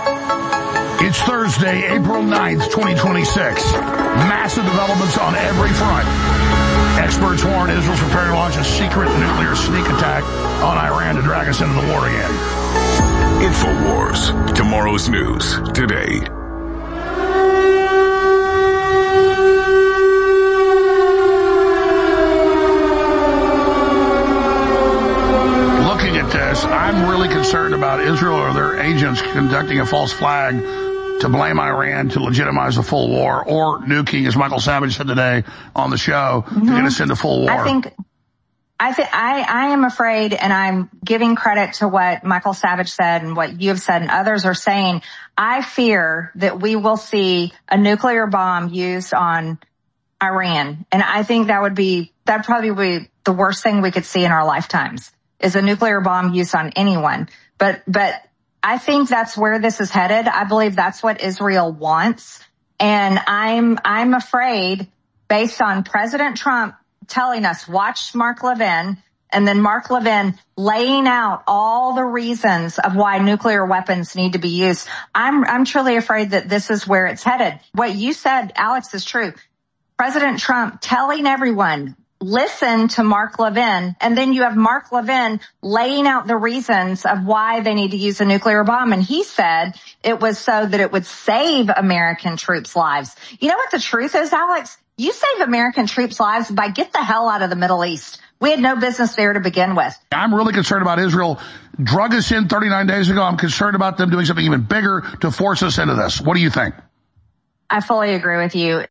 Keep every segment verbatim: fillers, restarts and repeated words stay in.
It's Thursday, April ninth, twenty twenty-six. Massive developments on every front. Experts warn Israel's preparing to launch a secret nuclear sneak attack on Iran to drag us into the war again. InfoWars. Tomorrow's news today. Looking at this, I'm really concerned about Israel or their agents conducting a false flag to blame Iran to legitimize a full war, or nuking, as Michael Savage said today on the show, mm-hmm. to get us into full war. I think, I think, I, I am afraid, and I'm giving credit to what Michael Savage said and what you have said and others are saying. I fear that we will see a nuclear bomb used on Iran. And I think that would be, that'd probably be the worst thing we could see in our lifetimes, is a nuclear bomb used on anyone. But, but, I think that's where this is headed. I believe that's what Israel wants. And I'm, I'm afraid, based on President Trump telling us, watch Mark Levin, and then Mark Levin laying out all the reasons of why nuclear weapons need to be used. I'm, I'm truly afraid that this is where it's headed. What you said, Alex, is true. President Trump telling everyone, listen to Mark Levin, and then you have Mark Levin laying out the reasons of why they need to use a nuclear bomb. And he said it was so that it would save American troops' lives. You know what the truth is, Alex? You save American troops' lives by get the hell out of the Middle East. We had no business there to begin with. I'm really concerned about Israel. Drug us in thirty-nine days ago. I'm concerned about them doing something even bigger to force us into this. What do you think? I fully agree with you.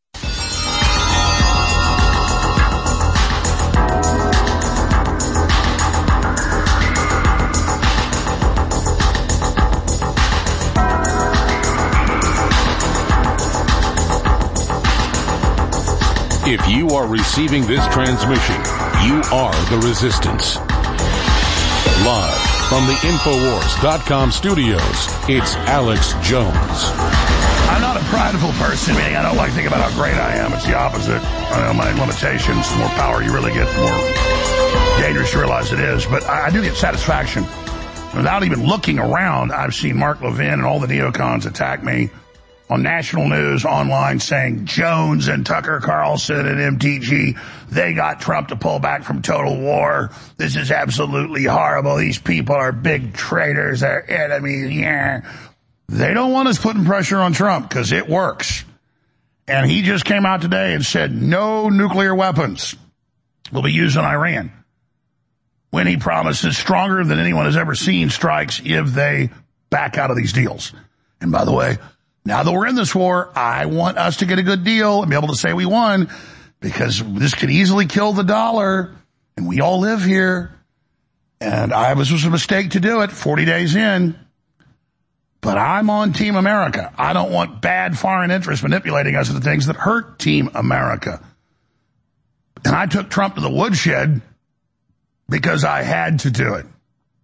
If you are receiving this transmission, you are the resistance. Live from the Infowars dot com studios, it's Alex Jones. I'm not a prideful person, meaning I don't like to think about how great I am. It's the opposite. I know my limitations. The more power you really get, the more dangerous you realize it is. But I do get satisfaction. Without even looking around, I've seen Mark Levin and all the neocons attack me on national news, online, saying Jones and Tucker Carlson and M T G, they got Trump to pull back from total war. This is absolutely horrible. These people are big traitors. They're enemies. Yeah. They don't want us putting pressure on Trump because it works. And he just came out today and said no nuclear weapons will be used on Iran, when he promises stronger than anyone has ever seen strikes if they back out of these deals. And by the way, now that we're in this war, I want us to get a good deal and be able to say we won, because this could easily kill the dollar, and we all live here. And I was, was a mistake to do it forty days in. But I'm on Team America. I don't want bad foreign interests manipulating us into things that hurt Team America. And I took Trump to the woodshed because I had to do it.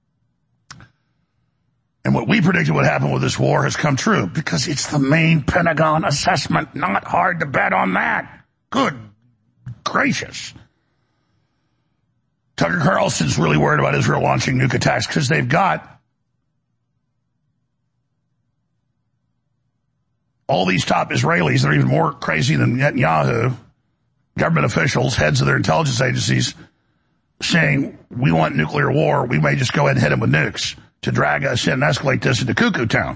And what we predicted would happen with this war has come true, because it's the main Pentagon assessment. Not hard to bet on that. Good gracious. Tucker Carlson's really worried about Israel launching nuke attacks because they've got all these top Israelis that are even more crazy than Netanyahu, government officials, heads of their intelligence agencies, saying, we want nuclear war. We may just go ahead and hit them with nukes to drag us in and escalate this into cuckoo town.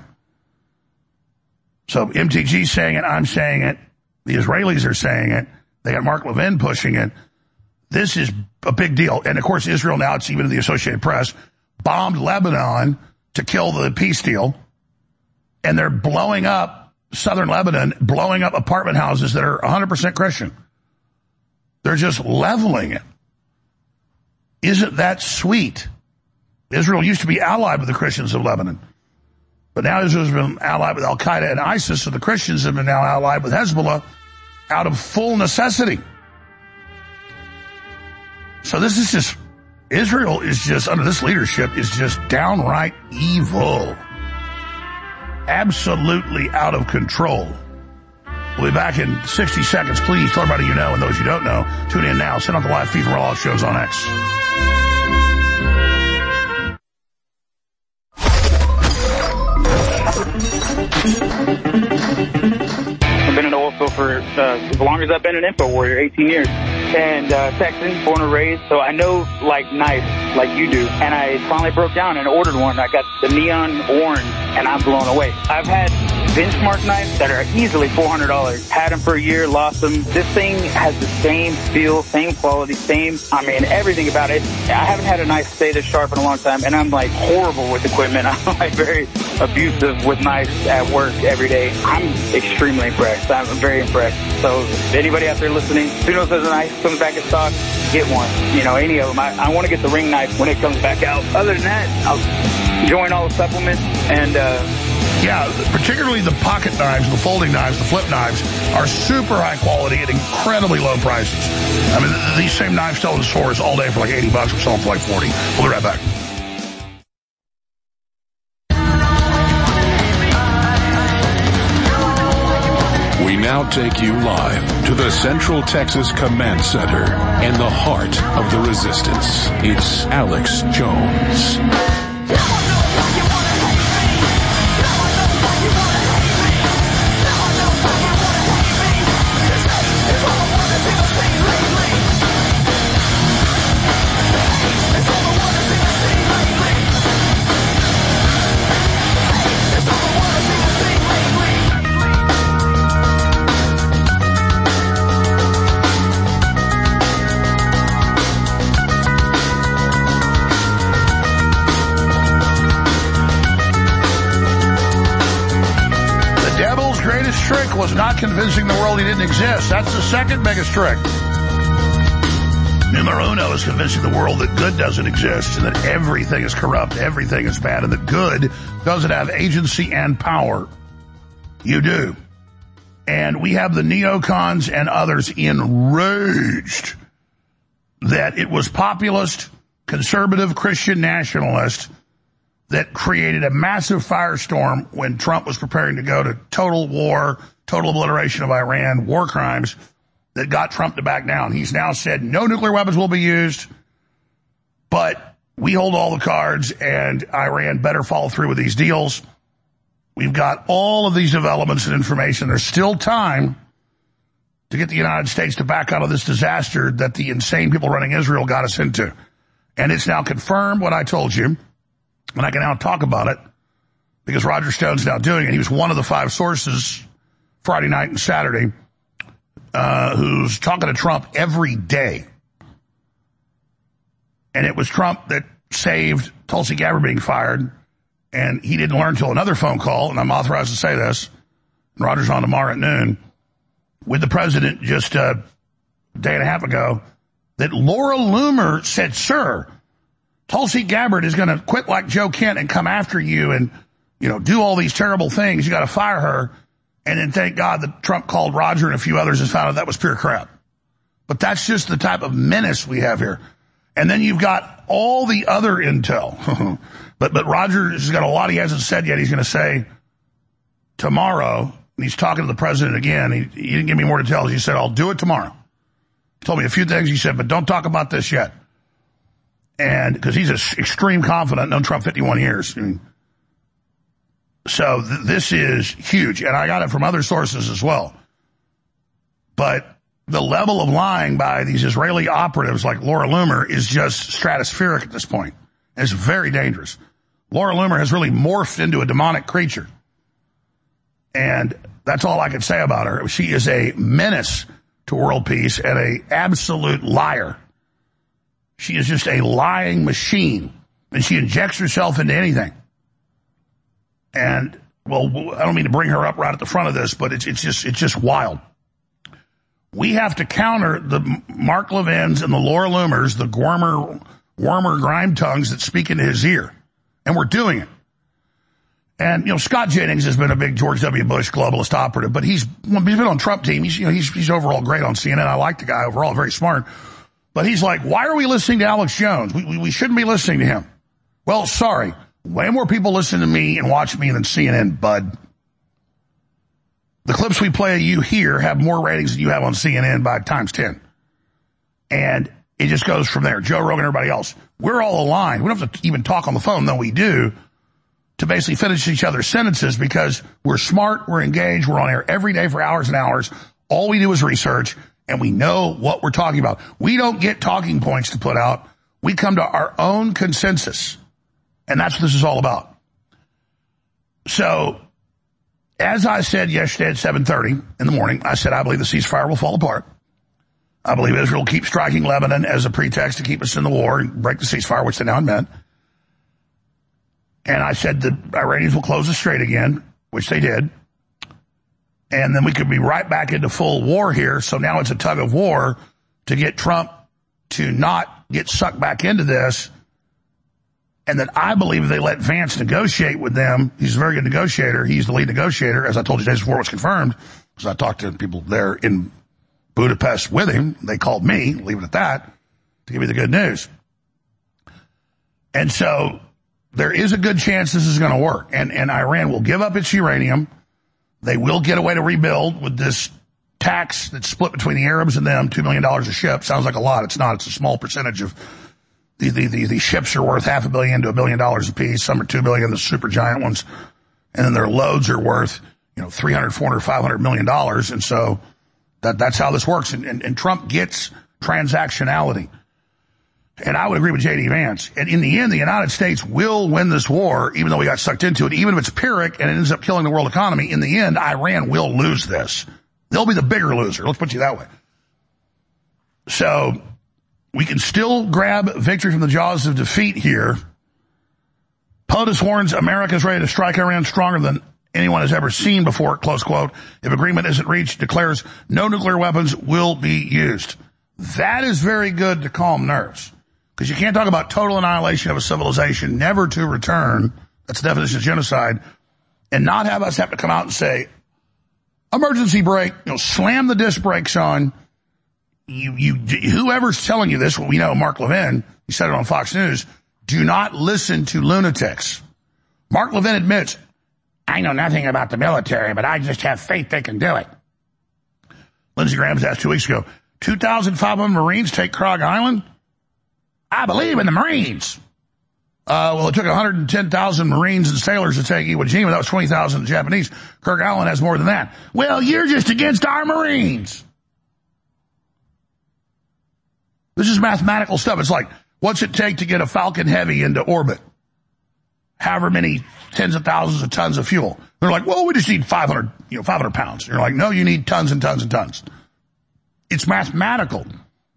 So M T G's saying it, I'm saying it, the Israelis are saying it, they got Mark Levin pushing it. This is a big deal. And of course Israel, now it's even in the Associated Press, bombed Lebanon to kill the peace deal, and they're blowing up southern Lebanon, blowing up apartment houses that are one hundred percent Christian. They're just leveling it. Isn't that sweet? Israel used to be allied with the Christians of Lebanon. But now Israel's been allied with Al-Qaeda and ISIS, so the Christians have been now allied with Hezbollah out of full necessity. So this is just, Israel is just, under this leadership, is just downright evil. Absolutely out of control. We'll be back in sixty seconds. Please tell everybody you know and those you don't know. Tune in now. Send out the live feed for all shows on X. I've been in the oil field for uh, as long as I've been an info warrior, eighteen years. And uh, Texan, born and raised, so I know like knives like you do. And I finally broke down and ordered one. I got the neon orange, and I'm blown away. I've had benchmark knives that are easily four hundred dollars. Had them for a year, lost them. This thing has the same feel, same quality, same, I mean, everything about it. I haven't had a knife stay this sharp in a long time, and I'm like horrible with equipment. I'm like very abusive with knives at work every day. I'm extremely impressed. I'm very impressed. So anybody out there listening, who knows there's a knife comes back in stock, get one. You know, any of them. I, I want to get the ring knife when it comes back out. Other than that, I'll join all the supplements and, uh, yeah, particularly the pocket knives, the folding knives, the flip knives are super high quality at incredibly low prices. I mean, th- these same knives sell in the stores all day for like eighty bucks. We're selling for like forty. We'll be right back. We now take you live to the Central Texas Command Center in the heart of the resistance. It's Alex Jones. Trick was not convincing the world he didn't exist. That's the second biggest trick. Numero uno is convincing the world that good doesn't exist and that everything is corrupt, everything is bad, and that good doesn't have agency and power. You do. And we have the neocons and others enraged that it was populist, conservative, Christian nationalist that created a massive firestorm when Trump was preparing to go to total war, total obliteration of Iran, war crimes that got Trump to back down. He's now said no nuclear weapons will be used, but we hold all the cards and Iran better follow through with these deals. We've got all of these developments and information. There's still time to get the United States to back out of this disaster that the insane people running Israel got us into. And it's now confirmed what I told you. And I can now talk about it because Roger Stone's now doing it. He was one of the five sources Friday night and Saturday uh, who's talking to Trump every day. And it was Trump that saved Tulsi Gabbard being fired. And he didn't learn until another phone call, and I'm authorized to say this, and Roger's on tomorrow at noon, with the president just a day and a half ago, that Laura Loomer said, sir, Tulsi Gabbard is going to quit like Joe Kent and come after you and, you know, do all these terrible things. You got to fire her. And then thank God that Trump called Roger and a few others and found out that was pure crap. But that's just the type of menace we have here. And then you've got all the other intel. but but Roger has got a lot he hasn't said yet. He's going to say tomorrow, and he's talking to the president again. He, he didn't give me more details. He said, I'll do it tomorrow. He told me a few things. He said, but don't talk about this yet. And because he's a extreme confident, known Trump fifty-one years. I mean, so th- this is huge. And I got it from other sources as well. But the level of lying by these Israeli operatives like Laura Loomer is just stratospheric at this point. And it's very dangerous. Laura Loomer has really morphed into a demonic creature. And that's all I can say about her. She is a menace to world peace and an absolute liar. She is just a lying machine, and she injects herself into anything. And, well, I don't mean to bring her up right at the front of this, but it's, it's just it's just wild. We have to counter the Mark Levins and the Laura Loomers, the Gormer, Wormer grime tongues that speak into his ear. And we're doing it. And, you know, Scott Jennings has been a big George W. Bush globalist operative, but he's, he's been on Trump team. He's, you know, he's, he's overall great on C N N. I like the guy overall, very smart. But he's like, why are we listening to Alex Jones? We, we, we shouldn't be listening to him. Well, sorry. Way more people listen to me and watch me than C N N, bud. The clips we play of you here have more ratings than you have on C N N by times ten. And it just goes from there. Joe Rogan, everybody else. We're all aligned. We don't have to even talk on the phone, though we do. to basically finish each other's sentences because we're smart, we're engaged, we're on air every day for hours and hours. All we do is research, and we know what we're talking about. We don't get talking points to put out. We come to our own consensus, and that's what this is all about. So, as I said yesterday at seven thirty in the morning, I said I believe the ceasefire will fall apart. I believe Israel will keep striking Lebanon as a pretext to keep us in the war and break the ceasefire, which they now admit. And I said the Iranians will close the strait again, which they did. And then we could be right back into full war here. So now it's a tug of war to get Trump to not get sucked back into this. And that I believe if they let Vance negotiate with them, he's a very good negotiator. He's the lead negotiator, as I told you days before it was confirmed, because I talked to people there in Budapest with him. They called me, leave it at that, to give me the good news. And so there is a good chance this is going to work. And, and Iran will give up its uranium. They will get a way to rebuild with this tax that's split between the Arabs and them, two million dollars a ship. Sounds like a lot. It's not. It's a small percentage of the, the, the, the ships are worth half a billion to a billion dollars apiece. Some are two billion, the super giant ones. And then their loads are worth, you know, three hundred, four hundred, five hundred million dollars. And so that, that's how this works. And, and, and Trump gets transactionality. And I would agree with J D Vance. And in the end, the United States will win this war, even though we got sucked into it. Even if it's Pyrrhic and it ends up killing the world economy, in the end, Iran will lose this. They'll be the bigger loser. Let's put you that way. So we can still grab victory from the jaws of defeat here. POTUS warns America is ready to strike Iran stronger than anyone has ever seen before, close quote. If agreement isn't reached, declares no nuclear weapons will be used. That is very good to calm nerves. Because you can't talk about total annihilation of a civilization, never to return, that's the definition of genocide, and not have us have to come out and say, emergency brake, you know, slam the disc brakes on. You, you, whoever's telling you this, well, we know Mark Levin, he said it on Fox News, do not listen to lunatics. Mark Levin admits, I know nothing about the military, but I just have faith they can do it. Lindsey Graham was asked two weeks ago, two thousand five hundred Marines take Krog Island? I believe in the Marines. Uh, well, it took one hundred ten thousand Marines and sailors to take Iwo Jima. That was twenty thousand Japanese. Kirk Island has more than that. Well, you're just against our Marines. This is mathematical stuff. It's like, what's it take to get a Falcon Heavy into orbit? However many tens of thousands of tons of fuel. They're like, well, we just need five hundred, you know, five hundred pounds. You're like, no, you need tons and tons and tons. It's mathematical.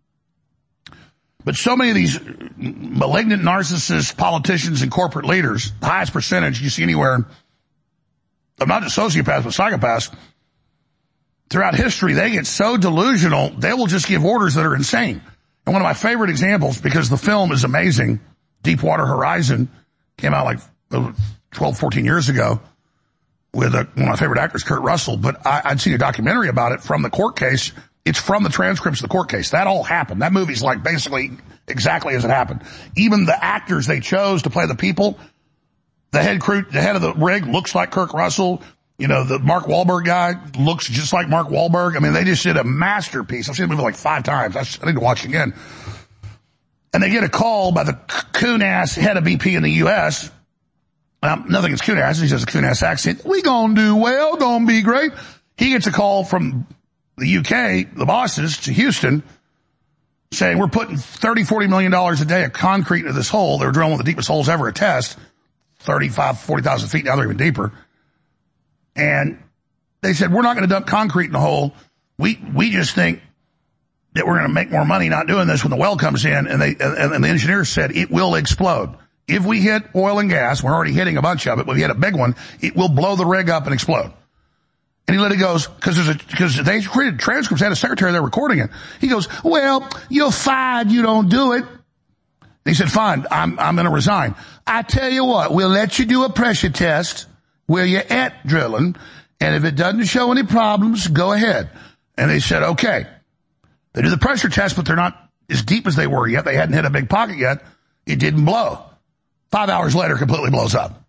But so many of these malignant narcissists, politicians, and corporate leaders, the highest percentage you see anywhere of not just sociopaths, but psychopaths, throughout history, they get so delusional, they will just give orders that are insane. And one of my favorite examples, because the film is amazing, Deepwater Horizon, came out like twelve, fourteen years ago with a, one of my favorite actors, Kurt Russell, but I, I'd seen a documentary about it from the court case. It's from the transcripts of the court case. That all happened. That movie's like basically exactly as it happened. Even the actors they chose to play the people, the head crew, the head of the rig looks like Kirk Russell. You know, the Mark Wahlberg guy looks just like Mark Wahlberg. I mean, they just did a masterpiece. I've seen the movie like five times. I, I need to watch it again. And they get a call by the coon-ass head of B P in the U S Um, nothing against coon-ass. He has a coon-ass accent. We gonna do well, gonna be great. He gets a call from the U K, the bosses, to Houston, saying we're putting thirty, forty million dollars a day of concrete into this hole. They were drilling one of the deepest holes ever at test, thirty-five, forty thousand feet. Now they're even deeper. And they said, we're not going to dump concrete in the hole. We, we just think that we're going to make more money not doing this when the well comes in. And they, and, and the engineers said it will explode. If we hit oil and gas, we're already hitting a bunch of it, but if we hit a big one, it will blow the rig up and explode. And he literally goes, cause there's a, cause they created transcripts, they had a secretary there recording it. He goes, well, you're fired, you don't do it. And he said, fine, I'm, I'm gonna resign. I tell you what, we'll let you do a pressure test where you're at drilling, and if it doesn't show any problems, go ahead. And they said, okay. They do the pressure test, but they're not as deep as they were yet. They hadn't hit a big pocket yet. It didn't blow. Five hours later, completely blows up.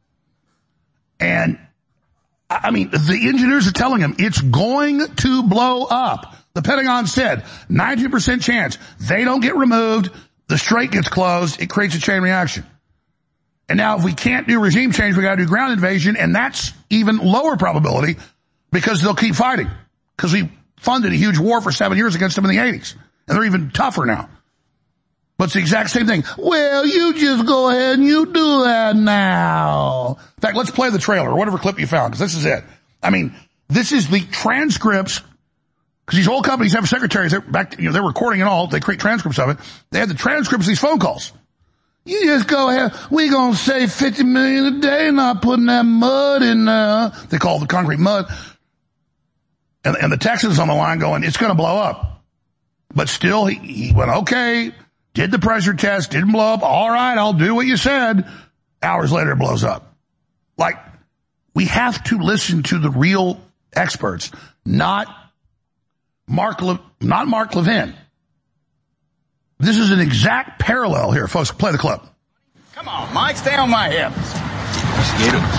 And I mean, the engineers are telling him it's going to blow up. The Pentagon said ninety percent chance they don't get removed. The strait gets closed. It creates a chain reaction. And now if we can't do regime change, we got to do ground invasion, and that's even lower probability because they'll keep fighting. Because we funded a huge war for seven years against them in the eighties. And they're even tougher now. But it's the exact same thing. Well, you just go ahead and you do that now. In fact, let's play the trailer or whatever clip you found, because this is it. I mean, this is the transcripts, because these old companies have secretaries, they're back, you know, they're recording and all, they create transcripts of it. They have the transcripts of these phone calls. You just go ahead, we gonna save fifty million a day not putting that mud in there. They call the concrete mud. And, and the Texans on the line going, it's gonna blow up. But still, he, he went, okay, did the pressure test, didn't blow up, all right, I'll do what you said. Hours later, it blows up. Like, we have to listen to the real experts, not Mark, Le, not Mark Levin. This is an exact parallel here, folks. Play the clip. Come on, Mike, stay on my hip. Let's get him.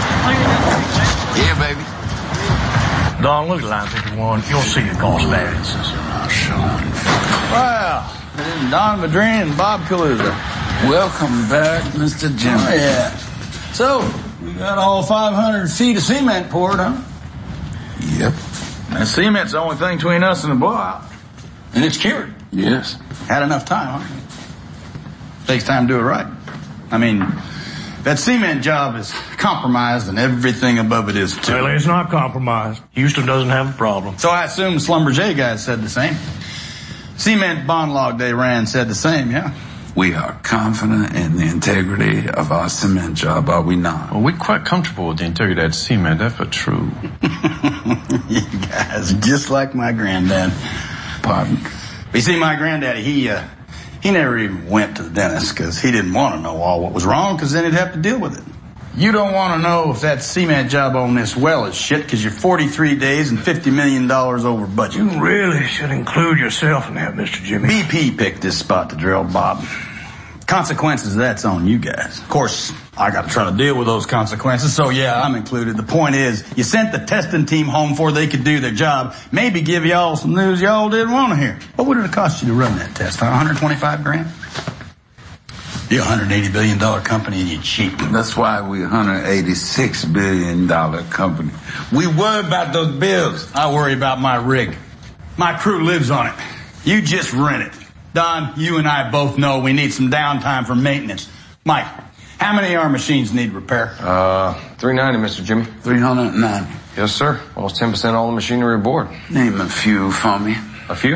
Yeah, baby. Don, look at line fifty-one. You'll see your cost variances. Oh, Sean. Wow. This is Don Madrine and Bob Calusa. Welcome back, Mister Jimmy. Oh, yeah. So, we got all five hundred feet of cement poured, huh? Yep. And cement's the only thing between us and the blowout. And it's cured. Yes. Had enough time, huh? Takes time to do it right. I mean, that cement job is compromised and everything above it is too. Well, it's not compromised. Houston doesn't have a problem. So I assume Schlumberger guys said the same. Cement bond log they ran said the same, yeah? We are confident in the integrity of our cement job, are we not? Well, we're quite comfortable with the integrity of that cement, that's for true. You guys, just like my granddad. Pardon? You see, my granddaddy, he, uh, he never even went to the dentist because he didn't want to know all what was wrong because then he'd have to deal with it. You don't want to know if that cement job on this well is shit because you're forty-three days and fifty million dollars over budget. You really should include yourself in that, Mister Jimmy. B P picked this spot to drill, Bob. Consequences, that's on you guys. Of course, I got to try to deal with those consequences, so yeah, I'm included. The point is, you sent the testing team home before they could do their job. Maybe give y'all some news y'all didn't want to hear. What would it have cost you to run that test? one hundred twenty-five grand? You're a one hundred eighty billion dollars company and you cheat. That's why we're a one hundred eighty-six billion dollars company. We worry about those bills. I worry about my rig. My crew lives on it. You just rent it. Don, you and I both know we need some downtime for maintenance. Mike, how many of our machines need repair? Uh, three ninety, Mister Jimmy. three hundred ninety. Yes, sir. Almost ten percent of all the machinery aboard. Name a few for me. A few?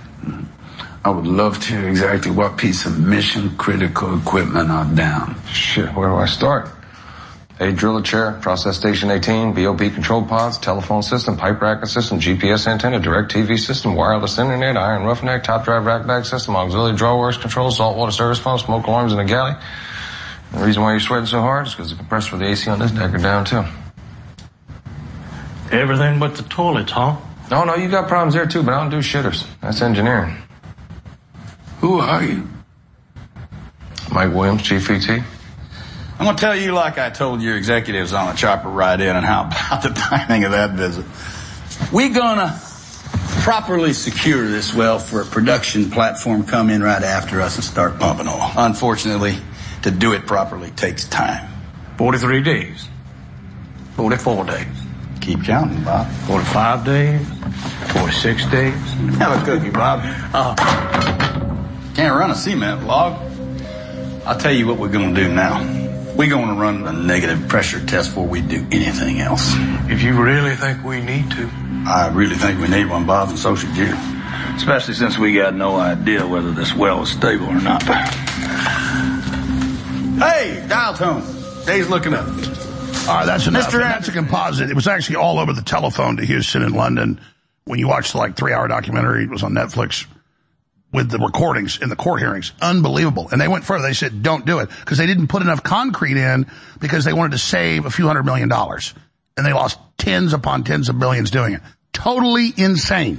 I would love to hear exactly what piece of mission-critical equipment are down. Shit, where do I start? A driller chair, process station eighteen, B O P control pods, telephone system, pipe racking system, G P S antenna, direct T V system, wireless internet, iron roughneck, top drive rack bag system, auxiliary drawworks control, saltwater service pump, smoke alarms in the galley. And the reason why you're sweating so hard is because the compressor for the A C on this deck are down too. Everything but the toilets, huh? No, no, you got problems there too, but I don't do shitters. That's engineering. Who are you? Mike Williams, Chief E T. I'm going to tell you like I told your executives on a chopper ride in and how about the timing of that visit. We're going to properly secure this well for a production platform come in right after us and start pumping oil. Unfortunately, to do it properly takes time. forty-three days. forty-four days. Keep counting, Bob. forty-five days. forty-six days. Have a cookie, Bob. Uh, can't run a cement log. I'll tell you what we're going to do now. We're going to run a negative pressure test before we do anything else. If you really think we need to. I really think we need one, Bob, and so should you. Especially since we got no idea whether this well is stable or not. Hey, dial tone. Dave's looking up. All right, that's enough. Mister That's a composite. It was actually all over the telephone to Houston and London. When you watch the like three-hour documentary, it was on Netflix with the recordings in the court hearings. Unbelievable. And they went further. They said, don't do it because they didn't put enough concrete in because they wanted to save a few hundred million dollars. And they lost tens upon tens of billions doing it. Totally insane.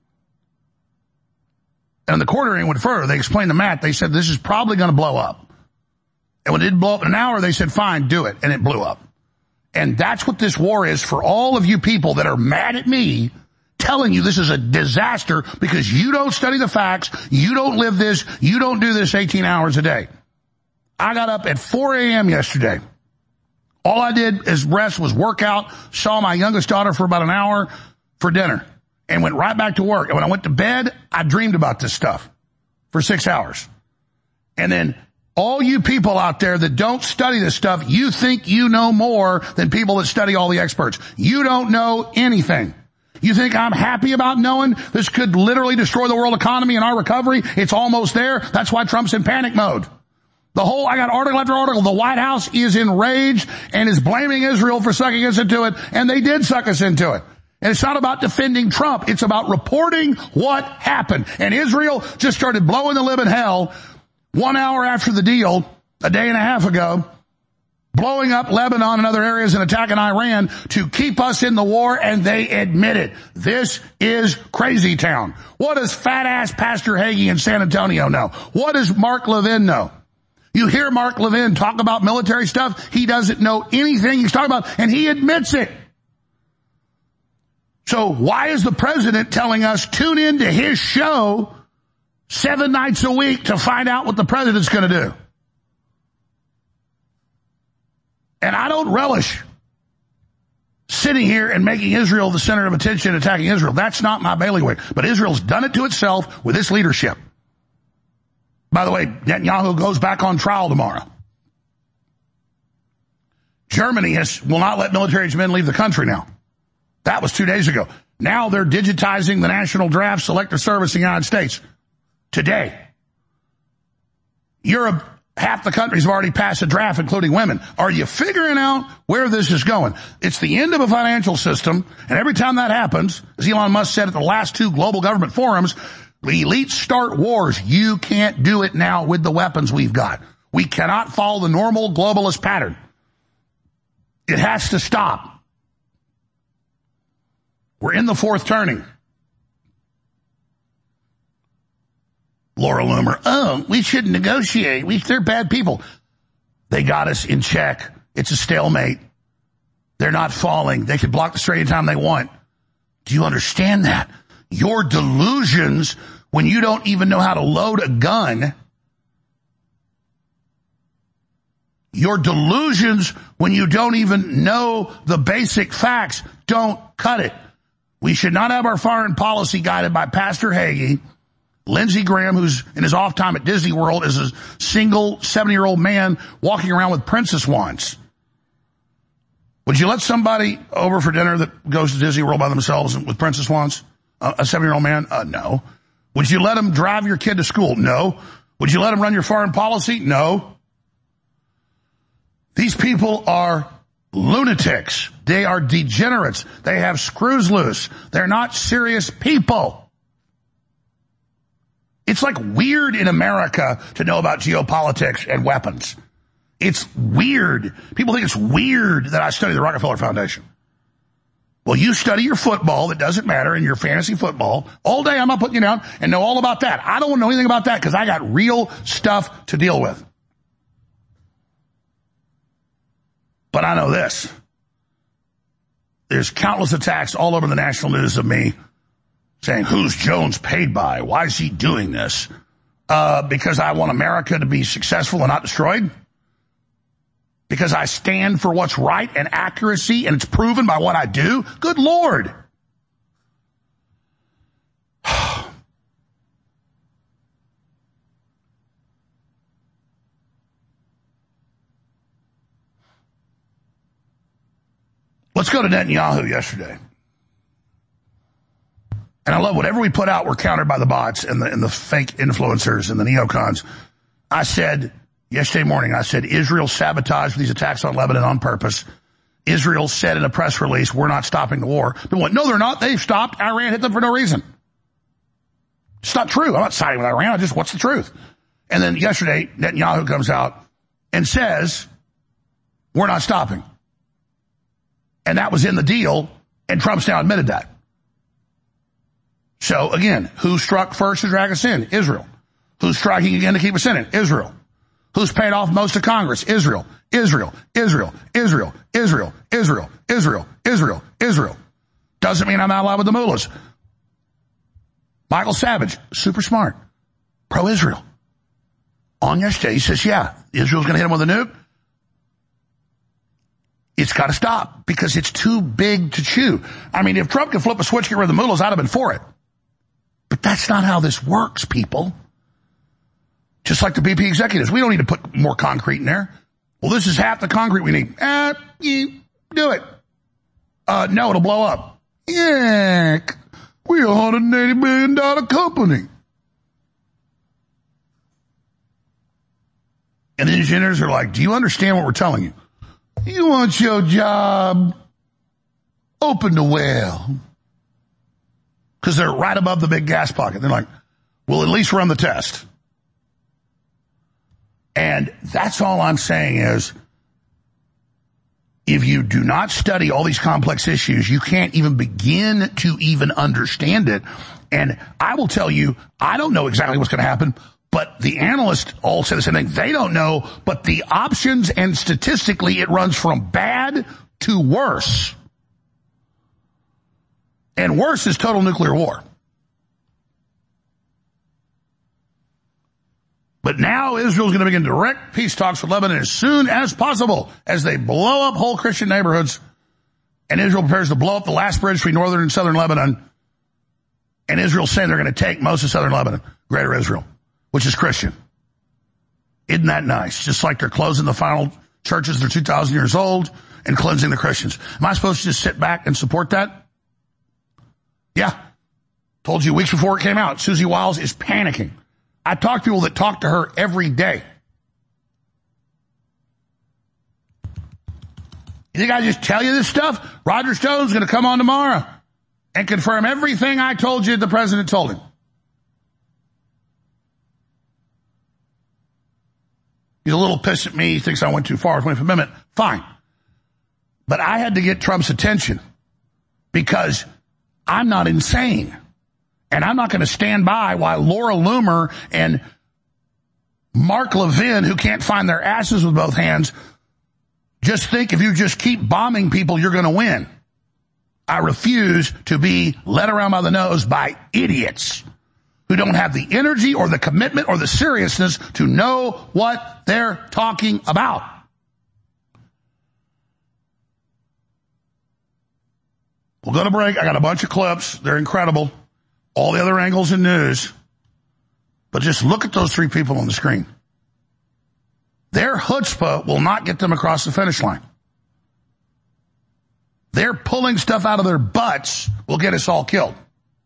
And the court hearing went further. They explained to Matt, they said, this is probably going to blow up. And when it did blow up in an hour, they said, fine, do it. And it blew up. And that's what this war is for all of you people that are mad at me telling you this is a disaster because you don't study the facts, you don't live this, you don't do this eighteen hours a day. I got up at four a.m. yesterday. All I did is rest, was work out, saw my youngest daughter for about an hour for dinner, and went right back to work. And when I went to bed, I dreamed about this stuff for six hours. And then all you people out there that don't study this stuff, you think you know more than people that study all the experts. You don't know anything. You think I'm happy about knowing this could literally destroy the world economy and our recovery? It's almost there. That's why Trump's in panic mode. The whole, I got article after article, the White House is enraged and is blaming Israel for sucking us into it, and they did suck us into it. And it's not about defending Trump, it's about reporting what happened. And Israel just started blowing the living hell one hour after the deal, a day and a half ago, blowing up Lebanon and other areas and attacking Iran to keep us in the war, and they admit it. This is crazy town. What does fat-ass Pastor Hagee in San Antonio know? What does Mark Levin know? You hear Mark Levin talk about military stuff. He doesn't know anything he's talking about, and he admits it. So why is the president telling us tune in to his show seven nights a week to find out what the president's going to do? And I don't relish sitting here and making Israel the center of attention, attacking Israel. That's not my bailiwick. But Israel's done it to itself with its leadership. By the way, Netanyahu goes back on trial tomorrow. Germany has, will not let military-aged men leave the country now. That was two days ago. Now they're digitizing the National Draft Selective Service in the United States. Today. Europe, half the countries have already passed a draft, including women. Are you figuring out where this is going? It's the end of a financial system, and every time that happens, as Elon Musk said at the last two global government forums, the elites start wars. You can't do it now with the weapons we've got. We cannot follow the normal globalist pattern. It has to stop. We're in the fourth turning. Laura Loomer, oh, we shouldn't negotiate. We, they're bad people. They got us in check. It's a stalemate. They're not falling. They can block the strait anytime they want. Do you understand that? Your delusions when you don't even know how to load a gun. Your delusions when you don't even know the basic facts don't cut it. We should not have our foreign policy guided by Pastor Hagee. Lindsey Graham, who's in his off time at Disney World, is a single seventy-year-old man walking around with princess wands. Would you let somebody over for dinner that goes to Disney World by themselves with princess wands? Uh, a seven-year-old man? Uh, no. Would you let him drive your kid to school? No. Would you let him run your foreign policy? No. These people are lunatics. They are degenerates. They have screws loose. They're not serious people. It's like weird in America to know about geopolitics and weapons. It's weird. People think it's weird that I study the Rockefeller Foundation. Well, you study your football that doesn't matter and your fantasy football. All day I'm not putting you down and know all about that. I don't want to know anything about that because I got real stuff to deal with. But I know this. There's countless attacks all over the national news of me saying, who's Jones paid by? Why is he doing this? Uh, because I want America to be successful and not destroyed? Because I stand for what's right and accuracy and it's proven by what I do? Good Lord. Let's go to Netanyahu yesterday. And I love whatever we put out, we're countered by the bots and the, and the fake influencers and the neocons. I said yesterday morning, I said Israel sabotaged these attacks on Lebanon on purpose. Israel said in a press release, we're not stopping the war. People went, no, they're not. They've stopped. Iran hit them for no reason. It's not true. I'm not siding with Iran. I just, what's the truth? And then yesterday, Netanyahu comes out and says, we're not stopping. And that was in the deal, and Trump's now admitted that. So again, who struck first to drag us in? Israel. Who's striking again to keep us in it? Israel. Who's paid off most of Congress? Israel. Israel. Israel. Israel. Israel. Israel. Israel. Israel. Israel. Doesn't mean I'm not allowed with the mullahs. Michael Savage, super smart, pro-Israel. On yesterday, he says, yeah, Israel's going to hit them with a nuke. It's got to stop because it's too big to chew. I mean, if Trump could flip a switch, get rid of the mullahs, I'd have been for it. But that's not how this works, people. Just like the B P executives. We don't need to put more concrete in there. Well, this is half the concrete we need. Eh, you do it. Uh, no, it'll blow up. Yeah, we're a one hundred eighty billion dollars company. And the engineers are like, do you understand what we're telling you? You want your job? Open the well. Because they're right above the big gas pocket. They're like, we'll at least run the test. And that's all I'm saying is, if you do not study all these complex issues, you can't even begin to even understand it. And I will tell you, I don't know exactly what's going to happen, but the analysts all say the same thing. They don't know, but the options and statistically it runs from bad to worse. And worse is total nuclear war. But now Israel's going to begin direct peace talks with Lebanon as soon as possible as they blow up whole Christian neighborhoods. And Israel prepares to blow up the last bridge between northern and southern Lebanon. And Israel's saying they're going to take most of southern Lebanon, greater Israel, which is Christian. Isn't that nice? Just like they're closing the final churches that are two thousand years old and cleansing the Christians. Am I supposed to just sit back and support that? Yeah. Told you weeks before it came out, Susie Wiles is panicking. I talk to people that talk to her every day. You think I just tell you this stuff? Roger Stone's going to come on tomorrow and confirm everything I told you the president told him. He's a little pissed at me. He thinks I went too far with twenty-fifth Amendment. Fine. But I had to get Trump's attention because I'm not insane. And I'm not going to stand by while Laura Loomer and Mark Levin, who can't find their asses with both hands, just think if you just keep bombing people, you're going to win. I refuse to be led around by the nose by idiots who don't have the energy or the commitment or the seriousness to know what they're talking about. We'll go to break. I got a bunch of clips. They're incredible. All the other angles in news. But just look at those three people on the screen. Their chutzpah will not get them across the finish line. Their pulling stuff out of their butts will get us all killed.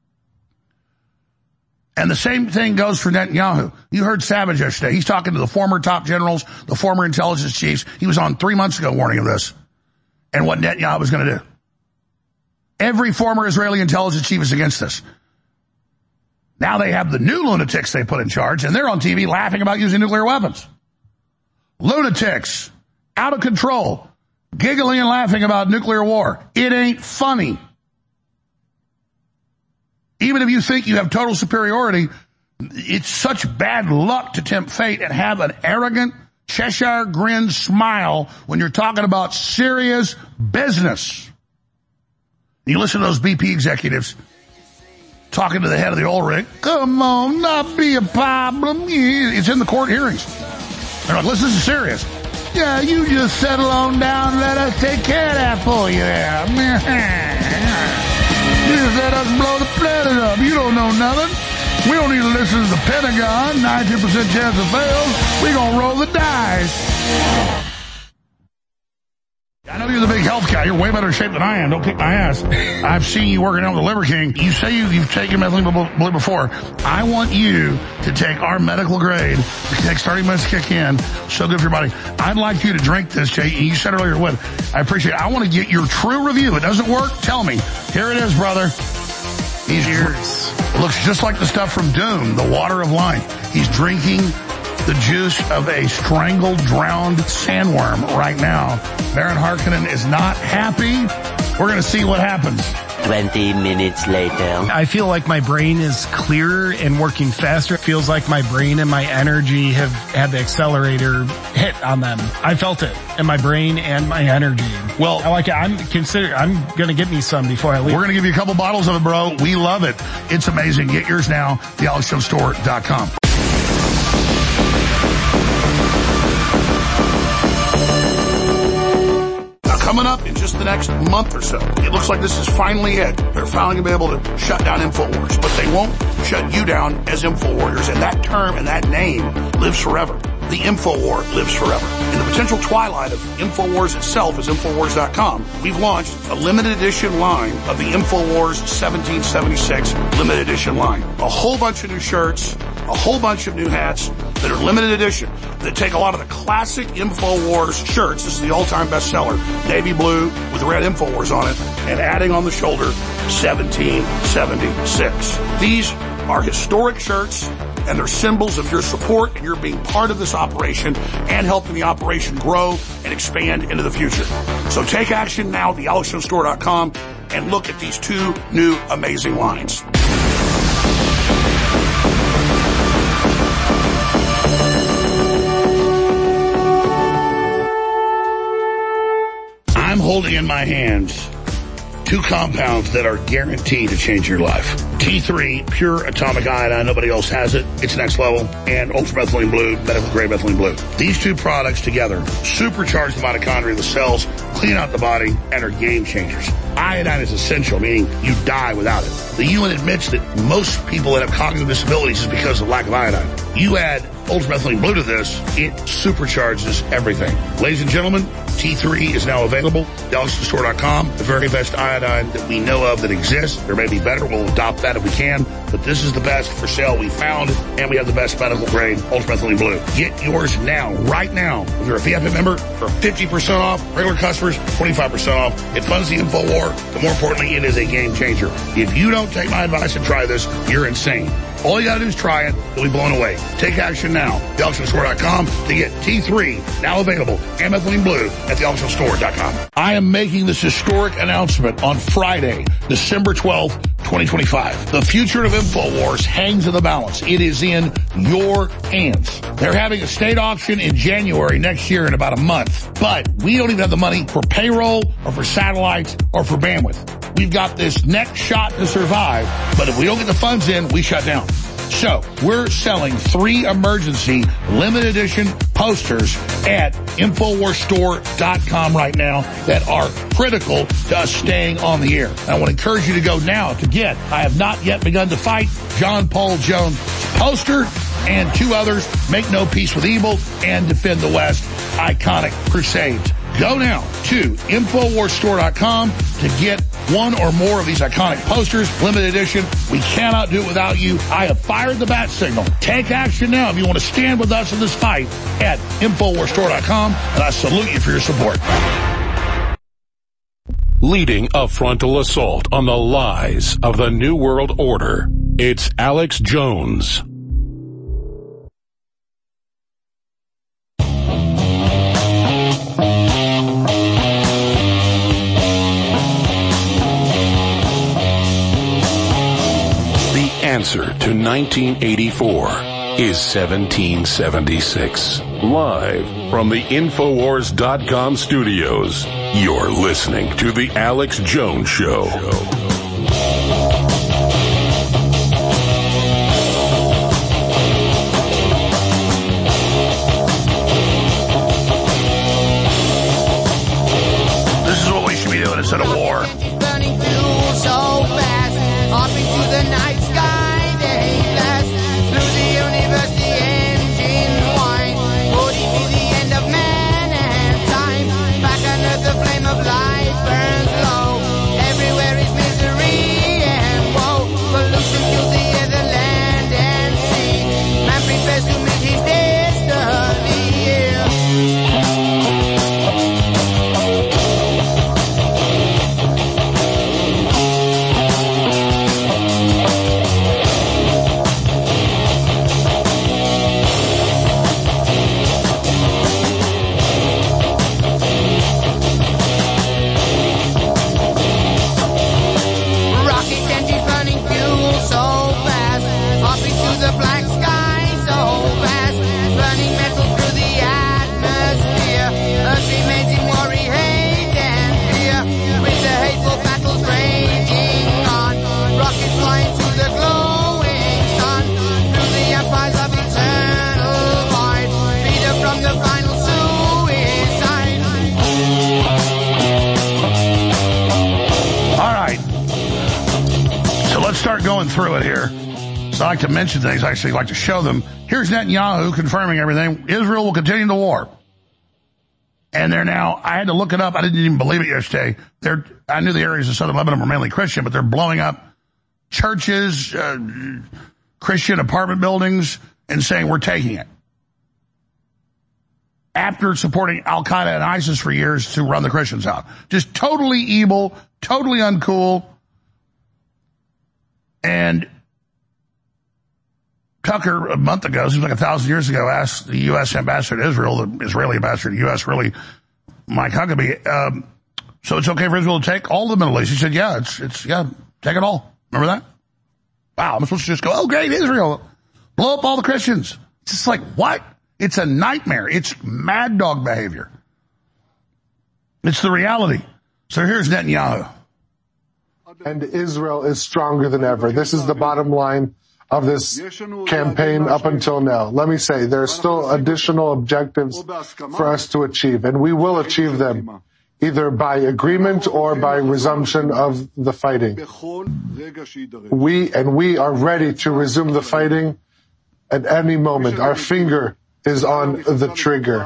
And the same thing goes for Netanyahu. You heard Savage yesterday. He's talking to the former top generals, the former intelligence chiefs. He was on three months ago warning of this and what Netanyahu was going to do. Every former Israeli intelligence chief is against this. Now they have the new lunatics they put in charge, and they're on T V laughing about using nuclear weapons. Lunatics, out of control, giggling and laughing about nuclear war. It ain't funny. Even if you think you have total superiority, it's such bad luck to tempt fate and have an arrogant Cheshire grin smile when you're talking about serious business. You listen to those B P executives talking to the head of the oil rig. Come on, not be a problem. It's in the court hearings. They're like, listen, this is serious. Yeah, you just settle on down and let us take care of that for you there. You just let us blow the planet up. You don't know nothing. We don't need to listen to the Pentagon. ninety percent chance of fails. We're going to roll the dice. I know you're the big health guy. You're way better shape than I am. Don't kick my ass. I've seen you working out with the Liver King. You say you, you've taken methylene before. I want you to take our medical grade. It takes thirty minutes to kick in. So good for your body. I'd like you to drink this, Jay. You said earlier it would. I appreciate it. I want to get your true review. If it doesn't work, tell me. Here it is, brother. He's Cheers. Looks just like the stuff from Dune, the water of life. He's drinking the juice of a strangled, drowned sandworm right now. Baron Harkonnen is not happy. We're going to see what happens. twenty minutes later. I feel like my brain is clearer and working faster. It feels like my brain and my energy have had the accelerator hit on them. I felt it in my brain and my energy. Well, I like it. I'm consider. I'm going to get me some before I leave. We're going to give you a couple bottles of it, bro. We love it. It's amazing. Get yours now. the alex jones store dot com. Coming up in just the next month or so, it looks like this is finally it. They're finally going to be able to shut down InfoWars, but they won't shut you down as InfoWarriors, and that term and that name lives forever. The InfoWar lives forever. In the potential twilight of InfoWars itself as Infowars dot com, we've launched a limited edition line of the InfoWars seventeen seventy-six limited edition line. A whole bunch of new shirts, a whole bunch of new hats that are limited edition, that take a lot of the classic InfoWars shirts. This is the all-time bestseller, navy blue with red InfoWars on it, and adding on the shoulder, seventeen seventy-six. These are historic shirts, and they're symbols of your support and your being part of this operation and helping the operation grow and expand into the future. So take action now at the alex jones store dot com and look at these two new amazing lines. I'm holding in my hands two compounds that are guaranteed to change your life. T three, pure atomic iodine, nobody else has it. It's next level. And ultramethylene blue, medical grade methylene blue. These two products together supercharge the mitochondria of the cells, clean out the body, and are game changers. Iodine is essential, meaning you die without it. The U N admits that most people that have cognitive disabilities is because of lack of iodine. You add ultramethylene blue to this, it supercharges everything. Ladies and gentlemen, T three is now available at alex jones store dot com, the very best iodine that we know of that exists. There may be better. We'll adopt that if we can. But this is the best for sale we found, and we have the best medical grade ultramethylene blue. Get yours now, right now. If you're a V I P member, for fifty percent off. Regular customers, twenty-five percent off. It funds the InfoWar, but more importantly, it is a game changer. If you don't take my advice and try this, you're insane. All you gotta do is try it. You'll be blown away. Take action now. the alex jones store dot com to get T three, now available, and methylene blue at the alex jones store dot com. I am making this historic announcement on Friday, December twelfth, twenty twenty-five. The future of InfoWars hangs in the balance. It is in your hands. They're having a state auction in January next year in about a month, but we don't even have the money for payroll or for satellites or for bandwidth. We've got this next shot to survive, but if we don't get the funds in, we shut down. So we're selling three emergency limited edition posters at infowars store dot com right now that are critical to us staying on the air. And I want to encourage you to go now to get I Have Not Yet Begun to Fight, John Paul Jones poster, and two others, Make No Peace with Evil and Defend the West, Iconic Crusades. Go now to infowars store dot com to get one or more of these iconic posters, limited edition. We cannot do it without you. I have fired the bat signal. Take action now if you want to stand with us in this fight at infowars store dot com, and I salute you for your support. Leading a frontal assault on the lies of the New World Order, it's Alex Jones. Answer to nineteen eighty-four is seventeen seventy-six. Live from the infowars dot com studios, you're listening to The Alex Jones Show. This is what we should be doing instead of war. Burning through so fast, up into the night sky. through it here. So I like to mention things. I actually like to show them. Here's Netanyahu confirming everything. Israel will continue the war. And they're now, I had to look it up. I didn't even believe it yesterday. They're, I knew the areas of southern Lebanon were mainly Christian, but they're blowing up churches, uh, Christian apartment buildings, and saying we're taking it. After supporting Al-Qaeda and ISIS for years to run the Christians out. Just totally evil, totally uncool. And Tucker, a month ago, seems like a thousand years ago, asked the U S ambassador to Israel, the Israeli ambassador to the U S, really, Mike Huckabee, um, so it's okay for Israel to take all the Middle East. He said, yeah, it's, it's, yeah, take it all. Remember that? Wow, I'm supposed to just go, oh, great, Israel, blow up all the Christians. It's just like, what? It's a nightmare. It's mad dog behavior. It's the reality. So here's Netanyahu. And Israel is stronger than ever. This is the bottom line of this campaign up until now. Let me say, there are still additional objectives for us to achieve, and we will achieve them, either by agreement or by resumption of the fighting. We, and we are ready to resume the fighting at any moment. Our finger is on the trigger.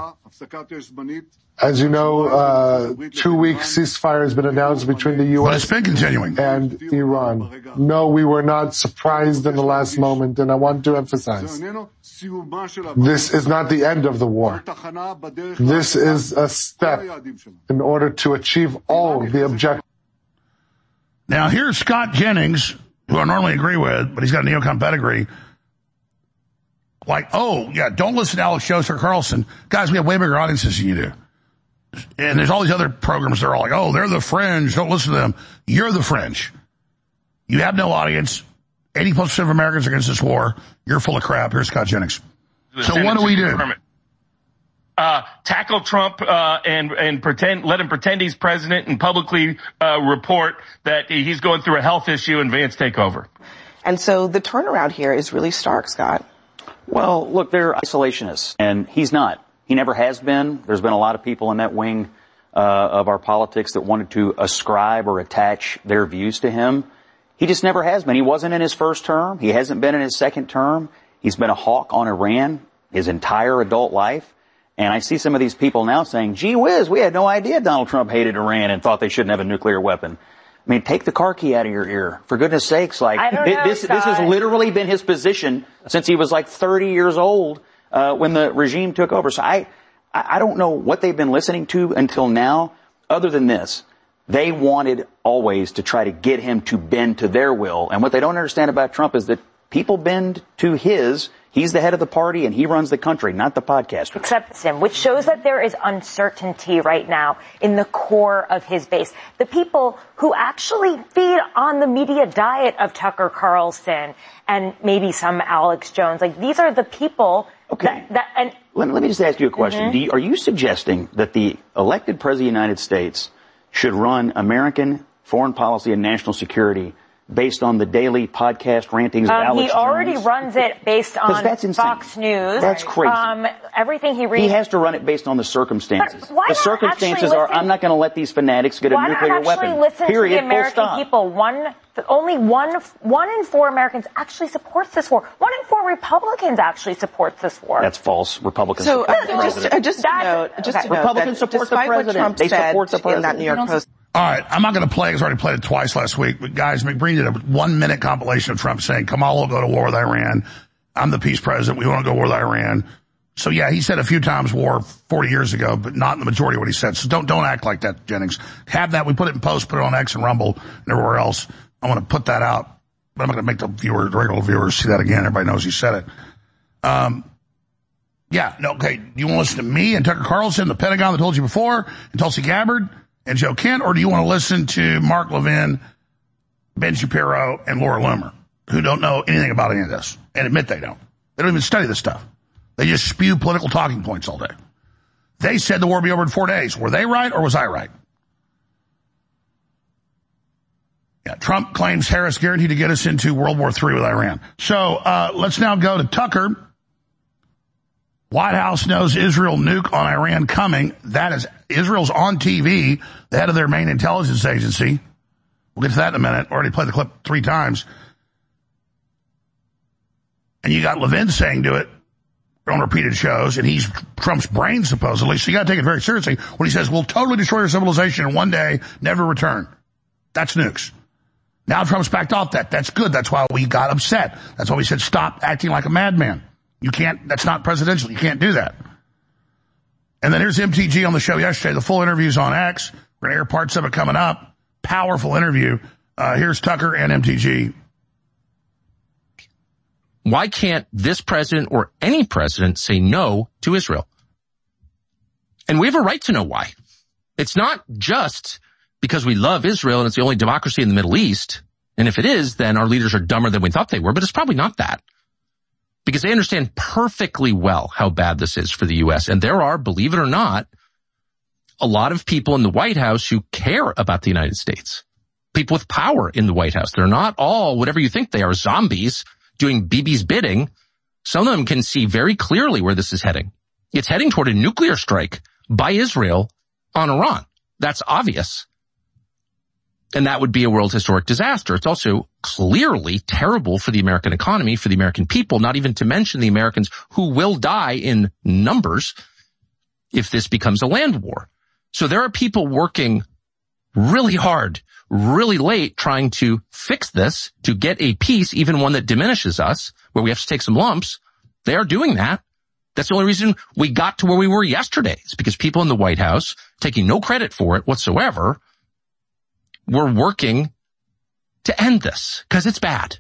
As you know, uh, two-week ceasefire has been announced between the U S But it's been continuing. and Iran. No, we were not surprised in the last moment, and I want to emphasize, this is not the end of the war. This is a step in order to achieve all the objectives. Now, here's Scott Jennings, who I normally agree with, but he's got a neocon pedigree. Like, oh, yeah, don't listen to Alex Jones or Carlson. Guys, we have way bigger audiences than you do. And there's all these other programs that are all like, oh, they're the fringe. Don't listen to them. You're the fringe. You have no audience. eighty plus percent of Americans are against this war. You're full of crap. Here's Scott Jennings. So what do we do? Uh, tackle Trump, uh, and, and pretend, let him pretend he's president and publicly, uh, report that he's going through a health issue and Vance take over. And so the turnaround here is really stark, Scott. Well, look, they're isolationists, and he's not. He never has been. There's been a lot of people in that wing uh, of our politics that wanted to ascribe or attach their views to him. He just never has been. He wasn't in his first term. He hasn't been in his second term. He's been a hawk on Iran his entire adult life. And I see some of these people now saying, gee whiz, we had no idea Donald Trump hated Iran and thought they shouldn't have a nuclear weapon. I mean, take the car key out of your ear. For goodness sakes, like, I don't know, this, this has literally been his position since he was like thirty years old, uh, when the regime took over. So I, I don't know what they've been listening to until now, other than this. They wanted always to try to get him to bend to their will. And what they don't understand about Trump is that people bend to his. He's the head of the party and he runs the country, not the podcaster. Accepts him, which shows that there is uncertainty right now in the core of his base. The people who actually feed on the media diet of Tucker Carlson and maybe some Alex Jones, like these are the people okay. that, that and let, let me just ask you a question. Mm-hmm. Do you, are you suggesting that the elected president of the United States should run American foreign policy and national security based on the daily podcast rantings of um, Alex He already Jones? runs it based on that's Fox News. That's crazy. Um, everything he reads. He has to run it based on the circumstances. But why the not circumstances actually are, listen, I'm not going to let these fanatics get a why nuclear not actually weapon. Listen Period. To the American Full stop. people. One, only one, one in four Americans actually supports this war. One in four Republicans actually supports this war. That's false. Republicans So support uh, the just, president. uh, just to note, just okay. to note Republicans that support the despite president. What Trump they said support the president. in that New York Post. All right, I'm not going to play it because I already played it twice last week. But guys, McBreen did a one-minute compilation of Trump saying, Kamala will go to war with Iran. I'm the peace president. We want to go to war with Iran. So yeah, he said a few times war forty years ago, but not in the majority of what he said. So don't, don't act like that, Jennings. Have that. We put it in post, put it on X and Rumble and everywhere else. I want to put that out, but I'm not going to make the viewers, the regular viewers see that again. Everybody knows he said it. Um, yeah, no, okay. Do you want to listen to me and Tucker Carlson, the Pentagon that told you before, and Tulsi Gabbard and Joe Kent, or do you want to listen to Mark Levin, Ben Shapiro, and Laura Loomer, who don't know anything about any of this and admit they don't? They don't even study this stuff. They just spew political talking points all day. They said the war would be over in four days. Were they right or was I right? Yeah, Trump claims Harris guaranteed to get us into World War Three with Iran. So uh let's now go to Tucker. White House knows Israel nuke on Iran coming. That is, Israel's on T V, the head of their main intelligence agency. We'll get to that in a minute. Already played the clip three times. And you got Levin saying to it on repeated shows, and he's Trump's brain, supposedly, so you got to take it very seriously when he says, we'll totally destroy your civilization in one day, never return. That's nukes. Now Trump's backed off that. That's good. That's why we got upset. That's why we said, stop acting like a madman. You can't, that's not presidential. You can't do that. And then here's M T G on the show yesterday. The full interview's on X. We're going to air parts of it coming up. Powerful interview. Uh, here's Tucker and M T G. Why can't this president or any president say no to Israel? And we have a right to know why. It's not just because we love Israel and it's the only democracy in the Middle East. And if it is, then our leaders are dumber than we thought they were, but it's probably not that. Because they understand perfectly well how bad this is for the U S. And there are, believe it or not, a lot of people in the White House who care about the United States. People with power in the White House. They're not all, whatever you think they are, zombies doing Bibi's bidding. Some of them can see very clearly where this is heading. It's heading toward a nuclear strike by Israel on Iran. That's obvious. And that would be a world historic disaster. It's also clearly terrible for the American economy, for the American people, not even to mention the Americans who will die in numbers if this becomes a land war. So there are people working really hard, really late, trying to fix this, to get a peace, even one that diminishes us, where we have to take some lumps. They are doing that. That's the only reason we got to where we were yesterday. It's because people in the White House, taking no credit for it whatsoever, were working to end this, because it's bad.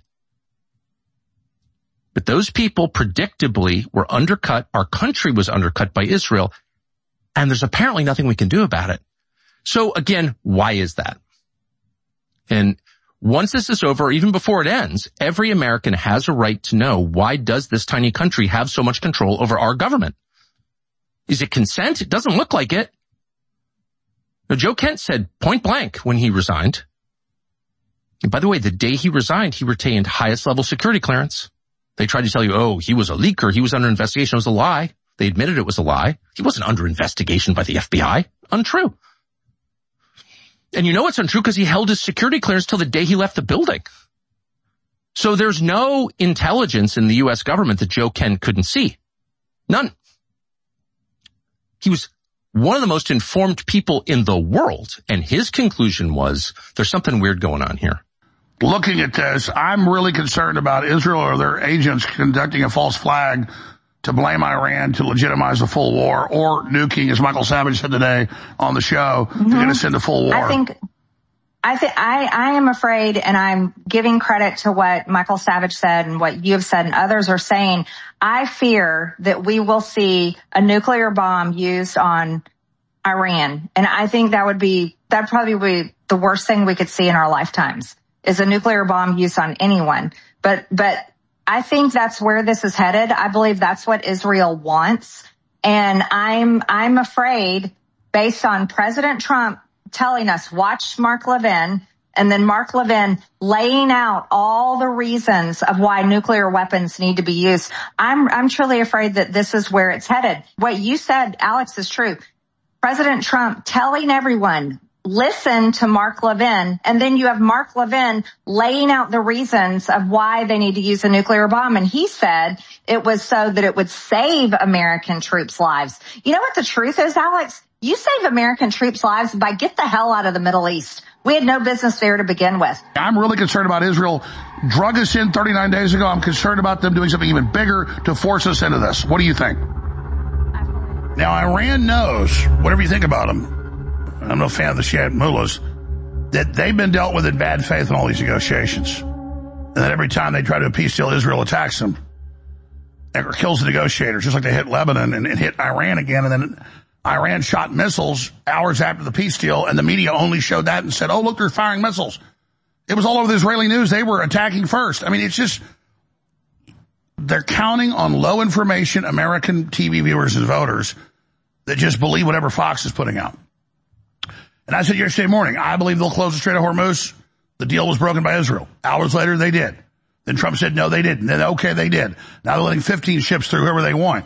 But those people predictably were undercut. Our country was undercut by Israel, and there's apparently nothing we can do about it. So again, why is that? And once this is over, or even before it ends, every American has a right to know, why does this tiny country have so much control over our government? Is it consent? It doesn't look like it. Now, Joe Kent said point blank when he resigned. And by the way, the day he resigned, he retained highest level security clearance. They tried to tell you, oh, he was a leaker, he was under investigation. It was a lie. They admitted it was a lie. He wasn't under investigation by the F B I. Untrue. And you know it's untrue because he held his security clearance till the day he left the building. So there's no intelligence in the U S government that Joe Kent couldn't see. None. He was one of the most informed people in the world, and his conclusion was there's something weird going on here. Looking at this, I'm really concerned about Israel or their agents conducting a false flag to blame Iran to legitimize a full war, or nuking, as Michael Savage said today on the show, mm-hmm. to get us into full war. I think, I think, I, I am afraid, and I'm giving credit to what Michael Savage said and what you have said and others are saying. I fear that we will see a nuclear bomb used on Iran. And I think that would be, that'd probably be the worst thing we could see in our lifetimes, is a nuclear bomb used on anyone. But, but, I think that's where this is headed. I believe that's what Israel wants. And I'm, I'm afraid, based on President Trump telling us, watch Mark Levin, and then Mark Levin laying out all the reasons of why nuclear weapons need to be used. I'm, I'm truly afraid that this is where it's headed. What you said, Alex, is true. President Trump telling everyone, listen to Mark Levin, and then you have Mark Levin laying out the reasons of why they need to use a nuclear bomb. And he said it was so that it would save American troops' lives. You know what the truth is, Alex? You save American troops' lives by get the hell out of the Middle East. We had no business there to begin with. I'm really concerned about Israel. Drug us in thirty-nine days ago. I'm concerned about them doing something even bigger to force us into this. What do you think? Now, Iran knows, whatever you think about them, I'm no fan of the Shiite mullahs, that they've been dealt with in bad faith in all these negotiations. And that every time they try to appease deal, Israel attacks them or kills the negotiators, just like they hit Lebanon and, and hit Iran again. And then Iran shot missiles hours after the peace deal, and the media only showed that and said, oh, look, they're firing missiles. It was all over the Israeli news. They were attacking first. I mean, it's just, they're counting on low information American T V viewers and voters that just believe whatever Fox is putting out. And I said yesterday morning, I believe they'll close the Strait of Hormuz. The deal was broken by Israel. Hours later, they did. Then Trump said, no, they didn't. Then, okay, they did. Now they're letting fifteen ships through whoever they want.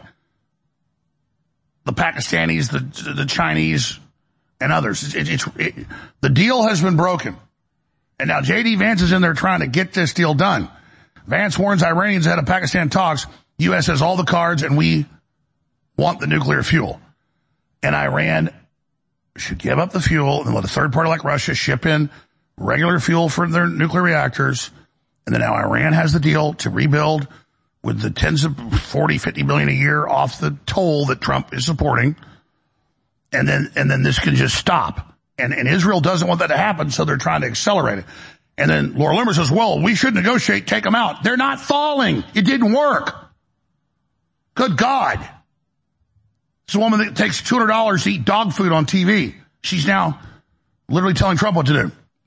The Pakistanis, the the Chinese, and others. It, it's it, the deal has been broken. And now J D Vance is in there trying to get this deal done. Vance warns Iranians ahead of Pakistan talks. U S has all the cards and we want the nuclear fuel. And Iran should give up the fuel and let a third party like Russia ship in regular fuel for their nuclear reactors. And then now Iran has the deal to rebuild with the tens of forty, fifty billion a year off the toll that Trump is supporting. And then, and then this can just stop. And, and Israel doesn't want that to happen, so they're trying to accelerate it. And then Laura Loomer says, well, we should negotiate, take them out. They're not falling. It didn't work. Good God. It's a woman that takes two hundred dollars to eat dog food on T V. She's now literally telling Trump what to do.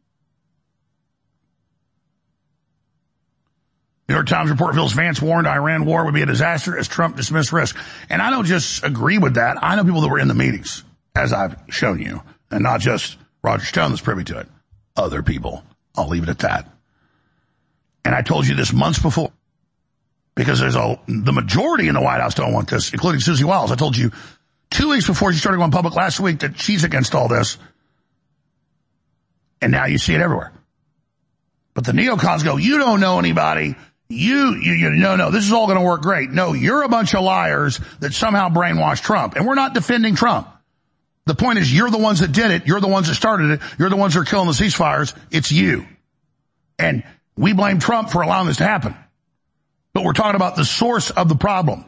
New York Times report reveals Vance warned Iran war would be a disaster as Trump dismissed risk. And I don't just agree with that. I know people that were in the meetings, as I've shown you, and not just Roger Stone that's privy to it. Other people. I'll leave it at that. And I told you this months before, because there's a, the majority in the White House don't want this, including Susie Wiles. I told you two weeks before she started going public last week that she's against all this. And now you see it everywhere. But the neocons go, you don't know anybody. You, you, you, no, no, this is all going to work great. No, you're a bunch of liars that somehow brainwashed Trump. And we're not defending Trump. The point is, you're the ones that did it. You're the ones that started it. You're the ones that are killing the ceasefires. It's you. And we blame Trump for allowing this to happen. But we're talking about the source of the problem.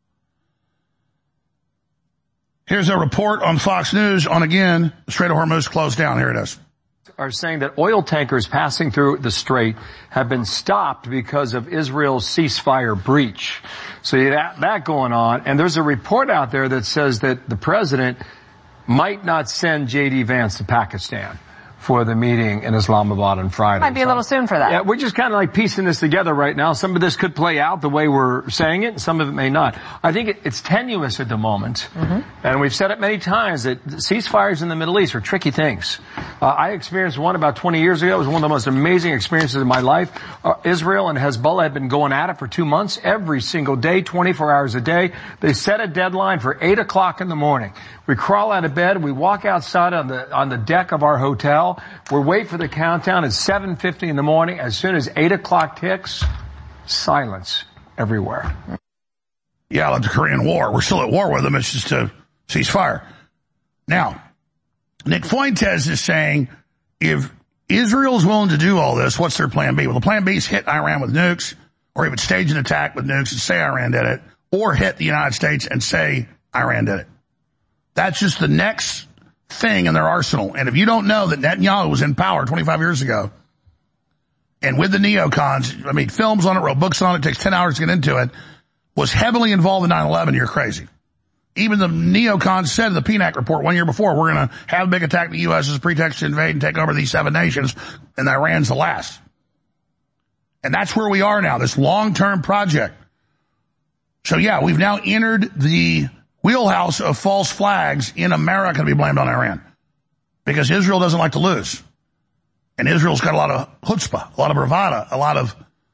Here's a report on Fox News on, again, the Strait of Hormuz closed down. Here it is. Are saying that oil tankers passing through the strait have been stopped because of Israel's ceasefire breach. So you have that going on. And there's a report out there that says that the president might not send J D Vance to Pakistan for the meeting in Islamabad on Friday. Might be a little soon for that. Yeah, we're just kind of like piecing this together right now. Some of this could play out the way we're saying it, and some of it may not. I think it, it's tenuous at the moment, mm-hmm. and we've said it many times that ceasefires in the Middle East are tricky things. Uh, I experienced one about twenty years ago. It was one of the most amazing experiences of my life. Uh, Israel and Hezbollah had been going at it for two months, every single day, twenty-four hours a day. They set a deadline for eight o'clock in the morning. We crawl out of bed, we walk outside on the on the deck of our hotel, we wait for the countdown at seven fifty in the morning. As soon as eight o'clock ticks, silence everywhere. Yeah, like the Korean War. We're still at war with them. It's just a ceasefire. Now, Nick Fuentes is saying, if Israel's willing to do all this, what's their plan B? Well, the plan B is hit Iran with nukes, or even stage an attack with nukes and say Iran did it, or hit the United States and say Iran did it. That's just the next thing in their arsenal. And if you don't know that Netanyahu was in power twenty-five years ago, and with the neocons, I mean, films on it, wrote books on it, takes ten hours to get into it, was heavily involved in nine eleven, you're crazy. Even the neocons said in the P NAC report one year before, we're going to have a big attack in the U S as a pretext to invade and take over these seven nations, and Iran's the last. And that's where we are now, this long-term project. So yeah, we've now entered the wheelhouse of false flags in America to be blamed on Iran. Because Israel doesn't like to lose. And Israel's got a lot of chutzpah, a lot of bravado, a lot of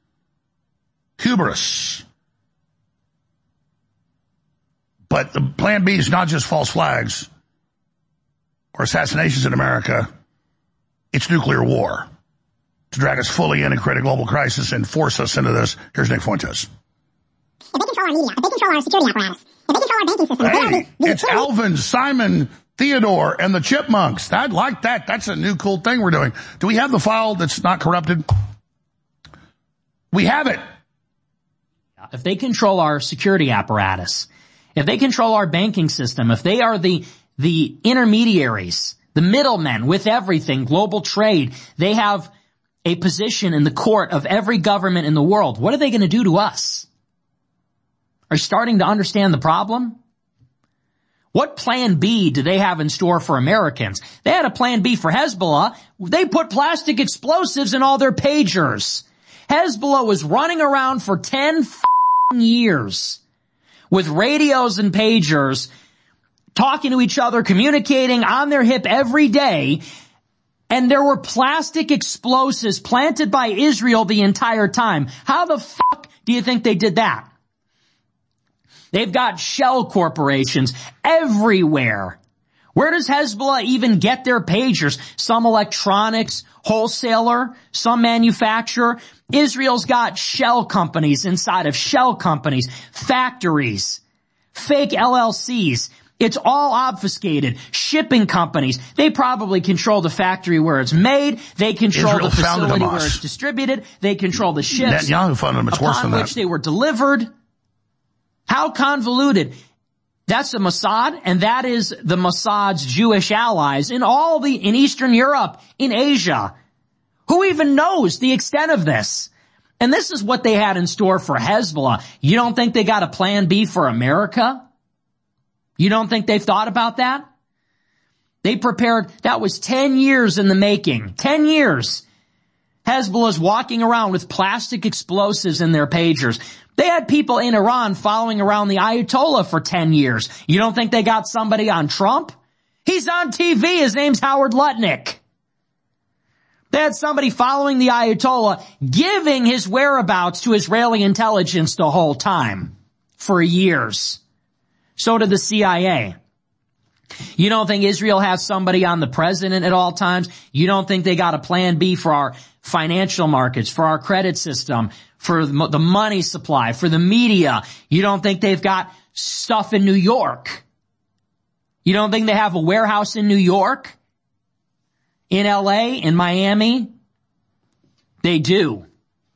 hubris. But the plan B is not just false flags or assassinations in America. It's nuclear war to drag us fully in and create a global crisis and force us into this. Here's Nick Fuentes. If they control our media, if they control our security apparatus, if they control our banking system, hey, it's Alvin, Simon, Theodore, and the Chipmunks. I'd like that. That's a new cool thing we're doing. Do we have the file that's not corrupted? We have it. If they control our security apparatus, if they control our banking system, if they are the the intermediaries, the middlemen with everything, global trade, they have a position in the court of every government in the world. What are they going to do to us? Are you starting to understand the problem? What plan B do they have in store for Americans? They had a plan B for Hezbollah. They put plastic explosives in all their pagers. Hezbollah was running around for ten years with radios and pagers, talking to each other, communicating on their hip every day. And there were plastic explosives planted by Israel the entire time. How the fuck do you think they did that? They've got shell corporations everywhere Where does Hezbollah even get their pagers? Some electronics wholesaler, some manufacturer. Israel's got shell companies inside of shell companies, factories, fake L L Cs. It's all obfuscated. Shipping companies, they probably control the factory where it's made. They control Israel the facility Hamas. where it's distributed. They control the ships Netanyahu funded them. It's worse upon than which that. they were delivered. How convoluted. That's the Mossad, and that is the Mossad's Jewish allies in all the, in Eastern Europe, in Asia. Who even knows the extent of this? And this is what they had in store for Hezbollah. You don't think they got a plan B for America? You don't think they've thought about that? They prepared, that was ten years in the making. ten years. Hezbollah's walking around with plastic explosives in their pagers. They had people in Iran following around the Ayatollah for ten years. You don't think they got somebody on Trump? He's on T V. His name's Howard Lutnick. They had somebody following the Ayatollah, giving his whereabouts to Israeli intelligence the whole time. For years. So did the C I A. You don't think Israel has somebody on the president at all times? You don't think they got a plan B for our financial markets, for our credit system, for the money supply, for the media? You don't think they've got stuff in New York? You don't think they have a warehouse in New York? In L A? In Miami? They do.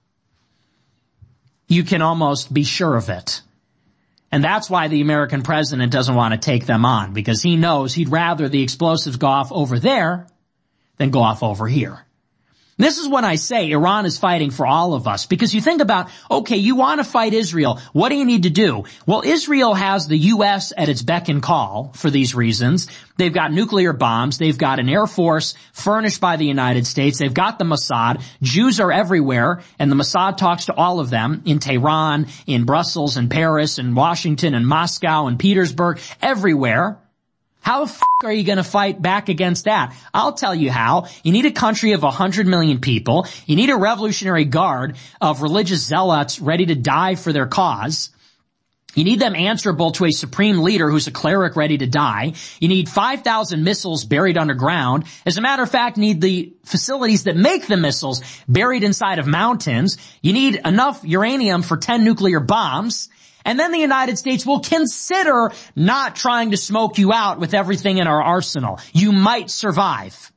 You can almost be sure of it. And that's why the American president doesn't want to take them on, because he knows he'd rather the explosives go off over there than go off over here. This is when I say Iran is fighting for all of us, because you think about, okay, you want to fight Israel. What do you need to do? Well, Israel has the U S at its beck and call for these reasons. They've got nuclear bombs. They've got an air force furnished by the United States. They've got the Mossad. Jews are everywhere, and the Mossad talks to all of them in Tehran, in Brussels, in Paris, in Washington, in Moscow, in Petersburg, everywhere. How the f*** are you going to fight back against that? I'll tell you how. You need a country of one hundred million people. You need a Revolutionary Guard of religious zealots ready to die for their cause. You need them answerable to a supreme leader who's a cleric ready to die. You need five thousand missiles buried underground. As a matter of fact, you need the facilities that make the missiles buried inside of mountains. You need enough uranium for ten nuclear bombs. And then the United States will consider not trying to smoke you out with everything in our arsenal. You might survive.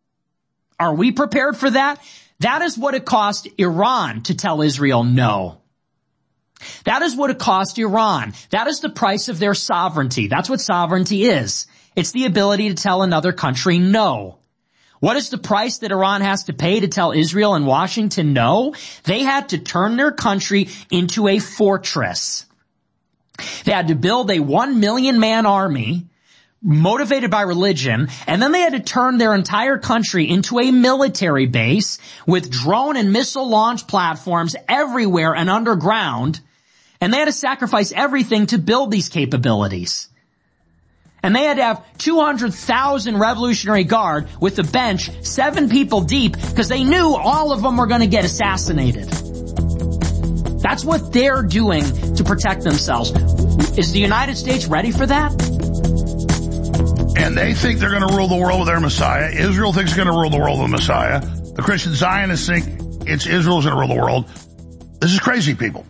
Are we prepared for that? That is what it cost Iran to tell Israel no. That is what it cost Iran. That is the price of their sovereignty. That's what sovereignty is. It's the ability to tell another country no. What is the price that Iran has to pay to tell Israel and Washington no? They had to turn their country into a fortress. They had to build a one million man army motivated by religion, and then they had to turn their entire country into a military base with drone and missile launch platforms everywhere and underground, and they had to sacrifice everything to build these capabilities. And they had to have two hundred thousand Revolutionary Guard with a bench, seven people deep, because they knew all of them were going to get assassinated. That's what they're doing to protect themselves. Is the United States ready for that? And they think they're going to rule the world with their Messiah. Israel thinks it's going to rule the world with the Messiah. The Christian Zionists think it's Israel's going to rule the world. This is crazy, people.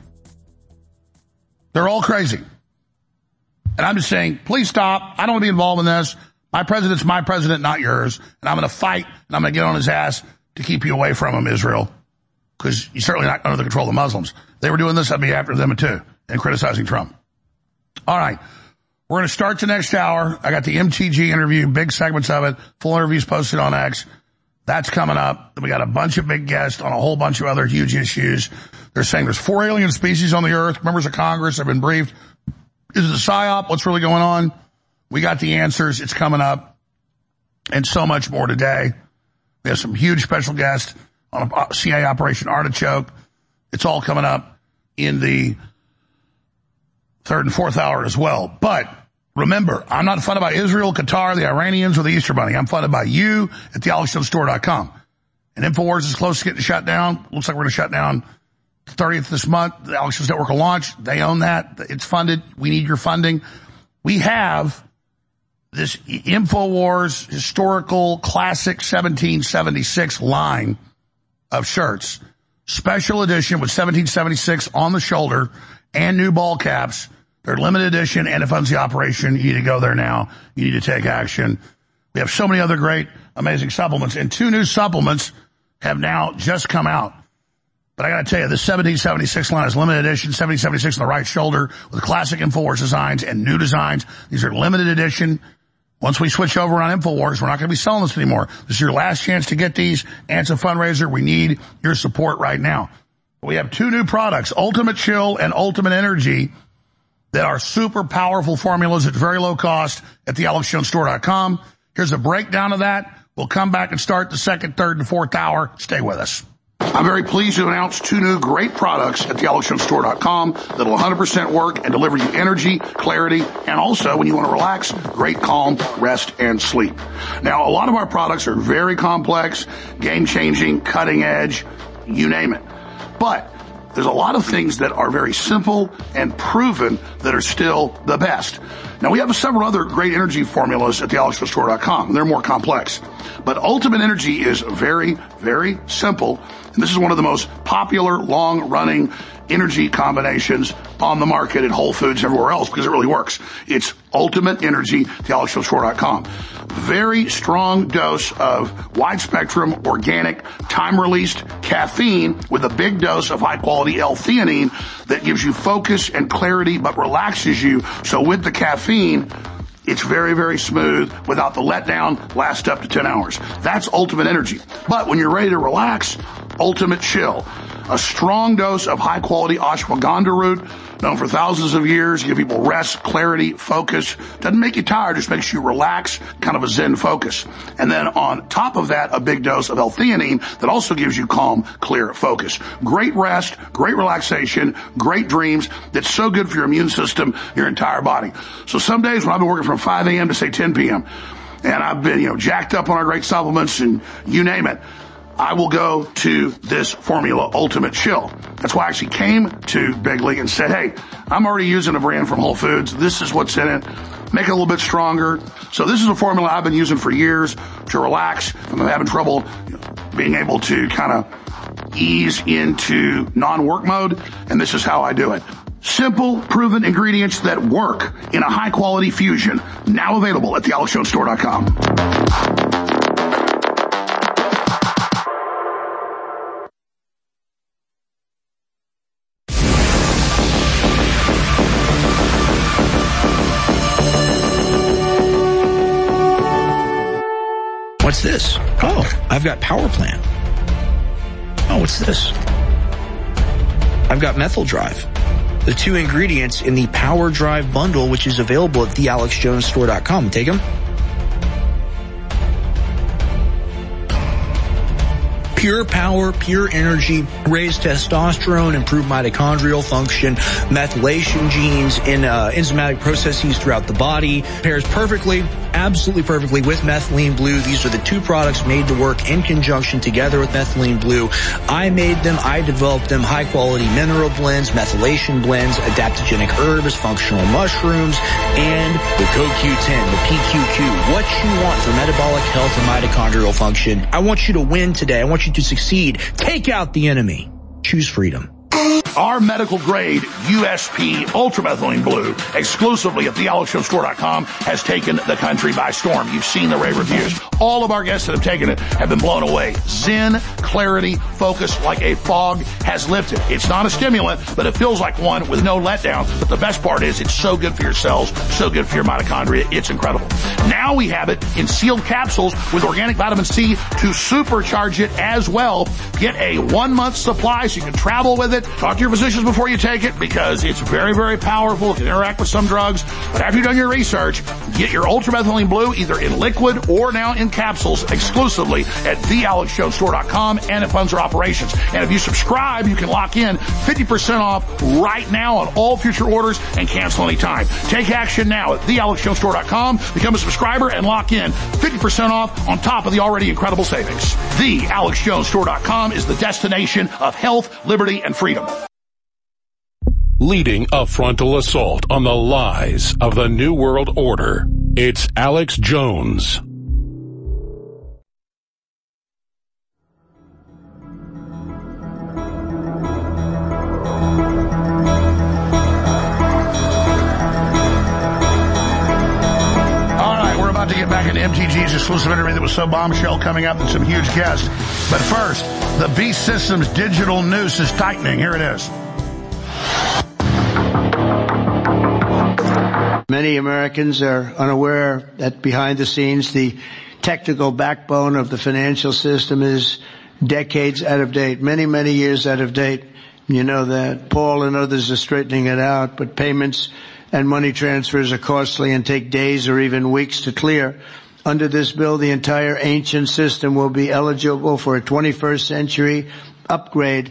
They're all crazy. And I'm just saying, please stop. I don't want to be involved in this. My president's my president, not yours. And I'm going to fight, and I'm going to get on his ass to keep you away from him, Israel. Because you're certainly not under the control of the Muslims. They were doing this, I'd be after them too, and criticizing Trump. All right. We're going to start the next hour. I got the M T G interview, big segments of it, full interviews posted on X. That's coming up. Then we got a bunch of big guests on a whole bunch of other huge issues. They're saying there's four alien species on the earth. Members of Congress have been briefed. Is it a psyop? What's really going on? We got the answers. It's coming up. And so much more today. We have some huge special guests on a C I A Operation Artichoke. It's all coming up in the third and fourth hour as well. But remember, I'm not funded by Israel, Qatar, the Iranians, or the Easter Bunny. I'm funded by you at the alex jones store dot com. And InfoWars is close to getting shut down. Looks like we're going to shut down the thirtieth of this month. The Alex Jones Network will launch. They own that. It's funded. We need your funding. We have this InfoWars historical classic seventeen seventy-six line of shirts. Special edition with seventeen seventy-six on the shoulder and new ball caps. They're limited edition, and it funds the operation. You need to go there now. You need to take action. We have so many other great, amazing supplements, and two new supplements have now just come out. But I got to tell you, the seventeen seventy-six line is limited edition, seventeen seventy-six on the right shoulder with classic InfoWars designs and new designs. These are limited edition. Once we switch over on InfoWars, we're not going to be selling this anymore. This is your last chance to get these, and it's a fundraiser. We need your support right now. We have two new products, Ultimate Chill and Ultimate Energy, that are super powerful formulas at very low cost at the alex jones store dot com. Here's a breakdown of that. We'll come back and start the second, third, and fourth hour. Stay with us. I'm very pleased to announce two new great products at the alex jones store dot com that'll one hundred percent work and deliver you energy, clarity, and also, when you want to relax, great calm, rest, and sleep. Now, a lot of our products are very complex, game-changing, cutting-edge, you name it. But there's a lot of things that are very simple and proven that are still the best. Now, we have several other great energy formulas at the alex jones store dot com. They're more complex. But Ultimate Energy is very, very simple. And this is one of the most popular, long-running energy combinations on the market at Whole Foods and everywhere else because it really works. It's Ultimate Energy at the alex jones store dot com. Very strong dose of wide-spectrum, organic, time-released caffeine with a big dose of high-quality L-theanine that gives you focus and clarity but relaxes you. So with the caffeine, it's very, very smooth without the letdown, last up to ten hours. That's Ultimate Energy. But when you're ready to relax, Ultimate Chill. A strong dose of high-quality ashwagandha root, known for thousands of years, give people rest, clarity, focus. Doesn't make you tired, just makes you relax, kind of a zen focus. And then on top of that, a big dose of L-theanine that also gives you calm, clear focus. Great rest, great relaxation, great dreams. That's so good for your immune system, your entire body. So some days when I've been working from five a.m. to say ten p.m., and I've been, you know, jacked up on our great supplements and you name it, I will go to this formula, Ultimate Chill. That's why I actually came to Bigley and said, hey, I'm already using a brand from Whole Foods. This is what's in it. Make it a little bit stronger. So this is a formula I've been using for years to relax. I'm having trouble being able to kind of ease into non-work mode, and this is how I do it. Simple, proven ingredients that work in a high-quality fusion. Now available at the alex jones store dot com. What's this? Oh, I've got Power Plant. Oh, what's this? I've got Methyl Drive. The two ingredients in the Power Drive bundle, which is available at the alex jones store dot com. Take them. Pure power, pure energy, raised testosterone, improved mitochondrial function, methylation genes in uh, enzymatic processes throughout the body. Pairs perfectly, absolutely perfectly with Methylene Blue. These are the two products made to work in conjunction together with Methylene Blue. I made them, I developed them, high quality mineral blends, methylation blends, adaptogenic herbs, functional mushrooms, and the C O Q ten, the P Q Q. What you want for metabolic health and mitochondrial function. I want you to win today. I want you to succeed. Take out the enemy. Choose freedom. Our medical grade U S P Ultramethylene Blue, exclusively at the alex jones store dot com, has taken the country by storm. You've seen the rave reviews. All of our guests that have taken it have been blown away. Zen, clarity, focus like a fog has lifted. It's not a stimulant, but it feels like one with no letdown. But the best part is it's so good for your cells, so good for your mitochondria. It's incredible. Now we have it in sealed capsules with organic vitamin C to supercharge it as well. Get a one month supply so you can travel with it. Talk to your physicians before you take it because it's very, very powerful. It can interact with some drugs. But after you've done your research, get your Ultramethylene Blue either in liquid or now in capsules exclusively at the alex jones store dot com, and it funds our operations. And if you subscribe, you can lock in fifty percent off right now on all future orders and cancel anytime. Take action now at the alex jones store dot com. Become a subscriber and lock in fifty percent off on top of the already incredible savings. the alex jones store dot com is the destination of health, liberty, and freedom. Leading a frontal assault on the lies of the New World Order. It's Alex Jones. To get back into M T G's exclusive interview that was so bombshell coming up and some huge guests. But first, the Beast Systems digital noose is tightening. Here it is. Many Americans are unaware that behind the scenes, the technical backbone of the financial system is decades out of date, many, many years out of date. You know that. Paul and others are straightening it out, but payments and money transfers are costly and take days or even weeks to clear. Under this bill, the entire ancient system will be eligible for a twenty-first century upgrade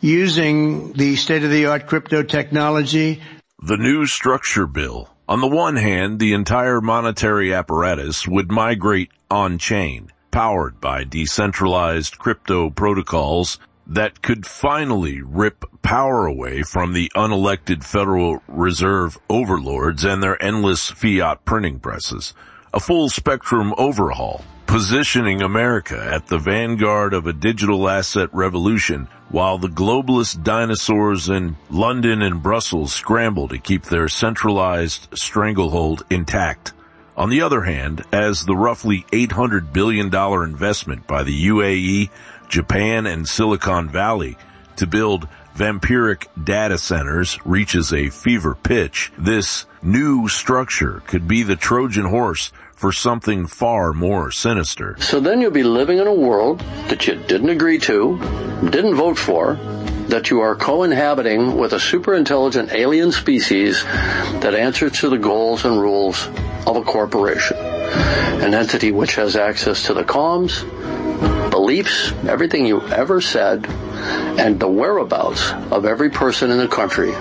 using the state-of-the-art crypto technology. The new structure bill. On the one hand, the entire monetary apparatus would migrate on-chain, powered by decentralized crypto protocols that could finally rip power away from the unelected Federal Reserve overlords and their endless fiat printing presses. A full spectrum overhaul, positioning America at the vanguard of a digital asset revolution while the globalist dinosaurs in London and Brussels scramble to keep their centralized stranglehold intact. On the other hand, as the roughly eight hundred billion dollars investment by the U A E, Japan, and Silicon Valley to build vampiric data centers reaches a fever pitch, this new structure could be the Trojan horse for something far more sinister. So then you'll be living in a world that you didn't agree to, didn't vote for, that you are co-inhabiting with a super intelligent alien species that answers to the goals and rules of a corporation, an entity which has access to the comms, beliefs, everything you ever said, and the whereabouts of every person in the country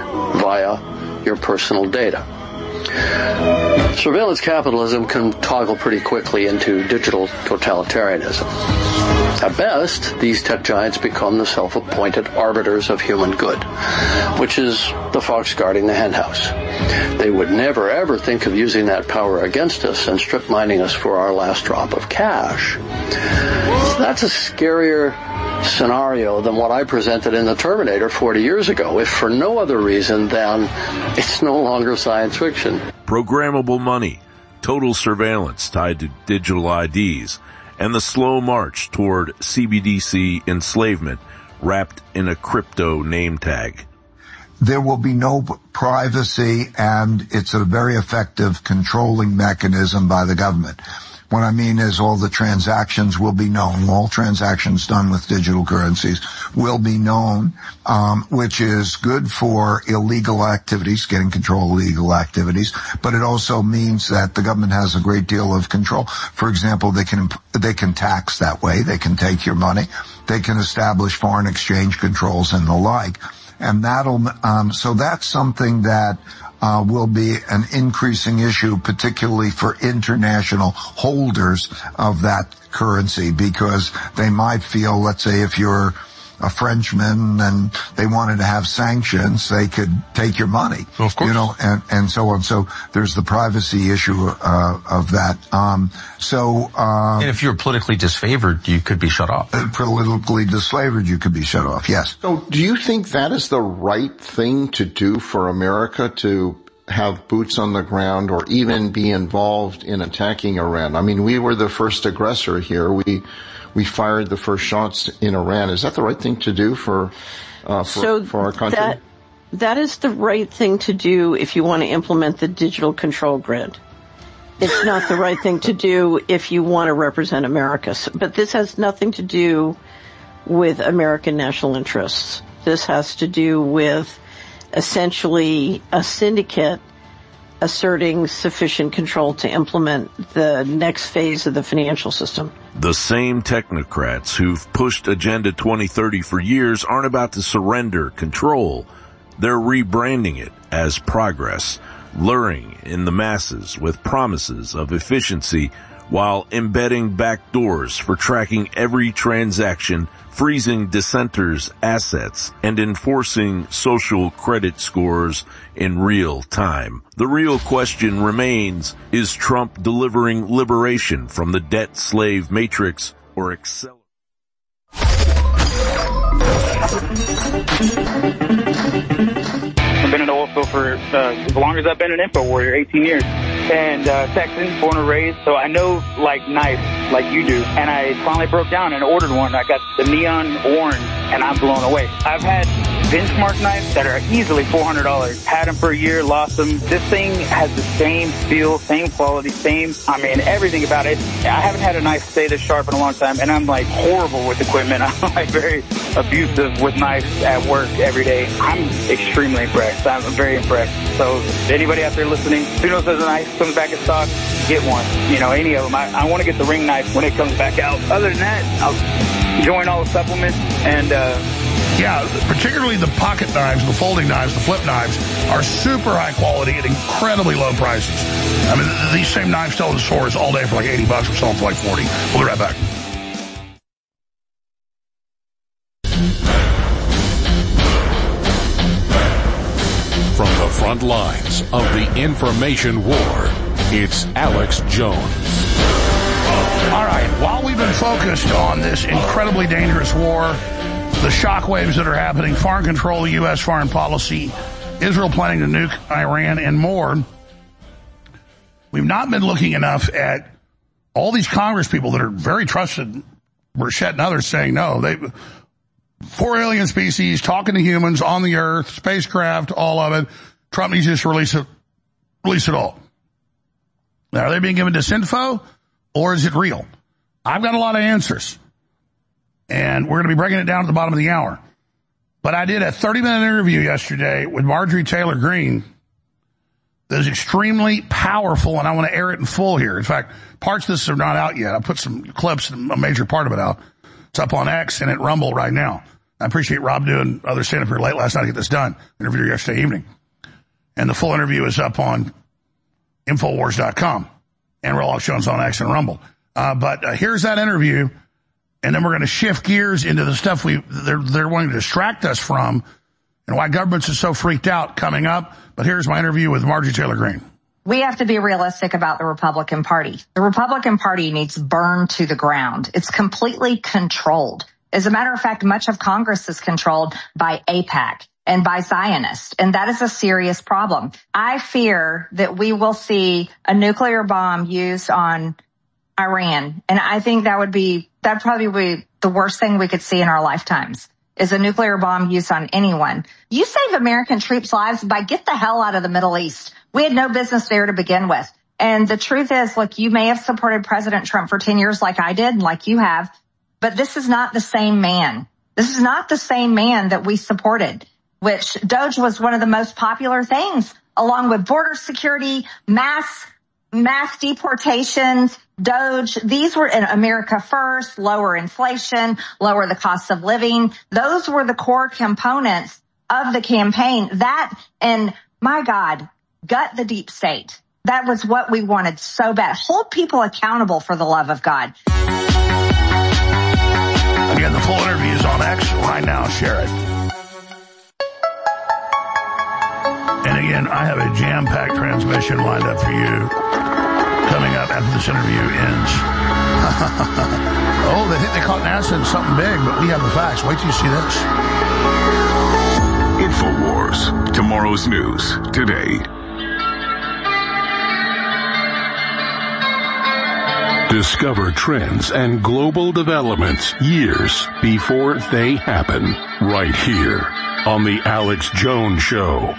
via your personal data. Surveillance capitalism can toggle pretty quickly into digital totalitarianism. At best, these tech giants become the self-appointed arbiters of human good, which is the fox guarding the henhouse. They would never ever think of using that power against us and strip mining us for our last drop of cash. That's a scarier scenario than what I presented in the Terminator forty years ago, if for no other reason than it's no longer science fiction. Programmable money, total surveillance tied to digital I Ds, and the slow march toward C B D C enslavement wrapped in a crypto name tag. There will be no privacy, and it's a very effective controlling mechanism by the government. What I mean is all the transactions will be known. All transactions done with digital currencies will be known, um, which is good for illegal activities, getting control of illegal activities, but it also means that the government has a great deal of control. For example, they can, they can tax that way. They can take your money. They can establish foreign exchange controls and the like. And that'll, um, so that's something that Uh, will be an increasing issue, particularly for international holders of that currency, because they might feel, let's say, if you're a Frenchman and they wanted to have sanctions, they could take your money. Of course. You know, and, and so on. So there's the privacy issue, uh, of that. Um, so, um. And if you're politically disfavored, you could be shut off. Uh, politically disfavored, you could be shut off, yes. So do you think that is the right thing to do for America, to have boots on the ground or even be involved in attacking Iran? I mean, we were the first aggressor here. We, we fired the first shots in Iran. Is that the right thing to do for, uh, for, so for our country? That, that is the right thing to do if you want to implement the digital control grid. It's not the right thing to do if you want to represent America. So, but this has nothing to do with American national interests. This has to do with essentially a syndicate asserting sufficient control to implement the next phase of the financial system. The same technocrats who've pushed Agenda twenty thirty for years aren't about to surrender control. They're rebranding it as progress, luring in the masses with promises of efficiency while embedding backdoors for tracking every transaction, freezing dissenters' assets, and enforcing social credit scores in real time. The real question remains, is Trump delivering liberation from the debt slave matrix or accelerating? I've been in the oil field for uh, as long as I've been an InfoWarrior, eighteen years. And uh, Texan, born and raised, so I know like knives like you do. And I finally broke down and ordered one. I got the neon orange, and I'm blown away. I've had benchmark knives that are easily four hundred dollars. Had them for a year, lost them. This thing has the same feel, same quality, same, I mean, everything about it. I haven't had a knife stay this sharp in a long time, and I'm like horrible with equipment. I'm like very abusive with knives at work every day. I'm extremely impressed. I'm very impressed. So anybody out there listening, who knows there's a knife comes back in stock, get one. You know, any of them. I, I want to get the ring knife when it comes back out. Other than that, I'll join all the supplements and, uh, yeah, particularly the pocket knives, the folding knives, the flip knives are super high quality at incredibly low prices. I mean, these same knives sell in the stores all day for like eighty bucks. We're selling for like forty. We'll be right back. From the front lines of the information war, it's Alex Jones. All right, while we've been focused on this incredibly dangerous war, the shockwaves that are happening, foreign control, U S foreign policy, Israel planning to nuke Iran, and more, we've not been looking enough at all these Congress people that are very trusted, Burchett and others saying no. They, four alien species, talking to humans on the earth, spacecraft, all of it. Trump needs to just release it, release it all. Now, are they being given disinfo, or is it real? I've got a lot of answers. And we're going to be breaking it down at the bottom of the hour. But I did a thirty-minute interview yesterday with Marjorie Taylor Greene that is extremely powerful, and I want to air it in full here. In fact, parts of this are not out yet. I put some clips, and a major part of it out. It's up on X and at Rumble right now. I appreciate Rob doing other stand-up here late last night to get this done. Interview yesterday evening. And the full interview is up on Infowars dot com. And we're all showing on X and Rumble. Uh, but uh, here's that interview. And then we're going to shift gears into the stuff we they're, they're wanting to distract us from and why governments are so freaked out coming up. But here's my interview with Marjorie Taylor Greene. We have to be realistic about the Republican Party. The Republican Party needs burned to the ground. It's completely controlled. As a matter of fact, much of Congress is controlled by AIPAC and by Zionists, and that is a serious problem. I fear that we will see a nuclear bomb used on Iran, and I think that would be, that'd probably be the worst thing we could see in our lifetimes, is a nuclear bomb used on anyone. You save American troops' lives by get the hell out of the Middle East. We had no business there to begin with. And the truth is, look, you may have supported President Trump for ten years like I did and like you have, but this is not the same man. This is not the same man that we supported, which Doge was one of the most popular things, along with border security, mass mass deportations, Doge. These were in America First, lower inflation, lower the cost of living. Those were the core components of the campaign. That, and my God, gut the deep state. That was what we wanted so bad. Hold people accountable, for the love of God. Again, the full interview is on X right now. Share it. And again, I have a jam-packed transmission lined up for you coming up after this interview ends. Oh, they think they caught NASA in something big, but we have the facts. Wait till you see this. InfoWars. Tomorrow's news today. Discover trends and global developments years before they happen, right here on The Alex Jones Show.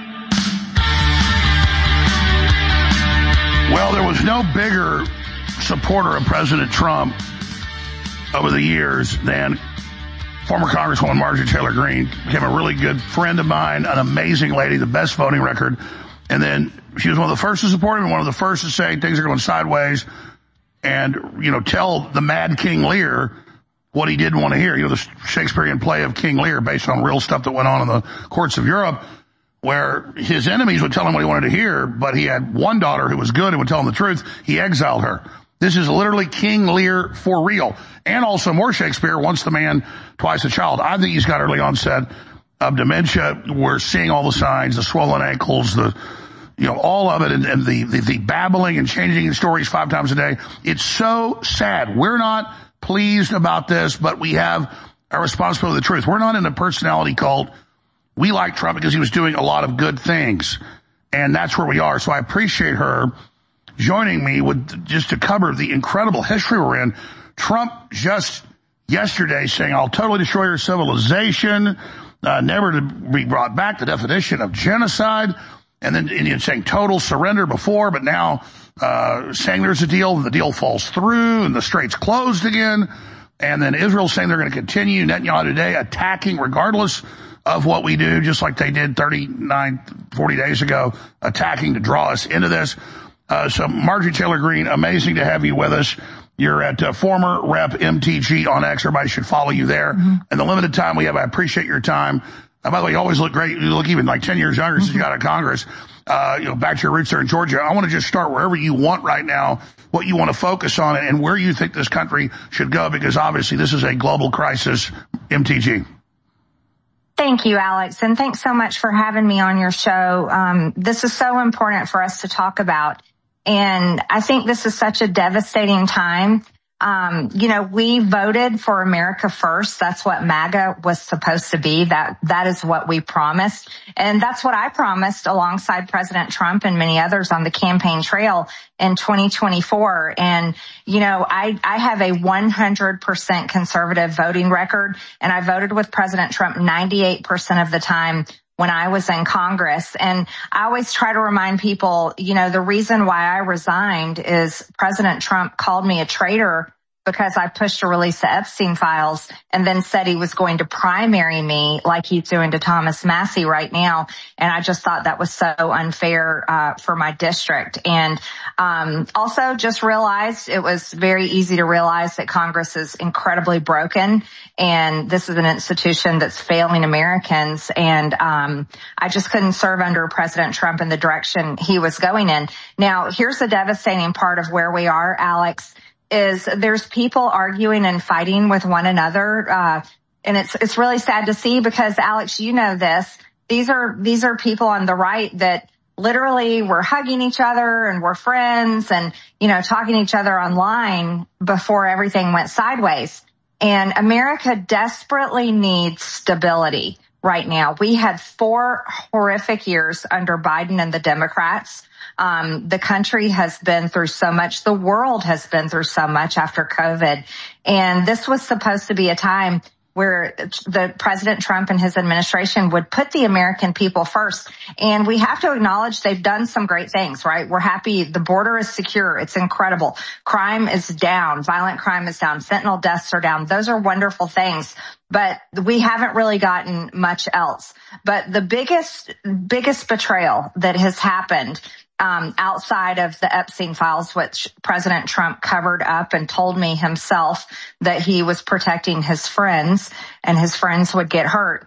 Well, there was no bigger supporter of President Trump over the years than former Congresswoman Marjorie Taylor Greene. Became a really good friend of mine, an amazing lady, the best voting record. And then she was one of the first to support him and one of the first to say things are going sideways and, you know, tell the mad King Lear what he didn't want to hear. You know, the Shakespearean play of King Lear based on real stuff that went on in the courts of Europe, where his enemies would tell him what he wanted to hear, but he had one daughter who was good and would tell him the truth. He exiled her. This is literally King Lear for real. And also more Shakespeare, once the man, twice the child. I think he's got early onset of dementia. We're seeing all the signs, the swollen ankles, the, you know, all of it, and, and the, the, the babbling and changing stories five times a day. It's so sad. We're not pleased about this, but we have a responsibility to the truth. We're not in a personality cult. We like Trump because he was doing a lot of good things, and that's where we are. So I appreciate her joining me with just to cover the incredible history we're in. Trump just yesterday saying, I'll totally destroy your civilization, uh, never to be brought back, the definition of genocide, and then Indian saying total surrender before, but now uh saying there's a deal, and the deal falls through, and the strait's closed again, and then Israel saying they're going to continue, Netanyahu today attacking regardless of what we do, just like they did thirty-nine, forty days ago, attacking to draw us into this. Uh, so Marjorie Taylor Greene, amazing to have you with us. You're at uh, former Rep M T G on X. Everybody should follow you there. Mm-hmm. And the limited time we have, I appreciate your time. Uh, by the way, you always look great. You look even like ten years younger mm-hmm. since you got out of Congress. Uh, you know, back to your roots there in Georgia. I want to just start wherever you want right now, what you want to focus on, and where you think this country should go, because obviously this is a global crisis. M T G. Thank you, Alex, and thanks so much for having me on your show. Um, this is so important for us to talk about, and I think this is such a devastating time. Um, you know, we voted for America First. That's what MAGA was supposed to be. That, that is what we promised. And that's what I promised alongside President Trump and many others on the campaign trail in twenty twenty-four. And, you know, I, I have a one hundred percent conservative voting record, and I voted with President Trump ninety-eight percent of the time when I was in Congress. And I always try to remind people, you know, the reason why I resigned is President Trump called me a traitor because I pushed to release the Epstein files, and then said he was going to primary me like he's doing to Thomas Massie right now. And I just thought that was so unfair uh for my district. And um also just realized it was very easy to realize that Congress is incredibly broken, and this is an institution that's failing Americans. And um I just couldn't serve under President Trump in the direction he was going in. Now, here's the devastating part of where we are, Alex, is there's people arguing and fighting with one another. Uh, and it's, it's really sad to see, because Alex, you know this, these are, these are people on the right that literally were hugging each other and were friends and, you know, talking to each other online before everything went sideways. And America desperately needs stability right now. We had four horrific years under Biden and the Democrats. Um, the country has been through so much. The world has been through so much after COVID. And this was supposed to be a time where the President Trump and his administration would put the American people first. And we have to acknowledge they've done some great things, right? We're happy. The border is secure. It's incredible. Crime is down. Violent crime is down. Fentanyl deaths are down. Those are wonderful things. But we haven't really gotten much else. But the biggest, biggest betrayal that has happened Um, outside of the Epstein files, which President Trump covered up and told me himself that he was protecting his friends and his friends would get hurt.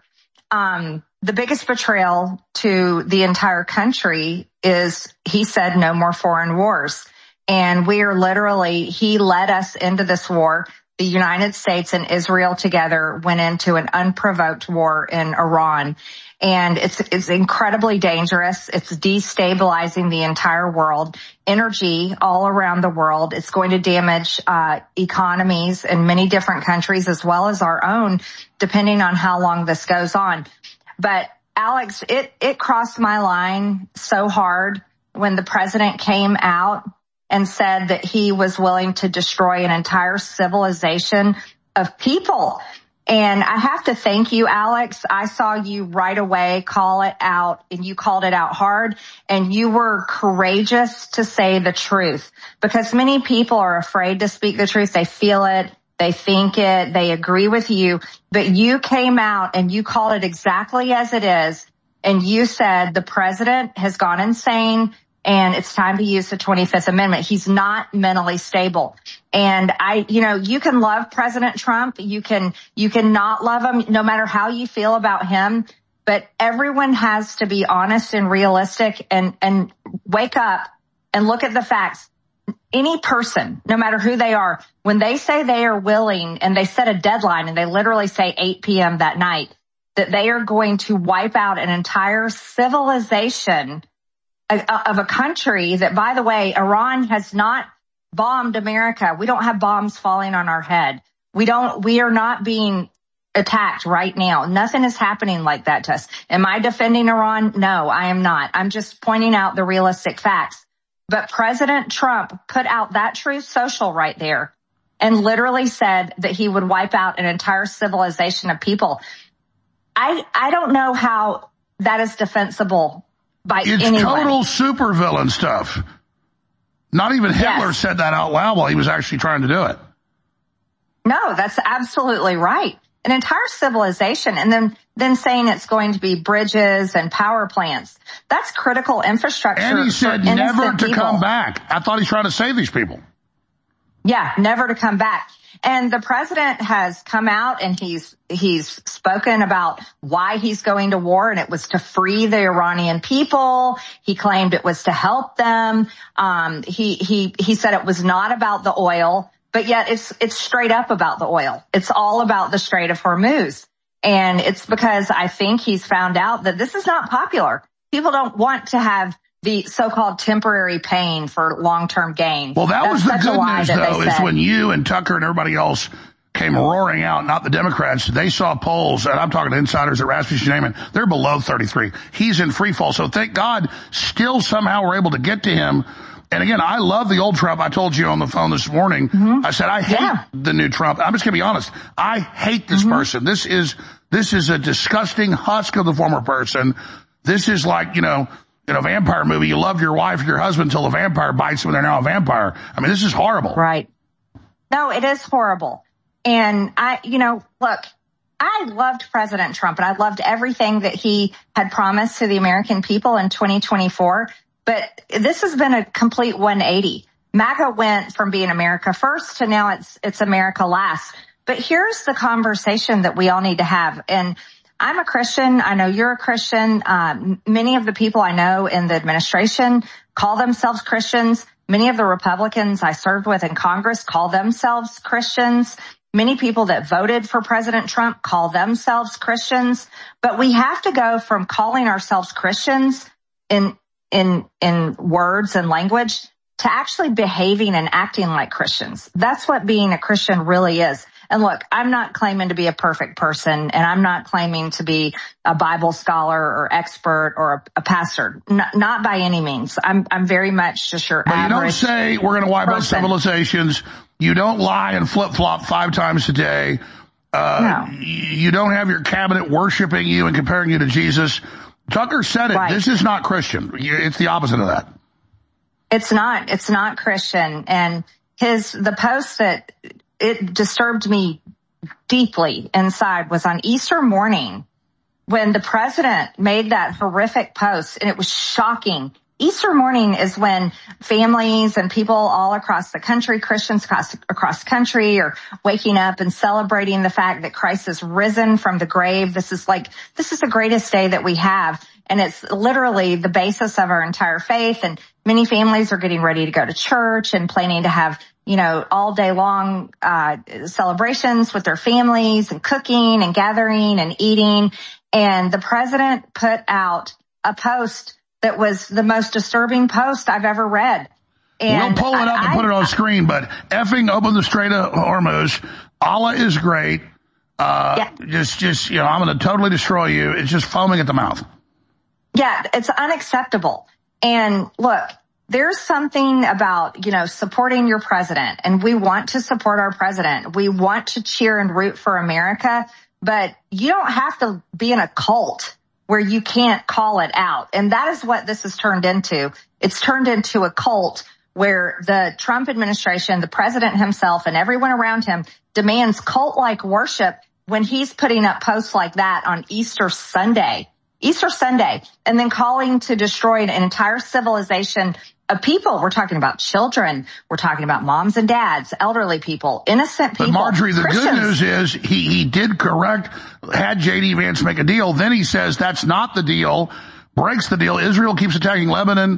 Um, the biggest betrayal to the entire country is he said no more foreign wars. And we are literally, he led us into this war. The United States and Israel together went into an unprovoked war in Iran. And it's, it's incredibly dangerous. It's destabilizing the entire world, energy all around the world. It's going to damage, uh, economies in many different countries as well as our own, depending on how long this goes on. But Alex, it, it crossed my line so hard when the president came out and said that he was willing to destroy an entire civilization of people. And I have to thank you, Alex. I saw you right away call it out, and you called it out hard, and you were courageous to say the truth, because many people are afraid to speak the truth. They feel it. They think it. They agree with you. But you came out and you called it exactly as it is. And you said the president has gone insane, and it's time to use the twenty-fifth Amendment. He's not mentally stable. And I, you know, you can love President Trump. You can, you can not love him, no matter how you feel about him. But everyone has to be honest and realistic and, and wake up and look at the facts. any person, no matter who they are, when they say they are willing and they set a deadline and they literally say eight p.m. that night, that they are going to wipe out an entire civilization of a country that, by the way, Iran has not bombed America. We don't have bombs falling on our head. We don't, we are not being attacked right now. Nothing is happening like that to us. Am I defending Iran? No, I am not. I'm just pointing out the realistic facts. But President Trump put out that Truth Social right there and literally said that he would wipe out an entire civilization of people. I, I don't know how that is defensible by it's anyone. It's total supervillain stuff. Not even Hitler yes. said that out loud while he was actually trying to do it. No, that's absolutely right. An entire civilization, and then, then saying it's going to be bridges and power plants. That's critical infrastructure. And he said never to people. come back. I thought he's trying to save these people. Yeah, never to come back. And the president has come out and he's, he's spoken about why he's going to war, and it was to free the Iranian people. He claimed it was to help them. Um, he, he, he said it was not about the oil, but yet it's, it's straight up about the oil. It's all about the Strait of Hormuz. And it's because I think he's found out that this is not popular. People don't want to have the so-called temporary pain for long-term gain. Well, that That's was the good news, though, is said. when you and Tucker and everybody else came roaring out, not the Democrats. They saw polls, and I'm talking to insiders at Rasmussen, you name it, they're below thirty-three. He's in free fall. So thank God still somehow we're able to get to him. And again, I love the old Trump. I told you on the phone this morning. Mm-hmm. I said, I hate yeah. the new Trump. I'm just going to be honest. I hate this mm-hmm. person. This is, this is a disgusting husk of the former person. This is like, you know, in a vampire movie, you loved your wife or your husband until the vampire bites them and they're now a vampire. I mean, this is horrible. Right. No, it is horrible. And I, you know, look, I loved President Trump and I loved everything that he had promised to the American people in twenty twenty-four. But this has been a complete one eighty. MAGA went from being America first to now it's, it's America last. But here's the conversation that we all need to have. And I'm a Christian. I know you're a Christian. Um, many of the people I know in the administration call themselves Christians. Many of the Republicans I served with in Congress call themselves Christians. Many people that voted for President Trump call themselves Christians. But we have to go from calling ourselves Christians in in in words and language to actually behaving and acting like Christians. That's what being a Christian really is. And look, I'm not claiming to be a perfect person, and I'm not claiming to be a Bible scholar or expert or a, a pastor. N- not by any means. I'm I'm very much just your but average you don't say we're going to wipe out person. civilizations. You don't lie and flip-flop five times a day. Uh, no. You don't have your cabinet worshiping you and comparing you to Jesus. Tucker said it. Right. This is not Christian. It's the opposite of that. It's not. It's not Christian. And his the post that it disturbed me deeply inside was on Easter morning when the president made that horrific post, and it was shocking. Easter morning is when families and people all across the country, Christians across, across the country, are waking up and celebrating the fact that Christ has risen from the grave. This is like, this is the greatest day that we have. And it's literally the basis of our entire faith. And many families are getting ready to go to church and planning to have, you know, all day long, uh, celebrations with their families and cooking and gathering and eating. And the president put out a post that was the most disturbing post I've ever read. And we'll pull it up I, and put it on screen, but effing open the Strait of Hormuz. Allah is great. Uh, yeah. just, just, you know, I'm going to totally destroy you. It's just foaming at the mouth. Yeah, it's unacceptable. And look, there's something about, you know, supporting your president, and we want to support our president. We want to cheer and root for America, but you don't have to be in a cult where you can't call it out. And that is what this has turned into. It's turned into a cult where the Trump administration, the president himself, and everyone around him demands cult-like worship when he's putting up posts like that on Easter Sunday. Easter Sunday, and then calling to destroy an entire civilization of people. We're talking about children. We're talking about moms and dads, elderly people, innocent people. But Marjorie, the Christians. Good news is he, he did correct, had J D Vance make a deal. Then he says that's not the deal, breaks the deal. Israel keeps attacking Lebanon.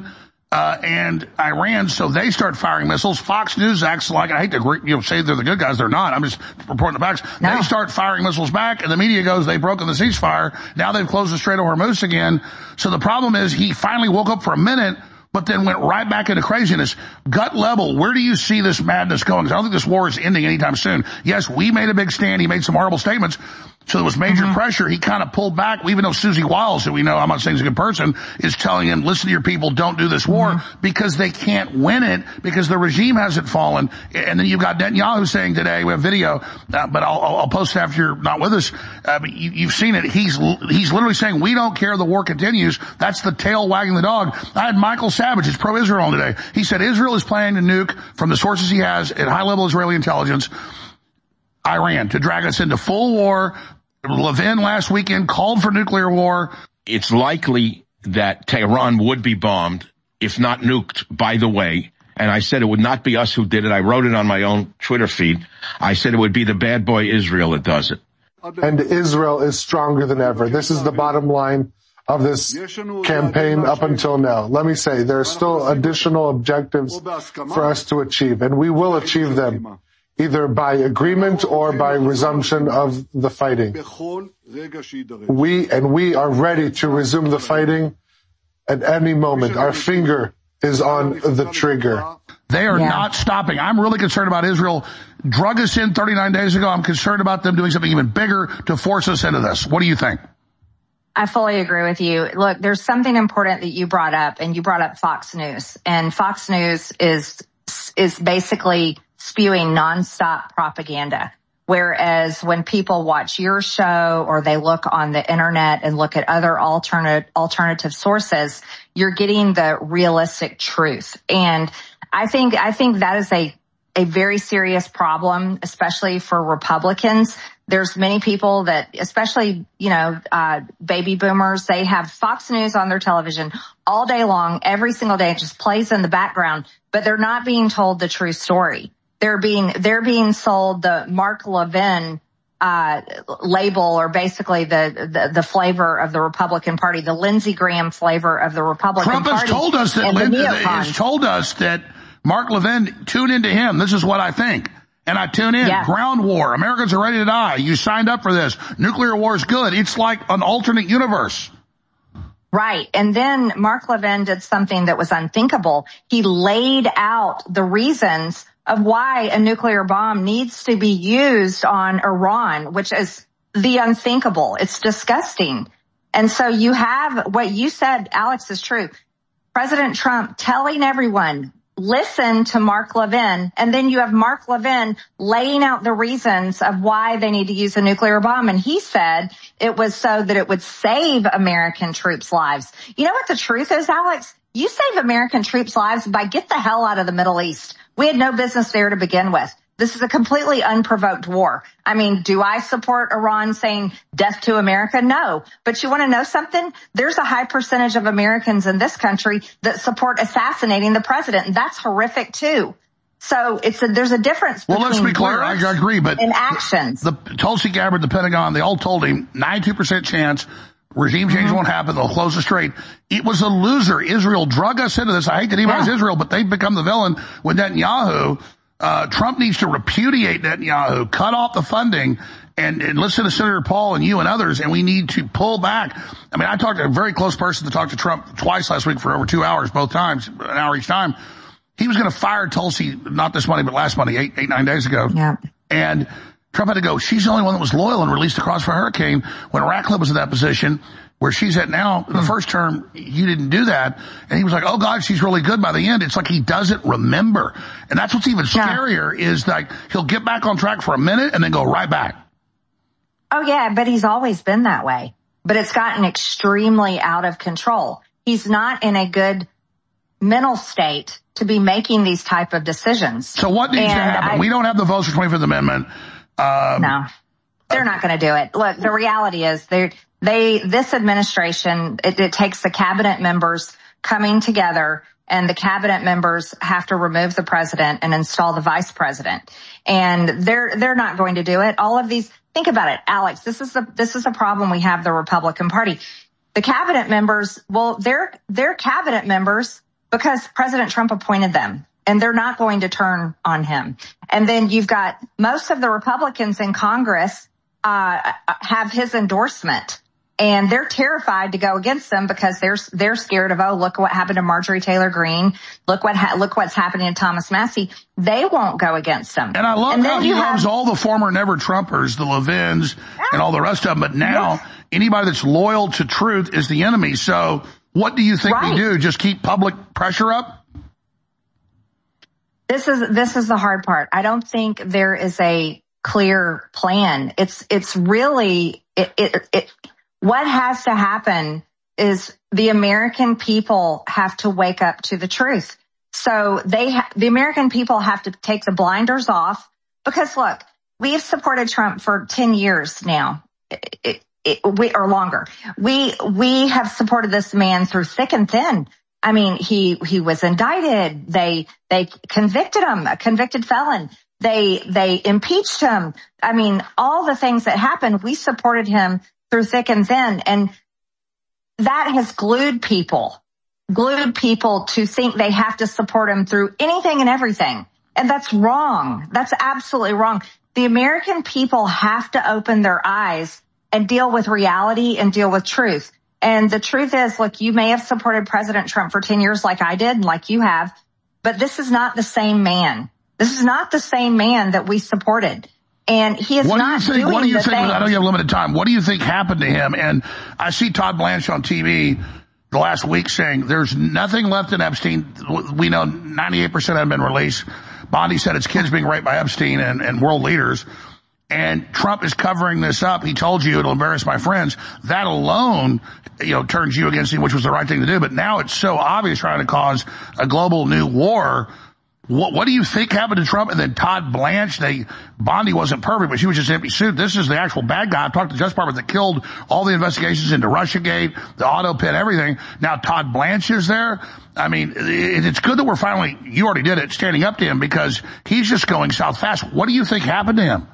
Uh, and Iran, so they start firing missiles. Fox News acts like, I hate to you know, say they're the good guys, they're not. I'm just reporting the facts. No. They start firing missiles back, and the media goes, they've broken the ceasefire. Now they've closed the Strait of Hormuz again. So the problem is he finally woke up for a minute, but then went right back into craziness. Gut level, where do you see this madness going? Because I don't think this war is ending anytime soon. Yes, we made a big stand. He made some horrible statements. So there was major mm-hmm. pressure. He kind of pulled back, even though Susie Wiles, who we know, I'm not saying is a good person, is telling him, listen to your people, don't do this war, mm-hmm. because they can't win it, because the regime hasn't fallen. And then you've got Netanyahu saying today, we have video, uh, but I'll, I'll post it after you're not with us, uh, but you, you've seen it. He's, he's literally saying, we don't care, the war continues. That's the tail wagging the dog. I had Michael Savage, who's pro-Israel on today. He said Israel is planning to nuke, from the sources he has at high-level Israeli intelligence, Iran, to drag us into full war. Levin last weekend called for nuclear war. It's likely that Tehran would be bombed, if not nuked, by the way. And I said it would not be us who did it. I wrote it on my own Twitter feed. I said it would be the bad boy Israel that does it. And Israel is stronger than ever. This is the bottom line of this campaign up until now. Let me say, there are still additional objectives for us to achieve, and we will achieve them, either by agreement or by resumption of the fighting. We, and we are ready to resume the fighting at any moment. Our finger is on the trigger. They are yeah. not stopping. I'm really concerned about Israel. Drug us in thirty-nine days ago. I'm concerned about them doing something even bigger to force us into this. What do you think? I fully agree with you. Look, there's something important that you brought up, and you brought up Fox News. And Fox News is is basically spewing nonstop propaganda. Whereas when people watch your show or they look on the internet and look at other alternate, alternative sources, you're getting the realistic truth. And I think, I think that is a, a very serious problem, especially for Republicans. There's many people that, especially, you know, uh, baby boomers, they have Fox News on their television all day long, every single day. It just plays in the background, but they're not being told the true story. They're being, they're being sold the Mark Levin, uh, label, or basically the, the, the flavor of the Republican Party, the Lindsey Graham flavor of the Republican Trump Party. Trump has told us that, Lin- has told us that Mark Levin, tune into him. This is what I think. And I tune in. Yeah. Ground war. Americans are ready to die. You signed up for this. Nuclear war is good. It's like an alternate universe. Right. And then Mark Levin did something that was unthinkable. He laid out the reasons of why a nuclear bomb needs to be used on Iran, which is the unthinkable. It's disgusting. And so you have what you said, Alex, is true. President Trump telling everyone, listen to Mark Levin, and then you have Mark Levin laying out the reasons of why they need to use a nuclear bomb. And he said it was so that it would save American troops' lives. You know what the truth is, Alex? You save American troops' lives by get the hell out of the Middle East. We had no business there to begin with. This is a completely unprovoked war. I mean, do I support Iran saying death to America? No. But you want to know something? There's a high percentage of Americans in this country that support assassinating the president, and that's horrific too. So it's a, there's a difference between well, let's be clear. I agree, but and actions. The, the Tulsi Gabbard, the Pentagon, they all told him ninety-two percent chance. Regime change mm-hmm. won't happen. They'll close the strait. It was a loser. Israel drug us into this. I hate to demonize yeah. Israel, but they've become the villain with Netanyahu. Uh, Trump needs to repudiate Netanyahu, cut off the funding, and, and listen to Senator Paul and you and others, and we need to pull back. I mean, I talked to a very close person to talk to Trump twice last week for over two hours, both times, an hour each time. He was going to fire Tulsi, not this Monday, but last Monday, eight, eight, nine days ago. Yeah. And Trump had to go, she's the only one that was loyal and released across for hurricane when Ratcliffe was in that position where she's at now. The first term, you didn't do that. And he was like, oh God, she's really good by the end. It's like he doesn't remember. And that's what's even scarier yeah. is like he'll get back on track for a minute and then go right back. Oh yeah, but he's always been that way. But it's gotten extremely out of control. He's not in a good mental state to be making these type of decisions. So what needs and to happen? I, we don't have the votes for twenty-fifth Amendment. Um, no, they're not going to do it. Look, the reality is they, they, this administration, it, it takes the cabinet members coming together, and the cabinet members have to remove the president and install the vice president. And they're, they're not going to do it. All of these, think about it, Alex, this is the, this is a problem we have the Republican Party. The cabinet members, well, their, their cabinet members because President Trump appointed them. And they're not going to turn on him. And then you've got most of the Republicans in Congress uh have his endorsement. And they're terrified to go against them because they're they're scared of, oh, look what happened to Marjorie Taylor Greene. Look what ha- look what's happening to Thomas Massie. They won't go against them. And I love and how he have, loves all the former Never Trumpers, the Levins, yeah. and all the rest of them. But now yes. anybody that's loyal to truth is the enemy. So what do you think right. we do? Just keep public pressure up? This is, this is the hard part. I don't think there is a clear plan. It's, it's really, it, it, it, what has to happen is the American people have to wake up to the truth. So they, ha- the American people have to take the blinders off because look, we've supported Trump for ten years now. It, it, it, we, or longer. We, we have supported this man through thick and thin. I mean, he, he was indicted. They, they convicted him, a convicted felon. They, they impeached him. I mean, all the things that happened, we supported him through thick and thin. And that has glued people, glued people to think they have to support him through anything and everything. And that's wrong. That's absolutely wrong. The American people have to open their eyes and deal with reality and deal with truth. And the truth is, look, you may have supported President Trump for ten years like I did and like you have, but this is not the same man. This is not the same man that we supported. And he is what not do you think, doing What do you the think, things. I know you have limited time, what do you think happened to him? And I see Todd Blanche on T V the last week saying there's nothing left in Epstein. We know ninety-eight percent have been released. Bondi said it's kids being raped by Epstein and, and world leaders. And Trump is covering this up. He told you it'll embarrass my friends. That alone, you know, turns you against him, which was the right thing to do. But now it's so obvious trying to cause a global new war. What, what do you think happened to Trump? And then Todd Blanche, they, Bondi wasn't perfect, but she was just an empty suit. This is the actual bad guy. I talked to the Justice Department that killed all the investigations into Russiagate, the auto pit, everything. Now Todd Blanche is there. I mean, it, it's good that we're finally, you already did it, standing up to him because he's just going south fast. What do you think happened to him?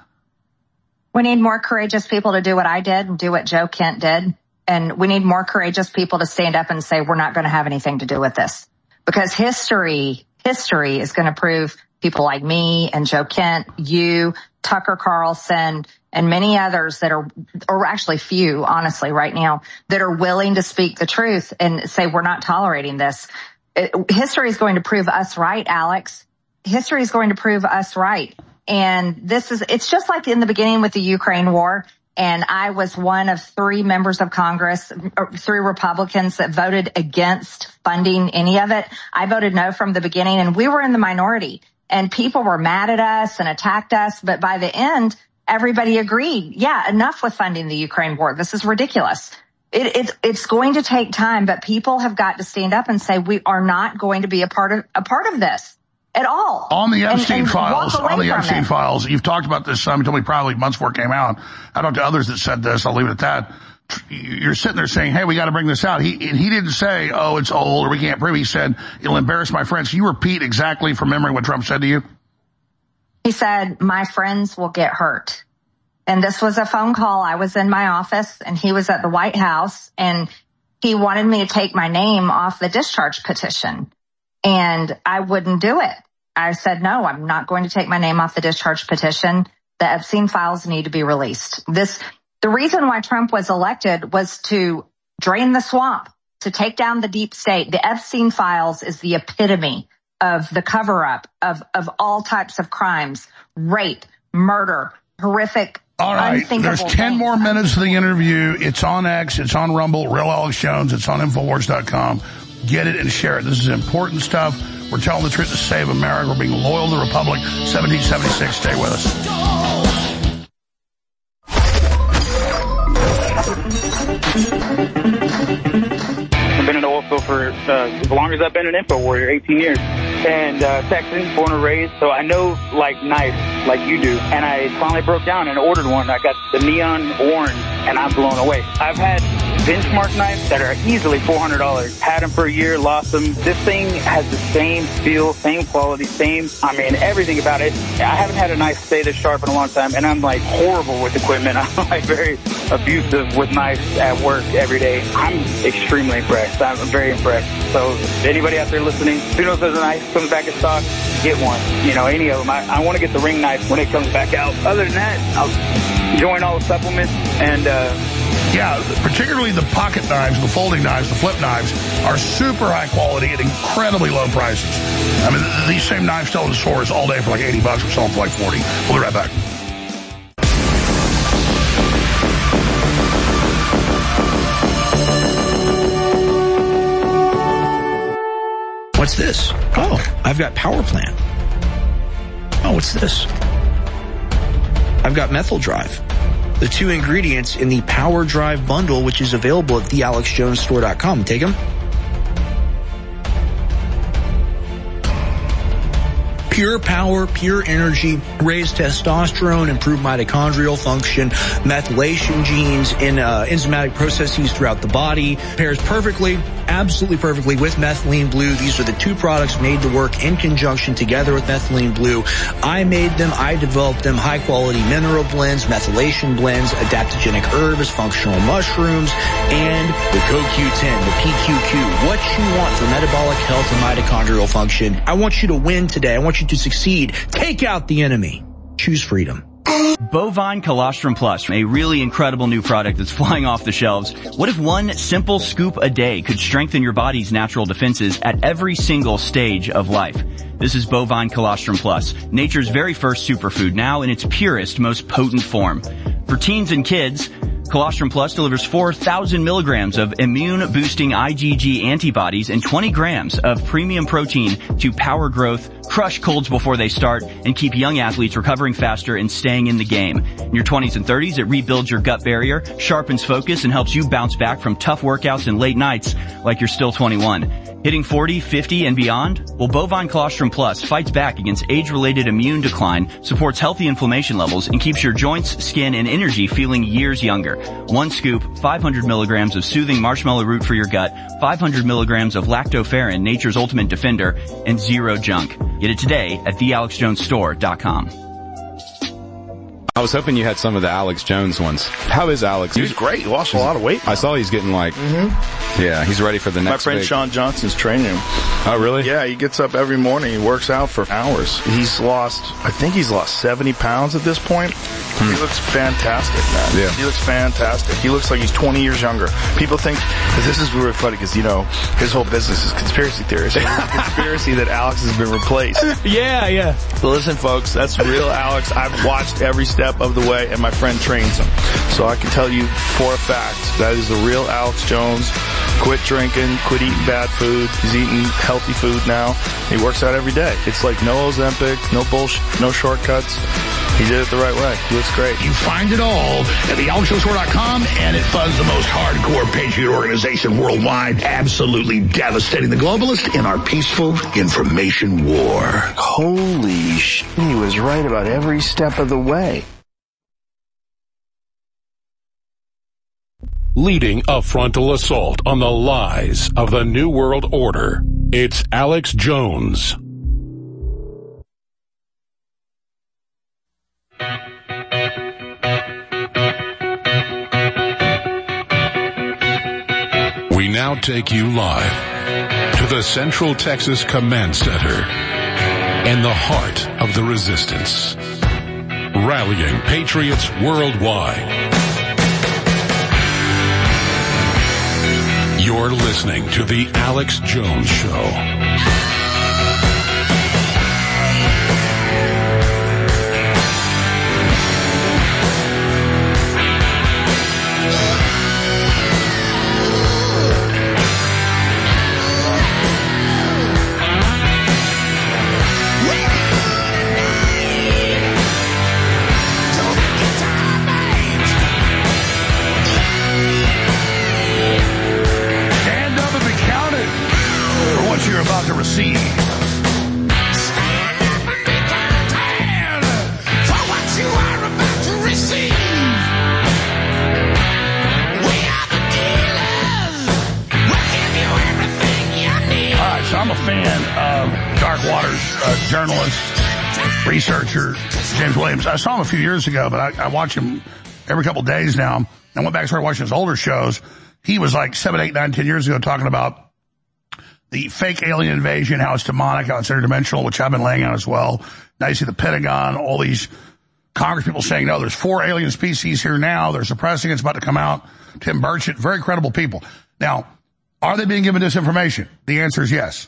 We need more courageous people to do what I did and do what Joe Kent did. And we need more courageous people to stand up and say, we're not going to have anything to do with this. Because history, history is going to prove people like me and Joe Kent, you, Tucker Carlson, and many others that are, or actually few, honestly, right now, that are willing to speak the truth and say, we're not tolerating this. It, history is going to prove us right, Alex. History is going to prove us right. And this is, it's just like in the beginning with the Ukraine war. And I was one of three members of Congress, three Republicans that voted against funding any of it. I voted no from the beginning and we were in the minority and people were mad at us and attacked us. But by the end, everybody agreed. Yeah, enough with funding the Ukraine war. This is ridiculous. It, it, it's going to take time, but people have got to stand up and say, we are not going to be a part of, a part of this. At all. On the Epstein and, and files, on the Epstein it. files, you've talked about this some. You told me probably months before it came out. I talked to others that said this. I'll leave it at that. You're sitting there saying, hey, we got to bring this out. He, he didn't say, oh, it's old or we can't prove it. He said, it'll embarrass my friends. Can you repeat exactly from memory what Trump said to you? He said, my friends will get hurt. And this was a phone call. I was in my office and he was at the White House and he wanted me to take my name off the discharge petition. And I wouldn't do it. I said, no, I'm not going to take my name off the discharge petition. The Epstein files need to be released. This, the reason why Trump was elected was to drain the swamp, to take down the deep state. The Epstein files is the epitome of the cover up of, of all types of crimes, rape, murder, horrific. All right, there's ten things. more minutes of the interview. It's on X, it's on Rumble, Real Alex Jones, it's on Infowars dot com. Get it and share it. This is important stuff. We're telling the truth to save America. We're being loyal to the Republic. seventeen seventy-six. Stay with us. I've been in the oil field for uh, as long as I've been an info warrior, eighteen years. And uh, Texan, born and raised, so I know like knives like you do. And I finally broke down and ordered one. I got the neon orange and I'm blown away. I've had benchmark knives that are easily four hundred dollars. Had them for a year, lost them. This thing has the same feel, same quality, same, I mean, everything about it. I haven't had a knife stay this sharp in a long time, and I'm like horrible with equipment. I'm like very abusive with knives at work every day. I'm extremely impressed. I'm very impressed. So anybody out there listening, who knows if a knife comes back in stock, get one. You know, any of them. I, I want to get the ring knife when it comes back out. Other than that, I'll join all the supplements and, uh, yeah, particularly the pocket knives, the folding knives, the flip knives are super high quality at incredibly low prices. I mean, th- these same knives sell in stores all day for like eighty bucks. We're selling for like forty. We'll be right back. What's this? Oh, I've got Power Plant. Oh, what's this? I've got Methyl Drive. The two ingredients in the Power Drive bundle, which is available at the alex jones store dot com. Take them. Pure power, pure energy, raised testosterone, improved mitochondrial function, methylation genes in uh, enzymatic processes throughout the body. Pairs perfectly, absolutely perfectly with Methylene Blue. These are the two products made to work in conjunction together with Methylene Blue. I made them, I developed them, high quality mineral blends, methylation blends, adaptogenic herbs, functional mushrooms, and the C O Q ten, the P Q Q. What you want for metabolic health and mitochondrial function. I want you to win today. I want you to succeed. Take out the enemy. Choose freedom. Bovine Colostrum Plus, a really incredible new product that's flying off the shelves. What if one simple scoop a day could strengthen your body's natural defenses at every single stage of life? This is Bovine Colostrum Plus, nature's very first superfood, now in its purest, most potent form. For teens and kids, Colostrum Plus delivers four thousand milligrams of immune-boosting IgG antibodies and twenty grams of premium protein to power growth, crush colds before they start, and keep young athletes recovering faster and staying in the game. In your twenties and thirties, it rebuilds your gut barrier, sharpens focus, and helps you bounce back from tough workouts and late nights like you're still twenty-one. Hitting forty, fifty, and beyond? Well, Bovine Colostrum Plus fights back against age-related immune decline, supports healthy inflammation levels, and keeps your joints, skin, and energy feeling years younger. One scoop, five hundred milligrams of soothing marshmallow root for your gut, five hundred milligrams of lactoferrin, nature's ultimate defender, and zero junk. Get it today at the alex jones store dot com. I was hoping you had some of the Alex Jones ones. How is Alex? He's great. He lost a lot of weight. I saw he's getting like, mm-hmm. yeah, he's ready for the next My friend big. Sean Johnson's training him. Oh, really? Yeah, he gets up every morning. He works out for hours. He's lost, I think he's lost seventy pounds at this point. Hmm. He looks fantastic, man. Yeah. He looks fantastic. He looks like he's twenty years younger. People think, because this is really funny, because, you know, his whole business is conspiracy theories. It's a conspiracy that Alex has been replaced. Yeah, yeah. But listen, folks, that's real Alex. I've watched every step of the way, and my friend trains him. So I can tell you for a fact that is the real Alex Jones. Quit drinking, quit eating bad food. He's eating healthy food now. He works out every day. It's like no Ozempic, no bullshit, no shortcuts. He did it the right way. He looks great. You find it all at the alex jones store dot com, and it funds the most hardcore patriot organization worldwide, absolutely devastating the globalists in our peaceful information war. Holy sh**, he was right about every step of the way. Leading a frontal assault on the lies of the New World Order, it's Alex Jones. We now take you live to the Central Texas Command Center in the heart of the resistance, rallying patriots worldwide. You're listening to The Alex Jones Show. You're about to receive. uh, journalist, researcher, James Williams. I saw him a few years ago, but I, I watch him every couple of days now. I went back and started watching his older shows. He was like seven, eight, nine, ten years ago talking about the fake alien invasion, how it's demonic, how it's interdimensional, which I've been laying out as well. Now you see the Pentagon, all these Congress people saying, no, there's four alien species here now. They're suppressing it. It's about to come out. Tim Burchett, very credible people. Now, are they being given disinformation? The answer is yes.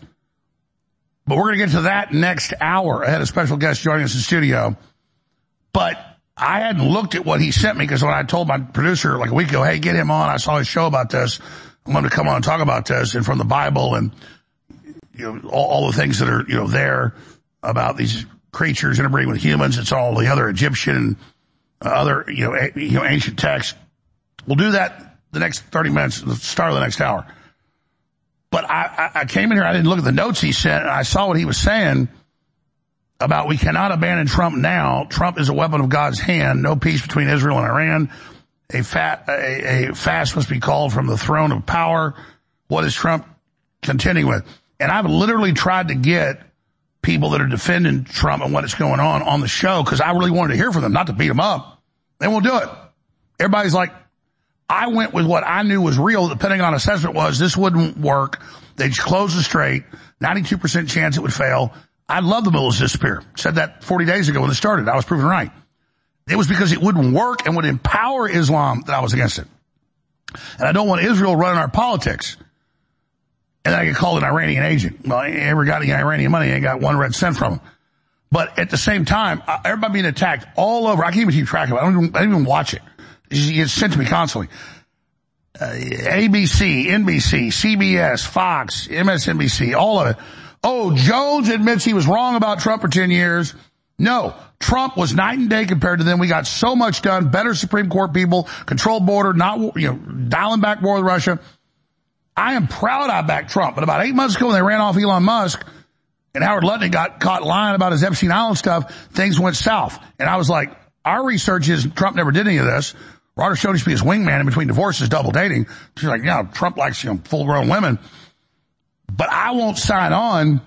But we're going to get to that next hour. I had a special guest joining us in studio. But I hadn't looked at what he sent me because when I told my producer like a week ago, hey, get him on. I saw his show about this. I want him to come on and talk about this and from the Bible and, you know, all, all the things that are, you know, there about these creatures interbreeding with humans. It's all the other Egyptian and uh, other, you know, a, you know, ancient texts. We'll do that the next thirty minutes, the start of the next hour. But I, I, I came in here, I didn't look at the notes he sent, and I saw what he was saying about we cannot abandon Trump now. Trump is a weapon of God's hand. No peace between Israel and Iran. A, fat, a, a fast must be called from the throne of power. What is Trump contending with? And I've literally tried to get people that are defending Trump and what is going on on the show because I really wanted to hear from them, not to beat them up. They won't do it. Everybody's like, I went with what I knew was real. The Pentagon assessment was this wouldn't work. They'd close the strait. ninety-two percent chance it would fail. I'd love the missiles to disappear. Said that forty days ago when it started. I was proven right. It was because it wouldn't work and would empower Islam that I was against it. And I don't want Israel running our politics. And then I get called an Iranian agent. Well, I ain't ever got any Iranian money. I ain't got one red cent from them. But at the same time, everybody being attacked all over. I can't even keep track of it. I don't even, I don't even watch it. It gets sent to me constantly. Uh, A B C, N B C, C B S, Fox, M S N B C, all of it. Oh, Jones admits he was wrong about Trump for ten years. No, Trump was night and day compared to them. We got so much done. Better Supreme Court people, controlled border, not, you know, dialing back war with Russia. I am proud I backed Trump. But about eight months ago when they ran off Elon Musk and Howard Lutnick got caught lying about his Epstein Island stuff, things went south. And I was like, our research is Trump never did any of this. Roger Stone used to be his wingman in between divorces, double dating. She's like, yeah, Trump likes, you know, full-grown women. But I won't sign on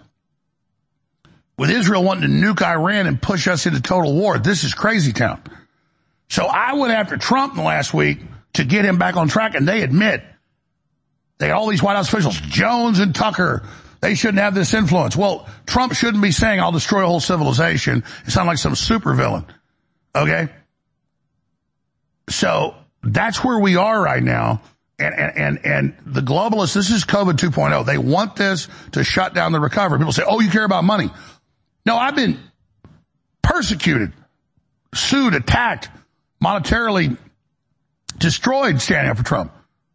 with Israel wanting to nuke Iran and push us into total war. This is crazy town. So I went after Trump in the last week to get him back on track, and they admit, they had all these White House officials, Jones and Tucker, they shouldn't have this influence. Well, Trump shouldn't be saying, I'll destroy a whole civilization. It sounds like some supervillain. Okay? So that's where we are right now. And, and, and, and the globalists, this is COVID two point oh. They want this to shut down the recovery. People say, oh, you care about money. No, I've been persecuted, sued, attacked, monetarily destroyed standing up for Trump.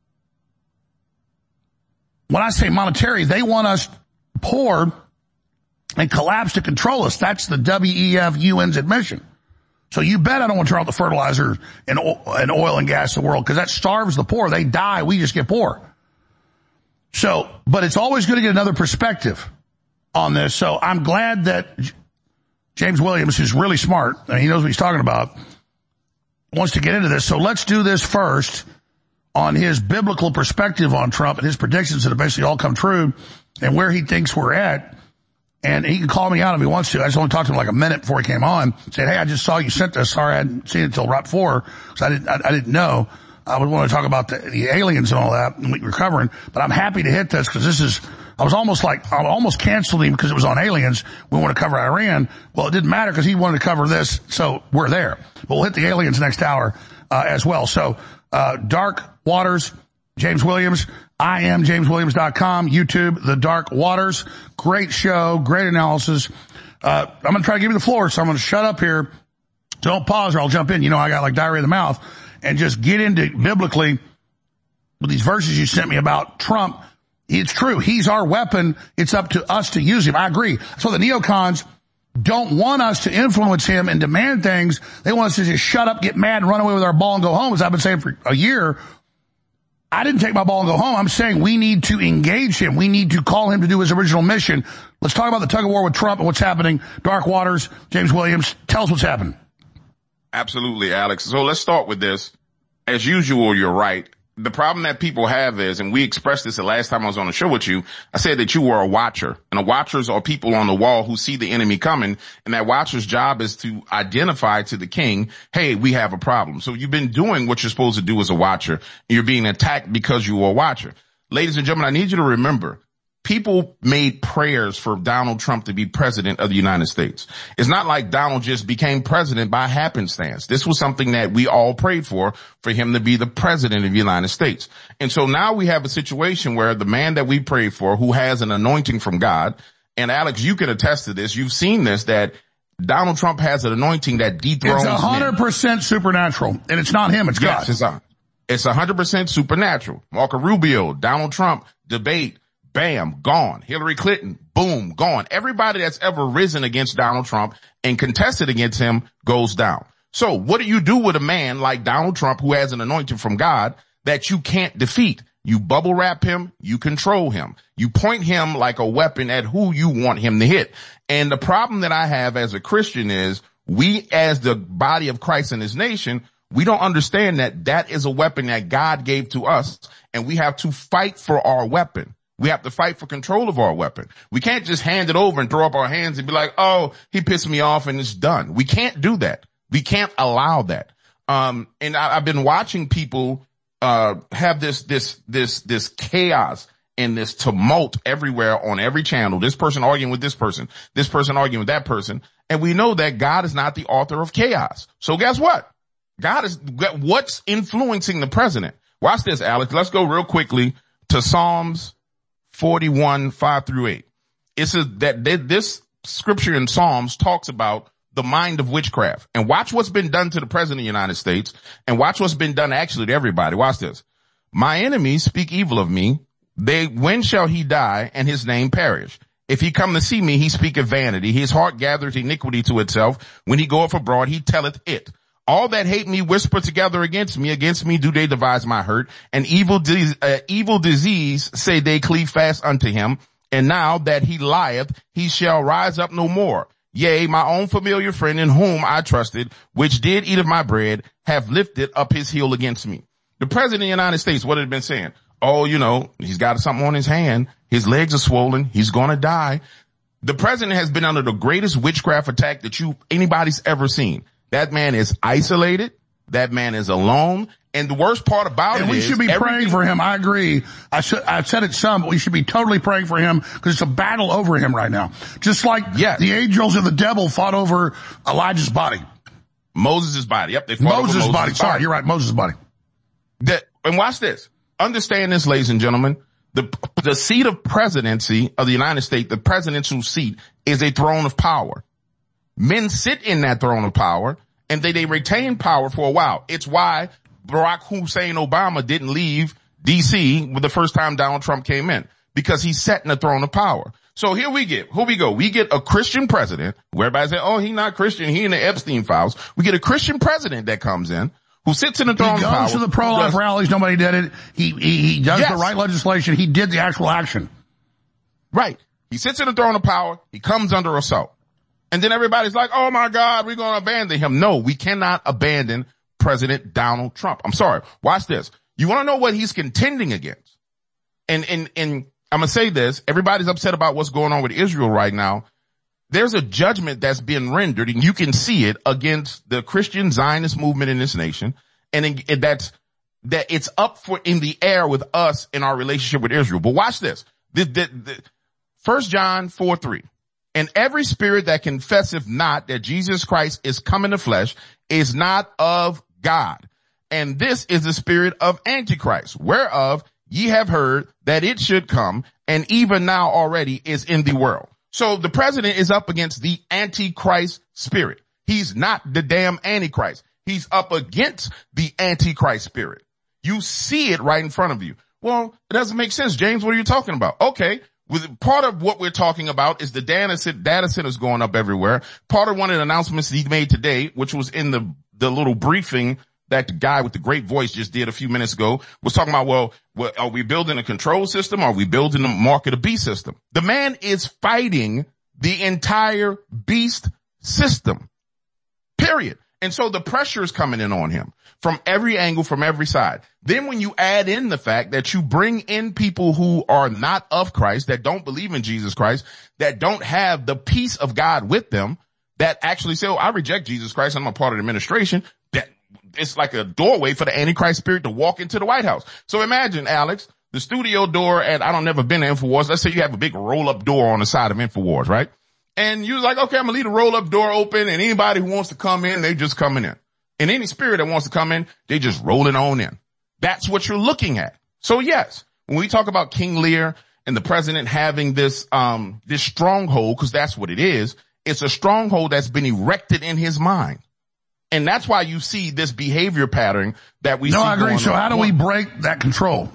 When I say monetary, they want us poor and collapse to control us. That's the W E F U N's admission. So you bet I don't want to turn off the fertilizer and oil and gas in the world because that starves the poor. They die. We just get poor. So, but it's always good to get another perspective on this. So I'm glad that James Williams, who's really smart, and he knows what he's talking about, wants to get into this. So let's do this first on his biblical perspective on Trump and his predictions that have basically all come true and where he thinks we're at. And he can call me out if he wants to. I just only talked to him like a minute before he came on. Said, hey, I just saw you sent this. Sorry, I hadn't seen it until right before because I didn't, I, I didn't know. I would want to talk about the, the aliens and all that and recovering. But I'm happy to hit this because this is, I was almost like, I almost canceled him because it was on aliens. We want to cover Iran. Well, it didn't matter because he wanted to cover this. So we're there. But we'll hit the aliens next hour, uh, as well. So, uh, Dark Waters, James Williams. I am James Williams dot com, YouTube, The Dark Waters. Great show, great analysis. Uh, I'm going to try to give you the floor, so I'm going to shut up here. Don't pause or I'll jump in. You know, I got like diarrhea in the mouth. And just get into biblically with these verses you sent me about Trump. It's true. He's our weapon. It's up to us to use him. I agree. So the neocons don't want us to influence him and demand things. They want us to just shut up, get mad, and run away with our ball and go home, as I've been saying for a year. I didn't take my ball and go home. I'm saying we need to engage him. We need to call him to do his original mission. Let's talk about the tug of war with Trump and what's happening. Dark Waters, James Williams, tell us what's happening. Absolutely, Alex. So let's start with this. As usual, you're right. the problem that people have is, and we expressed this the last time I was on the show with you, I said that you were a watcher. And the watchers are people on the wall who see the enemy coming, and that watcher's job is to identify to the king, hey, we have a problem. So you've been doing what you're supposed to do as a watcher, and you're being attacked because you are a watcher. Ladies and gentlemen, I need you to remember, people made prayers for Donald Trump to be president of the United States. It's not like Donald just became president by happenstance. This was something that we all prayed for, for him to be the president of the United States. And so now we have a situation where the man that we prayed for, who has an anointing from God, and Alex, you can attest to this, you've seen this, that Donald Trump has an anointing that dethrones men. It's one hundred percent supernatural, and it's not him, it's yes, God. It's, a, it's one hundred percent supernatural. Marco Rubio, Donald Trump, debate, bam, gone. Hillary Clinton, boom, gone. Everybody that's ever risen against Donald Trump and contested against him goes down. So what do you do with a man like Donald Trump who has an anointing from God that you can't defeat? You bubble wrap him, you control him. You point him like a weapon at who you want him to hit. And the problem that I have as a Christian is we as the body of Christ in this nation, we don't understand that that is a weapon that God gave to us, and we have to fight for our weapon. We have to fight for control of our weapon. We can't just hand it over and throw up our hands and be like, oh, he pissed me off and it's done. We can't do that. We can't allow that. Um, and I, I've been watching people, uh, have this, this, this, this chaos and this tumult everywhere on every channel. This person arguing with this person, this person arguing with that person. And we know that God is not the author of chaos. So guess what? God is, what's influencing the president? Watch this, Alex. Let's go real quickly to Psalms forty-one, five through eight. It says that this scripture in Psalms talks about the mind of witchcraft. And watch what's been done to the president of the United States, and watch what's been done actually to everybody. Watch this. My enemies speak evil of me. They, when shall he die and his name perish? If he come to see me, he speaketh vanity. His heart gathereth iniquity to itself. When he goeth abroad, he telleth it. All that hate me whisper together against me. Against me do they devise my hurt. And evil, de- uh, evil disease say they cleave fast unto him. And now that he lieth, he shall rise up no more. Yea, my own familiar friend in whom I trusted, which did eat of my bread, have lifted up his heel against me. The president of the United States, what had been saying? Oh, you know, he's got something on his hand. His legs are swollen. He's going to die. The president has been under the greatest witchcraft attack that you, anybody's ever seen. That man is isolated. That man is alone. And the worst part about and it we is... should be praying for him. I agree. I said, I've said it some, but we should be totally praying for him because it's a battle over him right now. Just like yes. the angels and the devil fought over Elijah's body. Moses' body. Yep, they fought Moses' over Moses' body. body. Sorry, you're right. Moses' body. That, and watch this. Understand this, ladies and gentlemen. The, the seat of presidency of the United States, the presidential seat, is a throne of power. Men sit in that throne of power, and they, they retain power for a while. It's why Barack Hussein Obama didn't leave D C the first time Donald Trump came in, because he sat in the throne of power. So here we get, here we go. We get a Christian president, where everybody say, oh, he's not Christian, he in the Epstein files. We get a Christian president that comes in, who sits in the throne of power. He goes to the pro-life rallies, nobody did it. He, he, he does yes. the right legislation. He did the actual action. Right. He sits in the throne of power. He comes under assault. And then everybody's like, oh my God, we're going to abandon him. No, we cannot abandon President Donald Trump. I'm sorry. Watch this. You want to know what he's contending against? And, and, and I'm going to say this. Everybody's upset about what's going on with Israel right now. There's a judgment that's been rendered, and you can see it, against the Christian Zionist movement in this nation. And it, that's, that it's up for in the air with us in our relationship with Israel. But watch this. The, the, the, First John four three. And every spirit that confesseth not that Jesus Christ is come in the flesh is not of God. And this is the spirit of Antichrist, whereof ye have heard that it should come, and even now already is in the world. So the president is up against the Antichrist spirit. He's not the damn Antichrist. He's up against the Antichrist spirit. You see it right in front of you. Well, it doesn't make sense. James, what are you talking about? Okay. With, part of what we're talking about is the data, data centers going up everywhere. Part of one of the announcements he made today, which was in the, the little briefing that the guy with the great voice just did a few minutes ago, was talking about, well, well, are we building a control system? Are we building a mark of the beast system? The man is fighting the entire beast system. Period. And so the pressure is coming in on him from every angle, from every side. Then when you add in the fact that you bring in people who are not of Christ, that don't believe in Jesus Christ, that don't have the peace of God with them, that actually say, oh, I reject Jesus Christ, I'm a part of the administration, that it's like a doorway for the Antichrist spirit to walk into the White House. So imagine, Alex, the studio door at, I don't never been to InfoWars. Let's say you have a big roll-up door on the side of InfoWars, right? And you're like, okay, I'm gonna leave the roll-up door open, and anybody who wants to come in, they just coming in. And any spirit that wants to come in, they just rolling on in. That's what you're looking at. So yes, when we talk about King Lear and the president having this, um, this stronghold, because that's what it is, it's a stronghold that's been erected in his mind. And that's why you see this behavior pattern that we no, see. No, I agree. Going so on. how do we break that control?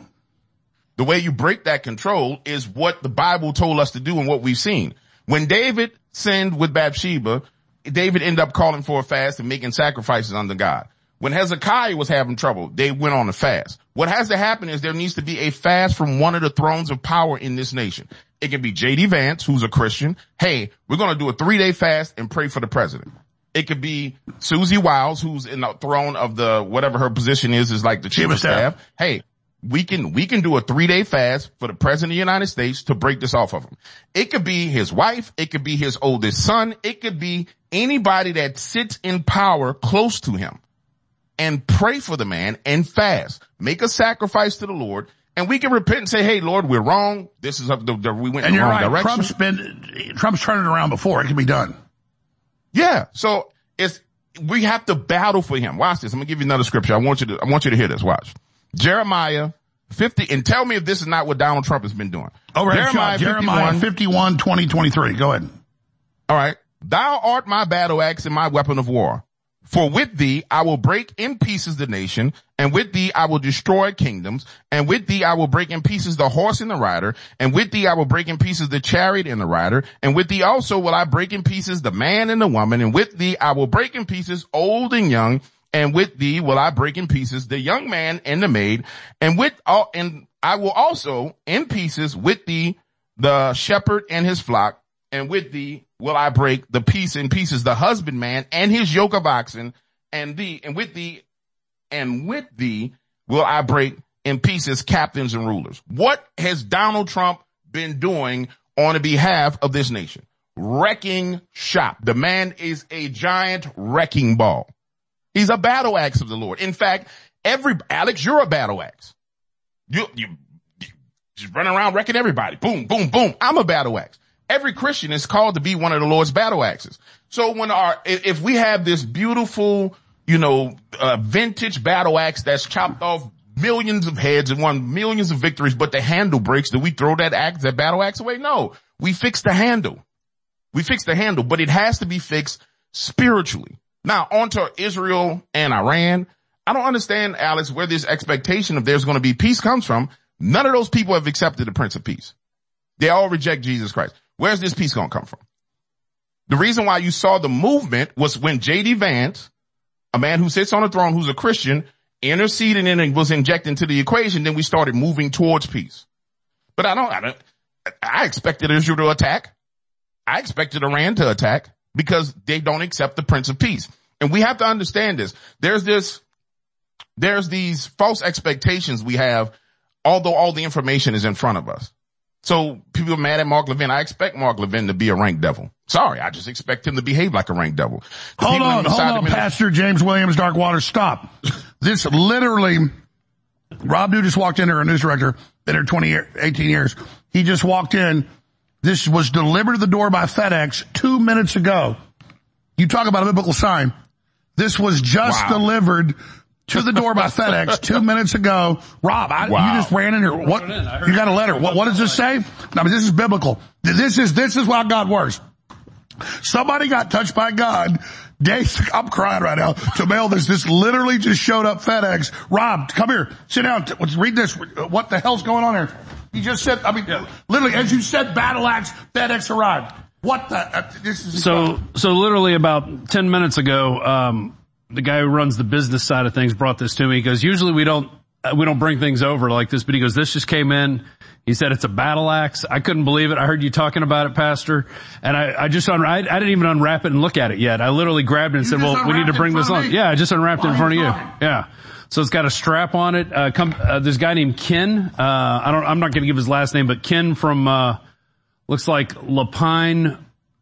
The way you break that control is what the Bible told us to do and what we've seen. When David sinned with Bathsheba, David ended up calling for a fast and making sacrifices unto God. When Hezekiah was having trouble, they went on a fast. What has to happen is there needs to be a fast from one of the thrones of power in this nation. It can be J D Vance, who's a Christian. Hey, we're going to do a three-day fast and pray for the president. It could be Susie Wiles, who's in the throne of the, whatever her position is, is like the chief of staff. Hey, we can, we can do a three-day fast for the president of the United States to break this off of him. It could be his wife. It could be his oldest son. It could be anybody that sits in power close to him, and pray for the man and fast. Make a sacrifice to the Lord, and we can repent and say, hey, Lord, we're wrong. This is the, the we went in the wrong right. direction. Trump's been, Trump's turned it around before. It can be done. Yeah. So it's, we have to battle for him. Watch this. I'm going to give you another scripture. I want you to, I want you to hear this. Watch. Jeremiah fifty, and tell me if this is not what Donald Trump has been doing. Oh, right. Jeremiah, Jeremiah fifty-one, twenty, twenty-three. Go ahead. All right. Thou art my battle axe and my weapon of war. For with thee I will break in pieces the nation, and with thee I will destroy kingdoms, and with thee I will break in pieces the horse and the rider, and with thee I will break in pieces the chariot and the rider, and with thee also will I break in pieces the man and the woman, and with thee I will break in pieces old and young, and with thee will I break in pieces the young man and the maid, and with all, and I will also in pieces with thee the shepherd and his flock, and with thee will I break the piece in pieces the husbandman and his yoke of oxen, and thee, and with thee, and with thee will I break in pieces captains and rulers. What has Donald Trump been doing on the behalf of this nation? Wrecking shop. The man is a giant wrecking ball. He's a battle axe of the Lord. In fact, every, Alex, you're a battle axe. You, you, you just run around wrecking everybody. Boom, boom, boom. I'm a battle axe. Every Christian is called to be one of the Lord's battle axes. So when our, if we have this beautiful, you know, uh, vintage battle axe that's chopped off millions of heads and won millions of victories, but the handle breaks, do we throw that axe, that battle axe away? No. We fix the handle. We fix the handle, but it has to be fixed spiritually. Now, on to Israel and Iran. I don't understand, Alex, where this expectation of there's going to be peace comes from. None of those people have accepted the Prince of Peace. They all reject Jesus Christ. Where's this peace going to come from? The reason why you saw the movement was when J D Vance, a man who sits on a throne, who's a Christian, interceded in and was injected into the equation. Then we started moving towards peace. But I don't, I don't, I expected Israel to attack. I expected Iran to attack because they don't accept the Prince of Peace. And we have to understand this. There's this, there's these false expectations we have, although all the information is in front of us. So people are mad at Mark Levin. I expect Mark Levin to be a rank devil. Sorry, I just expect him to behave like a rank devil. The hold on, hold on, Pastor James Williams, Darkwater, stop. This literally, Rob New just walked in there, a news director, been here twenty, eighteen years. He just walked in. This was delivered to the door by FedEx two minutes ago. You talk about a biblical sign. This was just wow. delivered to the door by FedEx two minutes ago. Rob, I, wow. you just ran in here. What? In. You got a letter. What, what does this say? I mean, this is biblical. This is, this is how God works. Somebody got touched by God. Dave, I'm crying right now to mail this. This literally just showed up FedEx. Rob, come here. Sit down. Let's read this. What the hell's going on here? You just said, I mean, yeah. literally, as you said, battle axe, FedEx arrived. What the? Uh, this is so, so literally about ten minutes ago, um, the guy who runs the business side of things brought this to me because usually we don't uh, we don't bring things over like this, but he goes, this just came in. He said it's a battle axe. I couldn't believe it. I heard you talking about it, Pastor. And I, I just, un- I, I didn't even unwrap it and look at it yet. I literally grabbed it and You said, well, we need to bring this on. Yeah, I just unwrapped it in front of you. Yeah. So it's got a strap on it. Uh, come, uh, there's a guy named Ken. Uh, I don't, I'm not going to give his last name, but Ken from, uh, looks like Lapine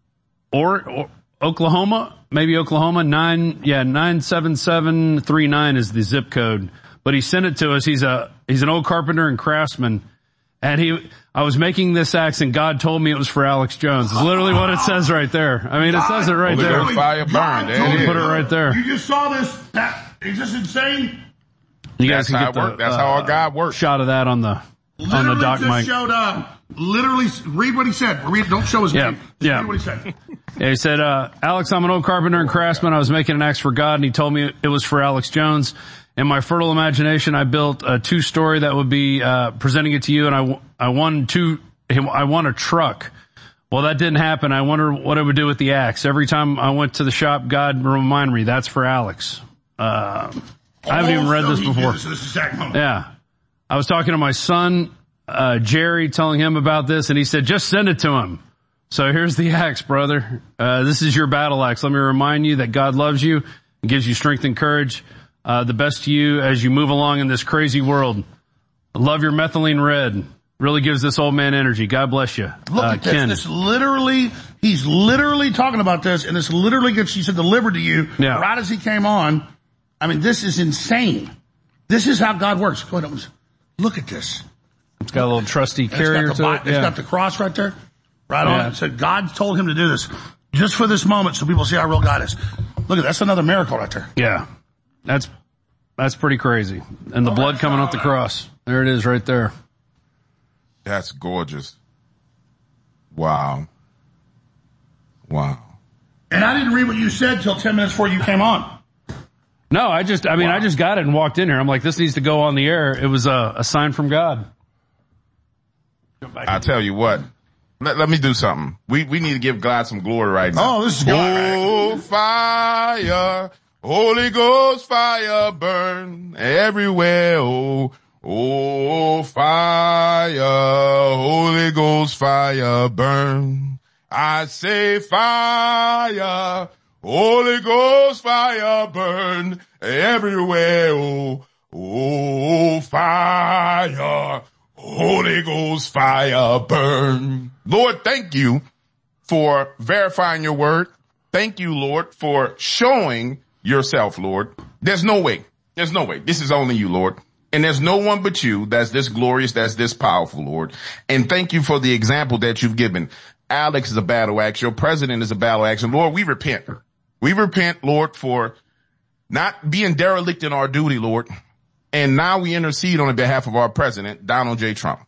or, or Oklahoma, maybe Oklahoma. Nine, yeah, nine seven seven three nine is the zip code. But he sent it to us. He's a, he's an old carpenter and craftsman. And he, I was making this axe and God told me it was for Alex Jones. It's literally what it says right there. I mean, it says it right there. Fire burn. Put it right there. You just saw this. That, is this insane? You That's guys can how get it the, works. That's uh, how our God works. Shot of that on the, Literally on the doc just mic. showed up. Literally, read what he said. Read, don't show his Yeah, name. Just yeah. read what he said. Yeah, he said, uh, Alex, I'm an old carpenter and craftsman. I was making an axe for God and he told me it was for Alex Jones. In my fertile imagination, I built a two-story that would be, uh, presenting it to you and I, I won two, I won a truck. Well, that didn't happen. I wonder what I would do with the axe. Every time I went to the shop, God reminded me that's for Alex. Uh, I haven't even read this before. This, this exact moment. Yeah. I was talking to my son, uh, Jerry, telling him about this and he said, just send it to him. So here's the axe, brother. Uh, this is your battle axe. Let me remind you that God loves you and gives you strength and courage. Uh, the best to you as you move along in this crazy world. I love your methylene red. Really gives this old man energy. God bless you. Look uh, at this. Ken. This literally, he's literally talking about this, and this literally gets, he said, delivered to you Yeah. right as he came on. I mean, this is insane. This is how God works. Go ahead, look at this. It's got a little trusty carrier it's got the, to it. It's Yeah. got the cross right there. Right Yeah. on it. It said God told him to do this just for this moment so people see how real God is. Look at that. That's another miracle right there. Yeah. That's, that's pretty crazy. And the blood coming off the cross. There it is right there. That's gorgeous. Wow. Wow. And I didn't read what you said till ten minutes before you came on. No, I just, I mean, wow. I just got it and walked in here. I'm like, this needs to go on the air. It was a, a sign from God. I tell you what. Let, let me do something. We, we need to give God some glory right now. Oh, this is God. Oh, fire. Holy Ghost fire burn everywhere. Oh, oh, fire. Holy Ghost fire burn. I say fire. Holy Ghost fire burn everywhere. Oh, oh, fire. Holy Ghost fire burn. Lord, thank you for verifying your word. Thank you, Lord, for showing yourself, Lord. There's no way. There's no way. This is only you, Lord. And there's no one but you that's this glorious, that's this powerful, Lord. And thank you for the example that you've given. Alex is a battle axe. Your president is a battle axe. And Lord, we repent. We repent, Lord, for not being derelict in our duty, Lord. And now we intercede on the behalf of our president, Donald J. Trump.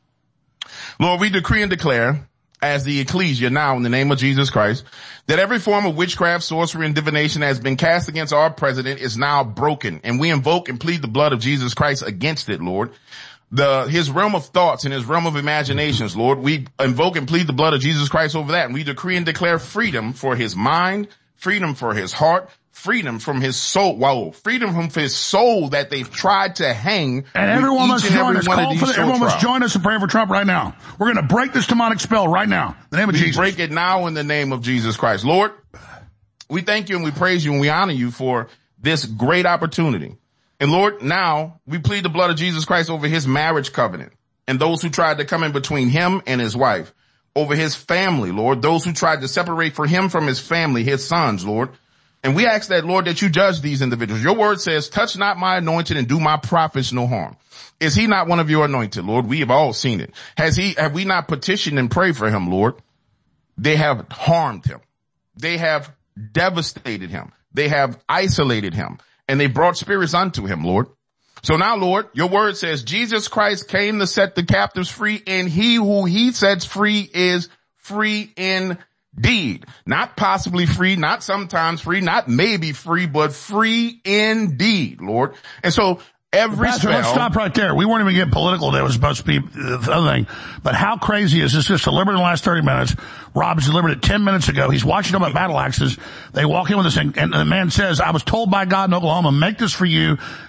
Lord, we decree and declare as the ecclesia now in the name of Jesus Christ that every form of witchcraft, sorcery, and divination that has been cast against our president is now broken. And we invoke and plead the blood of Jesus Christ against it, Lord. The, his realm of thoughts and his realm of imaginations, Lord, we invoke and plead the blood of Jesus Christ over that. And we decree and declare freedom for his mind, freedom for his heart, freedom from his soul, wow, freedom from his soul that they've tried to hang. And everyone must join us. Call for the, everyone must trials. join us in praying for Trump right now. We're going to break this demonic spell right now. In the name of we Jesus. Break it now in the name of Jesus Christ. Lord, we thank you and we praise you and we honor you for this great opportunity. And Lord, now we plead the blood of Jesus Christ over his marriage covenant and those who tried to come in between him and his wife, over his family, Lord, those who tried to separate for him from his family, his sons, Lord. And we ask that, Lord, that you judge these individuals. Your word says, touch not my anointed and do my prophets no harm. Is he not one of your anointed, Lord? We have all seen it. Has he, have we not petitioned and prayed for him, Lord? They have harmed him. They have devastated him. They have isolated him and they brought spirits unto him, Lord. So now, Lord, your word says Jesus Christ came to set the captives free and he who he sets free is free indeed. Not possibly free, not sometimes free, not maybe free, but free indeed, Lord. And so every Pastor, spell. let's stop right there. We weren't even getting political. That was supposed to be the other thing. But how crazy is this? Just delivered in the last thirty minutes. Rob's delivered it ten minutes ago. He's watching them at battle axes. They walk in with this thing, and the man says, I was told by God in Oklahoma, make this for you.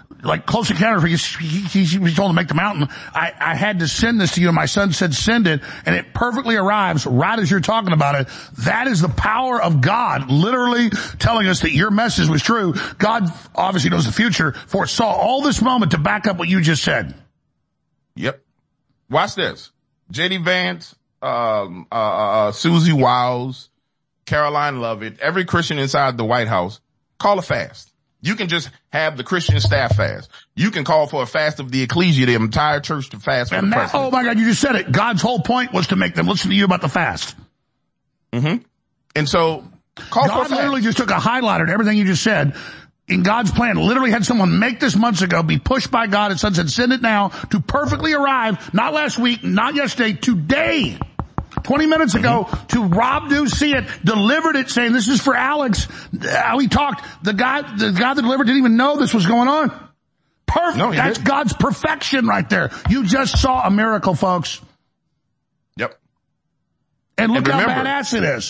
like close encounter, he, he, he was told to make the mountain. I, I had to send this to you, and my son said send it, and it perfectly arrives right as you're talking about it. That is the power of God, literally telling us that your message was true. God obviously knows the future, for it saw all this moment to back up what you just said. Yep. Watch this. J D Vance, um, uh, uh, Susie Wiles, Caroline Lovett, every Christian inside the White House, call a fast. You can just have the Christian staff fast. You can call for a fast of the ecclesia, the entire church to fast for and the that, president. Oh my God, you just said it. God's whole point was to make them listen to you about the fast. Mm-hmm. And so, call God for a fast. literally just took a highlighter to everything you just said. In God's plan, literally had someone make this months ago, be pushed by God, and son said, send it now, to perfectly arrive, not last week, not yesterday, today. twenty minutes ago, mm-hmm. to Rob do see it, delivered it saying, this is for Alex. How he talked, the guy, the guy that delivered didn't even know this was going on. Perfect. No, That's didn't. God's perfection right there. You just saw a miracle, folks. Yep. And look and remember, how badass it is.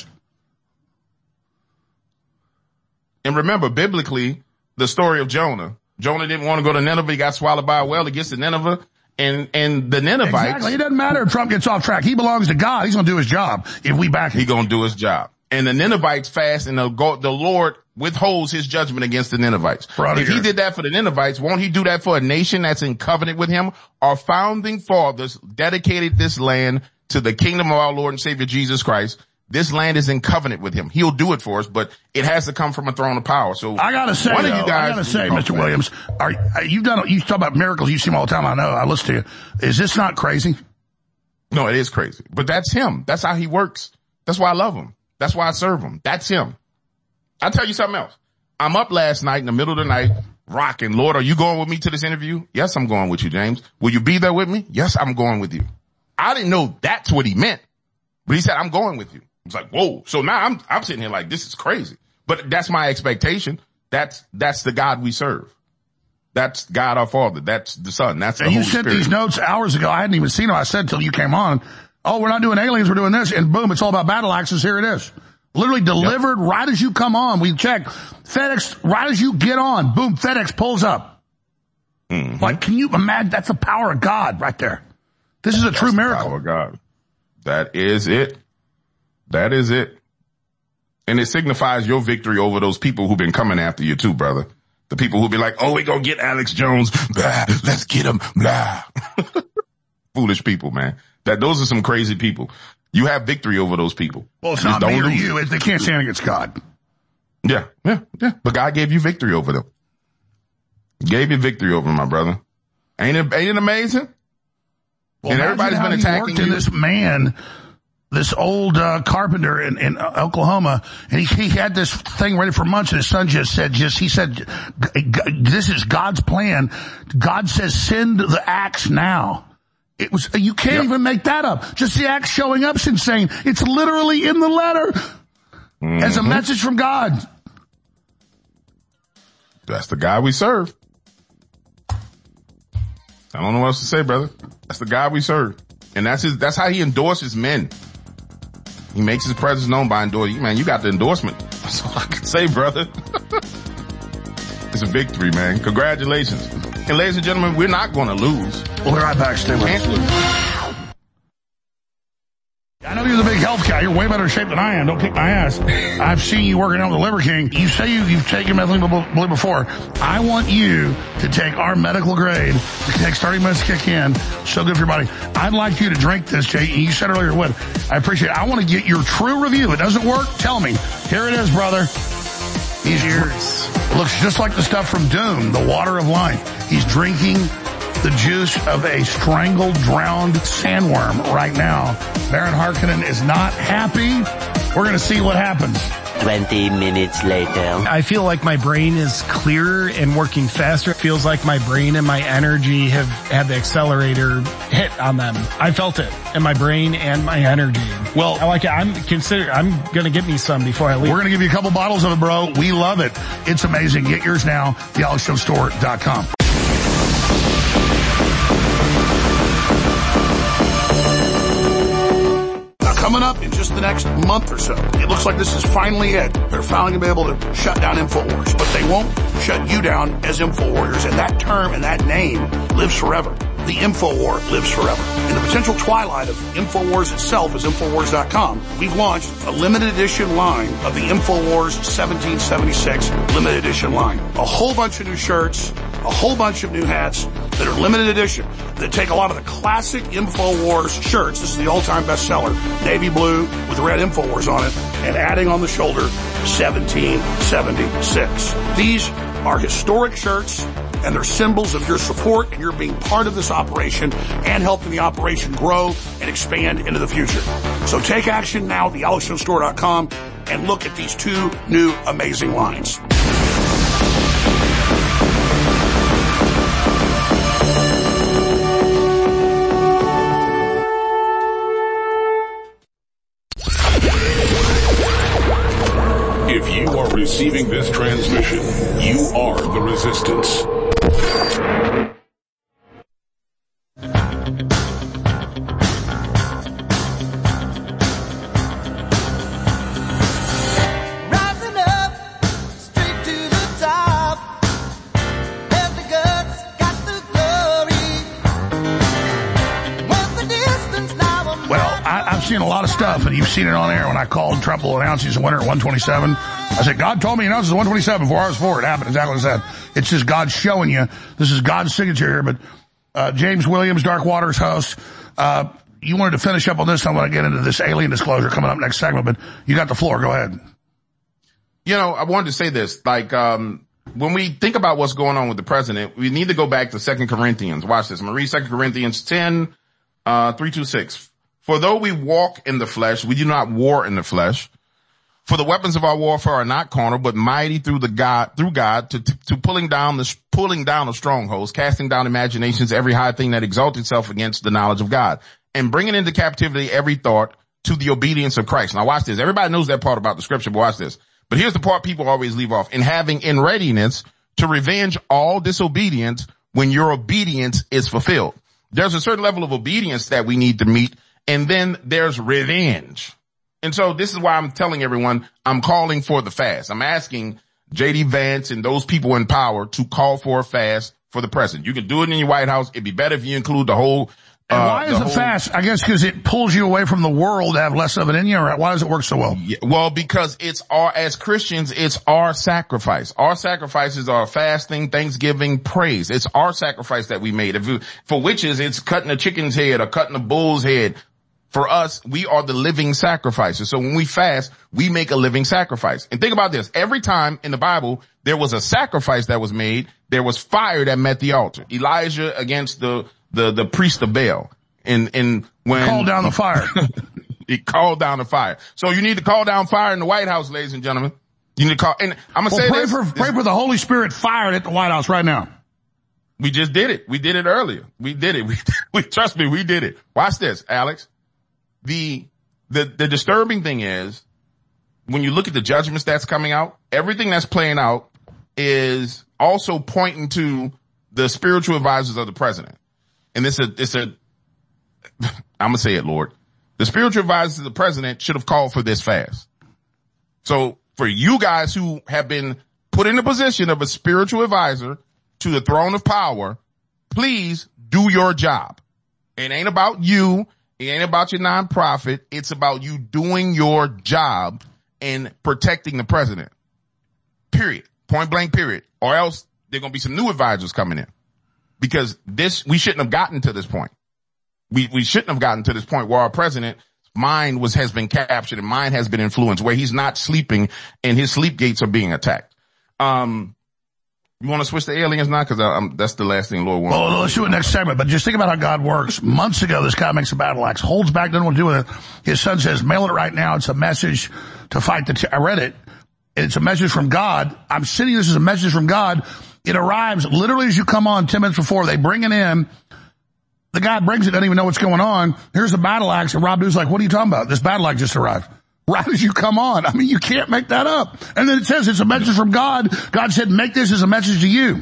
And remember, biblically, the story of Jonah. Jonah didn't want to go to Nineveh. He got swallowed by a whale. He gets to Nineveh. And, and the Ninevites. Exactly. It doesn't matter if Trump gets off track. He belongs to God. He's going to do his job if we back him. He's going to do his job. And the Ninevites fast, and the, the Lord withholds his judgment against the Ninevites. If he did that for the Ninevites, won't he do that for a nation that's in covenant with him? Our founding fathers dedicated this land to the kingdom of our Lord and Savior Jesus Christ. This land is in covenant with him. He'll do it for us, but it has to come from a throne of power. So I gotta say, one though, of you guys, I gotta say, Mister Williams, are, you've done, you talk about miracles. You see them all the time. I know. I listen to you. Is this not crazy? No, it is crazy, but that's him. That's how he works. That's why I love him. That's why I serve him. That's him. I'll tell you something else. I'm up last night in the middle of the night, rocking. Lord, are you going with me to this interview? Yes, I'm going with you, James. Will you be there with me? Yes, I'm going with you. I didn't know that's what he meant, but he said, I'm going with you. It's like, whoa. So now I'm, I'm sitting here like, this is crazy. But that's my expectation. That's, that's the God we serve. That's God our Father. That's the Son. That's the and Holy you sent Spirit. These notes hours ago. I hadn't even seen them. I said until you came on, oh, we're not doing aliens. We're doing this. And boom, it's all about battle axes. Here it is. Literally delivered yep. right as you come on. We check FedEx right as you get on. Boom, FedEx pulls up. Mm-hmm. Like, can you imagine? That's the power of God right there. This is a that's true the miracle. Power of God. That is it. That is it. And it signifies your victory over those people who've been coming after you too, brother. The people who'll be like, oh, we gonna get Alex Jones. Blah, let's get him. Blah. Foolish people, man. That those are some crazy people. You have victory over those people. Well, it's Just not me or lose. you. They can't stand against God. Yeah, yeah, yeah. But God gave you victory over them. Gave you victory over them, my brother. Ain't it, ain't it amazing? Well, and everybody's been attacking you. in this man, this old uh, carpenter in, in Oklahoma, and he, he had this thing ready for months, and his son just said, just he said, this is God's plan. God says, send the axe now. It was, you can't yep. even make that up. Just the axe showing up's insane. It's literally in the letter mm-hmm. as a message from God. That's the God we serve. I don't know what else to say, brother. That's the God we serve. And that's his, that's how he endorses men. He makes his presence known by endorsing. Man, you got the endorsement. That's all I can say, brother. It's a victory, man. Congratulations. And ladies and gentlemen, we're not going to lose. We'll be right back. Stay with us. I know you're the big health guy. You're way better shape than I am. Don't kick my ass. I've seen you working out with the Liver King. You say you, you've taken methylene before. I want you to take our medical grade. It takes thirty minutes to kick in. So good for your body. I'd like you to drink this, Jay. You said earlier it would. I appreciate it. I want to get your true review. If it doesn't work, tell me. Here it is, brother. He's yours. Looks just like the stuff from Dune, the water of life. He's drinking the juice of a strangled, drowned sandworm right now. Baron Harkonnen is not happy. We're going to see what happens. twenty minutes later. I feel like my brain is clearer and working faster. It feels like my brain and my energy have had the accelerator hit on them. I felt it in my brain and my energy. Well, I like it. I'm consider. I'm going to get me some before I leave. We're going to give you a couple bottles of it, bro. We love it. It's amazing. Get yours now. the alex jones store dot com. coming up in just the next month or so. It looks like this is finally it. They're finally going to be able to shut down InfoWars, but they won't shut you down as InfoWarriors, and that term and that name lives forever. The InfoWar lives forever. In the potential twilight of InfoWars itself is InfoWars dot com, we've launched a limited edition line of the InfoWars seventeen seventy-six limited edition line. A whole bunch of new shirts, a whole bunch of new hats that are limited edition, that take a lot of the classic InfoWars shirts. This is the all-time bestseller, navy blue with red InfoWars on it, and adding on the shoulder, seventeen seventy-six. These are historic shirts, and they're symbols of your support and your being part of this operation and helping the operation grow and expand into the future. So take action now at the alex jones store dot com and look at these two new amazing lines. If you are receiving this transmission, you are the resistance. Seen a lot of stuff, and you've seen it on air. When I called, Trump will announce he's a winner at one twenty-seven. I said, God told me he announces one twenty-seven four hours before it happened. Exactly what I said. It's just God showing you. This is God's signature here. But uh James Williams, Dark Waters host, uh you wanted to finish up on this. I want to get into this alien disclosure coming up next segment, but you got the floor. Go ahead. You know, I wanted to say this. Like, um when we think about what's going on with the president, we need to go back to Second Corinthians. Watch this. I'm going to read Second Corinthians ten, uh, three to six. For though we walk in the flesh, we do not war in the flesh. For the weapons of our warfare are not carnal, but mighty through the God, through God to, to, to pulling down the, pulling down of strongholds, casting down imaginations, every high thing that exalts itself against the knowledge of God, and bringing into captivity every thought to the obedience of Christ. Now watch this. Everybody knows that part about the scripture, but watch this. But here's the part people always leave off. In having in readiness to revenge all disobedience when your obedience is fulfilled. There's a certain level of obedience that we need to meet. And then there's revenge. And so this is why I'm telling everyone I'm calling for the fast. I'm asking J D Vance and those people in power to call for a fast for the president. You can do it in your White House. It'd be better if you include the whole And why uh, is it fast? I guess because it pulls you away from the world to have less of it in you, or why does it work so well? Yeah, well, because it's our, as Christians, it's our sacrifice. Our sacrifices are fasting, Thanksgiving, praise. It's our sacrifice that we made. If you, for witches, it's cutting a chicken's head or cutting a bull's head. For us, we are the living sacrifices. So when we fast, we make a living sacrifice. And think about this. Every time in the Bible, there was a sacrifice that was made, there was fire that met the altar. Elijah against the, the, the priest of Baal. And, and when. Called down the fire. He called down the fire. So you need to call down fire in the White House, ladies and gentlemen. You need to call, and I'm gonna well, say pray this. For, pray for the Holy Spirit fired at the White House right now. We just did it. We did it earlier. We did it. We, we trust me, we did it. Watch this, Alex. The, the, the disturbing thing is when you look at the judgments that's coming out, everything that's playing out is also pointing to the spiritual advisors of the president. And it's a, it's a, I'm gonna say it, Lord. The spiritual advisors of the president should have called for this fast. So for you guys who have been put in the position of a spiritual advisor to the throne of power, please do your job. It ain't about you. It ain't about your nonprofit. It's about you doing your job and protecting the president. Period. Point blank period. Or else there are going to be some new advisors coming in. Because this, we shouldn't have gotten to this point. We, we shouldn't have gotten to this point where our president's mind was, has been captured and mind has been influenced, where he's not sleeping and his sleep gates are being attacked. Um, You want to switch to aliens now? Because that's the last thing Lord wants. Well, let's do it next segment. But just think about how God works. Months ago, this guy makes a battle axe, holds back, doesn't want to do with it. His son says, mail it right now. It's a message to fight the t- I read it. It's a message from God. I'm sitting, this is a message from God. It arrives literally as you come on ten minutes before. They bring it in. The guy brings it, doesn't even know what's going on. Here's the battle axe. And Rob Dew's like, what are you talking about? This battle axe just arrived. Right as you come on. I mean, you can't make that up. And then it says it's a message from God. God said, make this as a message to you.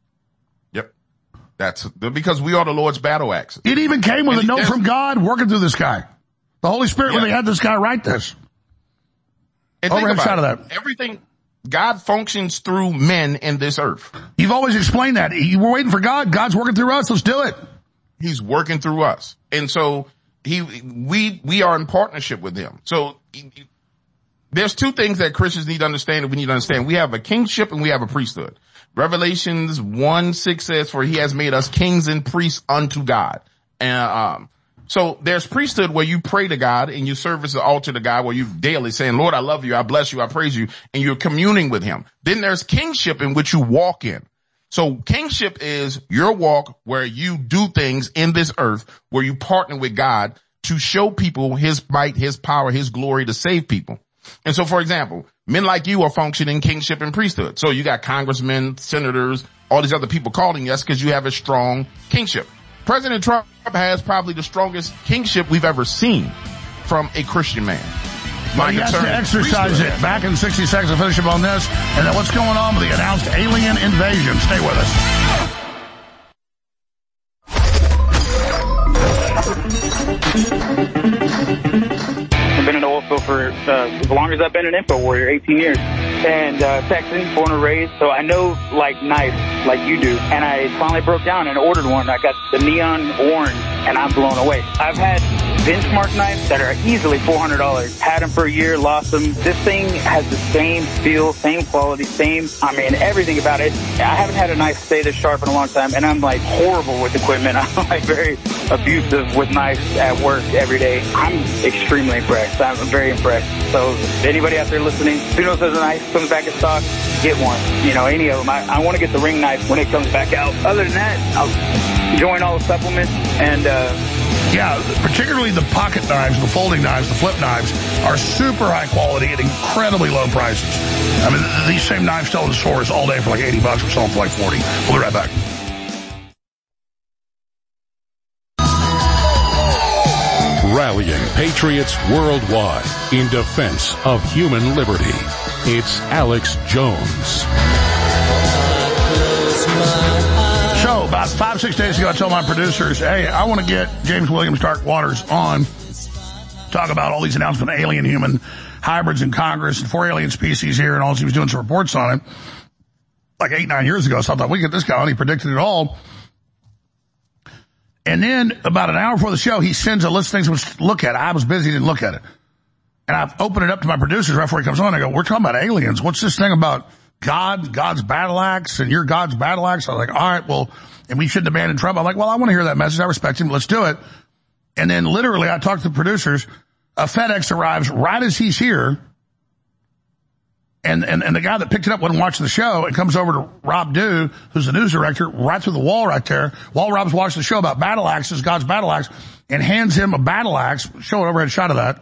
Yep. That's because we are the Lord's battle axe. It even came with and a note from God working through this guy. The Holy Spirit Yeah. really had this guy write this. And think Overhead shot about of it. that. Everything, God functions through men in this earth. You've always explained that. You were waiting for God. God's working through us. Let's do it. He's working through us. And so he, we, we are in partnership with him. So there's two things that Christians need to understand and we need to understand. We have a kingship and we have a priesthood. Revelations one six says, for he has made us kings and priests unto God. And, um, so there's priesthood where you pray to God and you service the altar to God where you daily saying, Lord, I love you. I bless you. I praise you. And you're communing with him. Then there's kingship in which you walk in. So kingship is your walk where you do things in this earth where you partner with God to show people his might, his power, his glory to save people. And so, for example, men like you are functioning kingship and priesthood. So you got congressmen, senators, all these other people calling us because you have a strong kingship. President Trump has probably the strongest kingship we've ever seen from a Christian man. But he has to exercise it. Back in sixty seconds to finish up on this. And then what's going on with the announced alien invasion? Stay with us. I've been in the oil field for uh, as long as I've been an info warrior, eighteen years. And uh, Texan, born and raised, so I know like knives like you do. And I finally broke down and ordered one. I got the neon orange, and I'm blown away. I've had benchmark knives that are easily four hundred dollars. Had them for a year, lost them. This thing has the same feel, same quality, same, I mean, everything about it. I haven't had a knife stay this sharp in a long time, and I'm like horrible with equipment. I'm like very abusive with knives at work every day. I'm extremely impressed. I'm very impressed. So anybody out there listening, who knows there's a knife comes back in stock, get one. You know, any of them. I, I want to get the ring knife when it comes back out. Other than that, I'll join all the supplements and, uh, yeah, particularly the pocket knives, the folding knives, the flip knives are super high quality at incredibly low prices. I mean, th- these same knives sell in stores all day for like eighty bucks. We're selling for like forty. We'll be right back. Rallying patriots worldwide in defense of human liberty. It's Alex Jones. So, about five, six days ago, I told my producers, hey, I want to get James Williams Dark Waters on, talk about all these announcements of alien human hybrids in Congress and four alien species here and all. He was doing some reports on it like eight, nine years ago. So I thought, we get this guy on. He predicted it all. And then about an hour before the show, he sends a list of things to look at. I was busy, didn't look at it. And I've opened it up to my producers right before he comes on. I go, we're talking about aliens. What's this thing about God, God's battle axe, and you're God's battle axe? I was like, all right, well, and we shouldn't abandon Trump. I'm like, well, I want to hear that message. I respect him. Let's do it. And then literally I talked to the producers. A FedEx arrives right as he's here. And, and, and the guy that picked it up wasn't watching the show. It comes over to Rob Dew, who's the news director, right through the wall right there, while Rob's watching the show about battle axes, God's battle axe, and hands him a battle axe. Show an overhead shot of that.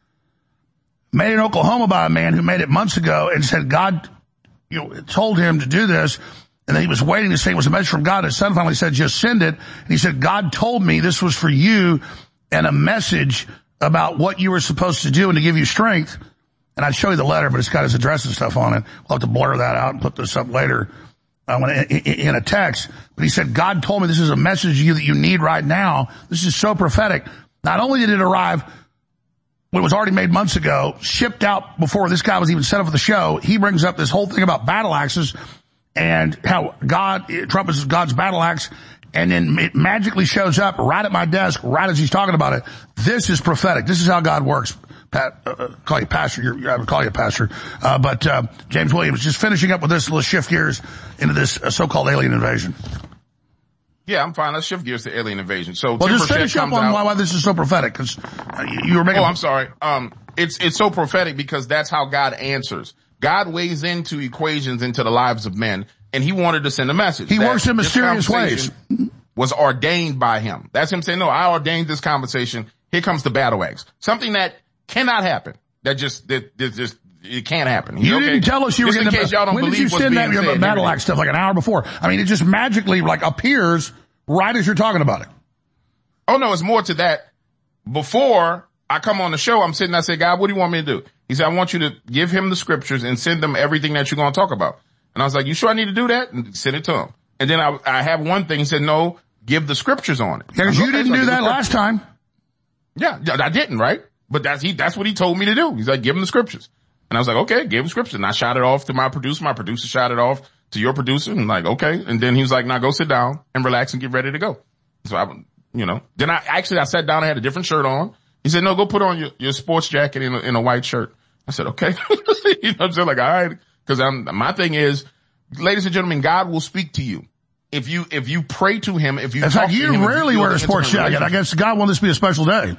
Made in Oklahoma by a man who made it months ago and said God, you know, told him to do this. And then he was waiting to say it was a message from God. His son finally said, just send it. And he said, God told me this was for you and a message about what you were supposed to do and to give you strength. And I'd show you the letter, but it's got his address and stuff on it. We'll have to blur that out and put this up later uh, when, in, in a text. But he said, God told me this is a message to you that you need right now. This is so prophetic. Not only did it arrive when it was already made months ago, shipped out before this guy was even set up for the show, he brings up this whole thing about battle axes and how God, Trump is God's battle axe. And then it magically shows up right at my desk, right as he's talking about it. This is prophetic. This is how God works. Pat, uh, call you pastor. You're, I would call you pastor. Uh, but, uh, James Williams, just finishing up with this, let's shift gears into this uh, so-called alien invasion. Yeah, I'm fine. Let's shift gears to alien invasion. So, well, Tim just finish Burchett up on out, why, why this is so prophetic, because uh, you, you were making. Oh, I'm sorry. Um, it's, it's so prophetic because that's how God answers. God weighs into equations into the lives of men, and he wanted to send a message. He works in mysterious ways. Was ordained by him. That's him saying, no, I ordained this conversation. Here comes the battle axe. Something that cannot happen. That just, that, that just, it can't happen. You okay? didn't tell us you just were going to. In case y'all don't when believe did you what's send being that said, battle axe stuff like an hour before? I mean, it just magically like appears right as you're talking about it. Oh no, it's more to that. Before I come on the show, I'm sitting, I say, God, what do you want me to do? He said, I want you to give him the scriptures and send them everything that you're going to talk about. And I was like, you sure I need to do that? And send it to him. And then I, I have one thing. He said, no, give the scriptures on it. Because you didn't do that last time. Yeah, I didn't, right? But that's he. That's what he told me to do. He's like, give him the scriptures. And I was like, okay, give him scriptures. And I shot it off to my producer. My producer shot it off to your producer. And like, okay. And then he was like, now go sit down and relax and get ready to go. So I, you know, then I actually, I sat down. I had a different shirt on. He said, no, go put on your, your sports jacket in a, in a white shirt. I said, okay. You know what I'm saying? Like, all right. Cause I'm, my thing is, ladies and gentlemen, God will speak to you. If you, if you pray to him, if you In talk fact, to you him, rarely you wear a sports jacket. I guess God wanted this to be a special day.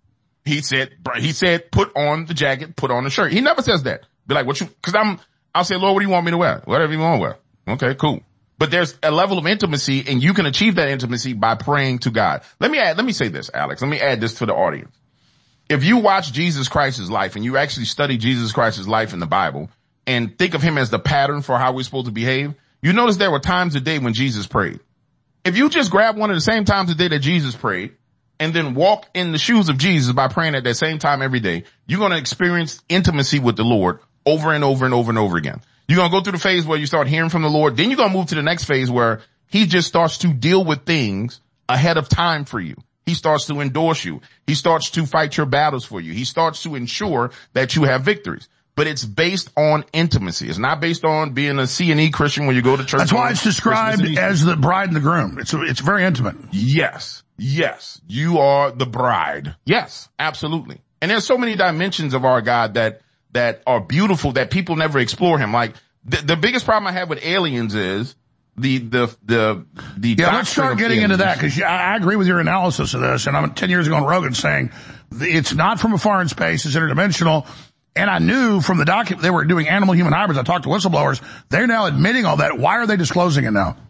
He said, he said, put on the jacket, put on the shirt. He never says that. Be like, what you, cause I'm, I'll say, Lord, what do you want me to wear? Whatever you want to wear. Okay, cool. But there's a level of intimacy and you can achieve that intimacy by praying to God. Let me add, let me say this, Alex. Let me add this to the audience. If you watch Jesus Christ's life and you actually study Jesus Christ's life in the Bible and think of him as the pattern for how we're supposed to behave, you notice there were times a day when Jesus prayed. If you just grab one of the same times a day that Jesus prayed and then walk in the shoes of Jesus by praying at that same time every day, you're going to experience intimacy with the Lord over and over and over and over again. You're going to go through the phase where you start hearing from the Lord. Then you're going to move to the next phase where he just starts to deal with things ahead of time for you. He starts to endorse you. He starts to fight your battles for you. He starts to ensure that you have victories. But it's based on intimacy. It's not based on being a C and E Christian when you go to church. That's why it's described as the bride and the groom. It's it's very intimate. Yes. Yes. You are the bride. Yes, absolutely. And there's so many dimensions of our God that that are beautiful that people never explore him. Like the, the biggest problem I have with aliens is the the the the yeah. Let's start getting into that because I, I agree with your analysis of this. And I'm ten years ago on Rogan saying it's not from a foreign space; it's interdimensional. And I knew from the document they were doing animal-human hybrids. I talked to whistleblowers. They're now admitting all that. Why are they disclosing it now?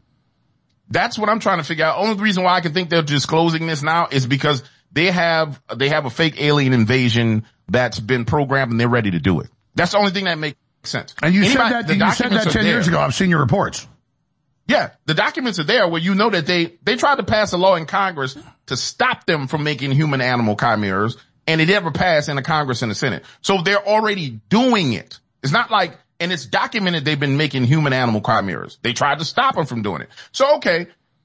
That's what I'm trying to figure out. Only reason why I can think they're disclosing this now is because they have they have a fake alien invasion that's been programmed and they're ready to do it. That's the only thing that makes sense. And you Anybody, said that you said that ten years ago. I've seen your reports. Yeah, the documents are there where you know that they they tried to pass a law in Congress to stop them from making human-animal chimeras. And it never passed in the Congress and the Senate. So they're already doing it. It's not like, and it's documented they've been making human animal chimeras. They tried to stop them from doing it. So, okay,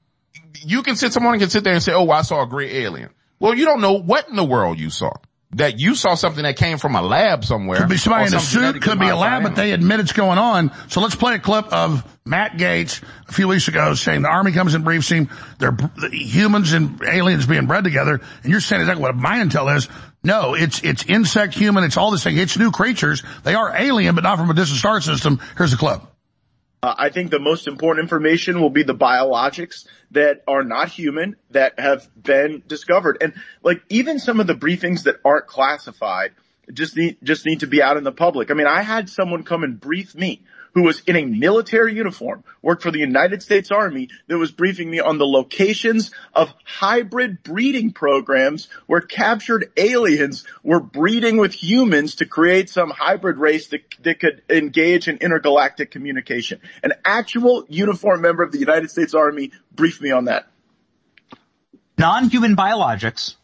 you can sit, someone can sit there and say, oh, I saw a gray alien. Well, you don't know what in the world you saw. That you saw something that came from a lab somewhere. Could be somebody in a suit, could be a lab, but they admit it's going on. So let's play a clip of Matt Gaetz a few weeks ago saying the Army comes and briefs him. They're the humans and aliens being bred together. And you're saying exactly what my intel is. No, it's, it's insect, human, it's all this thing. It's new creatures. They are alien, but not from a distant star system. Here's a clip. Uh, I think the most important information will be the biologics that are not human that have been discovered. And like even some of the briefings that aren't classified just need, just need to be out in the public. I mean, I had someone come and brief me who was in a military uniform, worked for the United States Army, that was briefing me on the locations of hybrid breeding programs where captured aliens were breeding with humans to create some hybrid race that, that could engage in intergalactic communication. An actual uniformed member of the United States Army briefed me on that. Non-human biologics,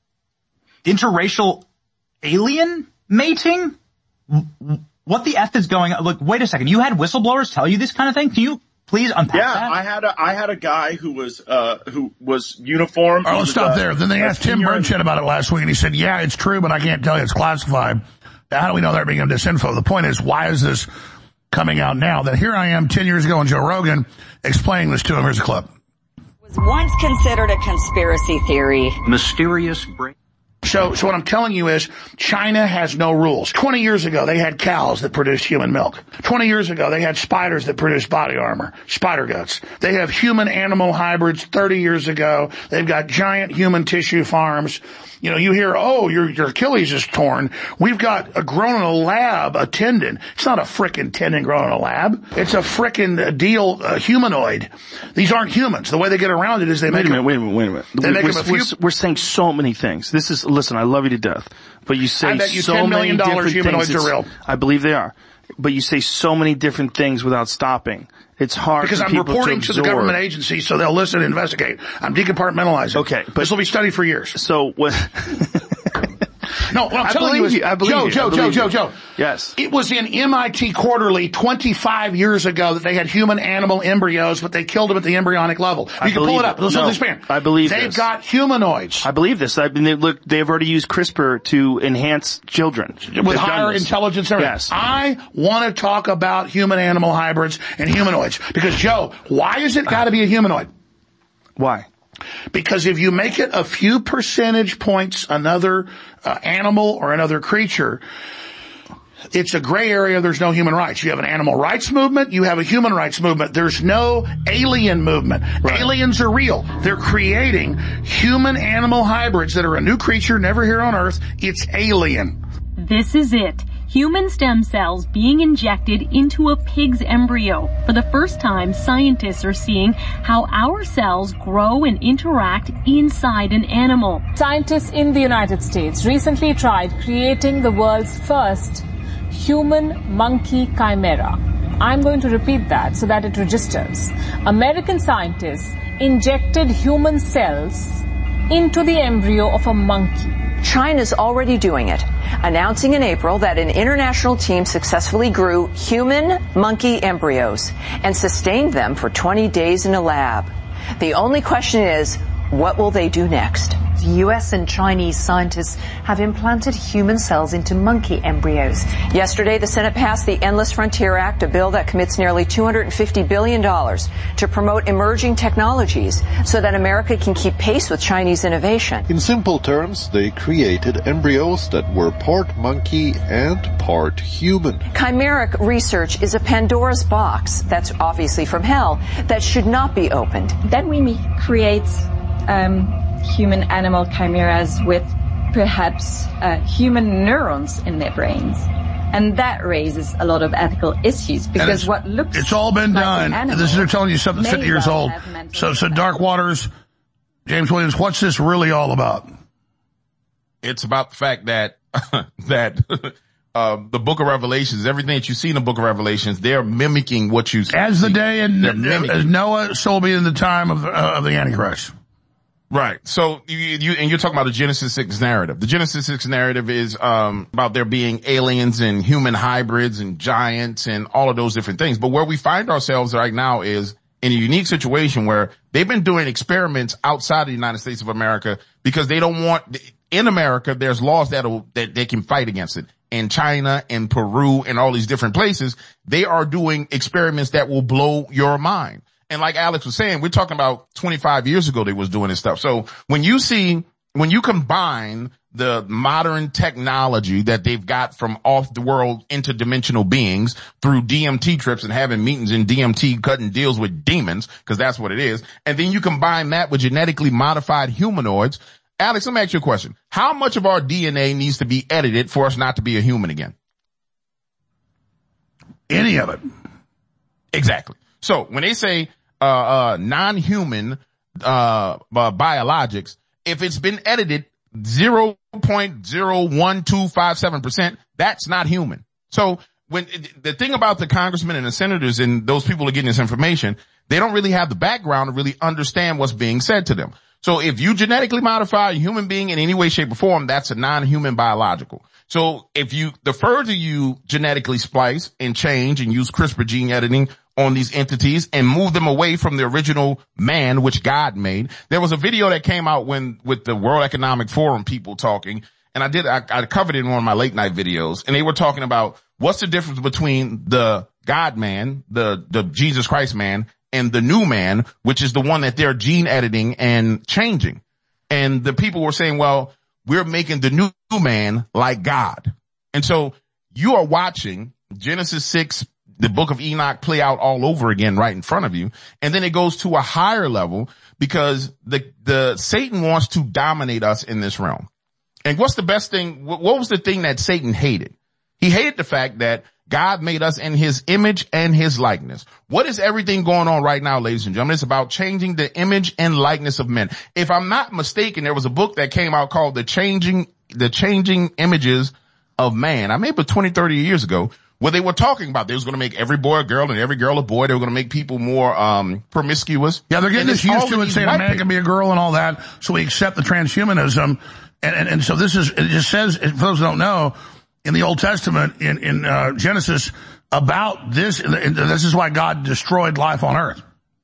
interracial alien mating? What the F is going on? Look, wait a second. You had whistleblowers tell you this kind of thing? Can you please unpack yeah, that? Yeah, I had a, I had a guy who was, uh, who was uniformed. All right, let's stop uh, there. Then they asked Tim Burchett about it last week and he said, yeah, it's true, but I can't tell you it's classified. How do we know they're being disinfo? The point is, why is this coming out now? That here I am ten years ago on Joe Rogan explaining this to him. Here's a clip. Was once considered a conspiracy theory. Mysterious brain. So, so what I'm telling you is China has no rules. twenty years ago, they had cows that produced human milk. twenty years ago, they had spiders that produced body armor, spider guts. They have human-animal hybrids thirty years ago. They've got giant human tissue farms. You know, you hear, oh, your, your Achilles is torn. We've got a grown in a lab, a tendon. It's not a frickin' tendon grown in a lab. It's a frickin' deal, a humanoid. These aren't humans. The way they get around it is they wait make a minute, wait a minute, wait a minute. They we, make we're, them a few, we're, we're saying so many things. This is, listen, I love you to death, but you say I bet you so ten million many dollars different humanoids things. are real. I believe they are. But you say so many different things without stopping. It's hard because for I'm people reporting to, to the government agency so they'll listen and investigate. I'm decompartmentalizing. Okay. But this will be studied for years. So what? No, No, what I'm I telling you is, you. I believe Joe, you. Joe, I Joe, Joe, you. Joe. Yes. It was in M I T Quarterly twenty-five years ago that they had human animal embryos, but they killed them at the embryonic level. You I can pull it up. It. Listen no, to this man. I believe They've this. got humanoids. I believe this. I mean, they, look, they've already used CRISPR to enhance children. With They've higher intelligence and everything. Yes. I want to talk about human-animal hybrids and humanoids. Because, Joe, why has it got to be a humanoid? Why? Because if you make it a few percentage points another uh, animal or another creature, it's a gray area. There's no human rights. You have an animal rights movement. You have a human rights movement. There's no alien movement. Right. Aliens are real. They're creating human-animal hybrids that are a new creature never here on Earth. It's alien. This is it. Human stem cells being injected into a pig's embryo. For the first time, scientists are seeing how our cells grow and interact inside an animal. Scientists in the United States recently tried creating the world's first human-monkey chimera. I'm going to repeat that so that it registers. American scientists injected human cells into the embryo of a monkey. China's already doing it, announcing in April that an international team successfully grew human monkey embryos and sustained them for twenty days in a lab. The only question is, what will they do next? U S and Chinese scientists have implanted human cells into monkey embryos. Yesterday, the Senate passed the Endless Frontier Act, a bill that commits nearly two hundred fifty billion dollars to promote emerging technologies so that America can keep pace with Chinese innovation. In simple terms, they created embryos that were part monkey and part human. Chimeric research is a Pandora's box, that's obviously from hell, that should not be opened. Then we create um, human-animal chimeras with perhaps uh, human neurons in their brains. And that raises a lot of ethical issues because what looks it's all been like done. Animal, this is they're telling you something fifty years old. So, so Dark Waters, James Williams, what's this really all about? It's about the fact that that uh, the Book of Revelations, everything that you see in the Book of Revelations, they're mimicking what you see. As the day in as Noah, so will be in the time of, uh, of the Antichrist. Right. So you, you, and you're talking about the Genesis six narrative. The Genesis six narrative is, um, about there being aliens and human hybrids and giants and all of those different things. But where we find ourselves right now is in a unique situation where they've been doing experiments outside of the United States of America because they don't want, in America, there's laws that'll, that they can fight against it. In China and Peru and all these different places, they are doing experiments that will blow your mind. And like Alex was saying, we're talking about twenty-five years ago they was doing this stuff. So when you see, when you combine the modern technology that they've got from off the world interdimensional beings through D M T trips and having meetings in D M T cutting deals with demons, because that's what it is. And then you combine that with genetically modified humanoids. Alex, let me ask you a question. How much of our D N A needs to be edited for us not to be a human again? Any of it. Exactly. So when they say uh, uh, non-human, uh, uh, biologics, if it's been edited zero point zero one two five seven percent, that's not human. So when the thing about the congressmen and the senators and those people are getting this information, they don't really have the background to really understand what's being said to them. So if you genetically modify a human being in any way, shape, or form, that's a non-human biological. So if you, the further you genetically splice and change and use CRISPR gene editing on these entities and move them away from the original man, which God made. There was a video that came out when, with the World Economic Forum people talking, and I did, I, I covered it in one of my late night videos, and they were talking about what's the difference between the God man, the, the Jesus Christ man, and the new man, which is the one that they're gene editing and changing. And the people were saying, well, we're making the new man like God. And so you are watching Genesis six, the book of Enoch, play out all over again right in front of you. And then it goes to a higher level because the, the Satan wants to dominate us in this realm. And what's the best thing? What was the thing that Satan hated? He hated the fact that God made us in his image and his likeness. What is everything going on right now, ladies and gentlemen? It's about changing the image and likeness of men. If I'm not mistaken, there was a book that came out called The Changing, The Changing Images of Man. I made it twenty, thirty years ago, what they were talking about. They was going to make every boy a girl and every girl a boy. They were going to make people more um promiscuous. Yeah, they're getting and us used to it, saying a man can be a girl and all that, so we accept the transhumanism. And, and, and so this is, it just says, for those who don't know, in the Old Testament, in, in uh, Genesis, about this, and this is why God destroyed life on earth.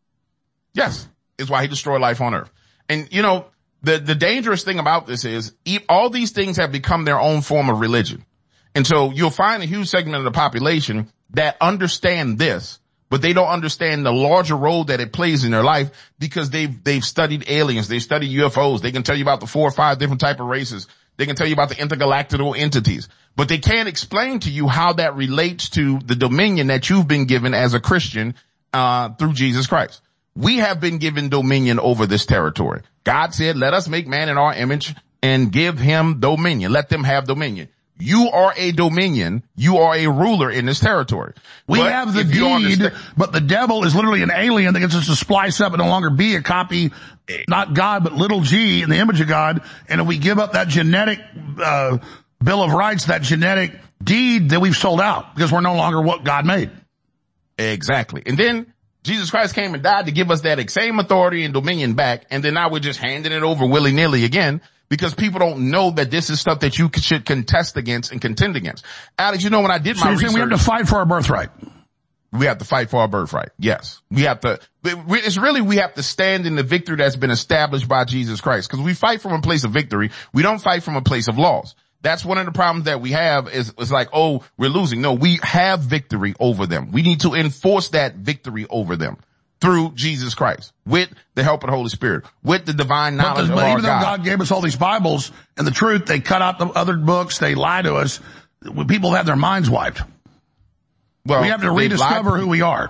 Yes, is why he destroyed life on earth. And, you know, the, the dangerous thing about this is all these things have become their own form of religion. And so you'll find a huge segment of the population that understand this, but they don't understand the larger role that it plays in their life because they've, they've studied aliens. They studied U F Os. They can tell you about the four or five different type of races. They can tell you about the intergalactical entities, but they can't explain to you how that relates to the dominion that you've been given as a Christian, uh, through Jesus Christ. We have been given dominion over this territory. God said, let us make man in our image and give him dominion. Let them have dominion. You are a dominion. You are a ruler in this territory. We but have the deed, but the devil is literally an alien that gets us to splice up and no longer be a copy, not God, but little g in the image of God. And if we give up that genetic uh Bill of Rights, that genetic deed, that we've sold out because we're no longer what God made. Exactly. And then Jesus Christ came and died to give us that same authority and dominion back. And then now we're just handing it over willy-nilly again because people don't know that this is stuff that you should contest against and contend against. Alex, you know, when I did so my you're saying research, we have to fight for our birthright. We have to fight for our birthright. Yes. We have to, it's really, we have to stand in the victory that's been established by Jesus Christ because we fight from a place of victory. We don't fight from a place of loss. That's one of the problems that we have is, is like, oh, we're losing. No, we have victory over them. We need to enforce that victory over them through Jesus Christ with the help of the Holy Spirit, with the divine knowledge but, of but our even God. though God gave us all these Bibles and the truth, they cut out the other books. They lie to us. People have their minds wiped. Well, we have to rediscover who we are.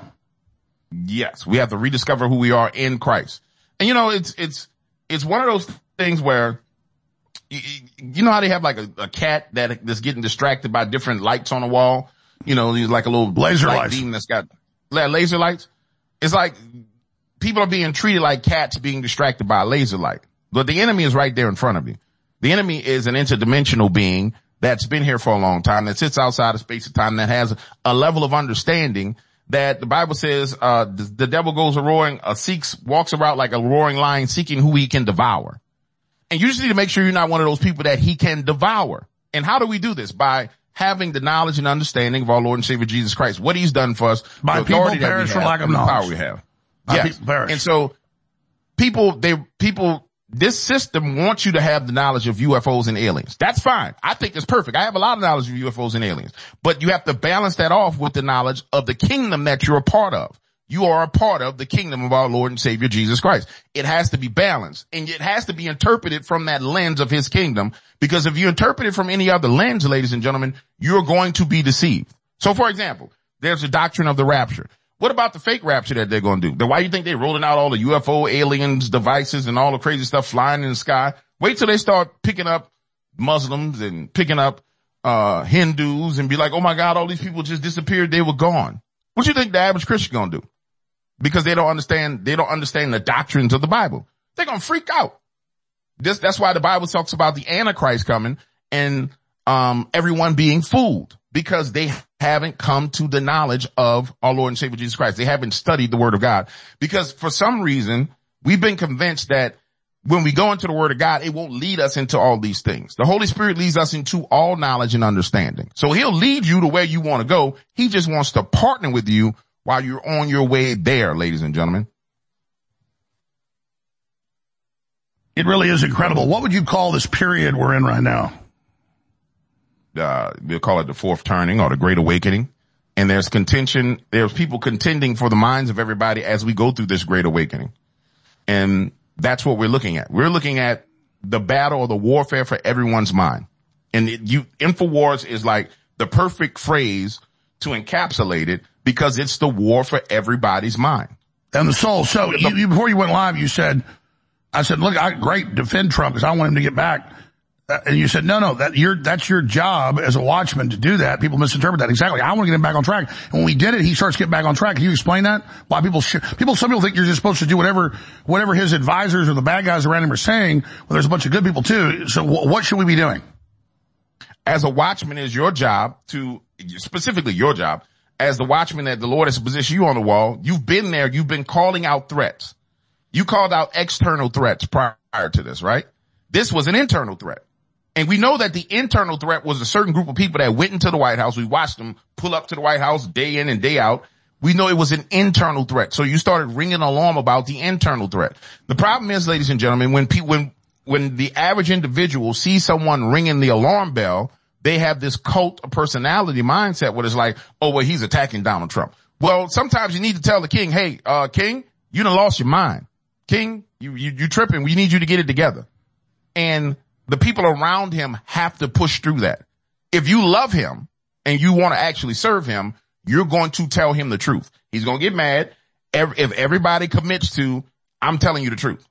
Yes, we have to rediscover who we are in Christ. And you know, it's, it's, it's one of those things where you, you know how they have like a, a cat that that's getting distracted by different lights on the wall? You know, he's like a little laser light lights. beam that's got laser lights. It's like people are being treated like cats being distracted by a laser light. But the enemy is right there in front of you. The enemy is an interdimensional being that's been here for a long time, that sits outside of space and time, that has a level of understanding that the Bible says, uh, the, the devil goes a roaring, uh, seeks, walks around like a roaring lion seeking who he can devour. And you just need to make sure you're not one of those people that he can devour. And how do we do this? By having the knowledge and understanding of our Lord and Savior Jesus Christ, what he's done for us, by the people authority that we perish for have, lack of and the knowledge. power we have. By Yes. people perish. And so people, they, people, this system wants you to have the knowledge of U F Os and aliens. That's fine. I think it's perfect. I have a lot of knowledge of U F Os and aliens, but you have to balance that off with the knowledge of the kingdom that you're a part of. You are a part of the kingdom of our Lord and Savior Jesus Christ. It has to be balanced, and it has to be interpreted from that lens of his kingdom, because if you interpret it from any other lens, ladies and gentlemen, you're going to be deceived. So for example, there's the doctrine of the rapture. What about the fake rapture that they're going to do? Then why do you think they're rolling out all the U F O, aliens, devices, and all the crazy stuff flying in the sky? Wait till they start picking up Muslims and picking up uh Hindus and be like, oh my God, all these people just disappeared. They were gone. What do you think the average Christian going to do? Because they don't understand, they don't understand the doctrines of the Bible. They're going to freak out. This, that's why the Bible talks about the Antichrist coming and, um, everyone being fooled, because they haven't come to the knowledge of our Lord and Savior Jesus Christ. They haven't studied the Word of God, because for some reason we've been convinced that when we go into the Word of God, it won't lead us into all these things. The Holy Spirit leads us into all knowledge and understanding. So he'll lead you to where you want to go. He just wants to partner with you while you're on your way there, ladies and gentlemen. It really is incredible. What would you call this period we're in right now? Uh, we'll call it the fourth turning or the great awakening. And there's contention, there's people contending for the minds of everybody as we go through this great awakening. And that's what we're looking at. We're looking at the battle or the warfare for everyone's mind. And it, you, InfoWars is like the perfect phrase to encapsulate it, because it's the war for everybody's mind. And the soul. So you, you, before you went live, you said, I said, look, I great defend Trump because I want him to get back. Uh, and you said, no, no, that you're, that's your job as a watchman to do that. People misinterpret that. Exactly. I want to get him back on track. And when we did it, he starts getting back on track. Can you explain that? Why people, sh- people, some people think you're just supposed to do whatever, whatever his advisors or the bad guys around him are saying. Well, there's a bunch of good people too. So w- what should we be doing? As a watchman, is your job to, specifically your job, as the watchman that the Lord has positioned you on the wall, you've been there, you've been calling out threats. You called out external threats prior to this, right? This was an internal threat. And we know that the internal threat was a certain group of people that went into the White House. We watched them pull up to the White House day in and day out. We know it was an internal threat. So you started ringing an alarm about the internal threat. The problem is, ladies and gentlemen, when people, when, when the average individual sees someone ringing the alarm bell, they have this cult of personality mindset where it's like, oh, well, he's attacking Donald Trump. Well, sometimes you need to tell the king, hey, uh, king, you done lost your mind. King, you, you, you tripping. We need you to get it together. And the people around him have to push through that. If you love him and you want to actually serve him, you're going to tell him the truth. He's going to get mad if everybody commits to, I'm telling you the truth.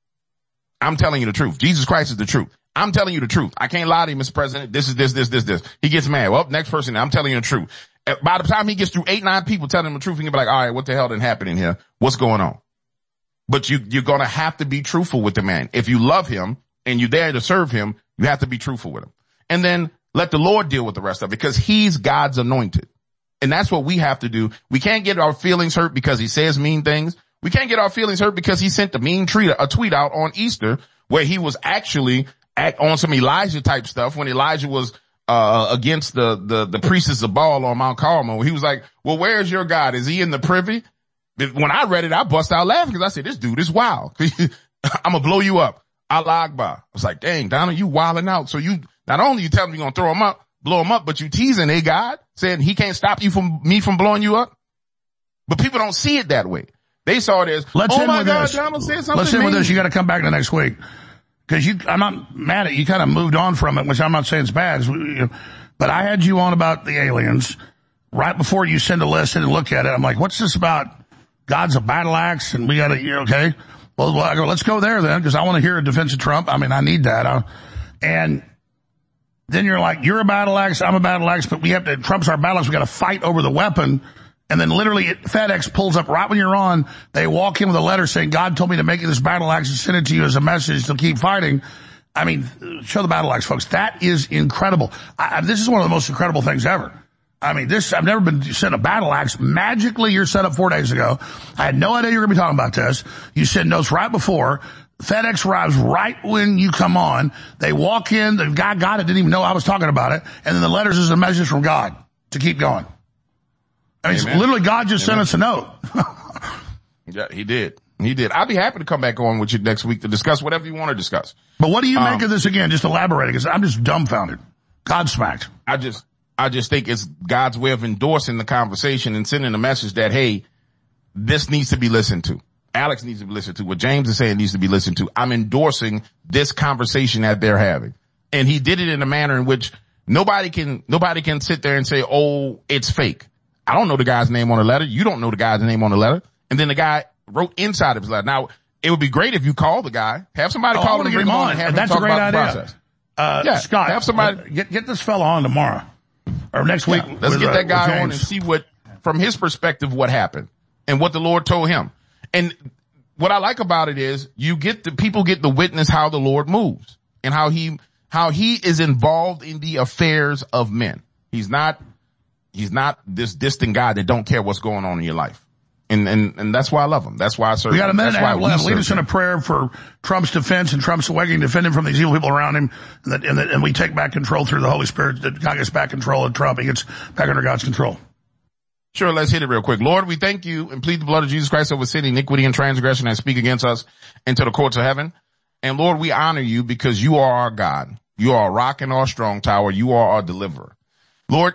I'm telling you the truth. Jesus Christ is the truth. I'm telling you the truth. I can't lie to you, Mister President. This is this, this, this, this. He gets mad. Well, next person, I'm telling you the truth. By the time he gets through eight, nine people telling him the truth, he can be like, all right, what the hell didn't happen in here? What's going on? But you, you're going to have to be truthful with the man. If you love him and you're there to serve him, you have to be truthful with him. And then let the Lord deal with the rest of it, because he's God's anointed. And that's what we have to do. We can't get our feelings hurt because he says mean things. We can't get our feelings hurt because he sent a mean tweet, a tweet out on Easter where he was actually at, on some Elijah type stuff when Elijah was uh against the, the, the priestess of Baal on Mount Carmel. He was like, well, where's your God? Is he in the privy? When I read it, I bust out laughing because I said, this dude is wild. I'm going to blow you up. Allah Akbar. I was like, dang, Donald, you wilding out. So you, not only you tell me you're going to throw him up, blow him up, but you teasing a God, saying he can't stop you from me from blowing you up. But people don't see it that way. They saw it as, Let's oh end my with God, this. Donald said something. Let's end with mean. this. You got to come back the next week. Cause you, I'm not mad at you. Kind of moved on from it, which I'm not saying it's bad. But I had you on about the aliens right before you send a list in and look at it. I'm like, what's this about? God's a battle axe and we got to, okay. Well, I go, let's go there then, because I want to hear a defense of Trump. I mean, I need that. Uh, and then you're like, you're a battle axe, I'm a battle axe, but we have to, Trump's our battle axe, we got to fight over the weapon. And then literally it, FedEx pulls up right when you're on, they walk in with a letter saying, God told me to make you this battle axe and send it to you as a message to keep fighting. I mean, show the battle axe, folks. That is incredible. I, this is one of the most incredible things ever. I mean, this, I've never been sent a battle axe. Magically, you're set up four days ago. I had no idea you were going to be talking about this. You send notes right before. FedEx arrives right when you come on. They walk in. The guy got it, didn't even know I was talking about it. And then the letters is a message from God to keep going. I mean, it's literally God just Amen. Sent us a note. Yeah, he did. He did. I'll be happy to come back on with you next week to discuss whatever you want to discuss. But what do you um, make of this again? Just elaborating, because I'm just dumbfounded. Godsmacked. I just, I just think it's God's way of endorsing the conversation and sending a message that, hey, this needs to be listened to. Alex needs to be listened to. What James is saying needs to be listened to. I'm endorsing this conversation that they're having. And he did it in a manner in which nobody can, nobody can sit there and say, oh, it's fake. I don't know the guy's name on the letter. You don't know the guy's name on the letter. And then the guy wrote inside of his letter. Now, it would be great if you call the guy, have somebody oh, call him and bring him on and have That's him talk a great about idea. the process. Uh, yeah, Scott, have somebody get, get this fella on tomorrow or next week. Yeah, let's with, get uh, that guy on James. and see what, from his perspective, what happened and what the Lord told him. And what I like about it is you get the people get to witness how the Lord moves and how he, how he is involved in the affairs of men. He's not, he's not this distant guy that don't care what's going on in your life. And, and, and that's why I love him. That's why I serve him. We got a minute and a half left. Lead us in him. a prayer for Trump's defense and Trump's awakening, defend him from these evil people around him, and that, and that, and we take back control through the Holy Spirit, that God gets back control of Trump. He gets back under God's control. Sure, let's hit it real quick. Lord, we thank you and plead the blood of Jesus Christ over sin, iniquity, and transgression that speak against us into the courts of heaven. And Lord, we honor you because you are our God. You are our rock and our strong tower. You are our deliverer. Lord,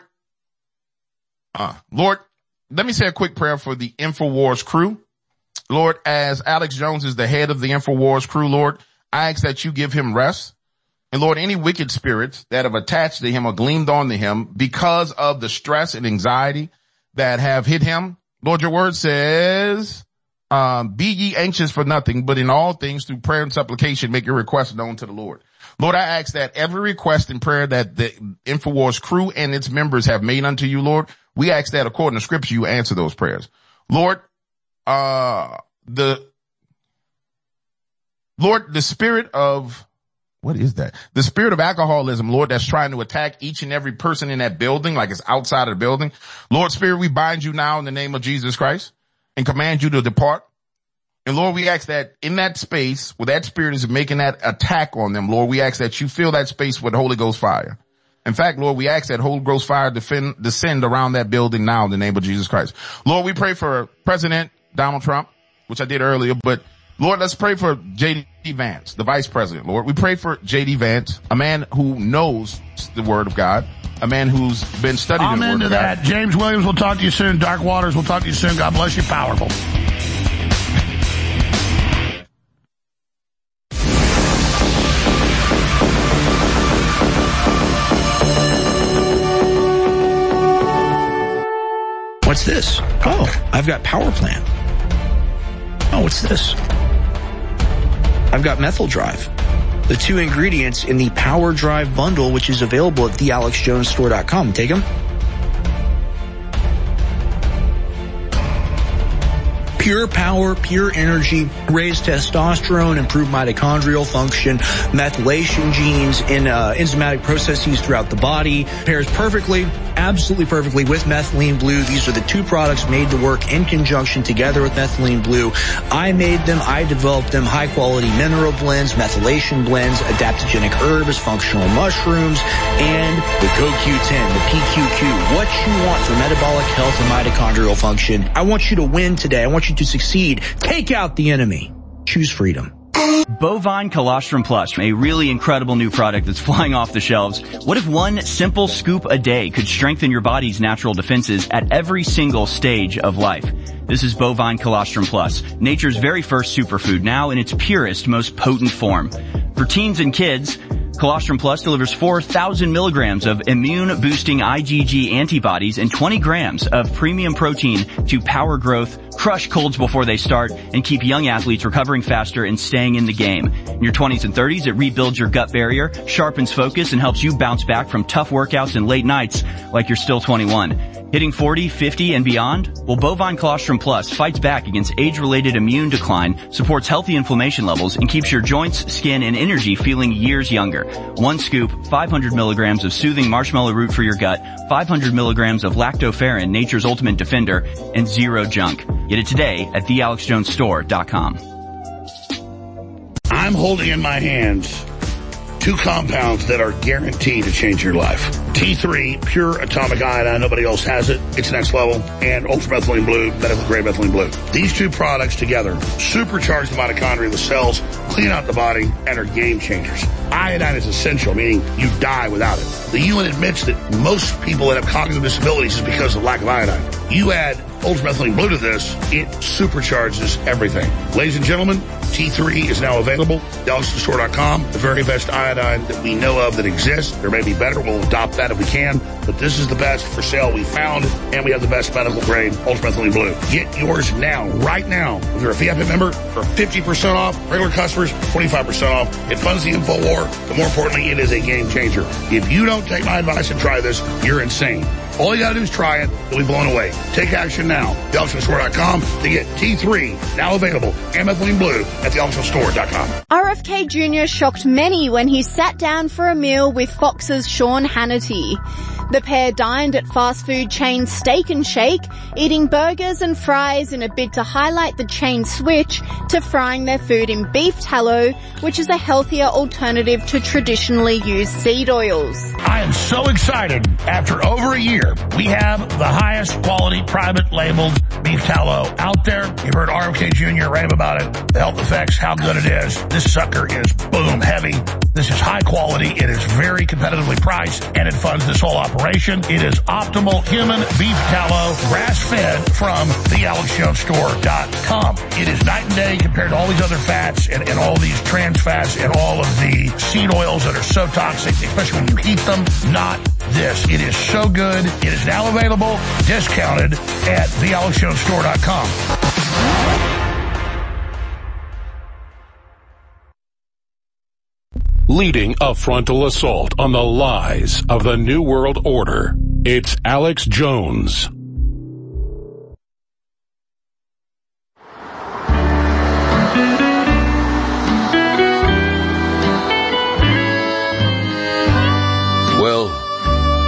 uh, Lord, let me say a quick prayer for the InfoWars crew. Lord, as Alex Jones is the head of the InfoWars crew, Lord, I ask that you give him rest. And Lord, any wicked spirits that have attached to him or gleamed onto him because of the stress and anxiety that have hit him, Lord, your word says, um, be ye anxious for nothing, but in all things through prayer and supplication, make your requests known to the Lord. Lord, I ask that every request and prayer that the InfoWars crew and its members have made unto you, Lord, we ask that according to scripture, you answer those prayers. Lord, uh, the, Lord, the spirit of What is that? The spirit of alcoholism, Lord, that's trying to attack each and every person in that building, like it's outside of the building. Lord, Spirit, we bind you now in the name of Jesus Christ and command you to depart. And Lord, we ask that in that space where that spirit is making that attack on them, Lord, we ask that you fill that space with Holy Ghost fire. In fact, Lord, we ask that Holy Ghost fire defend, descend around that building now in the name of Jesus Christ. Lord, we pray for President Donald Trump, which I did earlier, but Lord, let's pray for J D Vance, the vice president. Lord, we pray for J D Vance, a man who knows the word of God, a man who's been studying I'm the word into of God. that. James Williams, we'll talk to you soon. Dark Waters, we'll talk to you soon. God bless you. Powerful. What's this? Oh, I've got Power Plant. Oh, what's this? I've got Methyl Drive. The two ingredients in the Power Drive bundle, which is available at the alex jones store dot com. Take them. Pure power, pure energy, raise testosterone, improve mitochondrial function, methylation genes in uh, enzymatic processes throughout the body. Pairs perfectly, absolutely perfectly with methylene blue. These are the two products made to work in conjunction together with methylene blue. I made them, I developed them, high quality mineral blends, methylation blends, adaptogenic herbs, functional mushrooms, and the C O Q ten, the P Q Q. What you want for metabolic health and mitochondrial function. I want you to win today. I want you to succeed. Take out the enemy. Choose freedom. Bovine Colostrum Plus, a really incredible new product that's flying off the shelves. What if one simple scoop a day could strengthen your body's natural defenses at every single stage of life? This is Bovine Colostrum Plus, nature's very first superfood, now in its purest, most potent form. For teens and kids, Colostrum Plus delivers four thousand milligrams of immune-boosting I G G antibodies and twenty grams of premium protein to power growth, crush colds before they start, and keep young athletes recovering faster and staying in the game. In your twenties and thirties, it rebuilds your gut barrier, sharpens focus, and helps you bounce back from tough workouts and late nights like you're still twenty-one. Hitting forty, fifty, and beyond? Well, Bovine Colostrum Plus fights back against age-related immune decline, supports healthy inflammation levels, and keeps your joints, skin, and energy feeling years younger. One scoop, five hundred milligrams of soothing marshmallow root for your gut, five hundred milligrams of lactoferrin, nature's ultimate defender, and zero junk. Get it today at the alex jones store dot com. I'm holding in my hands two compounds that are guaranteed to change your life. T three, pure atomic iodine, nobody else has it. It's next level. And ultra-methylene blue, medical grade methylene blue. These two products together supercharge the mitochondria of the cells, clean out the body, and are game changers. Iodine is essential, meaning you die without it. The U N admits that most people that have cognitive disabilities is because of lack of iodine. You add ultra-methylene blue to this, it supercharges everything. Ladies and gentlemen, T three is now available at the alex store dot com. The very best iodine that we know of that exists. There may be better. We'll adopt that if we can. But this is the best for sale we found, and we have the best medical grade ultra-methylene blue. Get yours now, right now. If you're a V I P member, for fifty percent off. Regular customers, twenty-five percent off. It funds the InfoWar, but more importantly, it is a game changer. If you don't take my advice and try this, you're insane. All you gotta do is try it. You'll be blown away. Take action now. the alex store dot com to get T three, now available, and methylene blue at the alex store dot com. R F K Junior shocked many when he sat down for a meal with Fox's Sean Hannity. The pair dined at fast food chain Steak and Shake, eating burgers and fries in a bid to highlight the chain's switch to frying their food in beef tallow, which is a healthier alternative to traditionally used seed oils. I am so excited. After over a year, we have the highest quality private labeled beef tallow out there. You've heard R F K Junior rave about it, the health effects, how good it is. This sucker is boom heavy. This is high quality. It is very competitively priced, and it funds this whole operation. It is optimal human beef tallow, grass-fed from the alex jones store dot com. It is night and day compared to all these other fats and, and all these trans fats and all of the seed oils that are so toxic, especially when you heat them. Not this. It is so good. It is now available, discounted at the alex jones store dot com. Leading a frontal assault on the lies of the New World Order, it's Alex Jones.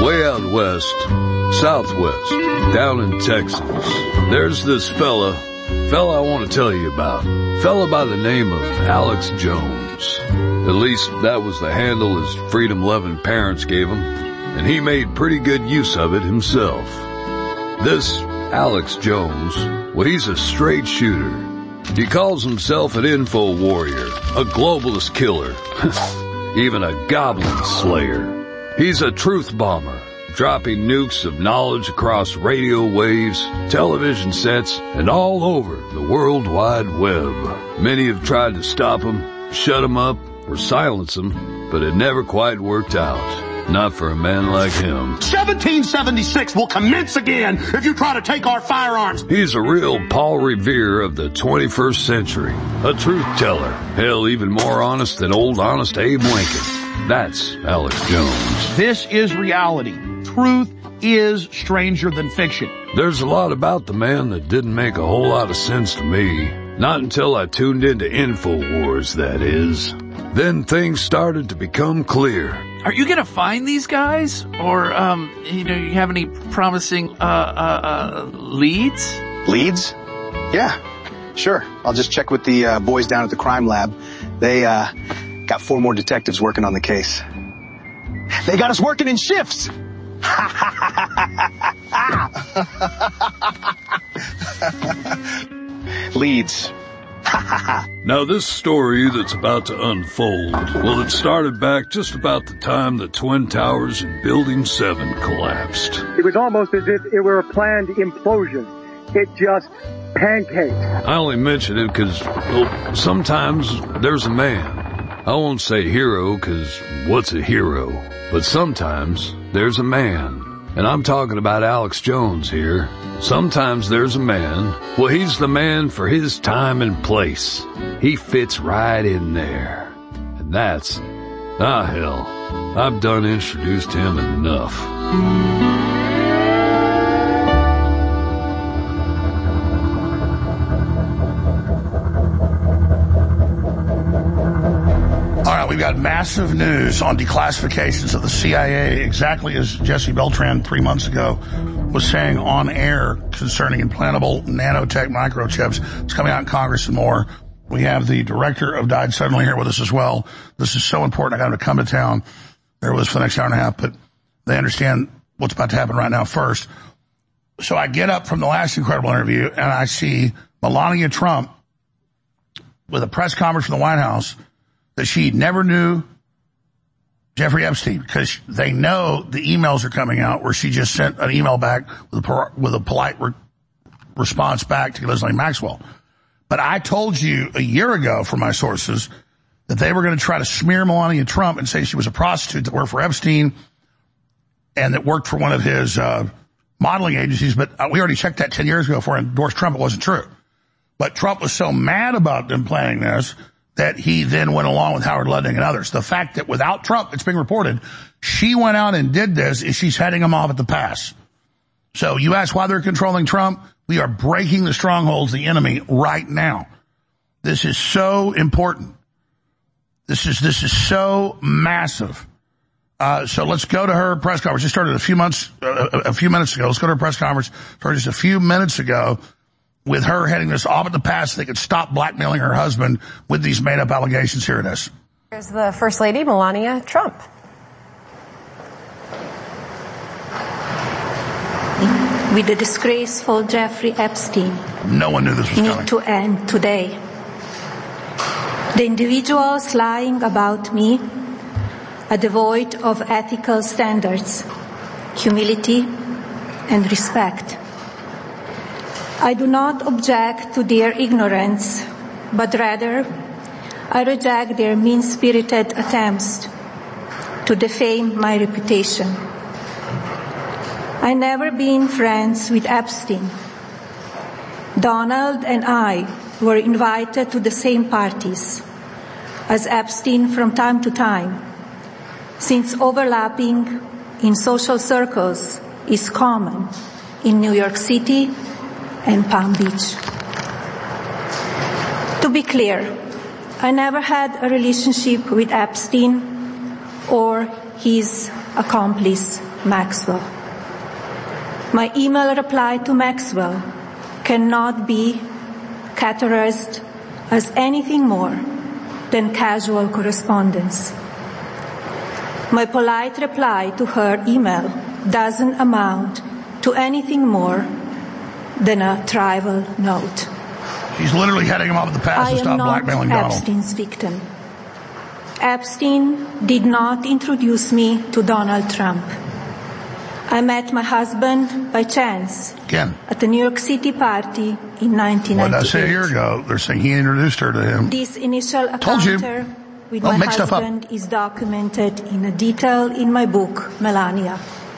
Way out west, southwest, down in Texas, there's this fella, fella I want to tell you about. Fella by the name of Alex Jones. At least that was the handle his freedom-loving parents gave him, and he made pretty good use of it himself. This Alex Jones, well, he's a straight shooter. He calls himself an info warrior, a globalist killer, even a goblin slayer. He's a truth bomber, dropping nukes of knowledge across radio waves, television sets, and all over the World Wide Web. Many have tried to stop him, shut him up, or silence him, but it never quite worked out. Not for a man like him. seventeen seventy-six will commence again if you try to take our firearms. He's a real Paul Revere of the twenty-first century. A truth teller. Hell, even more honest than old honest Abe Lincoln. That's Alex Jones. This is reality. Truth is stranger than fiction. There's a lot about the man that didn't make a whole lot of sense to me. Not until I tuned into InfoWars, that is. Then things started to become clear. Are you gonna find these guys? Or, um, you know, you have any promising, uh, uh, uh, leads? Leads? Yeah, sure. I'll just check with the, uh, boys down at the crime lab. They, uh, got four more detectives working on the case. They got us working in shifts! Leads. Now this story that's about to unfold, well, it started back just about the time the Twin Towers in Building seven collapsed. It was almost as if it were a planned implosion. It just pancaked. I only mention it because, well, sometimes there's a man. I won't say hero because what's a hero? But sometimes there's a man. And I'm talking about Alex Jones here. Sometimes there's a man. Well, he's the man for his time and place. He fits right in there. And that's, ah hell, I've done introduced him enough. All right, we've got massive news on declassifications of the C I A, exactly as Jesse Beltran three months ago was saying on air concerning implantable nanotech microchips. It's coming out in Congress and more. We have the director of Died Suddenly here with us as well. This is so important. I got him to come to town. There was for the next hour and a half, but they understand what's about to happen right now first. So I get up from the last incredible interview and I see Melania Trump with a press conference from the White House that she never knew Jeffrey Epstein, because they know the emails are coming out where she just sent an email back with a, with a polite re- response back to Ghislaine Maxwell. But I told you a year ago from my sources that they were going to try to smear Melania Trump and say she was a prostitute that worked for Epstein and that worked for one of his uh, modeling agencies. But we already checked that ten years ago before I endorsed Trump. It wasn't true. But Trump was so mad about them planning this that he then went along with Howard Lutnick and others. The fact that without Trump, it's being reported, she went out and did this is she's heading them off at the pass. So you ask why they're controlling Trump? We are breaking the strongholds of the enemy right now. This is so important. This is, this is so massive. Uh, so let's go to her press conference. It started a few months, uh, a few minutes ago. Let's go to her press conference. Started just a few minutes ago, with her heading this off at the pass so they could stop blackmailing her husband with these made-up allegations. Here it is. Here's the First Lady, Melania Trump. With the disgraceful Jeffrey Epstein, no one knew this was need coming. to end today. The individuals lying about me are devoid of ethical standards, humility, and respect. I do not object to their ignorance, but rather I reject their mean-spirited attempts to defame my reputation. I never been friends with Epstein. Donald and I were invited to the same parties as Epstein from time to time, since overlapping in social circles is common in New York City and Palm Beach. To be clear, I never had a relationship with Epstein or his accomplice, Maxwell. My email reply to Maxwell cannot be categorized as anything more than casual correspondence. My polite reply to her email doesn't amount to anything more than a trivial note. She's literally heading him off the path to stop blackmailing Donald. I am not Epstein's victim. Epstein did not introduce me to Donald Trump. I met my husband by chance Again. at a New York City party in nineteen ninety-eight. What did I say a year ago? They're saying he introduced her to him. This initial Told you. encounter with Don't my mix stuff up. husband is documented in a detail in my book, Melania.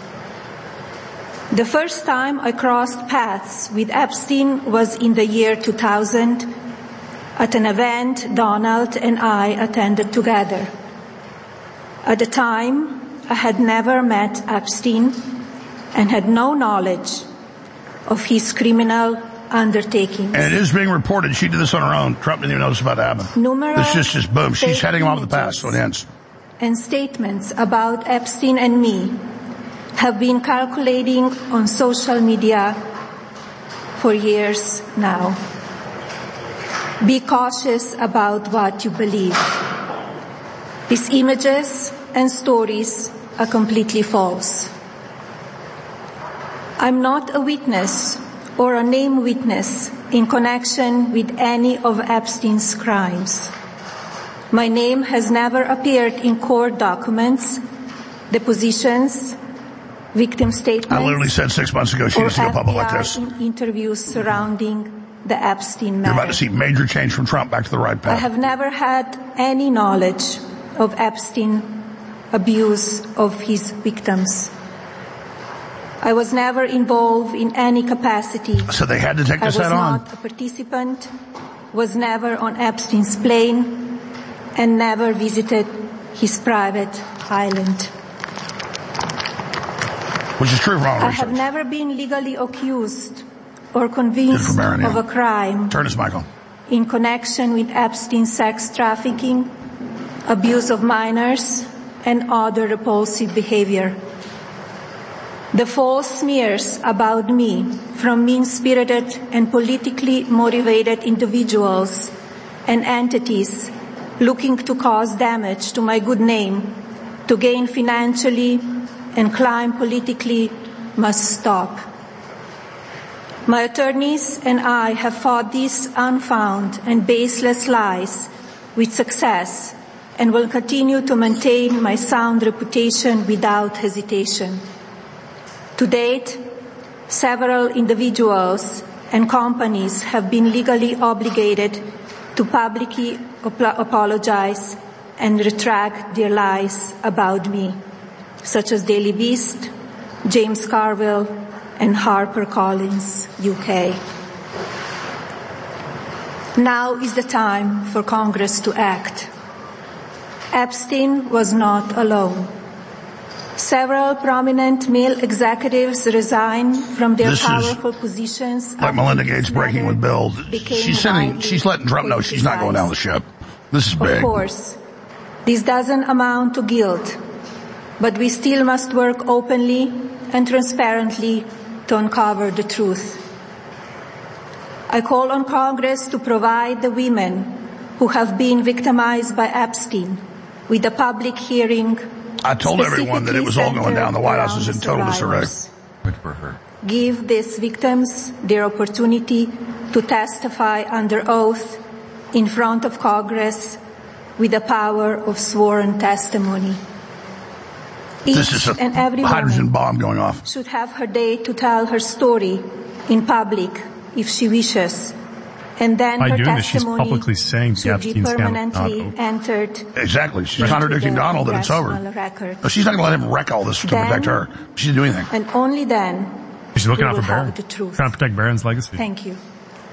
The first time I crossed paths with Epstein was in the year two thousand at an event Donald and I attended together. At the time, I had never met Epstein and had no knowledge of his criminal undertakings. And it is being reported she did this on her own. Trump didn't even know this was about to happen. Numerous This just, just boom. She's heading him off the path, so it ends. And statements about Epstein and me have been calculating on social media for years now. Be cautious about what you believe. These images and stories are completely false. I'm not a witness or a named witness in connection with any of Epstein's crimes. My name has never appeared in court documents, depositions, victim statements. I literally said six months ago she needs to go public like this. Or F B I interviews surrounding the Epstein matter. You're about to see major change from Trump back to the right I path. have never had any knowledge of Epstein abuse of his victims. I was never involved in any capacity. So they had to take this head on. I was not a participant, was never on Epstein's plane, and never visited his private island. Which is true from all I research. have never been legally accused or convinced of a crime Turn his mic on. in connection with Epstein's sex trafficking, abuse of minors, and other repulsive behavior. The false smears about me from mean-spirited and politically motivated individuals and entities looking to cause damage to my good name, to gain financially and climb politically, must stop. My attorneys and I have fought these unfounded and baseless lies with success and will continue to maintain my sound reputation without hesitation. To date, several individuals and companies have been legally obligated to publicly ap- apologize and retract their lies about me, such as Daily Beast, James Carville, and HarperCollins U K. Now is the time for Congress to act. Epstein was not alone. Several prominent male executives resigned from their This is powerful positions. Like Melinda Gates breaking with Bill. She's sending, she's letting Trump know she's not going down the ship. This is big. Of course, this doesn't amount to guilt, but we still must work openly and transparently to uncover the truth. I call on Congress to provide the women who have been victimized by Epstein with a public hearing. I told everyone that it was all going down. The White House is in total disarray. Good for her. Give these victims their opportunity to testify under oath in front of Congress with the power of sworn testimony. Each This is a and every hydrogen woman bomb going off. should have her day to tell her story in public if she wishes. And then By her doing this, she's testimony publicly saying the should be Epstein scandal permanently not over. entered. Exactly. She's into contradicting the Donald that it's over. congressional record. But she's not going to let him wreck all this to Then- protect her. She didn't do anything. And only then She's looking we out will for Barron. have the truth. Trying to protect Barron's legacy. Thank you.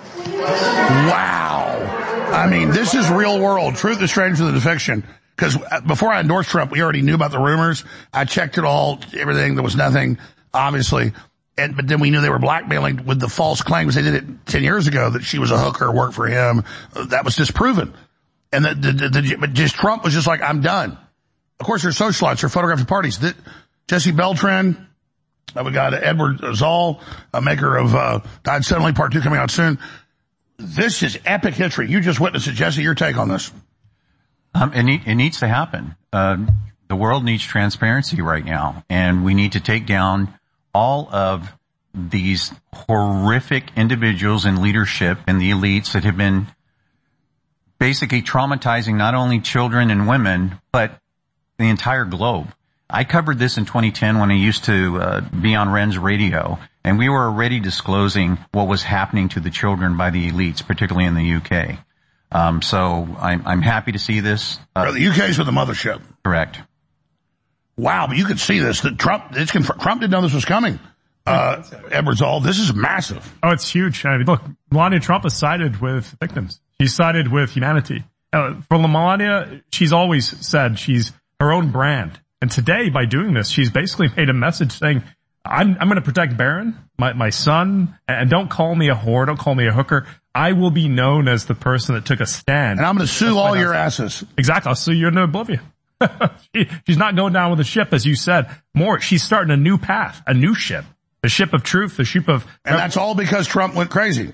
Wow. I mean, this is real world. Truth is stranger than the fiction. Because before I endorsed Trump, we already knew about the rumors. I checked it all, everything. There was nothing, obviously. And, but then we knew they were blackmailing with the false claims. They did it ten years ago that she was a hooker, worked for him. That was disproven. And the, the, the, the, but just Trump was just like, I'm done. Of course, they're socialites, they're photographed at parties. The, Jesse Beltran. Uh, we got Edward Zoll, a maker of uh, Died Suddenly, Part two coming out soon. This is epic history. You just witnessed it. Jesse, your take on this. Um, it, need, it needs to happen. Uh, the world needs transparency right now, and we need to take down all of these horrific individuals in leadership and the elites that have been basically traumatizing not only children and women, but the entire globe. I covered this in twenty ten when I used to uh, be on Ren's radio, and we were already disclosing what was happening to the children by the elites, particularly in the U K. Um, so I'm, I'm happy to see this. Uh, the U K's with the mothership. Correct. Wow, but you could see this. That Trump, it's conf- Trump didn't know this was coming. Uh, Edward Zoll, this is massive. Oh, it's huge. I mean, look, Melania Trump has sided with victims. She's sided with humanity. Uh, for Melania, she's always said she's her own brand. And today, by doing this, she's basically made a message saying, I'm, I'm going to protect Barron, my, my son, and don't call me a whore, don't call me a hooker. I will be known as the person that took a stand. And I'm going to sue all your asses. Exactly. I'll sue you into oblivion. she, she's not going down with the ship, as you said. More, she's starting a new path, a new ship. The ship of truth, the ship of... And that's all because Trump went crazy.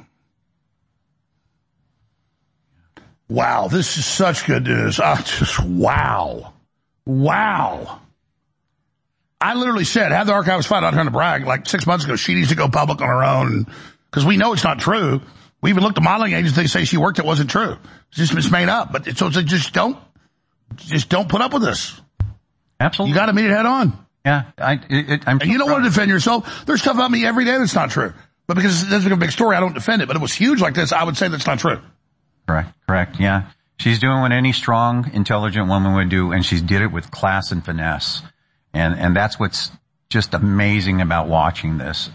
Wow, this is such good news. Oh, just wow. Wow. I literally said, have the archivists find out, trying to brag, like six months ago, she needs to go public on her own, because we know it's not true. We even looked at modeling agents, they say she worked, it wasn't true. It's just it's made up. But so it's like, just don't, just don't put up with this. Absolutely. You got to meet it head on. Yeah, I, it, it, I'm and you don't want to defend yourself. There's stuff about me every day that's not true. But because this is a big story, I don't defend it. But it was huge like this, I would say that's not true. Correct, correct, yeah. She's doing what any strong, intelligent woman would do, and she's did it with class and finesse. And, and that's what's just amazing about watching this.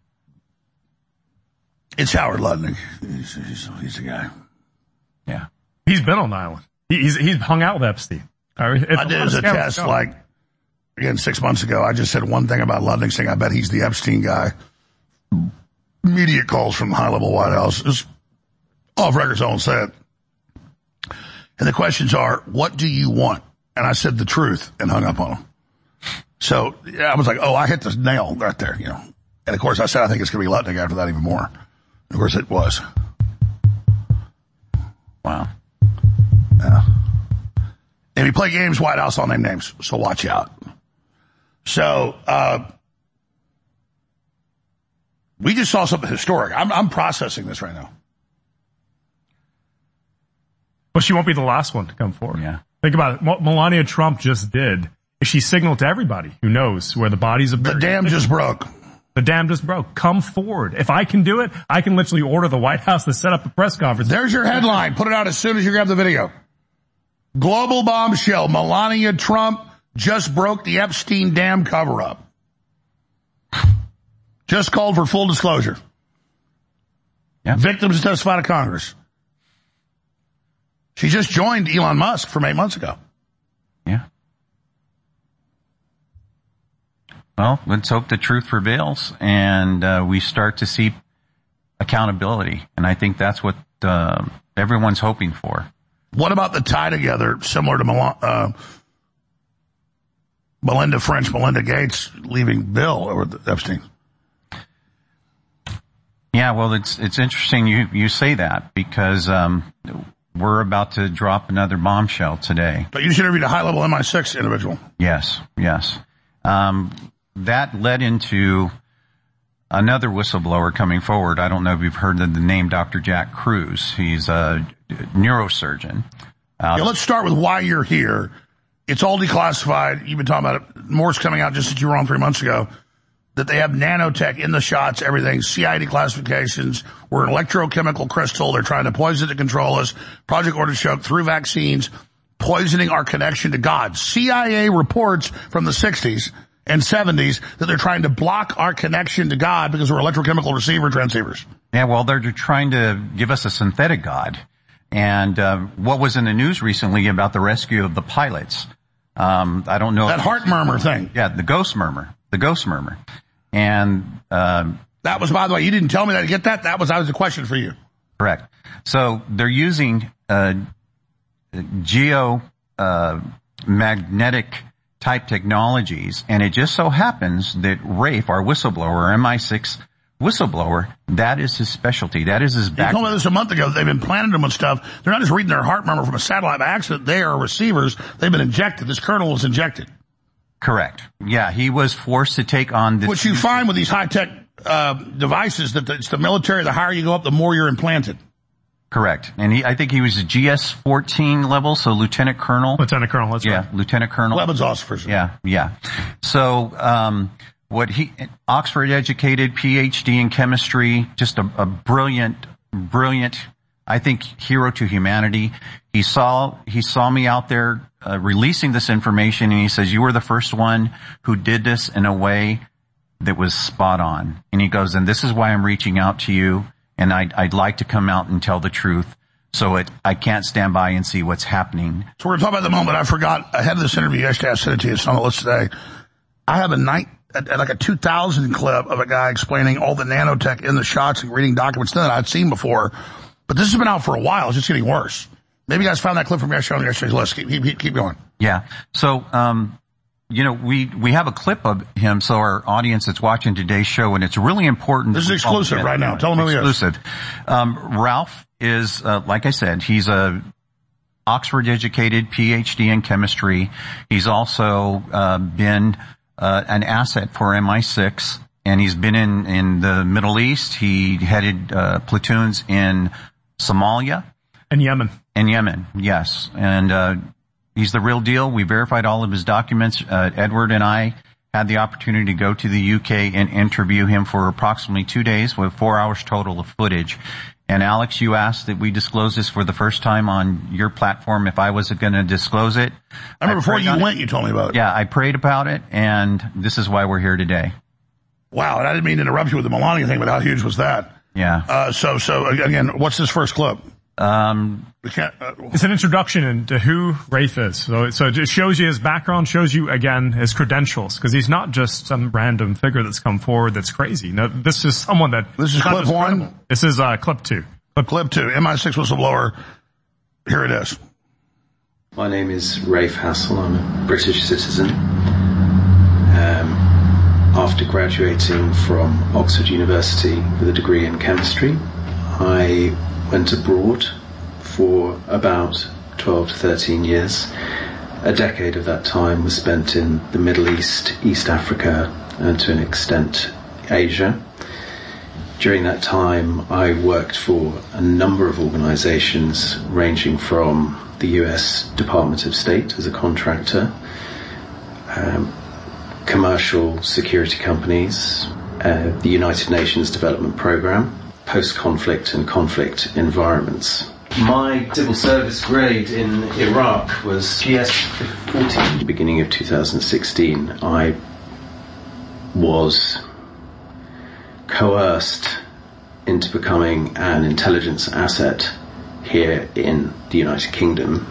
It's Howard Lutnick. He's, he's, he's the guy. Yeah. He's been on the island. He, he's, he's hung out with Epstein. I, mean, I did as a test, like, again, six months ago. I just said one thing about Lutnick, saying I bet he's the Epstein guy. Immediate calls from high-level White House. Just off record, someone said. And the questions are, what do you want? And I said the truth and hung up on him. So yeah, I was like, oh, I hit the nail right there, you know. And of course I said, I think it's going to be Lutnick after that even more. Of course it was. Wow. Yeah. If you play games, White House, I'll name names. So watch out. So, uh, we just saw something historic. I'm, I'm processing this right now. But she won't be the last one to come forward. Yeah. Think about it. What Melania Trump just did is she signaled to everybody who knows where the bodies of the dam just broke. The dam just broke. Come forward. If I can do it, I can literally order the White House to set up a press conference. There's your headline. Put it out as soon as you grab the video. Global bombshell. Melania Trump just broke the Epstein dam cover-up. Just called for full disclosure. Yeah. Victims testify to Congress. She just joined Elon Musk from eight months ago. Yeah. Well, let's hope the truth prevails and uh, we start to see accountability. And I think that's what uh, everyone's hoping for. What about the tie together, similar to Mel- uh, Melinda French, Melinda Gates leaving Bill over the Epstein? Yeah, well, it's it's interesting you, you say that because um, we're about to drop another bombshell today. But you just interviewed a high-level M I six individual. Yes, yes. Um, that led into another whistleblower coming forward. I don't know if you've heard of the name Doctor Jack Cruz. He's a neurosurgeon. Uh, yeah, let's start with why you're here. It's all declassified. You've been talking about it. More's coming out just as you were on three months ago. That they have nanotech in the shots, everything, C I A declassifications. We're an electrochemical crystal. They're trying to poison to control us. Project Artichoke through vaccines, poisoning our connection to God. C I A reports from the sixties and seventies that they're trying to block our connection to God because we're electrochemical receiver transceivers. Yeah, well, they're trying to give us a synthetic God. And uh, what was in the news recently about the rescue of the pilots? Um, I don't know. That heart murmur thing. Yeah, the ghost murmur. The ghost murmur. And um, that was, by the way, you didn't tell me that to get that. That was, that was a question for you. Correct. So they're using uh, geo uh, magnetic type technologies. And it just so happens that Rafe, our whistleblower, M I six whistleblower, that is his specialty. That is his back. You told me this a month ago. They've implanted them with stuff. They're not just reading their heart murmur from a satellite by accident. They are receivers. They've been injected. This kernel was injected. Correct. Yeah, he was forced to take on this. What you find with these high-tech uh, devices, that it's the military, the higher you go up, the more you're implanted. Correct. And he, I think he was a G S fourteen level, so Lieutenant Colonel. Lieutenant Colonel, that's yeah, right. Yeah, Lieutenant Colonel. Weapons officers. Yeah, yeah. So, um, what he, Oxford educated, P H D in chemistry, just a, a brilliant, brilliant, I think, hero to humanity. He saw, he saw me out there, uh, releasing this information, and he says, you were the first one who did this in a way that was spot on. And he goes, and this is why I'm reaching out to you, and I'd, I'd like to come out and tell the truth. So it, I can't stand by and see what's happening. So we're talking about the moment. I forgot ahead of this interview yesterday, I sent it to you. It's on the list today. I have a night, like a two thousand clip of a guy explaining all the nanotech in the shots and reading documents that I'd seen before. But this has been out for a while. It's just getting worse. Maybe you guys found that clip from yesterday on yesterday's list. Keep, keep, keep going. Yeah. So, um, you know, we, we have a clip of him, so our audience that's watching today's show, and it's really important. This is exclusive right now. Tell them who he is. Exclusive. Um, Ralph is, uh, like I said, he's a Oxford educated, P H D in chemistry. He's also, uh, been, uh, an asset for M I six, and he's been in, in the Middle East. He headed, uh, platoons in Somalia. And Yemen. In Yemen, yes. And, uh, he's the real deal. We verified all of his documents. Uh, Edward and I had the opportunity to go to the U K and interview him for approximately two days with four hours total of footage. And Alex, you asked that we disclose this for the first time on your platform if I was going to disclose it. I remember I before you went, it. you told me about it. Yeah, I prayed about it, and this is why we're here today. Wow, and I didn't mean to interrupt you with the Melania thing, but how huge was that? Yeah. Uh, so, so again, what's this first clip? Um, we can't, uh, it's an introduction into who Rafe is. So, so it just shows you his background, shows you again his credentials, because he's not just some random figure that's come forward that's crazy. No, this is someone that. This is clip one. Credible. This is uh, clip two. Clip, clip two. M I six whistleblower. Here it is. My name is Rafe Hassel. I'm a British citizen. Um, after graduating from Oxford University with a degree in chemistry, I went abroad for about twelve to thirteen years. A decade of that time was spent in the Middle East, East Africa, and to an extent Asia. During that time, I worked for a number of organizations ranging from the U S Department of State as a contractor, um, commercial security companies, uh, the United Nations Development Programme, post-conflict and conflict environments. My civil service grade in Iraq was G S fourteen. At the beginning of two thousand sixteen, I was coerced into becoming an intelligence asset here in the United Kingdom.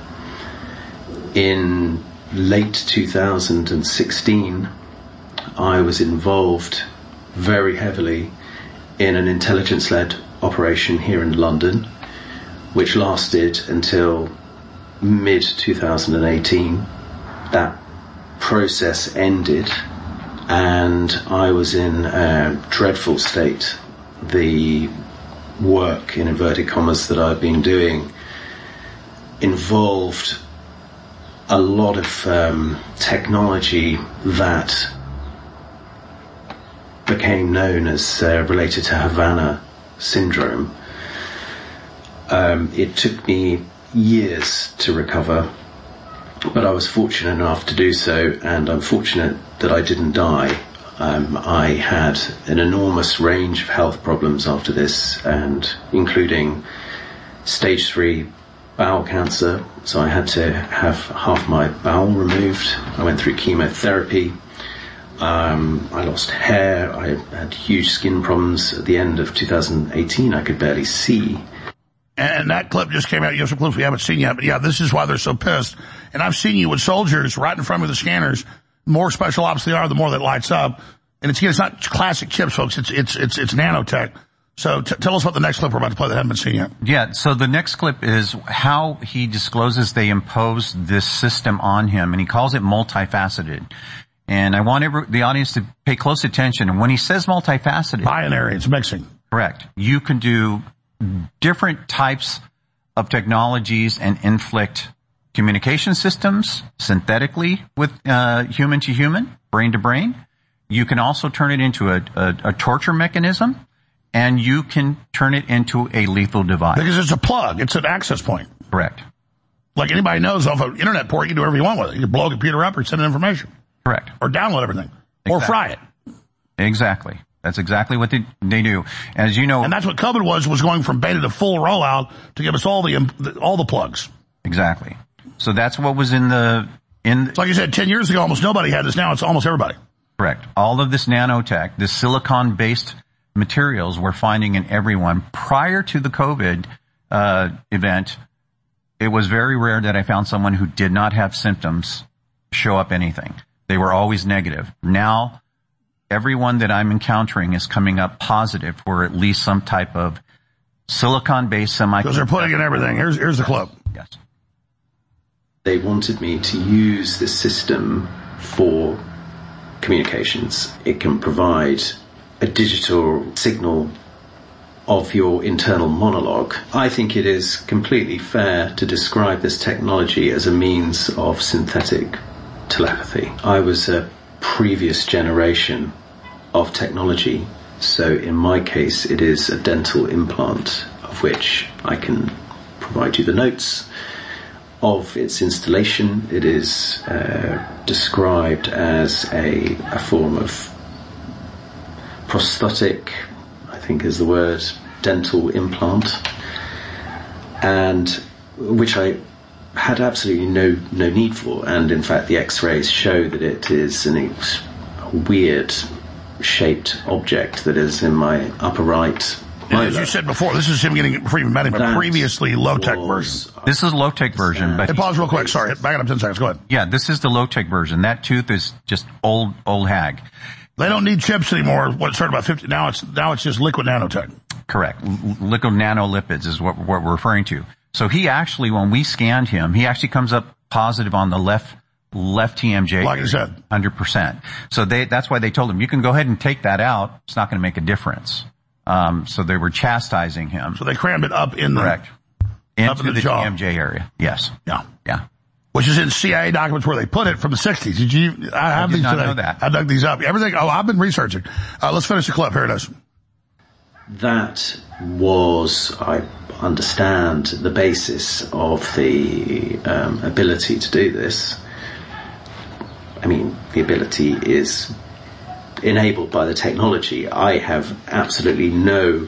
In late two thousand sixteen, I was involved very heavily in an intelligence-led operation here in London, which lasted until mid twenty eighteen. That process ended, and I was in a dreadful state. The work, in inverted commas, that I've been doing involved a lot of um, technology that became known as uh, related to Havana syndrome. Um, it took me years to recover, but I was fortunate enough to do so, and I'm fortunate that I didn't die. Um, I had an enormous range of health problems after this, and including stage three bowel cancer, so I had to have half my bowel removed. I went through chemotherapy. Um, I lost hair. I had huge skin problems. At the end of two thousand eighteen, I could barely see. And that clip just came out. You have some clips we haven't seen yet, but yeah, this is why they're so pissed. And I've seen you with soldiers right in front of the scanners. More special ops they are, the more that lights up. And it's, it's not classic chips, folks. It's, it's, it's, it's nanotech. So t- tell us about the next clip we're about to play that hasn't been seen yet. Yeah, so the next clip is how he discloses they imposed this system on him, and he calls it multifaceted. And I want every, the audience to pay close attention. And when he says multifaceted... Binary, it's mixing. Correct. You can do different types of technologies and inflict communication systems synthetically with uh, human to human, brain to brain. You can also turn it into a, a, a torture mechanism. And you can turn it into a lethal device. Because it's a plug. It's an access point. Correct. Like anybody knows off an internet port, you can do whatever you want with it. You can blow a computer up or send in information. Correct. Or download everything. Exactly. Or fry it. Exactly. That's exactly what they, they do. As you know. And that's what COVID was, was going from beta to full rollout to give us all the, all the plugs. Exactly. So that's what was in the, in. It's like you said, ten years ago, almost nobody had this. Now it's almost everybody. Correct. All of this nanotech, this silicon-based materials we're finding in everyone. Prior to the COVID uh event, it was very rare that I found someone who did not have symptoms show up anything. They were always negative. Now, everyone that I'm encountering is coming up positive for at least some type of silicon-based semiconductor. Because they're putting in everything. Here's, here's the clip. Yes. They wanted me to use this system for communications. It can provide a digital signal of your internal monologue. I think it is completely fair to describe this technology as a means of synthetic telepathy. I was a previous generation of technology, so in my case it is a dental implant of which I can provide you the notes of its installation. It is uh, described as a, a form of prosthetic, I think is the word, dental implant, and which I had absolutely no no need for. And in fact, the X-rays show that it is an ex- weird shaped object that is in my upper right. Yeah, as you said before, this is him getting before you met him, a previously low-tech version. This is low-tech version, but hey, pause real quick. Sorry, back it up ten seconds. Go ahead. Yeah, this is the low-tech version. That tooth is just old old hag. They don't need chips anymore. What started about fifty? Now it's now it's just liquid nanotech. Correct. L- liquid nanolipids is what, what we're referring to. So he actually, when we scanned him, he actually comes up positive on the left left T M J. Like I said, one hundred percent. So they that's why they told him you can go ahead and take that out. It's not going to make a difference. Um, so they were chastising him. So they crammed it up in the correct into up in the, the T M J jaw. area. Yes. Yeah. Yeah. Which is in C I A documents where they put it from the sixties. Did you? I have I did these not today. know that. I dug these up. Everything. Oh, I've been researching. Uh, let's finish the clip. Here it is. That was, I understand, the basis of the um, ability to do this. I mean, the ability is enabled by the technology. I have absolutely no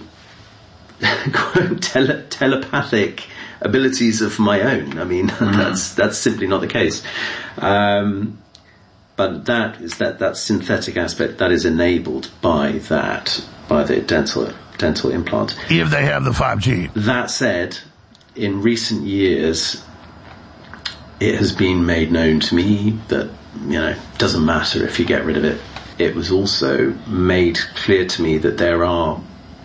tele- telepathic abilities of my own. I mean, mm. that's that's simply not the case. Um, but that is that that synthetic aspect that is enabled by that by the dental dental implant. If they have the five G. That said, in recent years, it has been made known to me that, you know, it doesn't matter if you get rid of it. It was also made clear to me that there are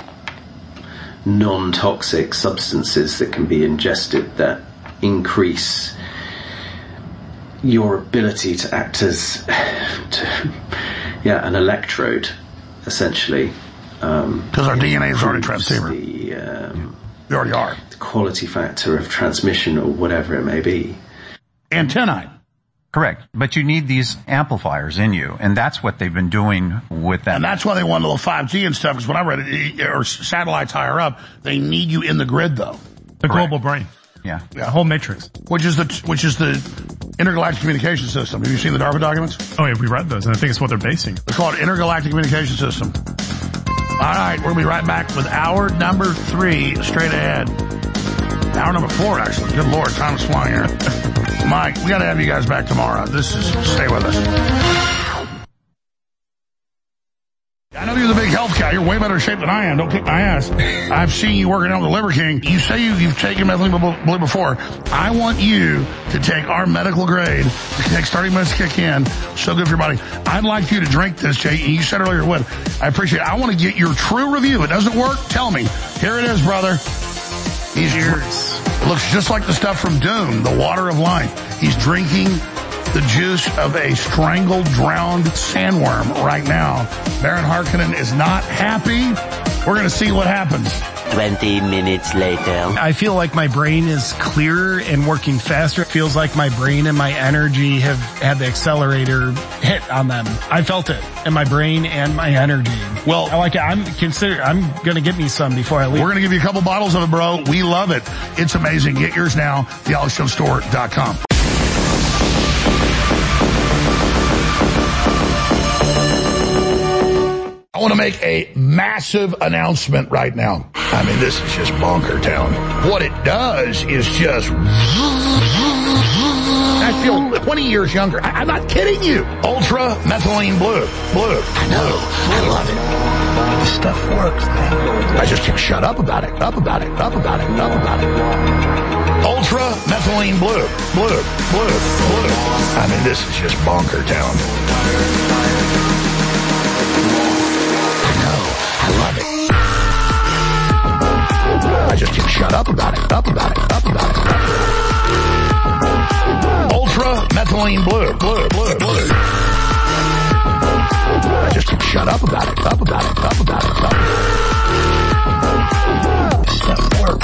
non-toxic substances that can be ingested that increase your ability to act as to, yeah, an electrode, essentially. Because um, our D N A is already transceiver. The, um, we already are. The quality factor of transmission or whatever it may be. Antennae. Correct. But you need these amplifiers in you, and that's what they've been doing with that. And that's why they want a little five G and stuff, because when I read it, or satellites higher up, they need you in the grid, though. The Correct. Global brain. Yeah. Yeah. The whole matrix. Which is the, which is the intergalactic communication system. Have you seen the DARPA documents? Oh yeah, we read those, and I think it's what they're basing. They call it intergalactic communication system. All right, we're going to be right back with hour number three, straight ahead. Hour number four, actually. Good Lord, time is flying here. Mike, we got to have you guys back tomorrow. This is, stay with us. I know you're the big health guy. You're way better shape than I am. Don't kick my ass. I've seen you working out with the Liver King. You say you, you've taken methylene blue before. I want you to take our medical grade. It takes thirty minutes to kick in. So good for your body. I'd like you to drink this, Jay. You said earlier it would. I appreciate it. I want to get your true review. It doesn't work? Tell me. Here it is, brother. He's yours. Looks just like the stuff from Dune, the water of life. He's drinking the juice of a strangled, drowned sandworm right now. Baron Harkonnen is not happy. We're going to see what happens. twenty minutes later. I feel like my brain is clearer and working faster. It feels like my brain and my energy have had the accelerator hit on them. I felt it in my brain and my energy. Well, I like it. I'm consider. I'm going to get me some before I leave. We're going to give you a couple bottles of it, bro. We love it. It's amazing. Get yours now. the alex jones store dot com. I want to make a massive announcement right now. I mean, this is just bonker town. What it does is just... I feel twenty years younger. I, I'm not kidding you. Ultra Methylene Blue. Blue. I know. I love it. This stuff works, man. I just can't shut up about it. Up about it. Up about it. Up about it. Ultra Methylene Blue. Blue. Blue. Blue. I mean, this is just bonker town. I love it. I just can't shut up about it. Up about it. Up about it. Ultra Methylene Blue. Blue. Blue. Blue. I just can't shut up about it. Up about it. Up about it. Up. Stuff works.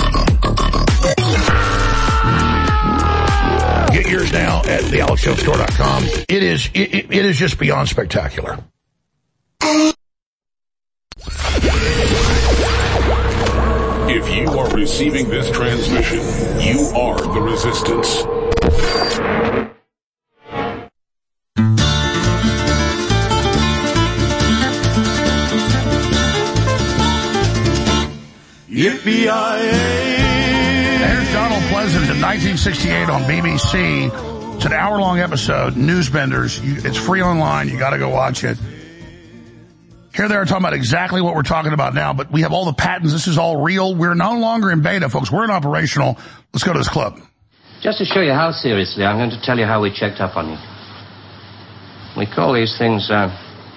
Get yours now at the alex jones store dot com. It is, it, it, it is just beyond spectacular. If you are receiving this transmission, you are the Resistance. Yippee-yi-yay! There's Donald Pleasant in nineteen sixty-eight on B B C. It's an hour-long episode, Newsbenders. You, it's free online. You got to go watch it. Here they are talking about exactly what we're talking about now, but we have all the patents. This is all real. We're no longer in beta, folks. We're in operational. Let's go to this club. Just to show you how seriously, I'm going to tell you how we checked up on you. We call these things uh,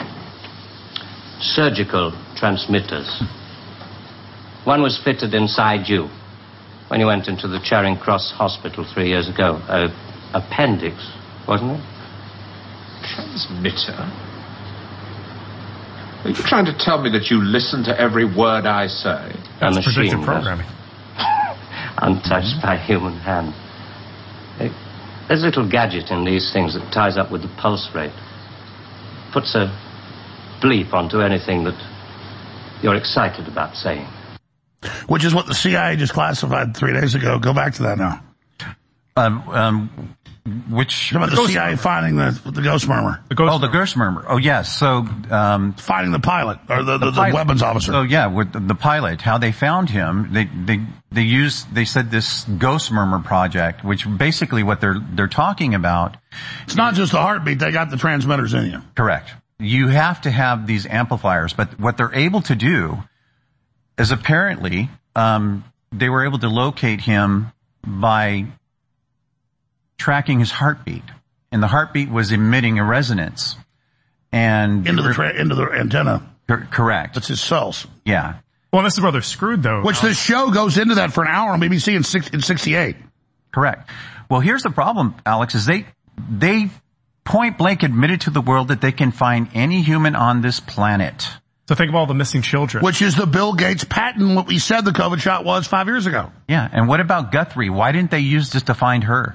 surgical transmitters. One was fitted inside you when you went into the Charing Cross Hospital three years ago. Uh, appendix, wasn't it? Transmitter? Are you trying to tell me that you listen to every word I say? That's predictive programming. Untouched by human hand. There's a little gadget in these things that ties up with the pulse rate. Puts a bleep onto anything that you're excited about saying. Which is what the C I A just classified three days ago. Go back to that now. Um, um, which about the, the C I A finding the the ghost murmur. The ghost oh, the ghost murmur. Oh, yes. So um, finding the pilot or the the, the, pilot. the weapons officer. Oh, yeah, with the, the pilot. How they found him? They they they used. They said this ghost murmur project, which basically what they're they're talking about. It's not just the heartbeat. They got the transmitters in you. Correct. You have to have these amplifiers, but what they're able to do is apparently um, they were able to locate him by tracking his heartbeat, and the heartbeat was emitting a resonance, and into the tra- into the antenna. Cor- correct. That's his cells. Yeah. Well, this is where they're screwed, though. Which this show goes into that for an hour on B B C in, six, in sixty-eight. Correct. Well, here's the problem, Alex, is they they point blank admitted to the world that they can find any human on this planet. So think of all the missing children. Which is the Bill Gates patent, what we said the COVID shot was five years ago. Yeah, and what about Guthrie? Why didn't they use this to find her?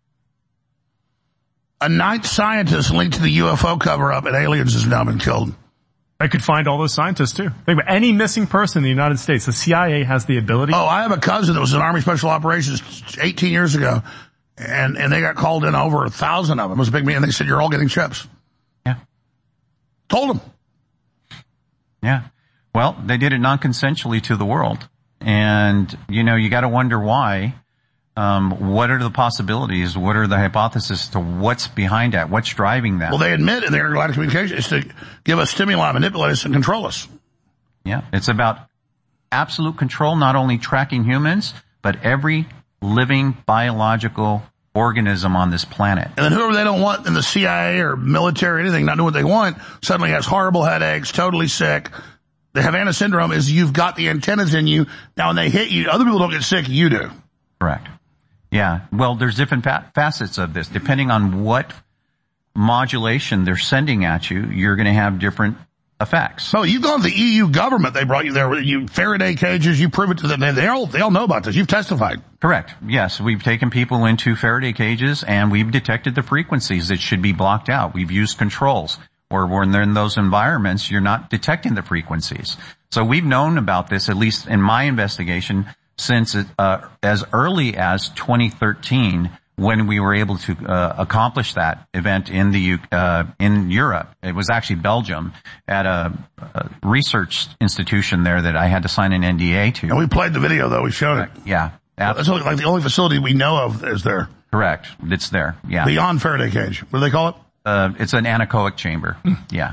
A ninth scientist linked to the U F O cover-up and aliens has now been killed. I could find all those scientists, too. Think about any missing person in the United States. The C I A has the ability. Oh, I have a cousin that was in Army Special Operations eighteen years ago, and and they got called in over a thousand of them. It was a big meeting, and they said, you're all getting chips. Yeah. Told them. Yeah. Well, they did it non-consensually to the world. And, you know, you got to wonder why. Um, what are the possibilities? What are the hypotheses to what's behind that? What's driving that? Well, they admit in the intergalactic communication is to give us stimuli, manipulate us, and control us. Yeah, it's about absolute control, not only tracking humans, but every living biological organism on this planet. And then whoever they don't want in the C I A or military or anything, not doing what they want, suddenly has horrible headaches, totally sick. The Havana syndrome is you've got the antennas in you. Now when they hit you, other people don't get sick, you do. Correct. Yeah. Well, there's different fa- facets of this. Depending on what modulation they're sending at you, you're going to have different effects. So you've gone to the E U government. They brought you there. You Faraday cages. You prove it to them. They, they all they all know about this. You've testified. Correct. Yes, we've taken people into Faraday cages and we've detected the frequencies that should be blocked out. We've used controls, or when they're in those environments, you're not detecting the frequencies. So we've known about this, at least in my investigation, since uh, as early as twenty thirteen. When we were able to uh, accomplish that event in the uh, in Europe. It was actually Belgium at a, a research institution there that I had to sign an N D A to. And we played the video, though. We showed it. Yeah. That's only, like the only facility we know of is there. Correct. It's there. Yeah. Beyond Faraday cage. What do they call it? Uh, it's an anechoic chamber. Yeah.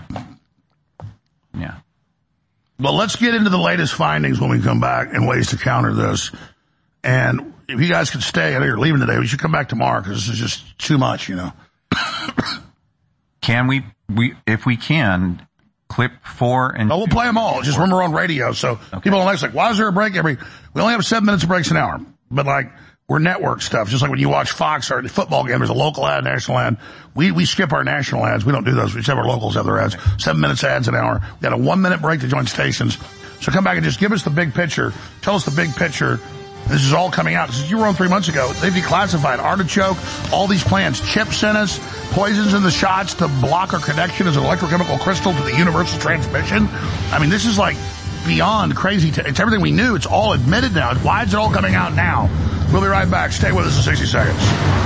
Yeah. Well, let's get into the latest findings when we come back and ways to counter this. And if you guys could stay, I know you're leaving today, we should come back tomorrow because this is just too much, you know. Can we, we, if we can, clip four and... Oh, we'll play them all. Just remember on radio. So okay. People are like, why is there a break every... We only have seven minutes of breaks an hour. But like, we're network stuff. Just like when you watch Fox or the football game, there's a local ad, national ad. We, we skip our national ads. We don't do those. We just have our locals have their ads. Seven minutes ads an hour. We got a one minute break to join stations. So come back and just give us the big picture. Tell us the big picture. This is all coming out. Because you were on three months ago. They've declassified Artichoke, all these plans. Chip sent us poisons in the shots to block our connection as an electrochemical crystal to the universal transmission. I mean, this is like beyond crazy. T- it's everything we knew. It's all admitted now. Why is it all coming out now? We'll be right back. Stay with us in sixty seconds.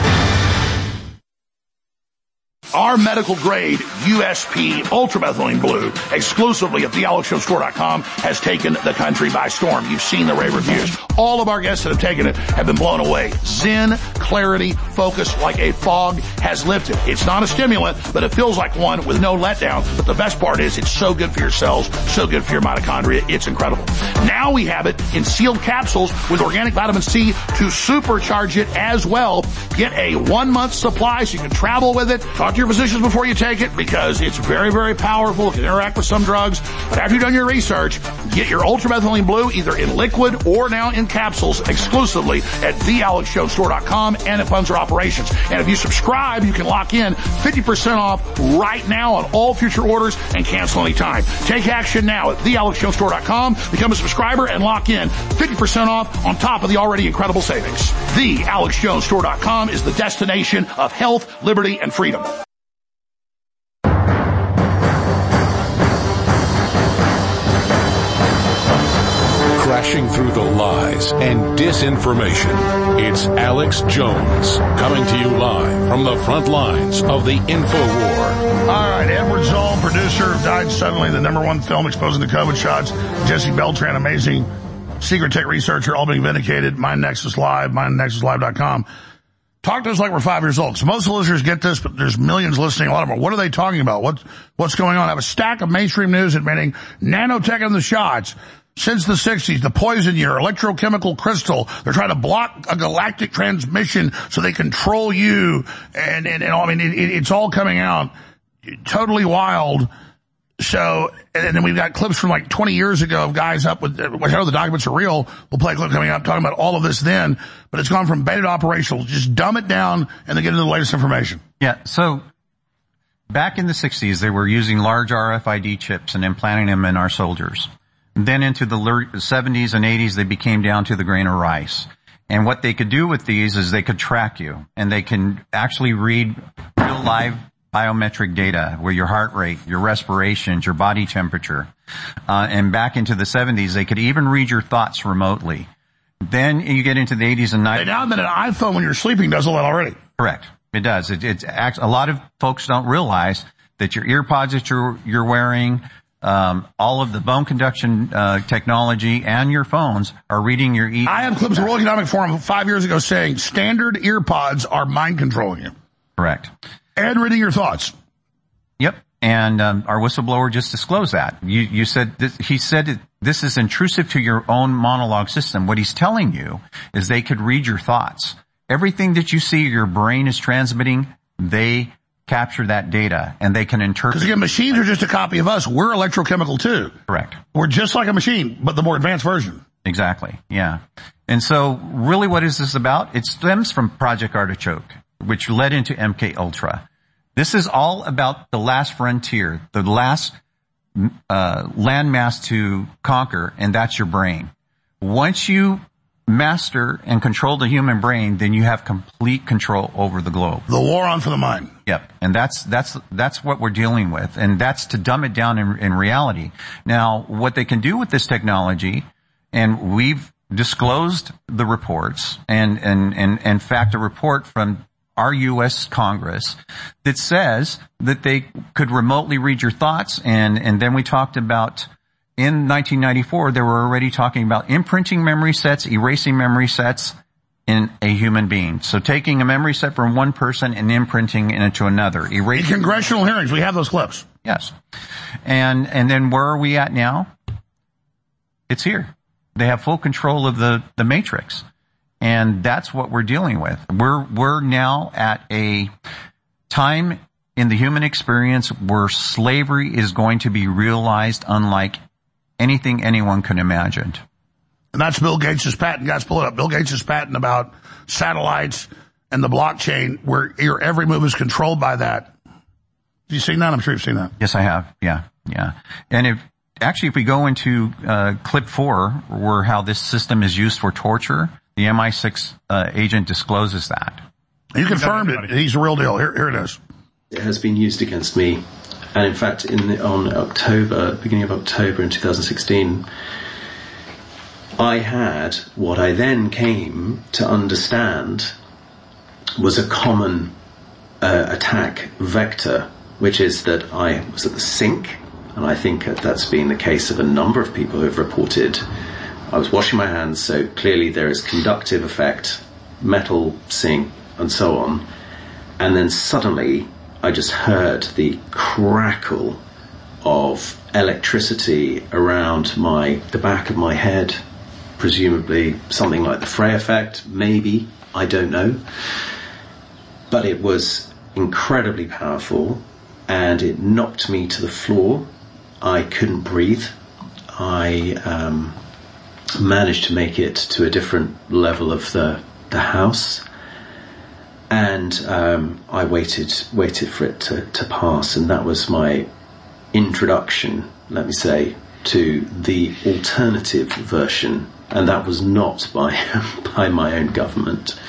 Our medical grade U S P ultramethylene blue exclusively at the alex show store dot com has taken the country by storm. You've seen the rave reviews. All of our guests that have taken it have been blown away. Zen, clarity, focus like a fog has lifted. It's not a stimulant, but it feels like one with no letdown. But the best part is it's so good for your cells, so good for your mitochondria. It's incredible. Now we have it in sealed capsules with organic vitamin C to supercharge it as well. Get a one month supply so you can travel with it. Talk to your physicians before you take it because it's very, very powerful. It can interact with some drugs. But after you've done your research, get your ultramethylene blue either in liquid or now in capsules exclusively at the alex show store dot com, and it funds our operations. And if you subscribe, you can lock in fifty percent off right now on all future orders and cancel anytime. Take action now at the alex show store dot com. Become a subscriber and lock in fifty percent off on top of the already incredible savings. the alex jones store dot com is the destination of health, liberty, and freedom. Crashing through the lies and disinformation. It's Alex Jones coming to you live from the front lines of the InfoWar. All right, Edward Zoll, producer, died suddenly. The number one film exposing the COVID shots. Jesse Beltran, amazing secret tech researcher, all being vindicated. MindNexus Live, mind nexus live dot com. Talk to us like we're five years old. So most listeners get this, but there's millions listening. A lot of them. What are they talking about? What, what's going on? I have a stack of mainstream news admitting nanotech in the shots. Since the sixties, the poison your electrochemical crystal. They're trying to block a galactic transmission so they control you. And, and, and I mean, it, it, it's all coming out totally wild. So, and then we've got clips from like twenty years ago of guys up with, which I know the documents are real. We'll play a clip coming up talking about all of this then, but it's gone from beta to operational. Just dumb it down and then get into the latest information. Yeah. So back in the sixties, they were using large R F I D chips and implanting them in our soldiers. Then into the seventies and eighties, they became down to the grain of rice. And what they could do with these is they could track you, and they can actually read real live biometric data, where your heart rate, your respirations, your body temperature. Uh, and back into the seventies, they could even read your thoughts remotely. Then you get into the eighties and nineties. Now that an iPhone when you're sleeping does all that already. Correct. It does. It, it's a lot of folks don't realize that your ear pods that you're, you're wearing, Um, all of the bone conduction uh, technology and your phones are reading your E. I have clips of the World Economic Forum five years ago saying standard ear pods are mind controlling you. Correct. And reading your thoughts. Yep. And um, our whistleblower just disclosed that. You, you said this, he said it, this is intrusive to your own monologue system. What he's telling you is they could read your thoughts. Everything that you see your brain is transmitting, they capture that data and they can interpret. Because again, machines are just a copy of us. We're electrochemical too. Correct. We're just like a machine, but the more advanced version. Exactly. Yeah. And so really what is this about? It stems from Project Artichoke, which led into M K Ultra. This is all about the last frontier, the last uh landmass to conquer, and that's your brain. Once you master and control the human brain, then you have complete control over the globe. The war on for the mind. Yep. And that's, that's, that's what we're dealing with. And that's to dumb it down in, in reality. Now, what they can do with this technology, and we've disclosed the reports, and, and, and, in fact, a report from our U S Congress that says that they could remotely read your thoughts. And, and then we talked about in nineteen ninety-four, they were already talking about imprinting memory sets, erasing memory sets in a human being. So taking a memory set from one person and imprinting it into another. Erasing. In congressional hearings, we have those clips. Yes. And, and then where are we at now? It's here. They have full control of the, the matrix. And that's what we're dealing with. We're, we're now at a time in the human experience where slavery is going to be realized unlike anything anyone could imagine. And that's Bill Gates' patent. Guys, pull it up. Bill Gates' patent about satellites and the blockchain, where your every move is controlled by that. Have you seen that? I'm sure you've seen that. Yes, I have. Yeah, yeah. And if actually, if we go into uh clip four, where how this system is used for torture, the M I six uh, agent discloses that. You confirmed it. He's a real deal. Here, here it is. It has been used against me. And in fact, in the, on October, beginning of October in two thousand sixteen, I had what I then came to understand was a common uh, attack vector, which is that I was at the sink, and I think that that's been the case of a number of people who have reported. I was washing my hands, so clearly there is conductive effect, metal sink, and so on. And then suddenly I just heard the crackle of electricity around my the back of my head, presumably something like the Frey effect, maybe, I don't know. But it was incredibly powerful, and it knocked me to the floor. I couldn't breathe. I um, managed to make it to a different level of the, the house. And um, I waited waited for it to, to pass, and that was my introduction, let me say, to the alternative version, and that was not by by my own government.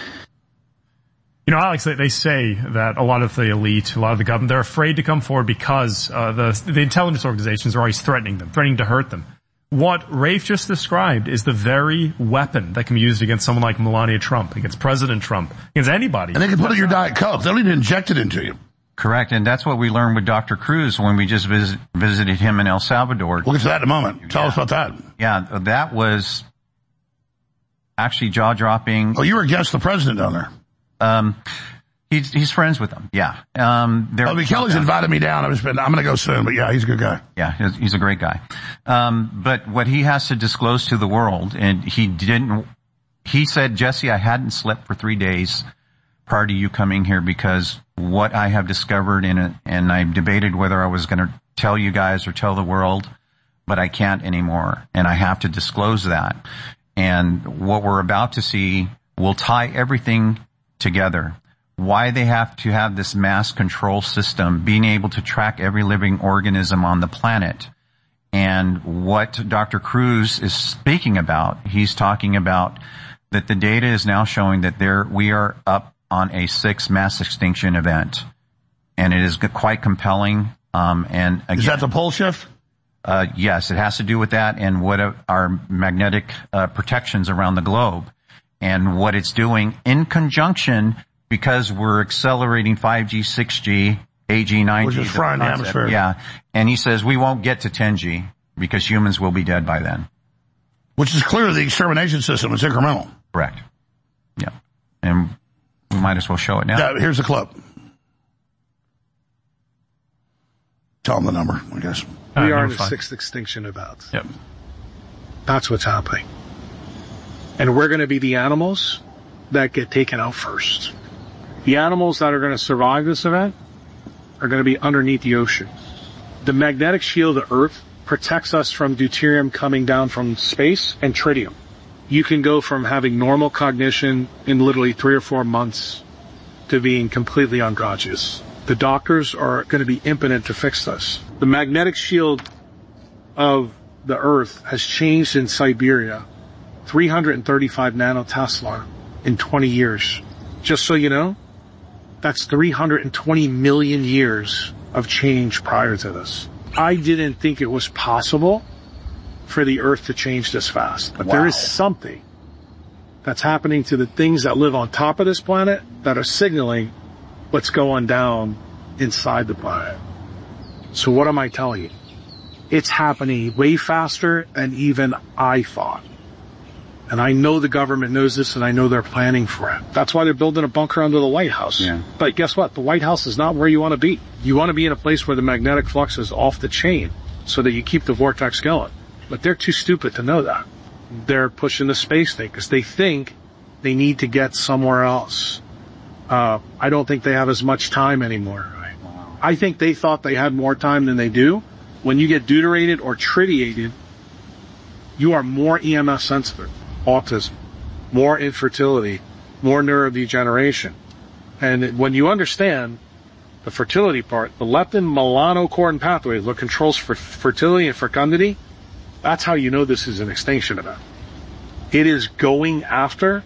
You know, Alex, they, they say that a lot of the elite, a lot of the government, they're afraid to come forward because uh, the the intelligence organizations are always threatening them, threatening to hurt them. What Rafe just described is the very weapon that can be used against someone like Melania Trump, against President Trump, against anybody. And they can put it in your Diet Coke. They don't even inject it into you. Correct. And that's what we learned with Doctor Cruz when we just visit, visited him in El Salvador. We'll get to that in a moment. Tell yeah. us about that. Yeah, that was actually jaw-dropping. Oh, you were against the president down there. Um, he's, he's friends with them. Yeah. Um, oh, I mean, Kelly's invited me down. I've been, I'm going to go soon, but yeah, he's a good guy. Yeah, he's a great guy. Um, but what he has to disclose to the world, and he didn't, he said, Jesse, I hadn't slept for three days prior to you coming here because what I have discovered in it, and I debated whether I was going to tell you guys or tell the world, but I can't anymore. And I have to disclose that. And what we're about to see will tie everything together. Why they have to have this mass control system, being able to track every living organism on the planet. And what Doctor Cruz is speaking about, he's talking about that the data is now showing that there we are up on a sixth mass extinction event. And it is quite compelling. Um, and again, is that the pole shift? Uh, yes, it has to do with that and what our magnetic uh, protections around the globe and what it's doing in conjunction because we're accelerating five G, six G, eight G, nine G. Which is frying the atmosphere. Yeah. And he says we won't get to ten G because humans will be dead by then. Which is clearly the extermination system is incremental. Correct. Yeah. And we might as well show it now. Yeah, here's the clip. Tell them the number, I guess. We Uh, are number in the five. sixth extinction event. Yep. That's what's happening. And we're going to be the animals that get taken out first. The animals that are going to survive this event are going to be underneath the ocean. The magnetic shield of Earth protects us from deuterium coming down from space and tritium. You can go from having normal cognition in literally three or four months to being completely unconscious. The doctors are going to be impotent to fix this. The magnetic shield of the Earth has changed in Siberia three hundred thirty-five nanotesla in twenty years. Just so you know, that's three hundred twenty million years of change prior to this. I didn't think it was possible for the Earth to change this fast. But wow. There is something that's happening to the things that live on top of this planet that are signaling what's going down inside the planet. So what am I telling you? It's happening way faster than even I thought. And I know the government knows this, and I know they're planning for it. That's why they're building a bunker under the White House. Yeah. But guess what? The White House is not where you want to be. You want to be in a place where the magnetic flux is off the chain so that you keep the vortex going. But they're too stupid to know that. They're pushing the space thing because they think they need to get somewhere else. Uh, I don't think they have as much time anymore. Right? Wow. I think they thought they had more time than they do. When you get deuterated or tritiated, you are more E M S sensitive. Autism, more infertility, more neurodegeneration. And when you understand the fertility part, the leptin melanocortin pathway, what controls for fertility and fecundity, that's how you know this is an extinction event. It is going after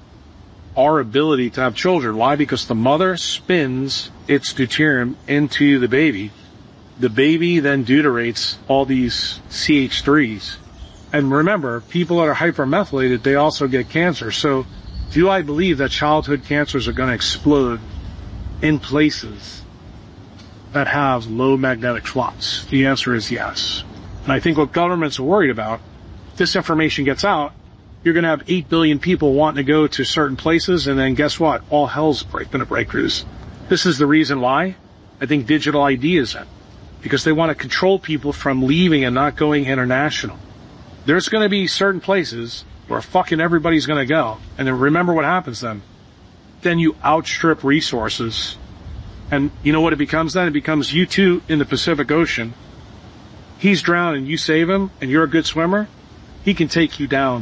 our ability to have children. Why? Because the mother spins its deuterium into the baby. The baby then deuterates all these C H threes. And remember, people that are hypermethylated, they also get cancer. So do I believe that childhood cancers are going to explode in places that have low magnetic flux? The answer is yes. And I think what governments are worried about, if this information gets out, you're going to have eight billion people wanting to go to certain places, and then guess what? All hell's break, going to break loose. This is the reason why I think digital I D is in. Because they want to control people from leaving and not going international. There's going to be certain places where fucking everybody's going to go. And then remember what happens then. Then you outstrip resources. And you know what it becomes then? It becomes you two in the Pacific Ocean. He's drowning, you save him, and you're a good swimmer. He can take you down.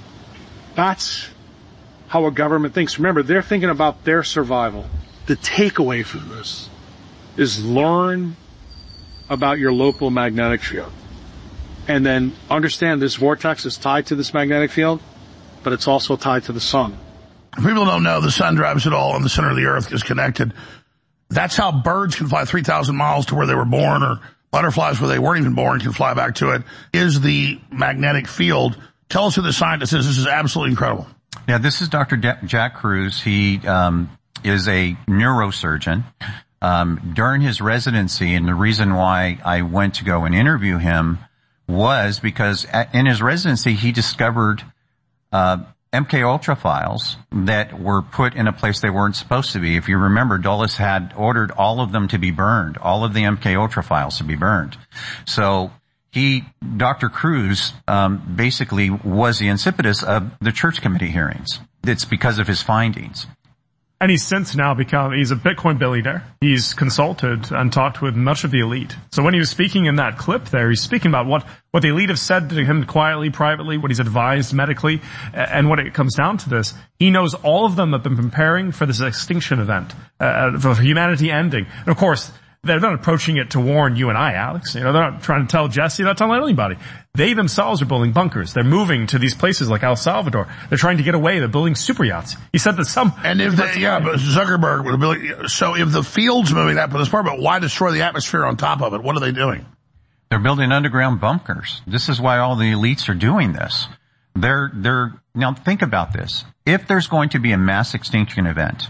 That's how a government thinks. Remember, they're thinking about their survival. The takeaway from this is learn about your local magnetic field. And then understand this vortex is tied to this magnetic field, but it's also tied to the sun. People don't know the sun drives it all, and the center of the earth is connected. That's how birds can fly three thousand miles to where they were born, or butterflies where they weren't even born can fly back to it, is the magnetic field. Tell us who the scientist is. This is absolutely incredible. Yeah, this is Doctor D- Jack Kruse. He um, is a neurosurgeon. Um, during his residency, and the reason why I went to go and interview him was because at, in his residency he discovered uh M K Ultra files that were put in a place they weren't supposed to be. If you remember, Dulles had ordered all of them to be burned, all of the M K Ultra files to be burned. So he, Doctor Kruse, um, basically was the incipitus of the church committee hearings. It's because of his findings. And he's since now become, he's a Bitcoin billionaire. He's consulted and talked with much of the elite. So when he was speaking in that clip there, he's speaking about what, what the elite have said to him quietly, privately, what he's advised medically. And when it comes down to this, he knows all of them have been preparing for this extinction event, uh, for humanity ending. And of course, they're not approaching it to warn you and I, Alex. You know, they're not trying to tell Jesse, they're not telling anybody. They themselves are building bunkers. They're moving to these places like El Salvador. They're trying to get away. They're building super yachts. He said that some... And if they, yeah, but Zuckerberg would build, so if the field's moving that for this part, but why destroy the atmosphere on top of it? What are they doing? They're building underground bunkers. This is why all the elites are doing this. They're, they're, now think about this. If there's going to be a mass extinction event,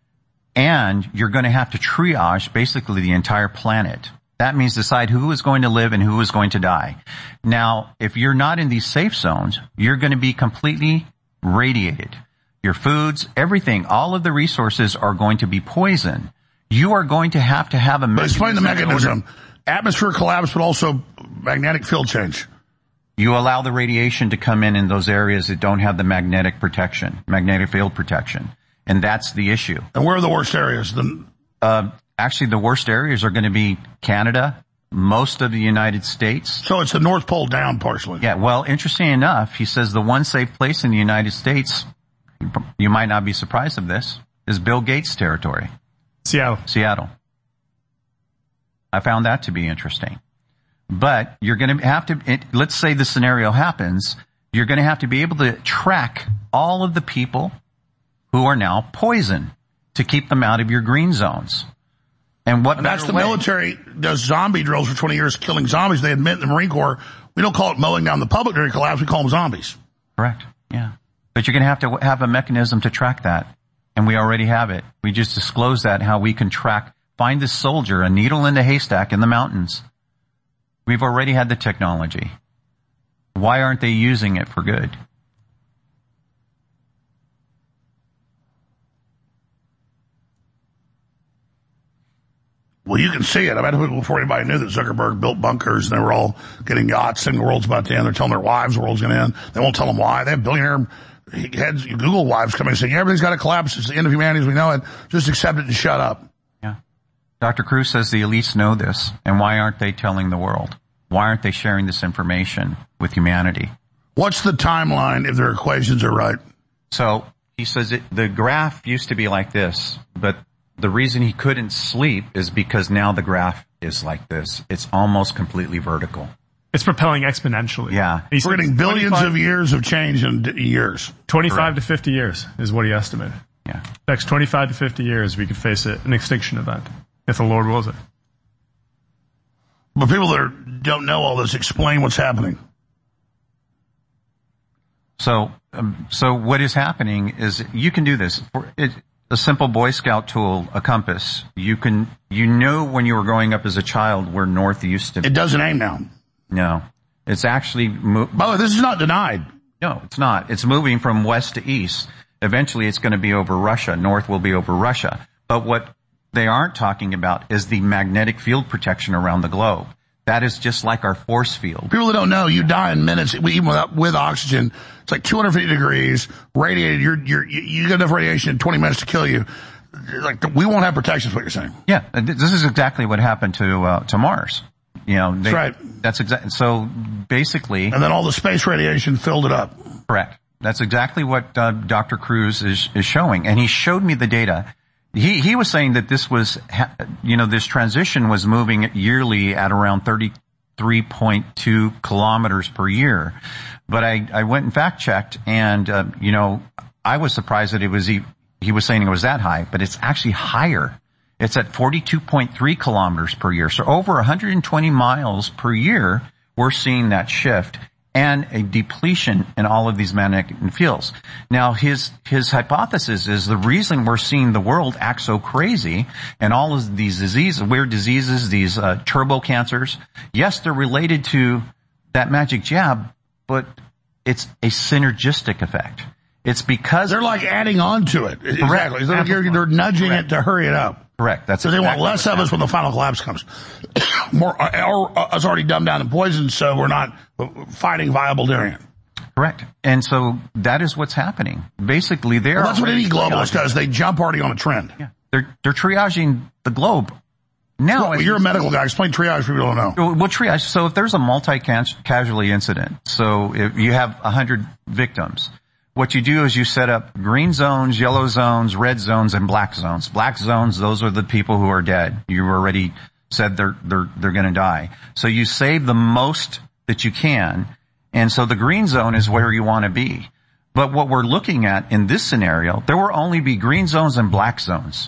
and you're going to have to triage basically the entire planet. That means decide who is going to live and who is going to die. Now, if you're not in these safe zones, you're going to be completely radiated. Your foods, everything, all of the resources are going to be poisoned. You are going to have to have a mechanism. But explain the mechanism. atmospheric collapse, but also magnetic field change. You allow the radiation to come in in those areas that don't have the magnetic protection, magnetic field protection. And that's the issue. And where are the worst areas? The- uh, actually, the worst areas are going to be Canada, most of the United States. So it's the North Pole down partially. Yeah, well, interesting enough, he says the one safe place in the United States, you might not be surprised of this, is Bill Gates' territory. Seattle. Seattle. I found that to be interesting. But you're going to have to, it, let's say the scenario happens, you're going to have to be able to track all of the people who are now poison to keep them out of your green zones. And what and that's the way? military does zombie drills for twenty years, killing zombies. They admit in the Marine Corps, we don't call it mowing down the public during collapse, we call them zombies. Correct, yeah. But you're going to have to have a mechanism to track that. And we already have it. We just disclosed that, how we can track, find this soldier, a needle in the haystack in the mountains. We've already had the technology. Why aren't they using it for good? Well, you can see it. I bet before anybody knew that Zuckerberg built bunkers and they were all getting yachts saying the world's about to end. They're telling their wives the world's going to end. They won't tell them why. They have billionaire heads, Google wives coming and saying, yeah, everything's got to collapse. It's the end of humanity as we know it. Just accept it and shut up. Yeah. Doctor Cruz says the elites know this. And why aren't they telling the world? Why aren't they sharing this information with humanity? What's the timeline if their equations are right? So he says it, the graph used to be like this, but the reason he couldn't sleep is because now the graph is like this. It's almost completely vertical. It's propelling exponentially. Yeah. He's We're getting billions of years of change in d- years. twenty-five Correct. to fifty years is what he estimated. Yeah. Next twenty-five to fifty years, we could face a, an extinction event, if the Lord wills it. But people that are, don't know all this, explain what's happening. So, um, so what is happening is you can do this. For it, a simple Boy Scout tool, a compass. You can, you know when you were growing up as a child where north used to be. It doesn't aim down. No. It's actually... Mo- By the way, this is not denied. No, it's not. It's moving from west to east. Eventually it's going to be over Russia. North will be over Russia. But what they aren't talking about is the magnetic field protection around the globe. That is just like our force field. People that don't know, you die in minutes, even without, with oxygen. It's like two hundred fifty degrees, radiated. You're, you're, you get enough radiation in twenty minutes to kill you. Like, we won't have protection, is what you're saying. Yeah, this is exactly what happened to, uh, to Mars. You know, they, that's right. That's exactly, so basically. And then all the space radiation filled it up. Correct. That's exactly what, uh, Doctor Cruz is, is showing. And he showed me the data. He, he was saying that this was, you know, this transition was moving yearly at around thirty-three point two kilometers per year. But I, I went and fact checked and, uh, you know, I was surprised that it was, he, he was saying it was that high, but it's actually higher. It's at forty-two point three kilometers per year. So over one hundred twenty miles per year, we're seeing that shift and a depletion in all of these magnetic fields. Now, his, his hypothesis is the reason we're seeing the world act so crazy and all of these diseases, weird diseases, these, uh, turbo cancers. Yes, they're related to that magic jab, but it's a synergistic effect. It's because they're like adding on to it. Correct. Exactly. They're, they're, they're nudging Correct. it to hurry it up. Correct. That's so they exactly want less of us when the final collapse comes. More, or us already dumbed down and poisoned, so we're not fighting viable during it. Correct. And so that is what's happening. Basically, they're well, that's what any globalist does. They jump already on a trend. Yeah. They're they're triaging the globe. Now, well, you're a medical guy. Explain triage for people who don't know. Well, triage. So if there's a multi-casualty incident, so if you have a hundred victims, what you do is you set up green zones, yellow zones, red zones, and black zones. Black zones, those are the people who are dead. You've already said they're, they're, they're gonna die. So you save the most that you can, and so the green zone is where you want to be. But what we're looking at in this scenario, there will only be green zones and black zones.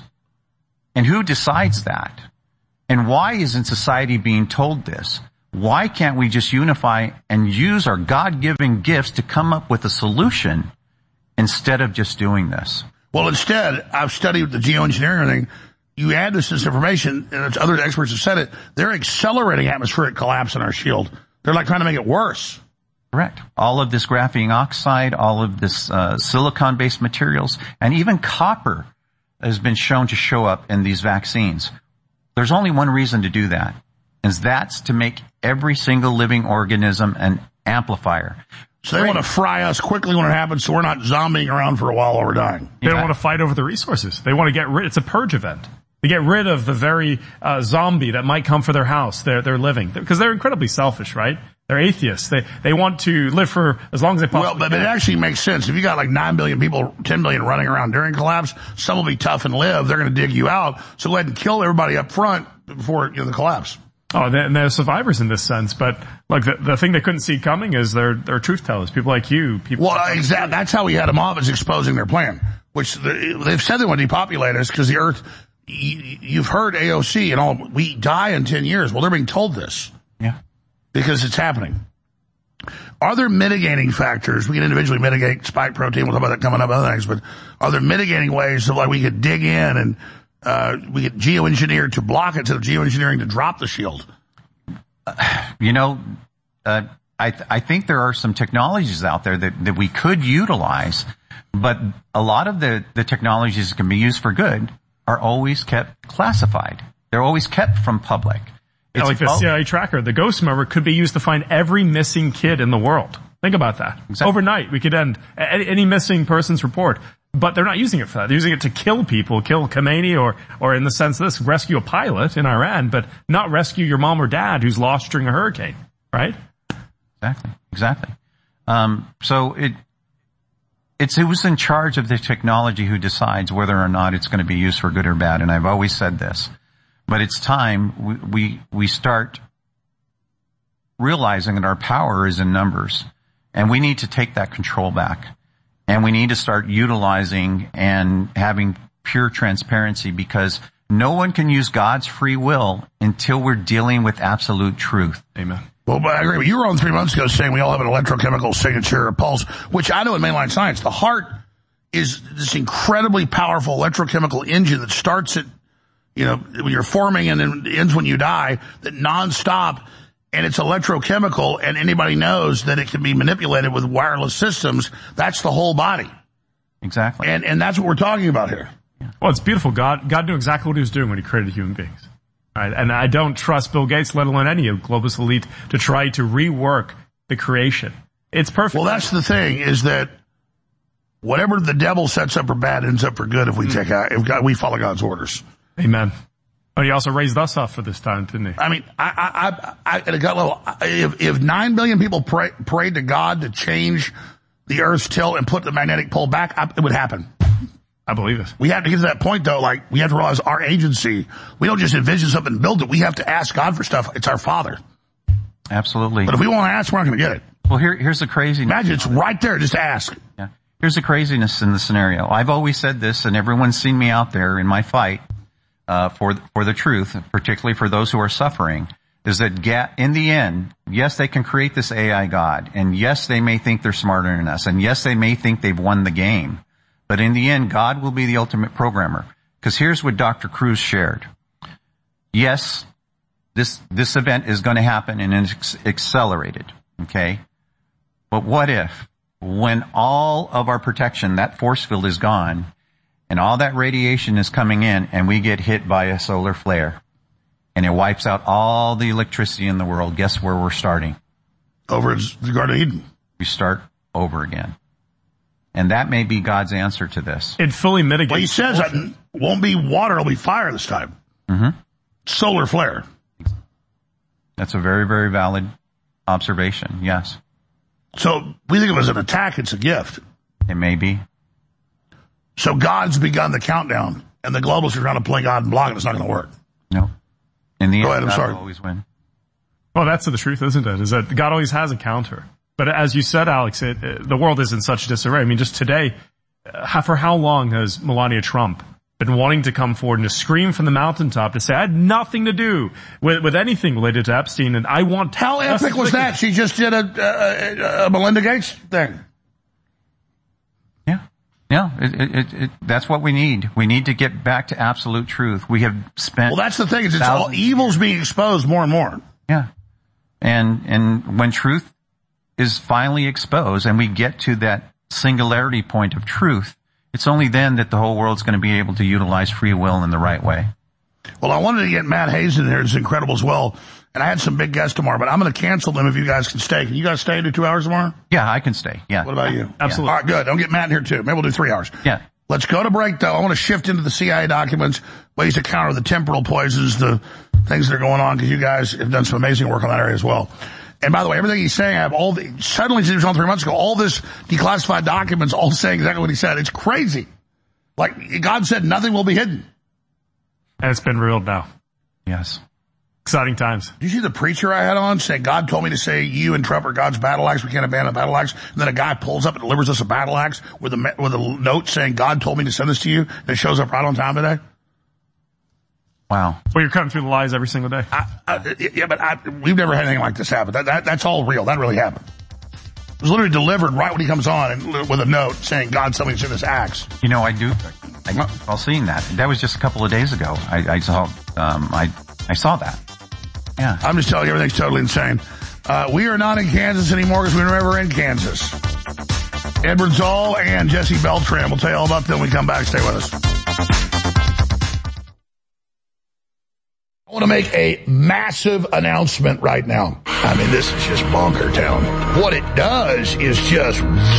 And who decides that? And why isn't society being told this? Why can't we just unify and use our God-given gifts to come up with a solution instead of just doing this? Well, instead, I've studied the geoengineering thing. You add this, this information, and other experts have said it, they're accelerating atmospheric collapse in our shield. They're like trying to make it worse. Correct. All of this graphene oxide, all of this uh, silicon-based materials, and even copper has been shown to show up in these vaccines. There's only one reason to do that. is that's to make every single living organism an amplifier. So they want to fry us quickly when it happens, so we're not zombieing around for a while while we're dying. They don't want to fight over the resources. They want to get rid. It's a purge event. They get rid of the very uh, zombie that might come for their house, their their living, because they're incredibly selfish, right? They're atheists. They they want to live for as long as they possibly Well, but can. it actually makes sense. If you got like nine billion people, ten billion running around during collapse, some will be tough and live. They're going to dig you out. So go ahead and kill everybody up front before, you know, the collapse. Oh, and they're survivors in this sense, but like the, the thing they couldn't see coming is they're, they're truth tellers. People like you, people. Well, exactly. That's how we had them off, is exposing their plan, which the, they've said they want to depopulate us because the earth, you, you've heard A O C and all, we die in ten years. Well, they're being told this. Yeah. Because it's happening. Are there mitigating factors? We can individually mitigate spike protein. We'll talk about that coming up, other things, but are there mitigating ways of like we could dig in and Uh, we get geoengineered to block it instead of geoengineering to drop the shield? You know, uh, I, th- I think there are some technologies out there that, that we could utilize, but a lot of the, the technologies that can be used for good are always kept classified. They're always kept from public. It's Yeah, like the C I A tracker, the Ghost Member could be used to find every missing kid in the world. Think about that. Exactly. Overnight, we could end any, any missing person's report. But they're not using it for that. They're using it to kill people, kill Khomeini, or, or in the sense of this, rescue a pilot in Iran, but not rescue your mom or dad who's lost during a hurricane, right? Exactly, exactly. Um, so it, it's who's in charge of the technology who decides whether or not it's going to be used for good or bad. And I've always said this, but it's time we, we, we start realizing that our power is in numbers, and we need to take that control back. And we need to start utilizing and having pure transparency, because no one can use God's free will until we're dealing with absolute truth. Amen. Well, but I agree. But you were on three months ago saying we all have an electrochemical signature or pulse, which I know in mainline science. The heart is this incredibly powerful electrochemical engine that starts at, you know, when you're forming and then ends when you die, that nonstop. And it's electrochemical, and anybody knows that it can be manipulated with wireless systems. That's the whole body. Exactly. And and that's what we're talking about here. Well, it's beautiful. God God knew exactly what he was doing when he created human beings. Right? And I don't trust Bill Gates, let alone any of globalist elite, to try to rework the creation. It's perfect. Well, that's the thing, is that whatever the devil sets up for bad ends up for good if we take out, if God, we follow God's orders. Amen. But he also raised us up for this time, didn't he? I mean, I, I, I, at a gut level, if, if nine billion people pray, prayed to God to change the Earth's tilt and put the magnetic pole back, I, it would happen. I believe it. We have to get to that point, though. Like, we have to realize our agency. We don't just envision something and build it. We have to ask God for stuff. It's our Father. Absolutely. But if we want to ask, we're not going to get it. Well, here, here's the craziness. Imagine it's right there. Just ask. Yeah. Here's the craziness in the scenario. I've always said this, and everyone's seen me out there in my fight. Uh, for, for the truth, particularly for those who are suffering, is that ga- in the end, yes, they can create this A I God, and yes, they may think they're smarter than us, and yes, they may think they've won the game, but in the end, God will be the ultimate programmer. Because here's what Doctor Cruz shared. Yes, this, this event is going to happen and it's accelerated, okay? But what if, when all of our protection, that force field is gone, and all that radiation is coming in, and we get hit by a solar flare, and it wipes out all the electricity in the world, guess where we're starting? Over in the Garden of Eden. We start over again. And that may be God's answer to this. It fully mitigates. Well, he says that won't be water, it'll be fire this time. Mm-hmm. Solar flare. That's a very, very valid observation, yes. So we think of it as an attack, it's a gift. It may be. So God's begun the countdown, and the globalists are trying to play God and block it. It's not going to work. No. In the Go end, ahead, I'm God sorry. will always win. Well, that's the truth, isn't it? Is that God always has a counter. But as you said, Alex, it, it, the world is in such disarray. I mean, just today, uh, for how long has Melania Trump been wanting to come forward and to scream from the mountaintop to say, I had nothing to do with, with anything related to Epstein, and I want... How epic was that? She just did a, a, a Melinda Gates thing. Yeah, it, it, it, it, that's what we need. We need to get back to absolute truth. We have spent... Well, that's the thing, is it's all evil's being exposed more and more. Yeah. And, and when truth is finally exposed and we get to that singularity point of truth, it's only then that the whole world's going to be able to utilize free will in the right way. Well, I wanted to get Matt Hayes in there. It's incredible as well. And I had some big guests tomorrow, but I'm going to cancel them if you guys can stay. Can you guys stay and do two hours tomorrow? Yeah, I can stay. Yeah. What about you? Absolutely. All right, good. Don't get Matt in here too. Maybe we'll do three hours. Yeah. Let's go to break, though. I want to shift into the C I A documents, ways to counter the temporal poisons, the things that are going on, because you guys have done some amazing work on that area as well. And by the way, everything he's saying, I have all the, suddenly, it was on three months ago, all this declassified documents all saying exactly what he said. It's crazy. Like, God said nothing will be hidden. And it's been revealed now. Yes. Exciting times. Did you see the preacher I had on say, God told me to say you and Trump are God's battle axe, we can't abandon a battle axe? And then a guy pulls up and delivers us a battle axe with a, with a note saying, God told me to send this to you, and it shows up right on time today? Wow. Well, you're cutting through the lies every single day. I, I, yeah, but I, we've never had anything like this happen. That, that, that's all real. That really happened. It was literally delivered right when he comes on and, with a note saying, God told me to send this axe. You know, I do, I, while seeing that, that was just a couple of days ago. I, I saw, um, I, I saw that. Yeah. I'm just telling you, everything's totally insane. Uh, we are not in Kansas anymore because we were never in Kansas. Edward Zoll and Jesse Beltran will tell you all about them when we come back. Stay with us. I want to make a massive announcement right now. I mean, this is just bonker town. What it does is just...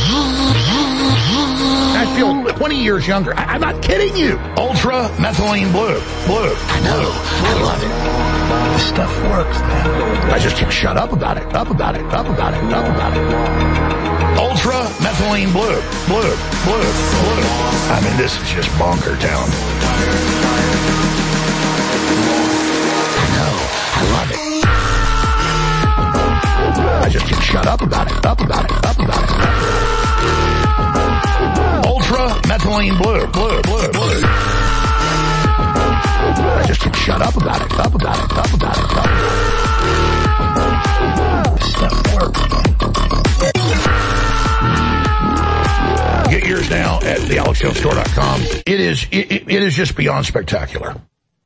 I feel twenty years younger. I, I'm not kidding you. Ultra Methylene Blue. Blue. I know. I love it. This stuff works, man. I just can't shut up about it. Up about it. Up about it. Up about it. Ultra Methylene Blue. Blue. Blue. Blue. I mean, this is just bonker town. I know. I love it. I just can't shut up about it. Up about it. Up about it. Up about it. Ultra Methylene Blue. Blue. Blue. Blue. I just can't shut up about it. Up about it. Up about it. Up about it. Stuff works. Get yours now at the alex jones store dot com. It is, it, it is just beyond spectacular.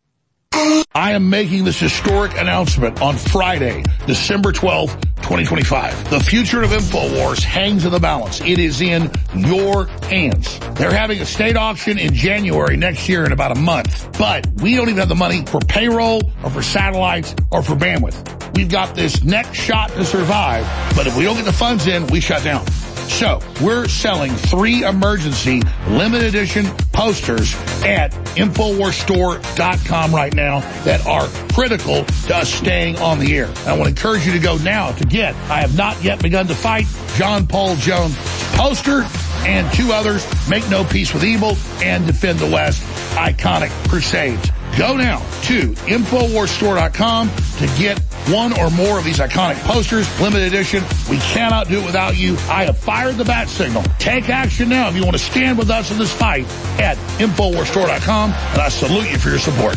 I am making this historic announcement on Friday, December twelfth, twenty twenty-five. The future of InfoWars hangs in the balance. It is in your hands. They're having a state auction in January next year in about a month. But we don't even have the money for payroll or for satellites or for bandwidth. We've got this next shot to survive, but if we don't get the funds in, we shut down. So we're selling three emergency limited edition posters at infowars store dot com right now that are critical to us staying on the air. I want to encourage you to go now to get I Have Not Yet Begun to Fight, John Paul Jones poster, and two others, Make No Peace with Evil and Defend the West, Iconic Crusades. Go now to infowars store dot com to get one or more of these iconic posters, limited edition. We cannot do it without you. I have fired the bat signal. Take action now if you want to stand with us in this fight at infowars store dot com, and I salute you for your support.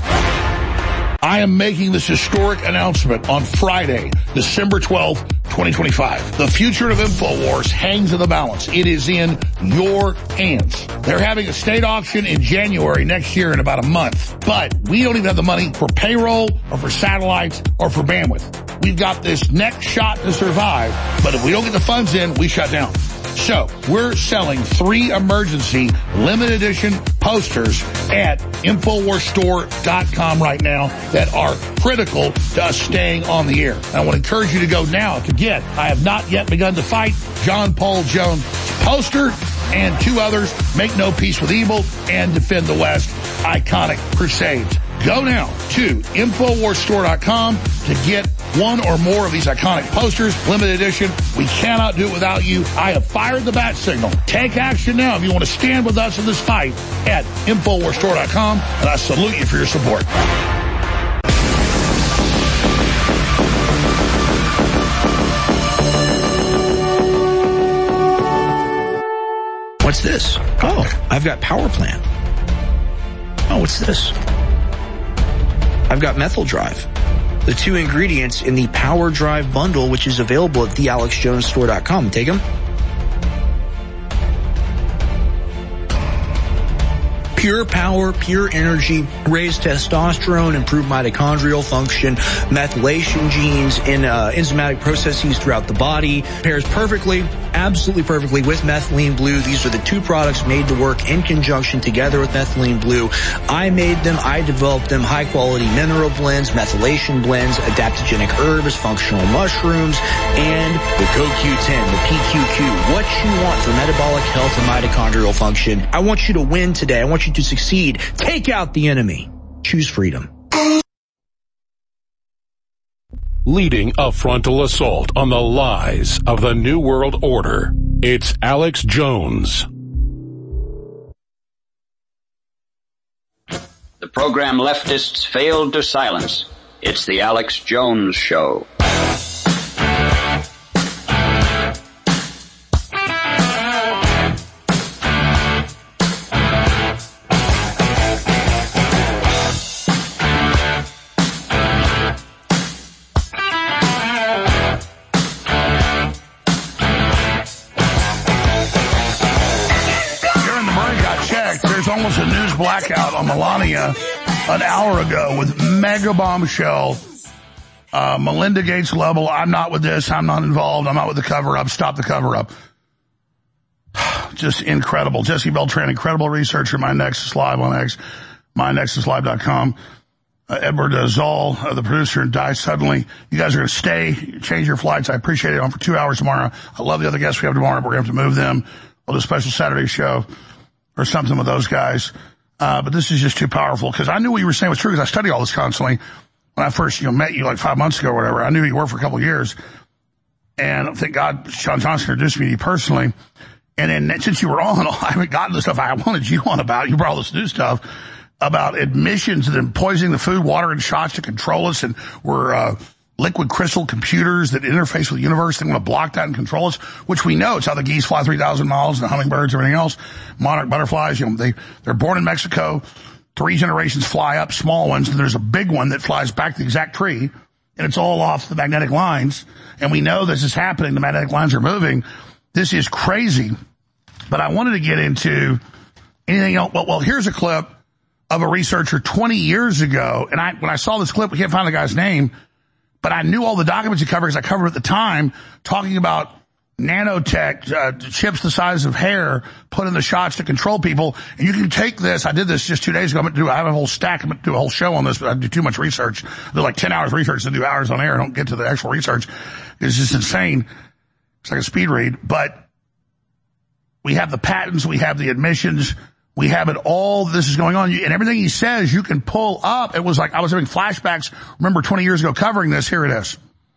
I am making this historic announcement on Friday, December twelfth, twenty twenty-five. The future of InfoWars hangs in the balance. It is in your hands. They're having a state auction in January next year in about a month. But we don't even have the money for payroll or for satellites or for bandwidth. We've got this next shot to survive, but if we don't get the funds in, we shut down. So we're selling three emergency limited edition posters at infowars store dot com right now that are critical to us staying on the air. And I want to encourage you to go now to get I Have Not Yet Begun to Fight, John Paul Jones poster, and two others, Make No Peace with Evil and Defend the West, Iconic Crusades. Go now to infowars store dot com to get one or more of these iconic posters, limited edition. We cannot do it without you. I have fired the bat signal. Take action now if you want to stand with us in this fight at infowars store dot com, and I salute you for your support. What's this? Oh, I've got Power Plant. Oh, what's this? I've got Methyl Drive. The two ingredients in the Power Drive bundle, which is available at the alex jones store dot com. Take them. Pure power, pure energy, raised testosterone, improved mitochondrial function, methylation genes in uh, enzymatic processes throughout the body. Pairs perfectly absolutely perfectly with Methylene Blue. These are the two products made to work in conjunction together with Methylene Blue. I made them. I developed them. High quality mineral blends, methylation blends, adaptogenic herbs, functional mushrooms, and the C O Q ten, the P Q Q. What you want for metabolic health and mitochondrial function. I want you to win today. I want you to succeed. Take out the enemy. Choose freedom. Leading a frontal assault on the lies of the New World Order, it's Alex Jones. The program leftists failed to silence. It's the Alex Jones Show. Almost a news blackout on Melania an hour ago with mega bombshell, uh, Melinda Gates level. I'm not with this. I'm not involved. I'm not with the cover up. Stop the cover up. Just incredible. Jesse Beltran, incredible researcher. My Nexus Live on X, my nexus live dot com. Uh, Edward uh, Zoll, uh, the producer, died suddenly. You guys are going to stay, change your flights. I appreciate it. On for two hours tomorrow. I love the other guests we have tomorrow. We're going to have to move them. We'll do a special Saturday show or something with those guys. Uh, but this is just too powerful because I knew what you were saying was true because I study all this constantly. When I first, you know, met you like five months ago or whatever, I knew you worked for a couple of years. And thank God Sean Johnson introduced me to you personally. And then since you were on, I haven't gotten the stuff I wanted you on about. You brought all this new stuff about admissions and then poisoning the food, water, and shots to control us. And we're, uh, liquid crystal computers that interface with the universe. They want to block that and control us, which we know. It's how the geese fly three thousand miles and the hummingbirds, everything else. Monarch butterflies, you know, they, they're born in Mexico. Three generations fly up, small ones, and there's a big one that flies back to the exact tree, and it's all off the magnetic lines. And we know this is happening. The magnetic lines are moving. This is crazy. But I wanted to get into anything else. Well, well, here's a clip of a researcher twenty years ago, and I, when I saw this clip, we can't find the guy's name, but I knew all the documents he covered because I covered at the time, talking about nanotech, uh, chips the size of hair, put in the shots to control people. And you can take this. I did this just two days ago. I'm going to do, I have a whole stack. I'm going to do a whole show on this, but I do too much research. I do like ten hours research to do hours on air. I don't get to the actual research. It's just insane. It's like a speed read. But we have the patents. We have the admissions. We have it all. This is going on. And everything he says, you can pull up. It was like I was having flashbacks. Remember twenty years ago covering this. Here it is.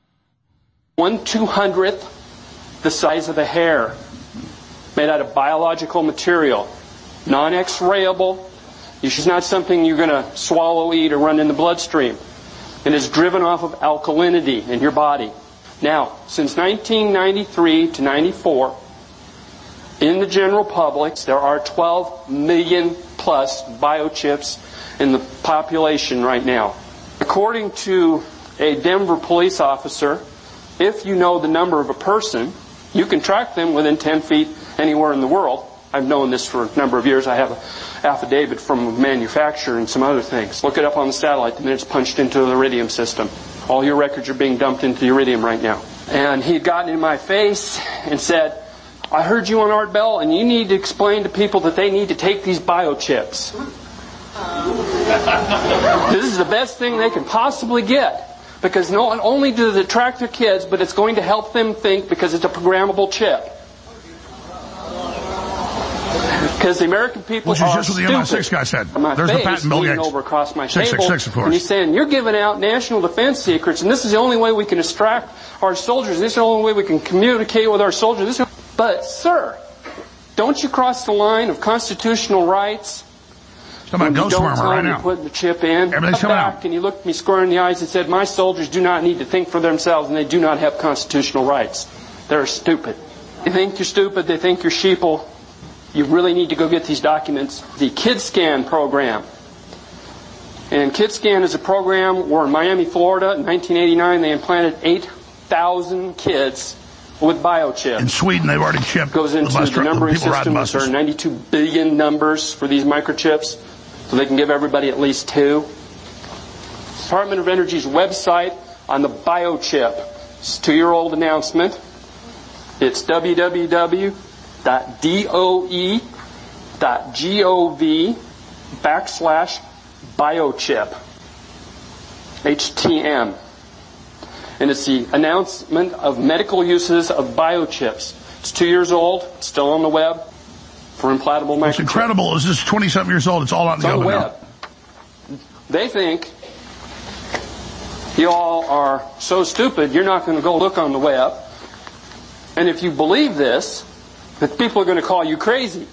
One two hundredth the size of a hair, made out of biological material, non-X-rayable. It's not something you're going to swallow, eat, or run in the bloodstream. It is driven off of alkalinity in your body. Now, since nineteen ninety-three to ninety-four, in the general public, there are twelve million plus biochips in the population right now. According to a Denver police officer, if you know the number of a person, you can track them within ten feet anywhere in the world. I've known this for a number of years. I have an affidavit from a manufacturer and some other things. Look it up on the satellite the minute it's punched into the Iridium system. All your records are being dumped into the Iridium right now. And he'd gotten in my face and said, I heard you on Art Bell, and you need to explain to people that they need to take these biochips. This is the best thing they can possibly get. Because not only does it track their kids, but it's going to help them think because it's a programmable chip. Because the American people Which is are just what the stupid. M I six guy said. My There's face the patent Bill leaning Gates. over across my six table, six six, of course. and he's saying, you're giving out national defense secrets, and this is the only way we can extract our soldiers. This is the only way we can communicate with our soldiers. This is... But, sir, don't you cross the line of constitutional rights when you don't tell them you're putting the chip in? Everything's Come coming back out. and you looked me square in the eyes and said, my soldiers do not need to think for themselves, and they do not have constitutional rights. They're stupid. They think you're stupid. They think you're sheeple. You really need to go get these documents. The KidScan program. And KidScan is a program where in Miami, Florida, in nineteen eighty-nine, they implanted eight thousand kids with biochips. In Sweden, they've already chipped Goes into the, bus the numbering people riding systems. buses. There are ninety-two billion numbers for these microchips, so they can give everybody at least two. Department of Energy's website on the biochip, it's a two-year-old announcement. It's w w w dot doe dot gov backslash biochip. H T M. And it's the announcement of medical uses of biochips. It's two years old. It's still on the web for implantable microchip. What's incredible is this twenty-something years old. It's all out in the on open the web. Now. They think you all are so stupid you're not going to go look on the web. And if you believe this, that people are going to call you crazy.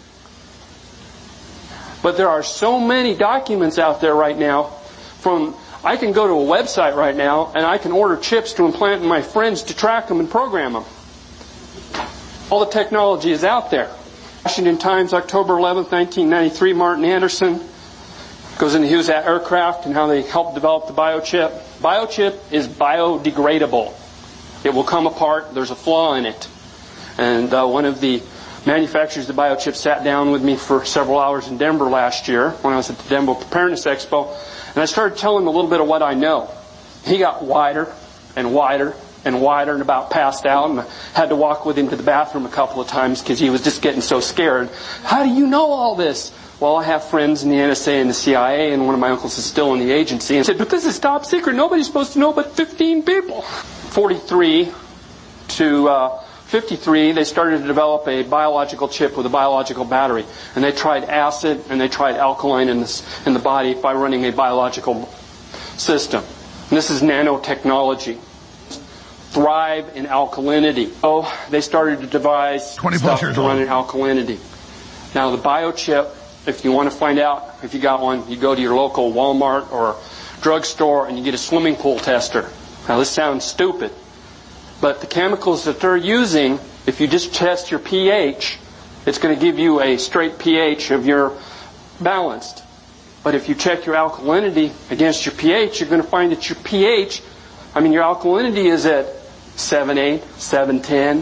But there are so many documents out there right now from... I can go to a website right now and I can order chips to implant in my friends to track them and program them. All the technology is out there. Washington Times, October eleventh, nineteen ninety-three, Martin Anderson goes into Hughes Aircraft and how they helped develop the biochip. Biochip is biodegradable. It will come apart. There's a flaw in it. And uh, one of the manufacturers of the biochip sat down with me for several hours in Denver last year when I was at the Denver Preparedness Expo. And I started telling him a little bit of what I know. He got wider and wider and wider and about passed out, and I had to walk with him to the bathroom a couple of times because he was just getting so scared. How do you know all this? Well, I have friends in the N S A and the C I A, and one of my uncles is still in the agency. And I said, but this is top secret. Nobody's supposed to know but fifteen people. forty-three to uh, fifty-three, they started to develop a biological chip with a biological battery. And they tried acid and they tried alkaline in, this, in the body by running a biological system. And this is nanotechnology. Thrive in alkalinity. Oh, they started to devise stuff to run in alkalinity. Now the biochip, if you want to find out if you got one, you go to your local Walmart or drugstore and you get a swimming pool tester. Now this sounds stupid, but the chemicals that they're using, if you just test your pH, it's going to give you a straight pH of your balanced. But if you check your alkalinity against your pH, you're going to find that your pH, I mean your alkalinity is at seven eight, seven ten,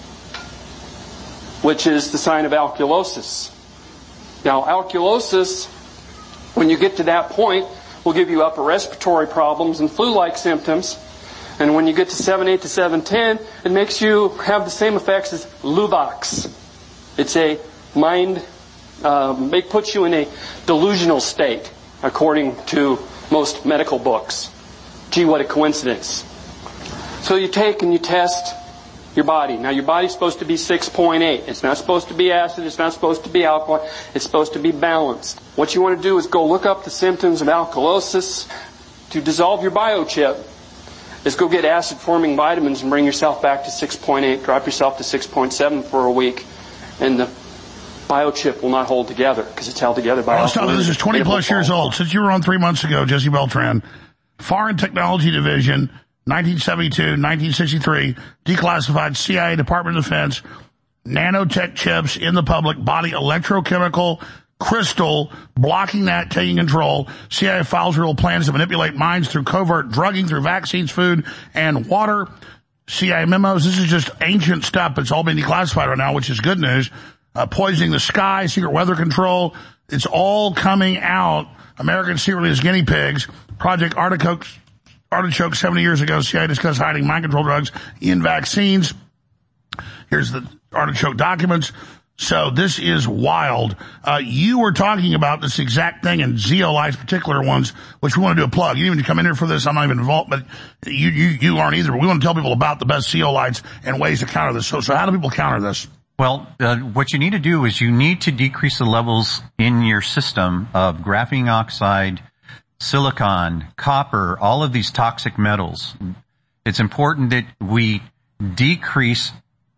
which is the sign of alkalosis. Now alkalosis, when you get to that point, will give you upper respiratory problems and flu-like symptoms. And when you get to seven eight to seven ten, it makes you have the same effects as Luvox. It's a mind, um, it puts you in a delusional state, according to most medical books. Gee, what a coincidence. So you take and you test your body. Now your body's supposed to be six point eight. It's not supposed to be acid. It's not supposed to be alkaline. It's supposed to be balanced. What you want to do is go look up the symptoms of alkalosis. To dissolve your biochip is go get acid-forming vitamins and bring yourself back to six point eight. Drop yourself to six point seven for a week. And the biochip will not hold together because it's held together by alkalinity. Well, this is twenty plus years old. Since you were on three months ago, Jesse Beltran, Foreign Technology Division, nineteen seventy-two, nineteen sixty-three, declassified C I A, Department of Defense, nanotech chips in the public, body electrochemical crystal, blocking that, taking control. C I A files real plans to manipulate minds through covert drugging, through vaccines, food, and water. C I A memos. This is just ancient stuff. It's all being declassified right now, which is good news. Uh, poisoning the sky, secret weather control. It's all coming out. Americans secretly as guinea pigs. Project Artichoke, Artichoke seventy years ago, C I A discussed hiding mind control drugs in vaccines. Here's the Artichoke documents. So this is wild. Uh, you were talking about this exact thing in zeolites, particular ones, which we want to do a plug. You didn't even come in here for this. I'm not even involved, but you, you, you aren't either. We want to tell people about the best zeolites and ways to counter this. So, so how do people counter this? Well, uh, what you need to do is you need to decrease the levels in your system of graphene oxide, silicon, copper, all of these toxic metals. It's important that we decrease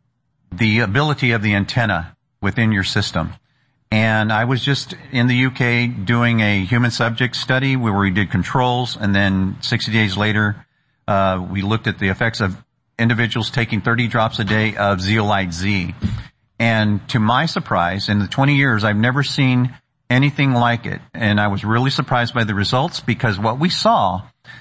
the ability of the antenna within your system. And I was just in the U K doing a human subject study where we did controls, and then sixty days later, uh, we looked at the effects of individuals taking thirty drops a day of Zeolite Z. And to my surprise, in the twenty years, I've never seen anything like it. And I was really surprised by the results, because what we saw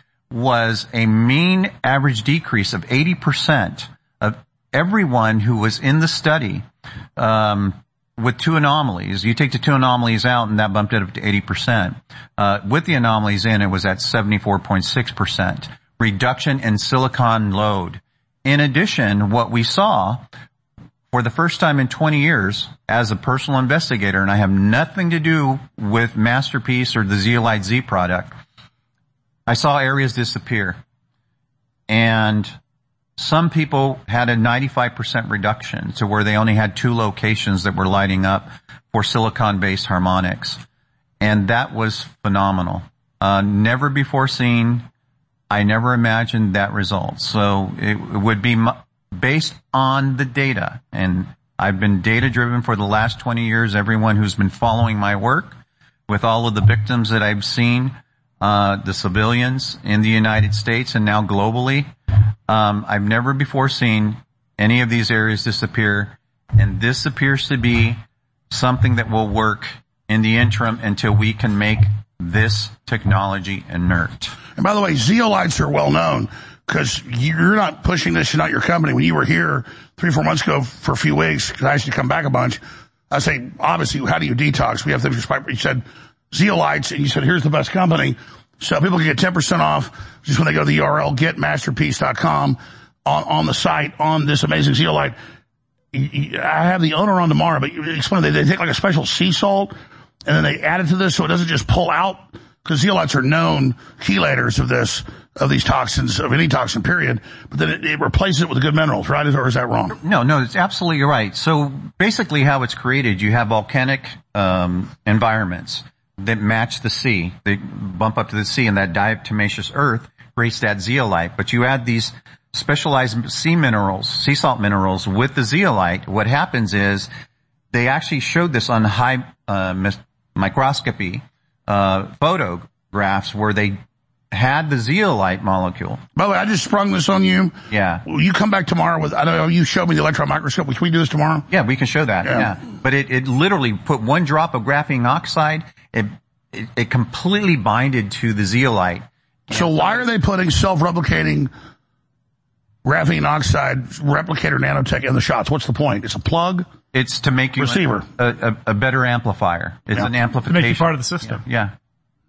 was a mean average decrease of eighty percent of everyone who was in the study, um, with two anomalies. You take the two anomalies out and that bumped it up to eighty percent. Uh, with the anomalies in, it was at seventy-four point six percent. Reduction in silicon load. In addition, what we saw for the first time in twenty years, as a personal investigator, and I have nothing to do with Masterpiece or the Zeolite Z product, I saw areas disappear. And some people had a ninety-five percent reduction to where they only had two locations that were lighting up for silicon-based harmonics. And that was phenomenal. Uh, never before seen. I never imagined that result. So it would be based on the data. And I've been data-driven for the last twenty years. Everyone who's been following my work, with all of the victims that I've seen, uh, the civilians in the United States and now globally, um, I've never before seen any of these areas disappear. And this appears to be something that will work in the interim until we can make this technology inert. And by the way, zeolites are well known because you're not pushing this, you're not your company. When you were here three, four months ago for a few weeks, because I asked you to come back a bunch, I say, obviously, how do you detox? We have things. You said zeolites, and you said, here's the best company. So people can get ten percent off just when they go to the U R L, get masterpiece dot com, on, on the site, on this amazing zeolite. I have the owner on tomorrow, but you explain, they, they take like a special sea salt, and then they add it to this so it doesn't just pull out, because zeolites are known chelators of this, of these toxins, of any toxin, period, but then it, it replaces it with the good minerals, right? Or is that wrong? No, no, it's absolutely right. So basically how it's created, you have volcanic um environments that match the sea. They bump up to the sea, and that diatomaceous earth creates that zeolite. But you add these specialized sea minerals, sea salt minerals, with the zeolite. What happens is they actually showed this on high uh, microscopy uh photographs where they had the zeolite molecule. By the way, I just sprung this on you. Yeah. Will you come back tomorrow with, I know you showed me the electron microscope. Can we do this tomorrow? Yeah, we can show that. Yeah. yeah. But it, it literally put one drop of graphene oxide. It, it, it completely binded to the zeolite. So why are they putting self-replicating graphene oxide replicator nanotech in the shots? What's the point? It's a plug? It's to make you receiver. A, a, a better amplifier. It's yeah. an amplification. To make you part of the system. Yeah. Yeah.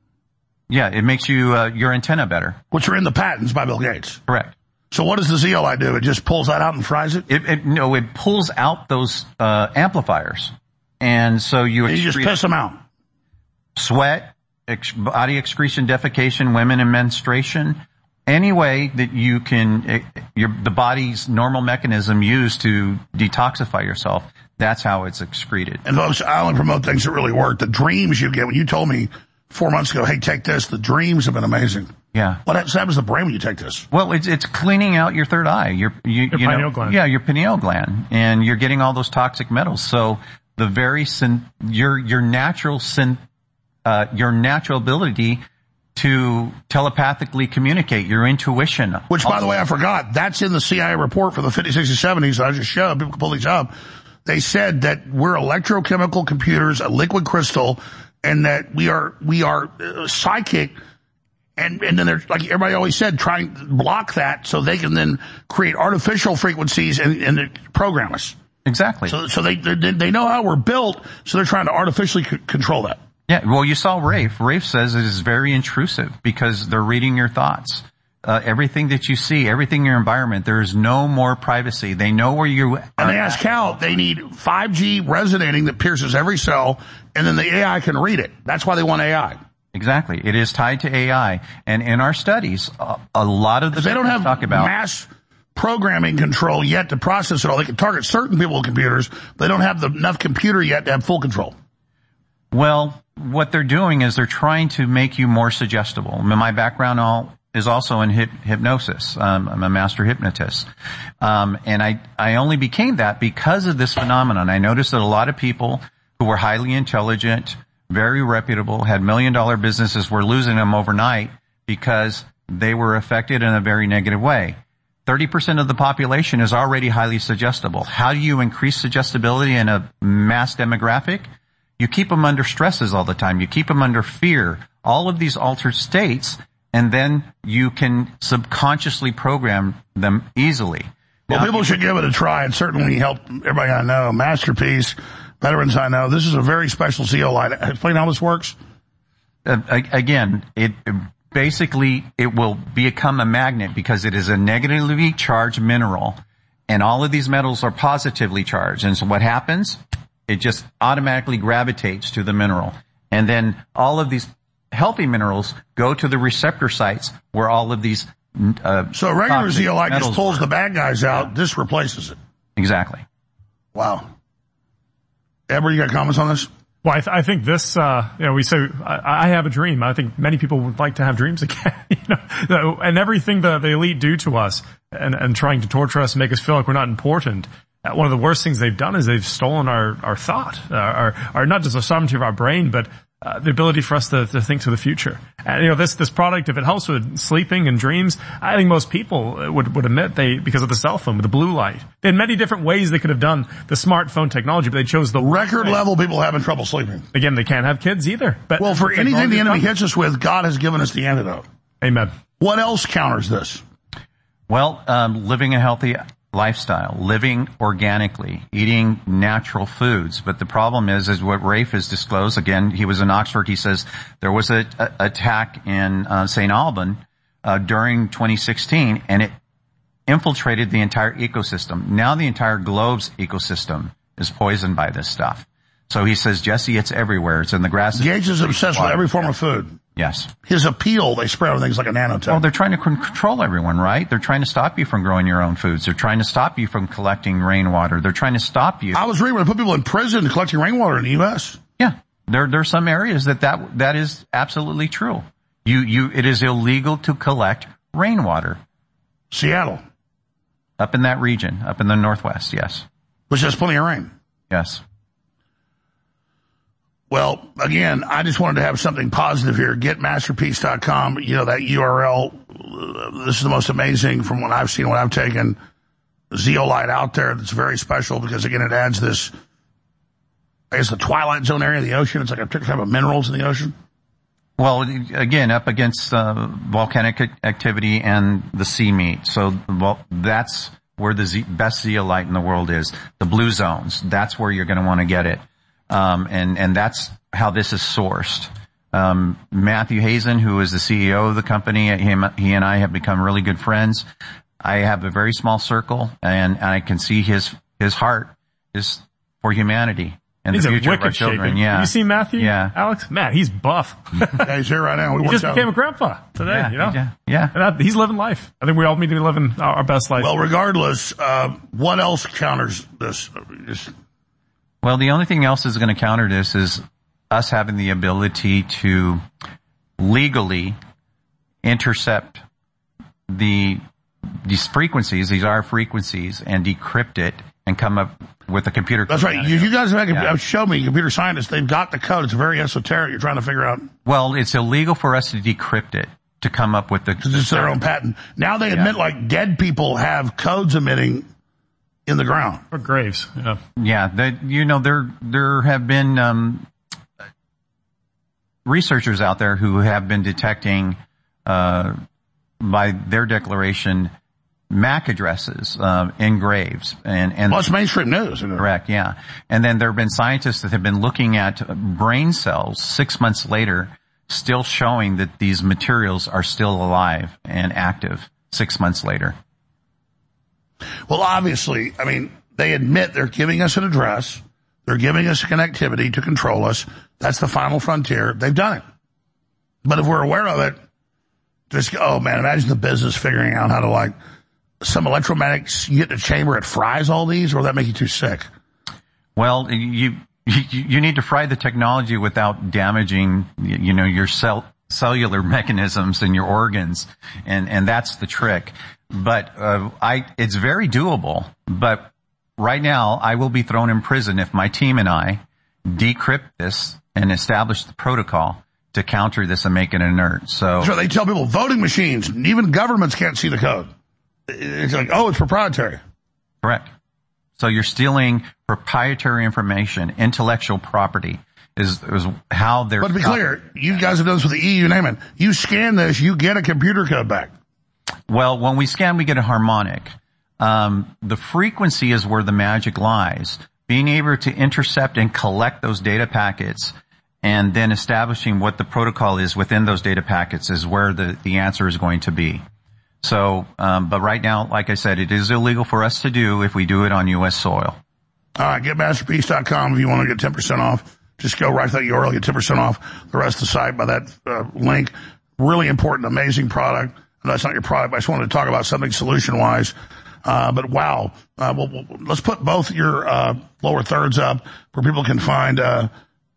Yeah, it makes you, uh, your antenna better. Which are in the patents by Bill Gates. Correct. So what does the zeolite do? It just pulls that out and fries it? It, it no, it pulls out those, uh, amplifiers. And so you and you just piss them out. Sweat, ex- body excretion, defecation, women in menstruation. Any way that you can, it, your, the body's normal mechanism used to detoxify yourself, that's how it's excreted. And folks, I only promote things that really work. The dreams you get when you told me four months ago, hey, take this. The dreams have been amazing. Yeah. What happens to the brain when you take this? Well, it's it's cleaning out your third eye. Your you, your you pineal know, gland. Yeah, your pineal gland, and you're getting all those toxic metals. So the very syn, your your natural syn, uh, your natural ability to telepathically communicate, your intuition. Which, by the way, I forgot. That's in the C I A report for the fifties, sixties, seventies. I just showed. People can pull these up. They said that we're electrochemical computers, a liquid crystal, and that we are we are uh, psychic, and and then they're, like everybody always said, trying to block that so they can then create artificial frequencies and, and program us. Exactly. So so they, they they know how we're built, so they're trying to artificially c- control that. Yeah. Well, you saw Rafe. Rafe says it is very intrusive because they're reading your thoughts. Uh, everything that you see, everything in your environment, there is no more privacy. They know where you are. And they ask how they need five G resonating that pierces every cell, and then the A I can read it. That's why they want A I. Exactly. It is tied to A I. And in our studies, a, a lot of the they don't have talk about mass programming control yet to process it all. They can target certain people with computers, but they don't have the, enough computer yet to have full control. Well, what they're doing is they're trying to make you more suggestible. My background all is also in hip, hypnosis. Um, I'm a master hypnotist. Um, and I, I only became that because of this phenomenon. I noticed that a lot of people who were highly intelligent, very reputable, had million dollar businesses were losing them overnight because they were affected in a very negative way. thirty percent of the population is already highly suggestible. How do you increase suggestibility in a mass demographic? You keep them under stresses all the time. You keep them under fear, all of these altered states, and then you can subconsciously program them easily. Well, now, people should give it a try. It certainly helped everybody I know. Masterpiece, veterans I know. This is a very special zeolite. Explain how this works. Uh, again, it basically it will become a magnet because it is a negatively charged mineral. And all of these metals are positively charged. And so what happens? It just automatically gravitates to the mineral. And then all of these healthy minerals go to the receptor sites where all of these uh, So a regular zeolite just pulls were. the bad guys out. This replaces it. Exactly. Wow. Edward, you got comments on this? Well, I, th- I think this, uh, you know, we say, I, I have a dream. I think many people would like to have dreams again, you know, and everything the, the elite do to us and, and trying to torture us and make us feel like we're not important. Uh, one of the worst things they've done is they've stolen our, our thought, uh, our, our, not just the sovereignty of our brain, but Uh, the ability for us to, to think to the future. And, you know, this, this product, if it helps with sleeping and dreams, I think most people would, would admit they, because of the cell phone, with the blue light. They had many different ways they could have done the smartphone technology, but they chose the record way. level people having trouble sleeping. Again, they can't have kids either. But well, for anything the enemy done. hits us with, God has given us the antidote. Amen. What else counters this? Well, um, living a healthy lifestyle, living organically, eating natural foods. But the problem is, is what Rafe has disclosed. Again, he was in Oxford. He says there was a, a attack in uh, Saint Alban uh, during twenty sixteen, and it infiltrated the entire ecosystem. Now the entire globe's ecosystem is poisoned by this stuff. So he says, Jesse, it's everywhere. It's in the grass. Gates is obsessed with every form of food. Yes. His appeal, they spread on things like a nanotech. Well, they're trying to control everyone, right? They're trying to stop you from growing your own foods. They're trying to stop you from collecting rainwater. They're trying to stop you. I was reading when they put people in prison collecting rainwater in the U S Yeah. There, there are some areas that, that, that is absolutely true. You, you, it is illegal to collect rainwater. Seattle. Up in that region, up in the Northwest, yes. Which has plenty of rain. Yes. Well, again, I just wanted to have something positive here. get masterpiece dot com, you know, that U R L. This is the most amazing from what I've seen, what I've taken, zeolite out there that's very special because, again, it adds this, I guess, the twilight zone area of the ocean. It's like a particular type of minerals in the ocean. Well, again, up against uh, volcanic activity and the sea meat. So, well, that's where the ze- best zeolite in the world is. The blue zones. That's where you're going to want to get it. Um, and, and that's how this is sourced. Um, Matthew Hazen, who is the C E O of the company, him, he and I have become really good friends. I have a very small circle, and, and I can see his, his heart is for humanity and he's the future a of our wicked children. shaker. Yeah. Have you seen Matthew? Yeah. Alex? Man, he's buff. Yeah, he's here right now. We he just out. became a grandpa today, Yeah, you know? yeah, yeah. And that, he's living life. I think we all need to be living our, our best life. Well, regardless, uh, what else counters this? Just, Well, the only thing else that's going to counter this is us having the ability to legally intercept the these frequencies, these are frequencies, and decrypt it and come up with a computer code. That's right. You, you guys have Yeah. showed me, computer scientists, they've got the code. It's very esoteric. You're trying to figure out. Well, it's illegal for us to decrypt it to come up with the. Because it's their own patent. Now they admit Yeah. like dead people have codes emitting in the ground. Or graves, yeah. Yeah, that, you know, there, there have been, um, researchers out there who have been detecting, uh, by their declaration, M A C addresses, uh, in graves. And, and. Well, it's mainstream news, isn't it? Correct, yeah. And then there have been scientists that have been looking at brain cells six months later, still showing that these materials are still alive and active six months later. Well, obviously, I mean, they admit they're giving us an address. They're giving us connectivity to control us. That's the final frontier. They've done it. But if we're aware of it, just, oh man, imagine the business figuring out how to like, some electromagnetics, you get in a chamber, it fries all these, or will that make you too sick? Well, you, you, you need to fry the technology without damaging, you know, your cell, cellular mechanisms and your organs. And, and that's the trick. But, uh, I, it's very doable. But right now, I will be thrown in prison if my team and I decrypt this and establish the protocol to counter this and make it inert. So. So they tell people voting machines, even governments can't see the code. It's like, oh, it's proprietary. Correct. So you're stealing proprietary information, intellectual property is, is how they're. But to be clear, you guys have done this with the E U, name it. You scan this, you get a computer code back. Well, when we scan, we get a harmonic. Um, the frequency is where the magic lies. Being able to intercept and collect those data packets and then establishing what the protocol is within those data packets is where the, the answer is going to be. So, um, but right now, like I said, it is illegal for us to do if we do it on U S soil. All right, get masterpiece dot com if you want to get ten percent off. Just go right to that U R L, get ten percent off the rest of the site by that uh, link. Really important, amazing product. No, that's not your product, but I just wanted to talk about something solution-wise. Uh, but wow, uh, well, well, let's put both your uh, lower thirds up where people can find uh,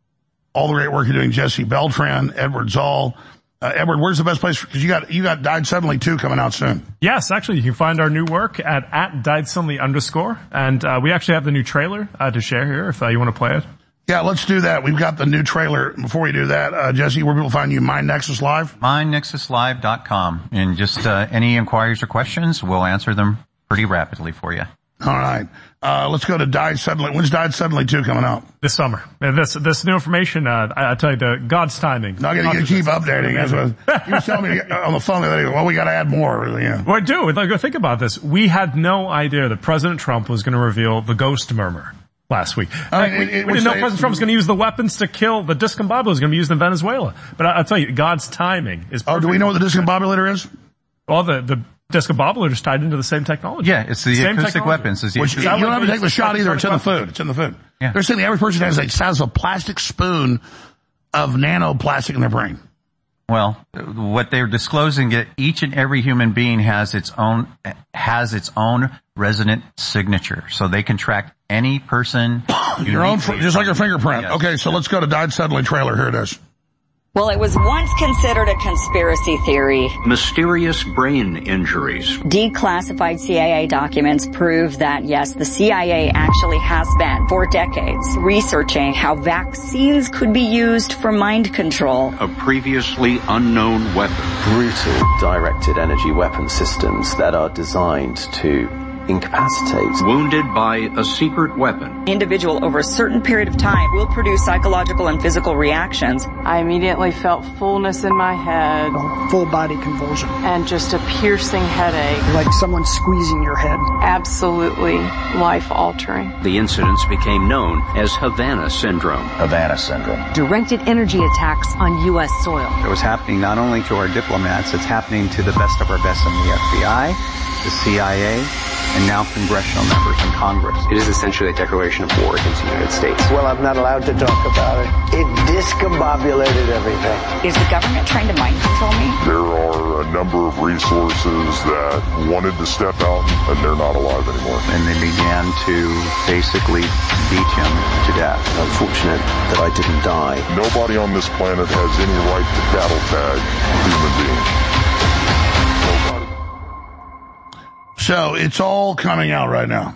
all the great work you're doing. Jesse Beltran, Edward Zoll. Uh, Edward, where's the best place? Because you got you got Died Suddenly too coming out soon. Yes, actually, you can find our new work at at Died Suddenly underscore, and uh, we actually have the new trailer uh, to share here if uh, you want to play it. Yeah, let's do that. We've got the new trailer. Before we do that, uh, Jesse, where people find you? Mind Nexus Live? mind nexus live dot com. And just uh, any inquiries or questions, we'll answer them pretty rapidly for you. All right. Uh, let's go to Died Suddenly. When's Died Suddenly two coming out? This summer. Uh, this this new information, uh, I, I tell you, the God's timing. Not going to keep updating. That's what, you were telling me on the phone the other day, well, we got to add more. Yeah. Well, I do. Like, think about this. We had no idea that President Trump was going to reveal the ghost murmur last week. Like, I mean, it, it, we didn't know President Trump was going to use the weapons to kill the discombobulator was going to be used in Venezuela. But I, I'll tell you, God's timing is perfect. Oh, do we know what the discombobulator is? Well, the, the discombobulator is tied into the same technology. Yeah, it's the same acoustic technology. weapons. It's the Which, you don't have to take the shot either. It's in the food. It's in the food. Yeah. They're saying the average person has a size of a plastic spoon of nanoplastic in their brain. Well, what they're disclosing is each and every human being has its own, has its own resonant signature. So they can track any person. Your own, just like your fingerprint. Yes. Okay, so let's go to Died Suddenly trailer. Here it is. Well, it was once considered a conspiracy theory. Mysterious brain injuries. Declassified C I A documents prove that, yes, the C I A actually has been, for decades, researching how vaccines could be used for mind control. A previously unknown weapon. Brutal directed energy weapon systems that are designed to incapacitate. Wounded by a secret weapon. Individual over a certain period of time will produce psychological and physical reactions. I immediately felt fullness in my head. Full body convulsion. And just a piercing headache. Like someone squeezing your head. Absolutely life altering. The incidents became known as Havana Syndrome. Havana Syndrome. Directed energy attacks on U S soil. It was happening not only to our diplomats, it's happening to the best of our best in the F B I, the C I A, and now congressional members in Congress. It is essentially a declaration of war against the United States. Well, I'm not allowed to talk about it. It discombobulated everything. Is the government trying to mind control me? There are a number of resources that wanted to step out, and they're not alive anymore. And they began to basically beat him to death. Unfortunate that I didn't die. Nobody on this planet has any right to cattle tag human beings. So it's all coming out right now.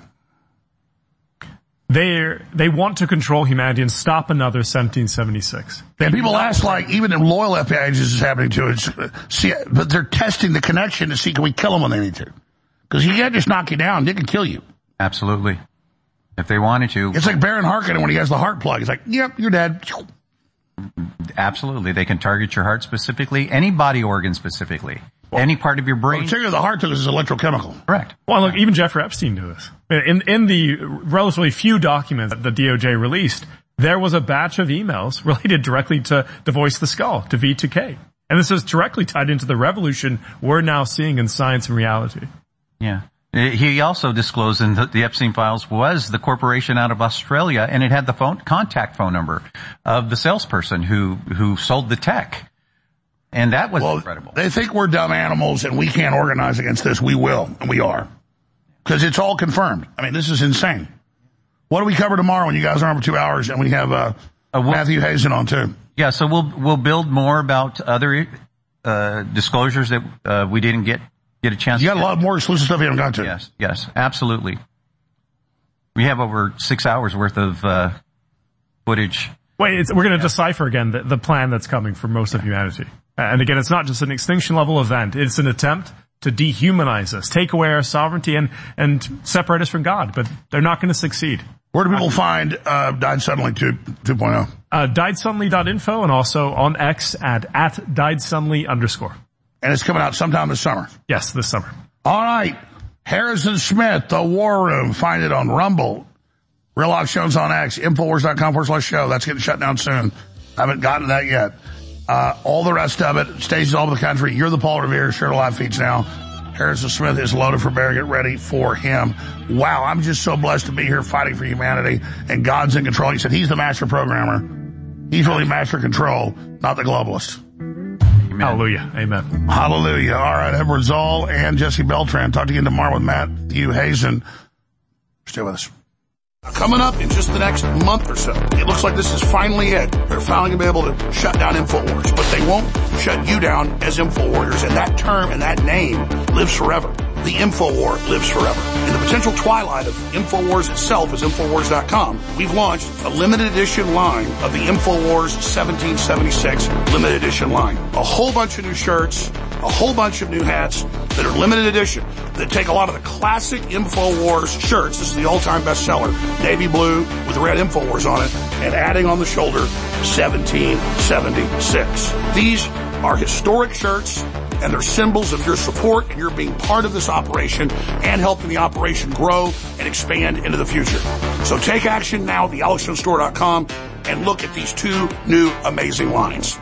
They they want to control humanity and stop another seventeen seventy-six. They and people ask, like, even in loyal F B I agents is happening too. It's, see, but they're testing the connection to see can we kill them when they need to. Because you can't just knock you down; they can kill you. Absolutely, if they wanted to. It's like Baron Harkonnen when he has the heart plug. He's like, "Yep, you're dead." Absolutely, they can target your heart specifically, any body organ specifically. Well, any part of your brain. Well, particularly the heart to this is electrochemical. Correct. Well, look, even Jeffrey Epstein knew this. In, in the relatively few documents that the D O J released, there was a batch of emails related directly to the Voice of the Skull, to V two K. And this is directly tied into the revolution we're now seeing in science and reality. Yeah. He also disclosed in the, the Epstein files was the corporation out of Australia, and it had the phone, contact phone number of the salesperson who, who sold the tech. And that was well, incredible. They think we're dumb animals and we can't organize against this. We will, and we are. Because it's all confirmed. I mean, this is insane. What do we cover tomorrow when you guys are on for two hours and we have uh, uh, we'll, Matthew Hazen on too? Yeah, so we'll we'll build more about other uh, disclosures that uh, we didn't get get a chance you to got get. A lot more exclusive stuff you haven't got to. Yes, yes, absolutely. We have over six hours worth of uh, footage. Wait, it's, we're going to yeah. decipher again the, the plan that's coming for most of humanity. And again, it's not just an extinction level event. It's an attempt to dehumanize us, take away our sovereignty, and, and separate us from God. But they're not going to succeed. Where do people find uh, Died Suddenly two point oh? Uh, died suddenly dot info and also on X at, at died suddenly underscore. And it's coming out sometime this summer? Yes, this summer. All right. Harrison Smith, The War Room. Find it on Rumble. Real Life Shows on X. Infowars dot com forward slash show. That's getting shut down soon. I haven't gotten to that yet. Uh, all the rest of it, stages all over the country. You're the Paul Revere, share the live feeds now. Harrison Smith is loaded for bear. Get ready for him. Wow, I'm just so blessed to be here fighting for humanity, and God's in control. He said he's the master programmer. He's really master control, not the globalist. Amen. Hallelujah. Amen. Hallelujah. All right, Edward Zoll and Jesse Beltran. Talk to you tomorrow with Matthew Hazen. Stay with us. Coming up in just the next month or so, it looks like this is finally it. They're finally going to be able to shut down InfoWars, but they won't shut you down as InfoWarriors, and that term and that name lives forever. The InfoWar lives forever. In the potential twilight of InfoWars itself, as Infowars dot com, we've launched a limited edition line of the InfoWars seventeen seventy-six limited edition line. A whole bunch of new shirts, a whole bunch of new hats that are limited edition, that take a lot of the classic InfoWars shirts. This is the all-time bestseller, navy blue with red InfoWars on it, and adding on the shoulder seventeen seventy-six. These are historic shirts, and they're symbols of your support and your being part of this operation and helping the operation grow and expand into the future. So take action now at the alex jones store dot com and look at these two new amazing lines.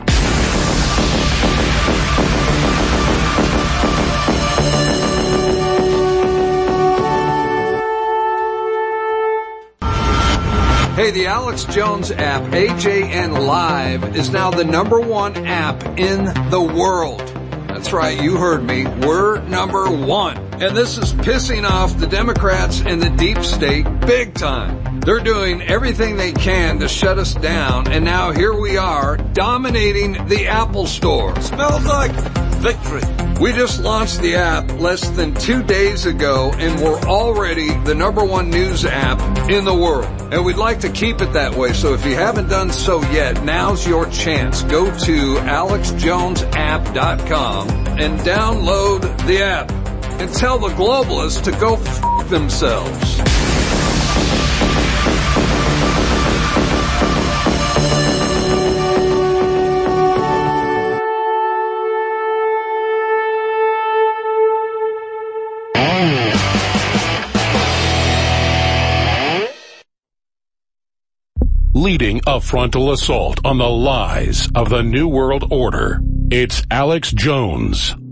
Hey, the Alex Jones app, A J N Live, is now the number one app in the world. That's right, you heard me. We're number one. And this is pissing off the Democrats and the deep state big time. They're doing everything they can to shut us down, and now here we are, dominating the Apple Store. Smells like victory. We just launched the app less than two days ago, and we're already the number one news app in the world. And we'd like to keep it that way, so if you haven't done so yet, now's your chance. Go to alex jones app dot com and download the app. And tell the globalists to go f*** themselves. Leading a frontal assault on the lies of the New World Order, it's Alex Jones.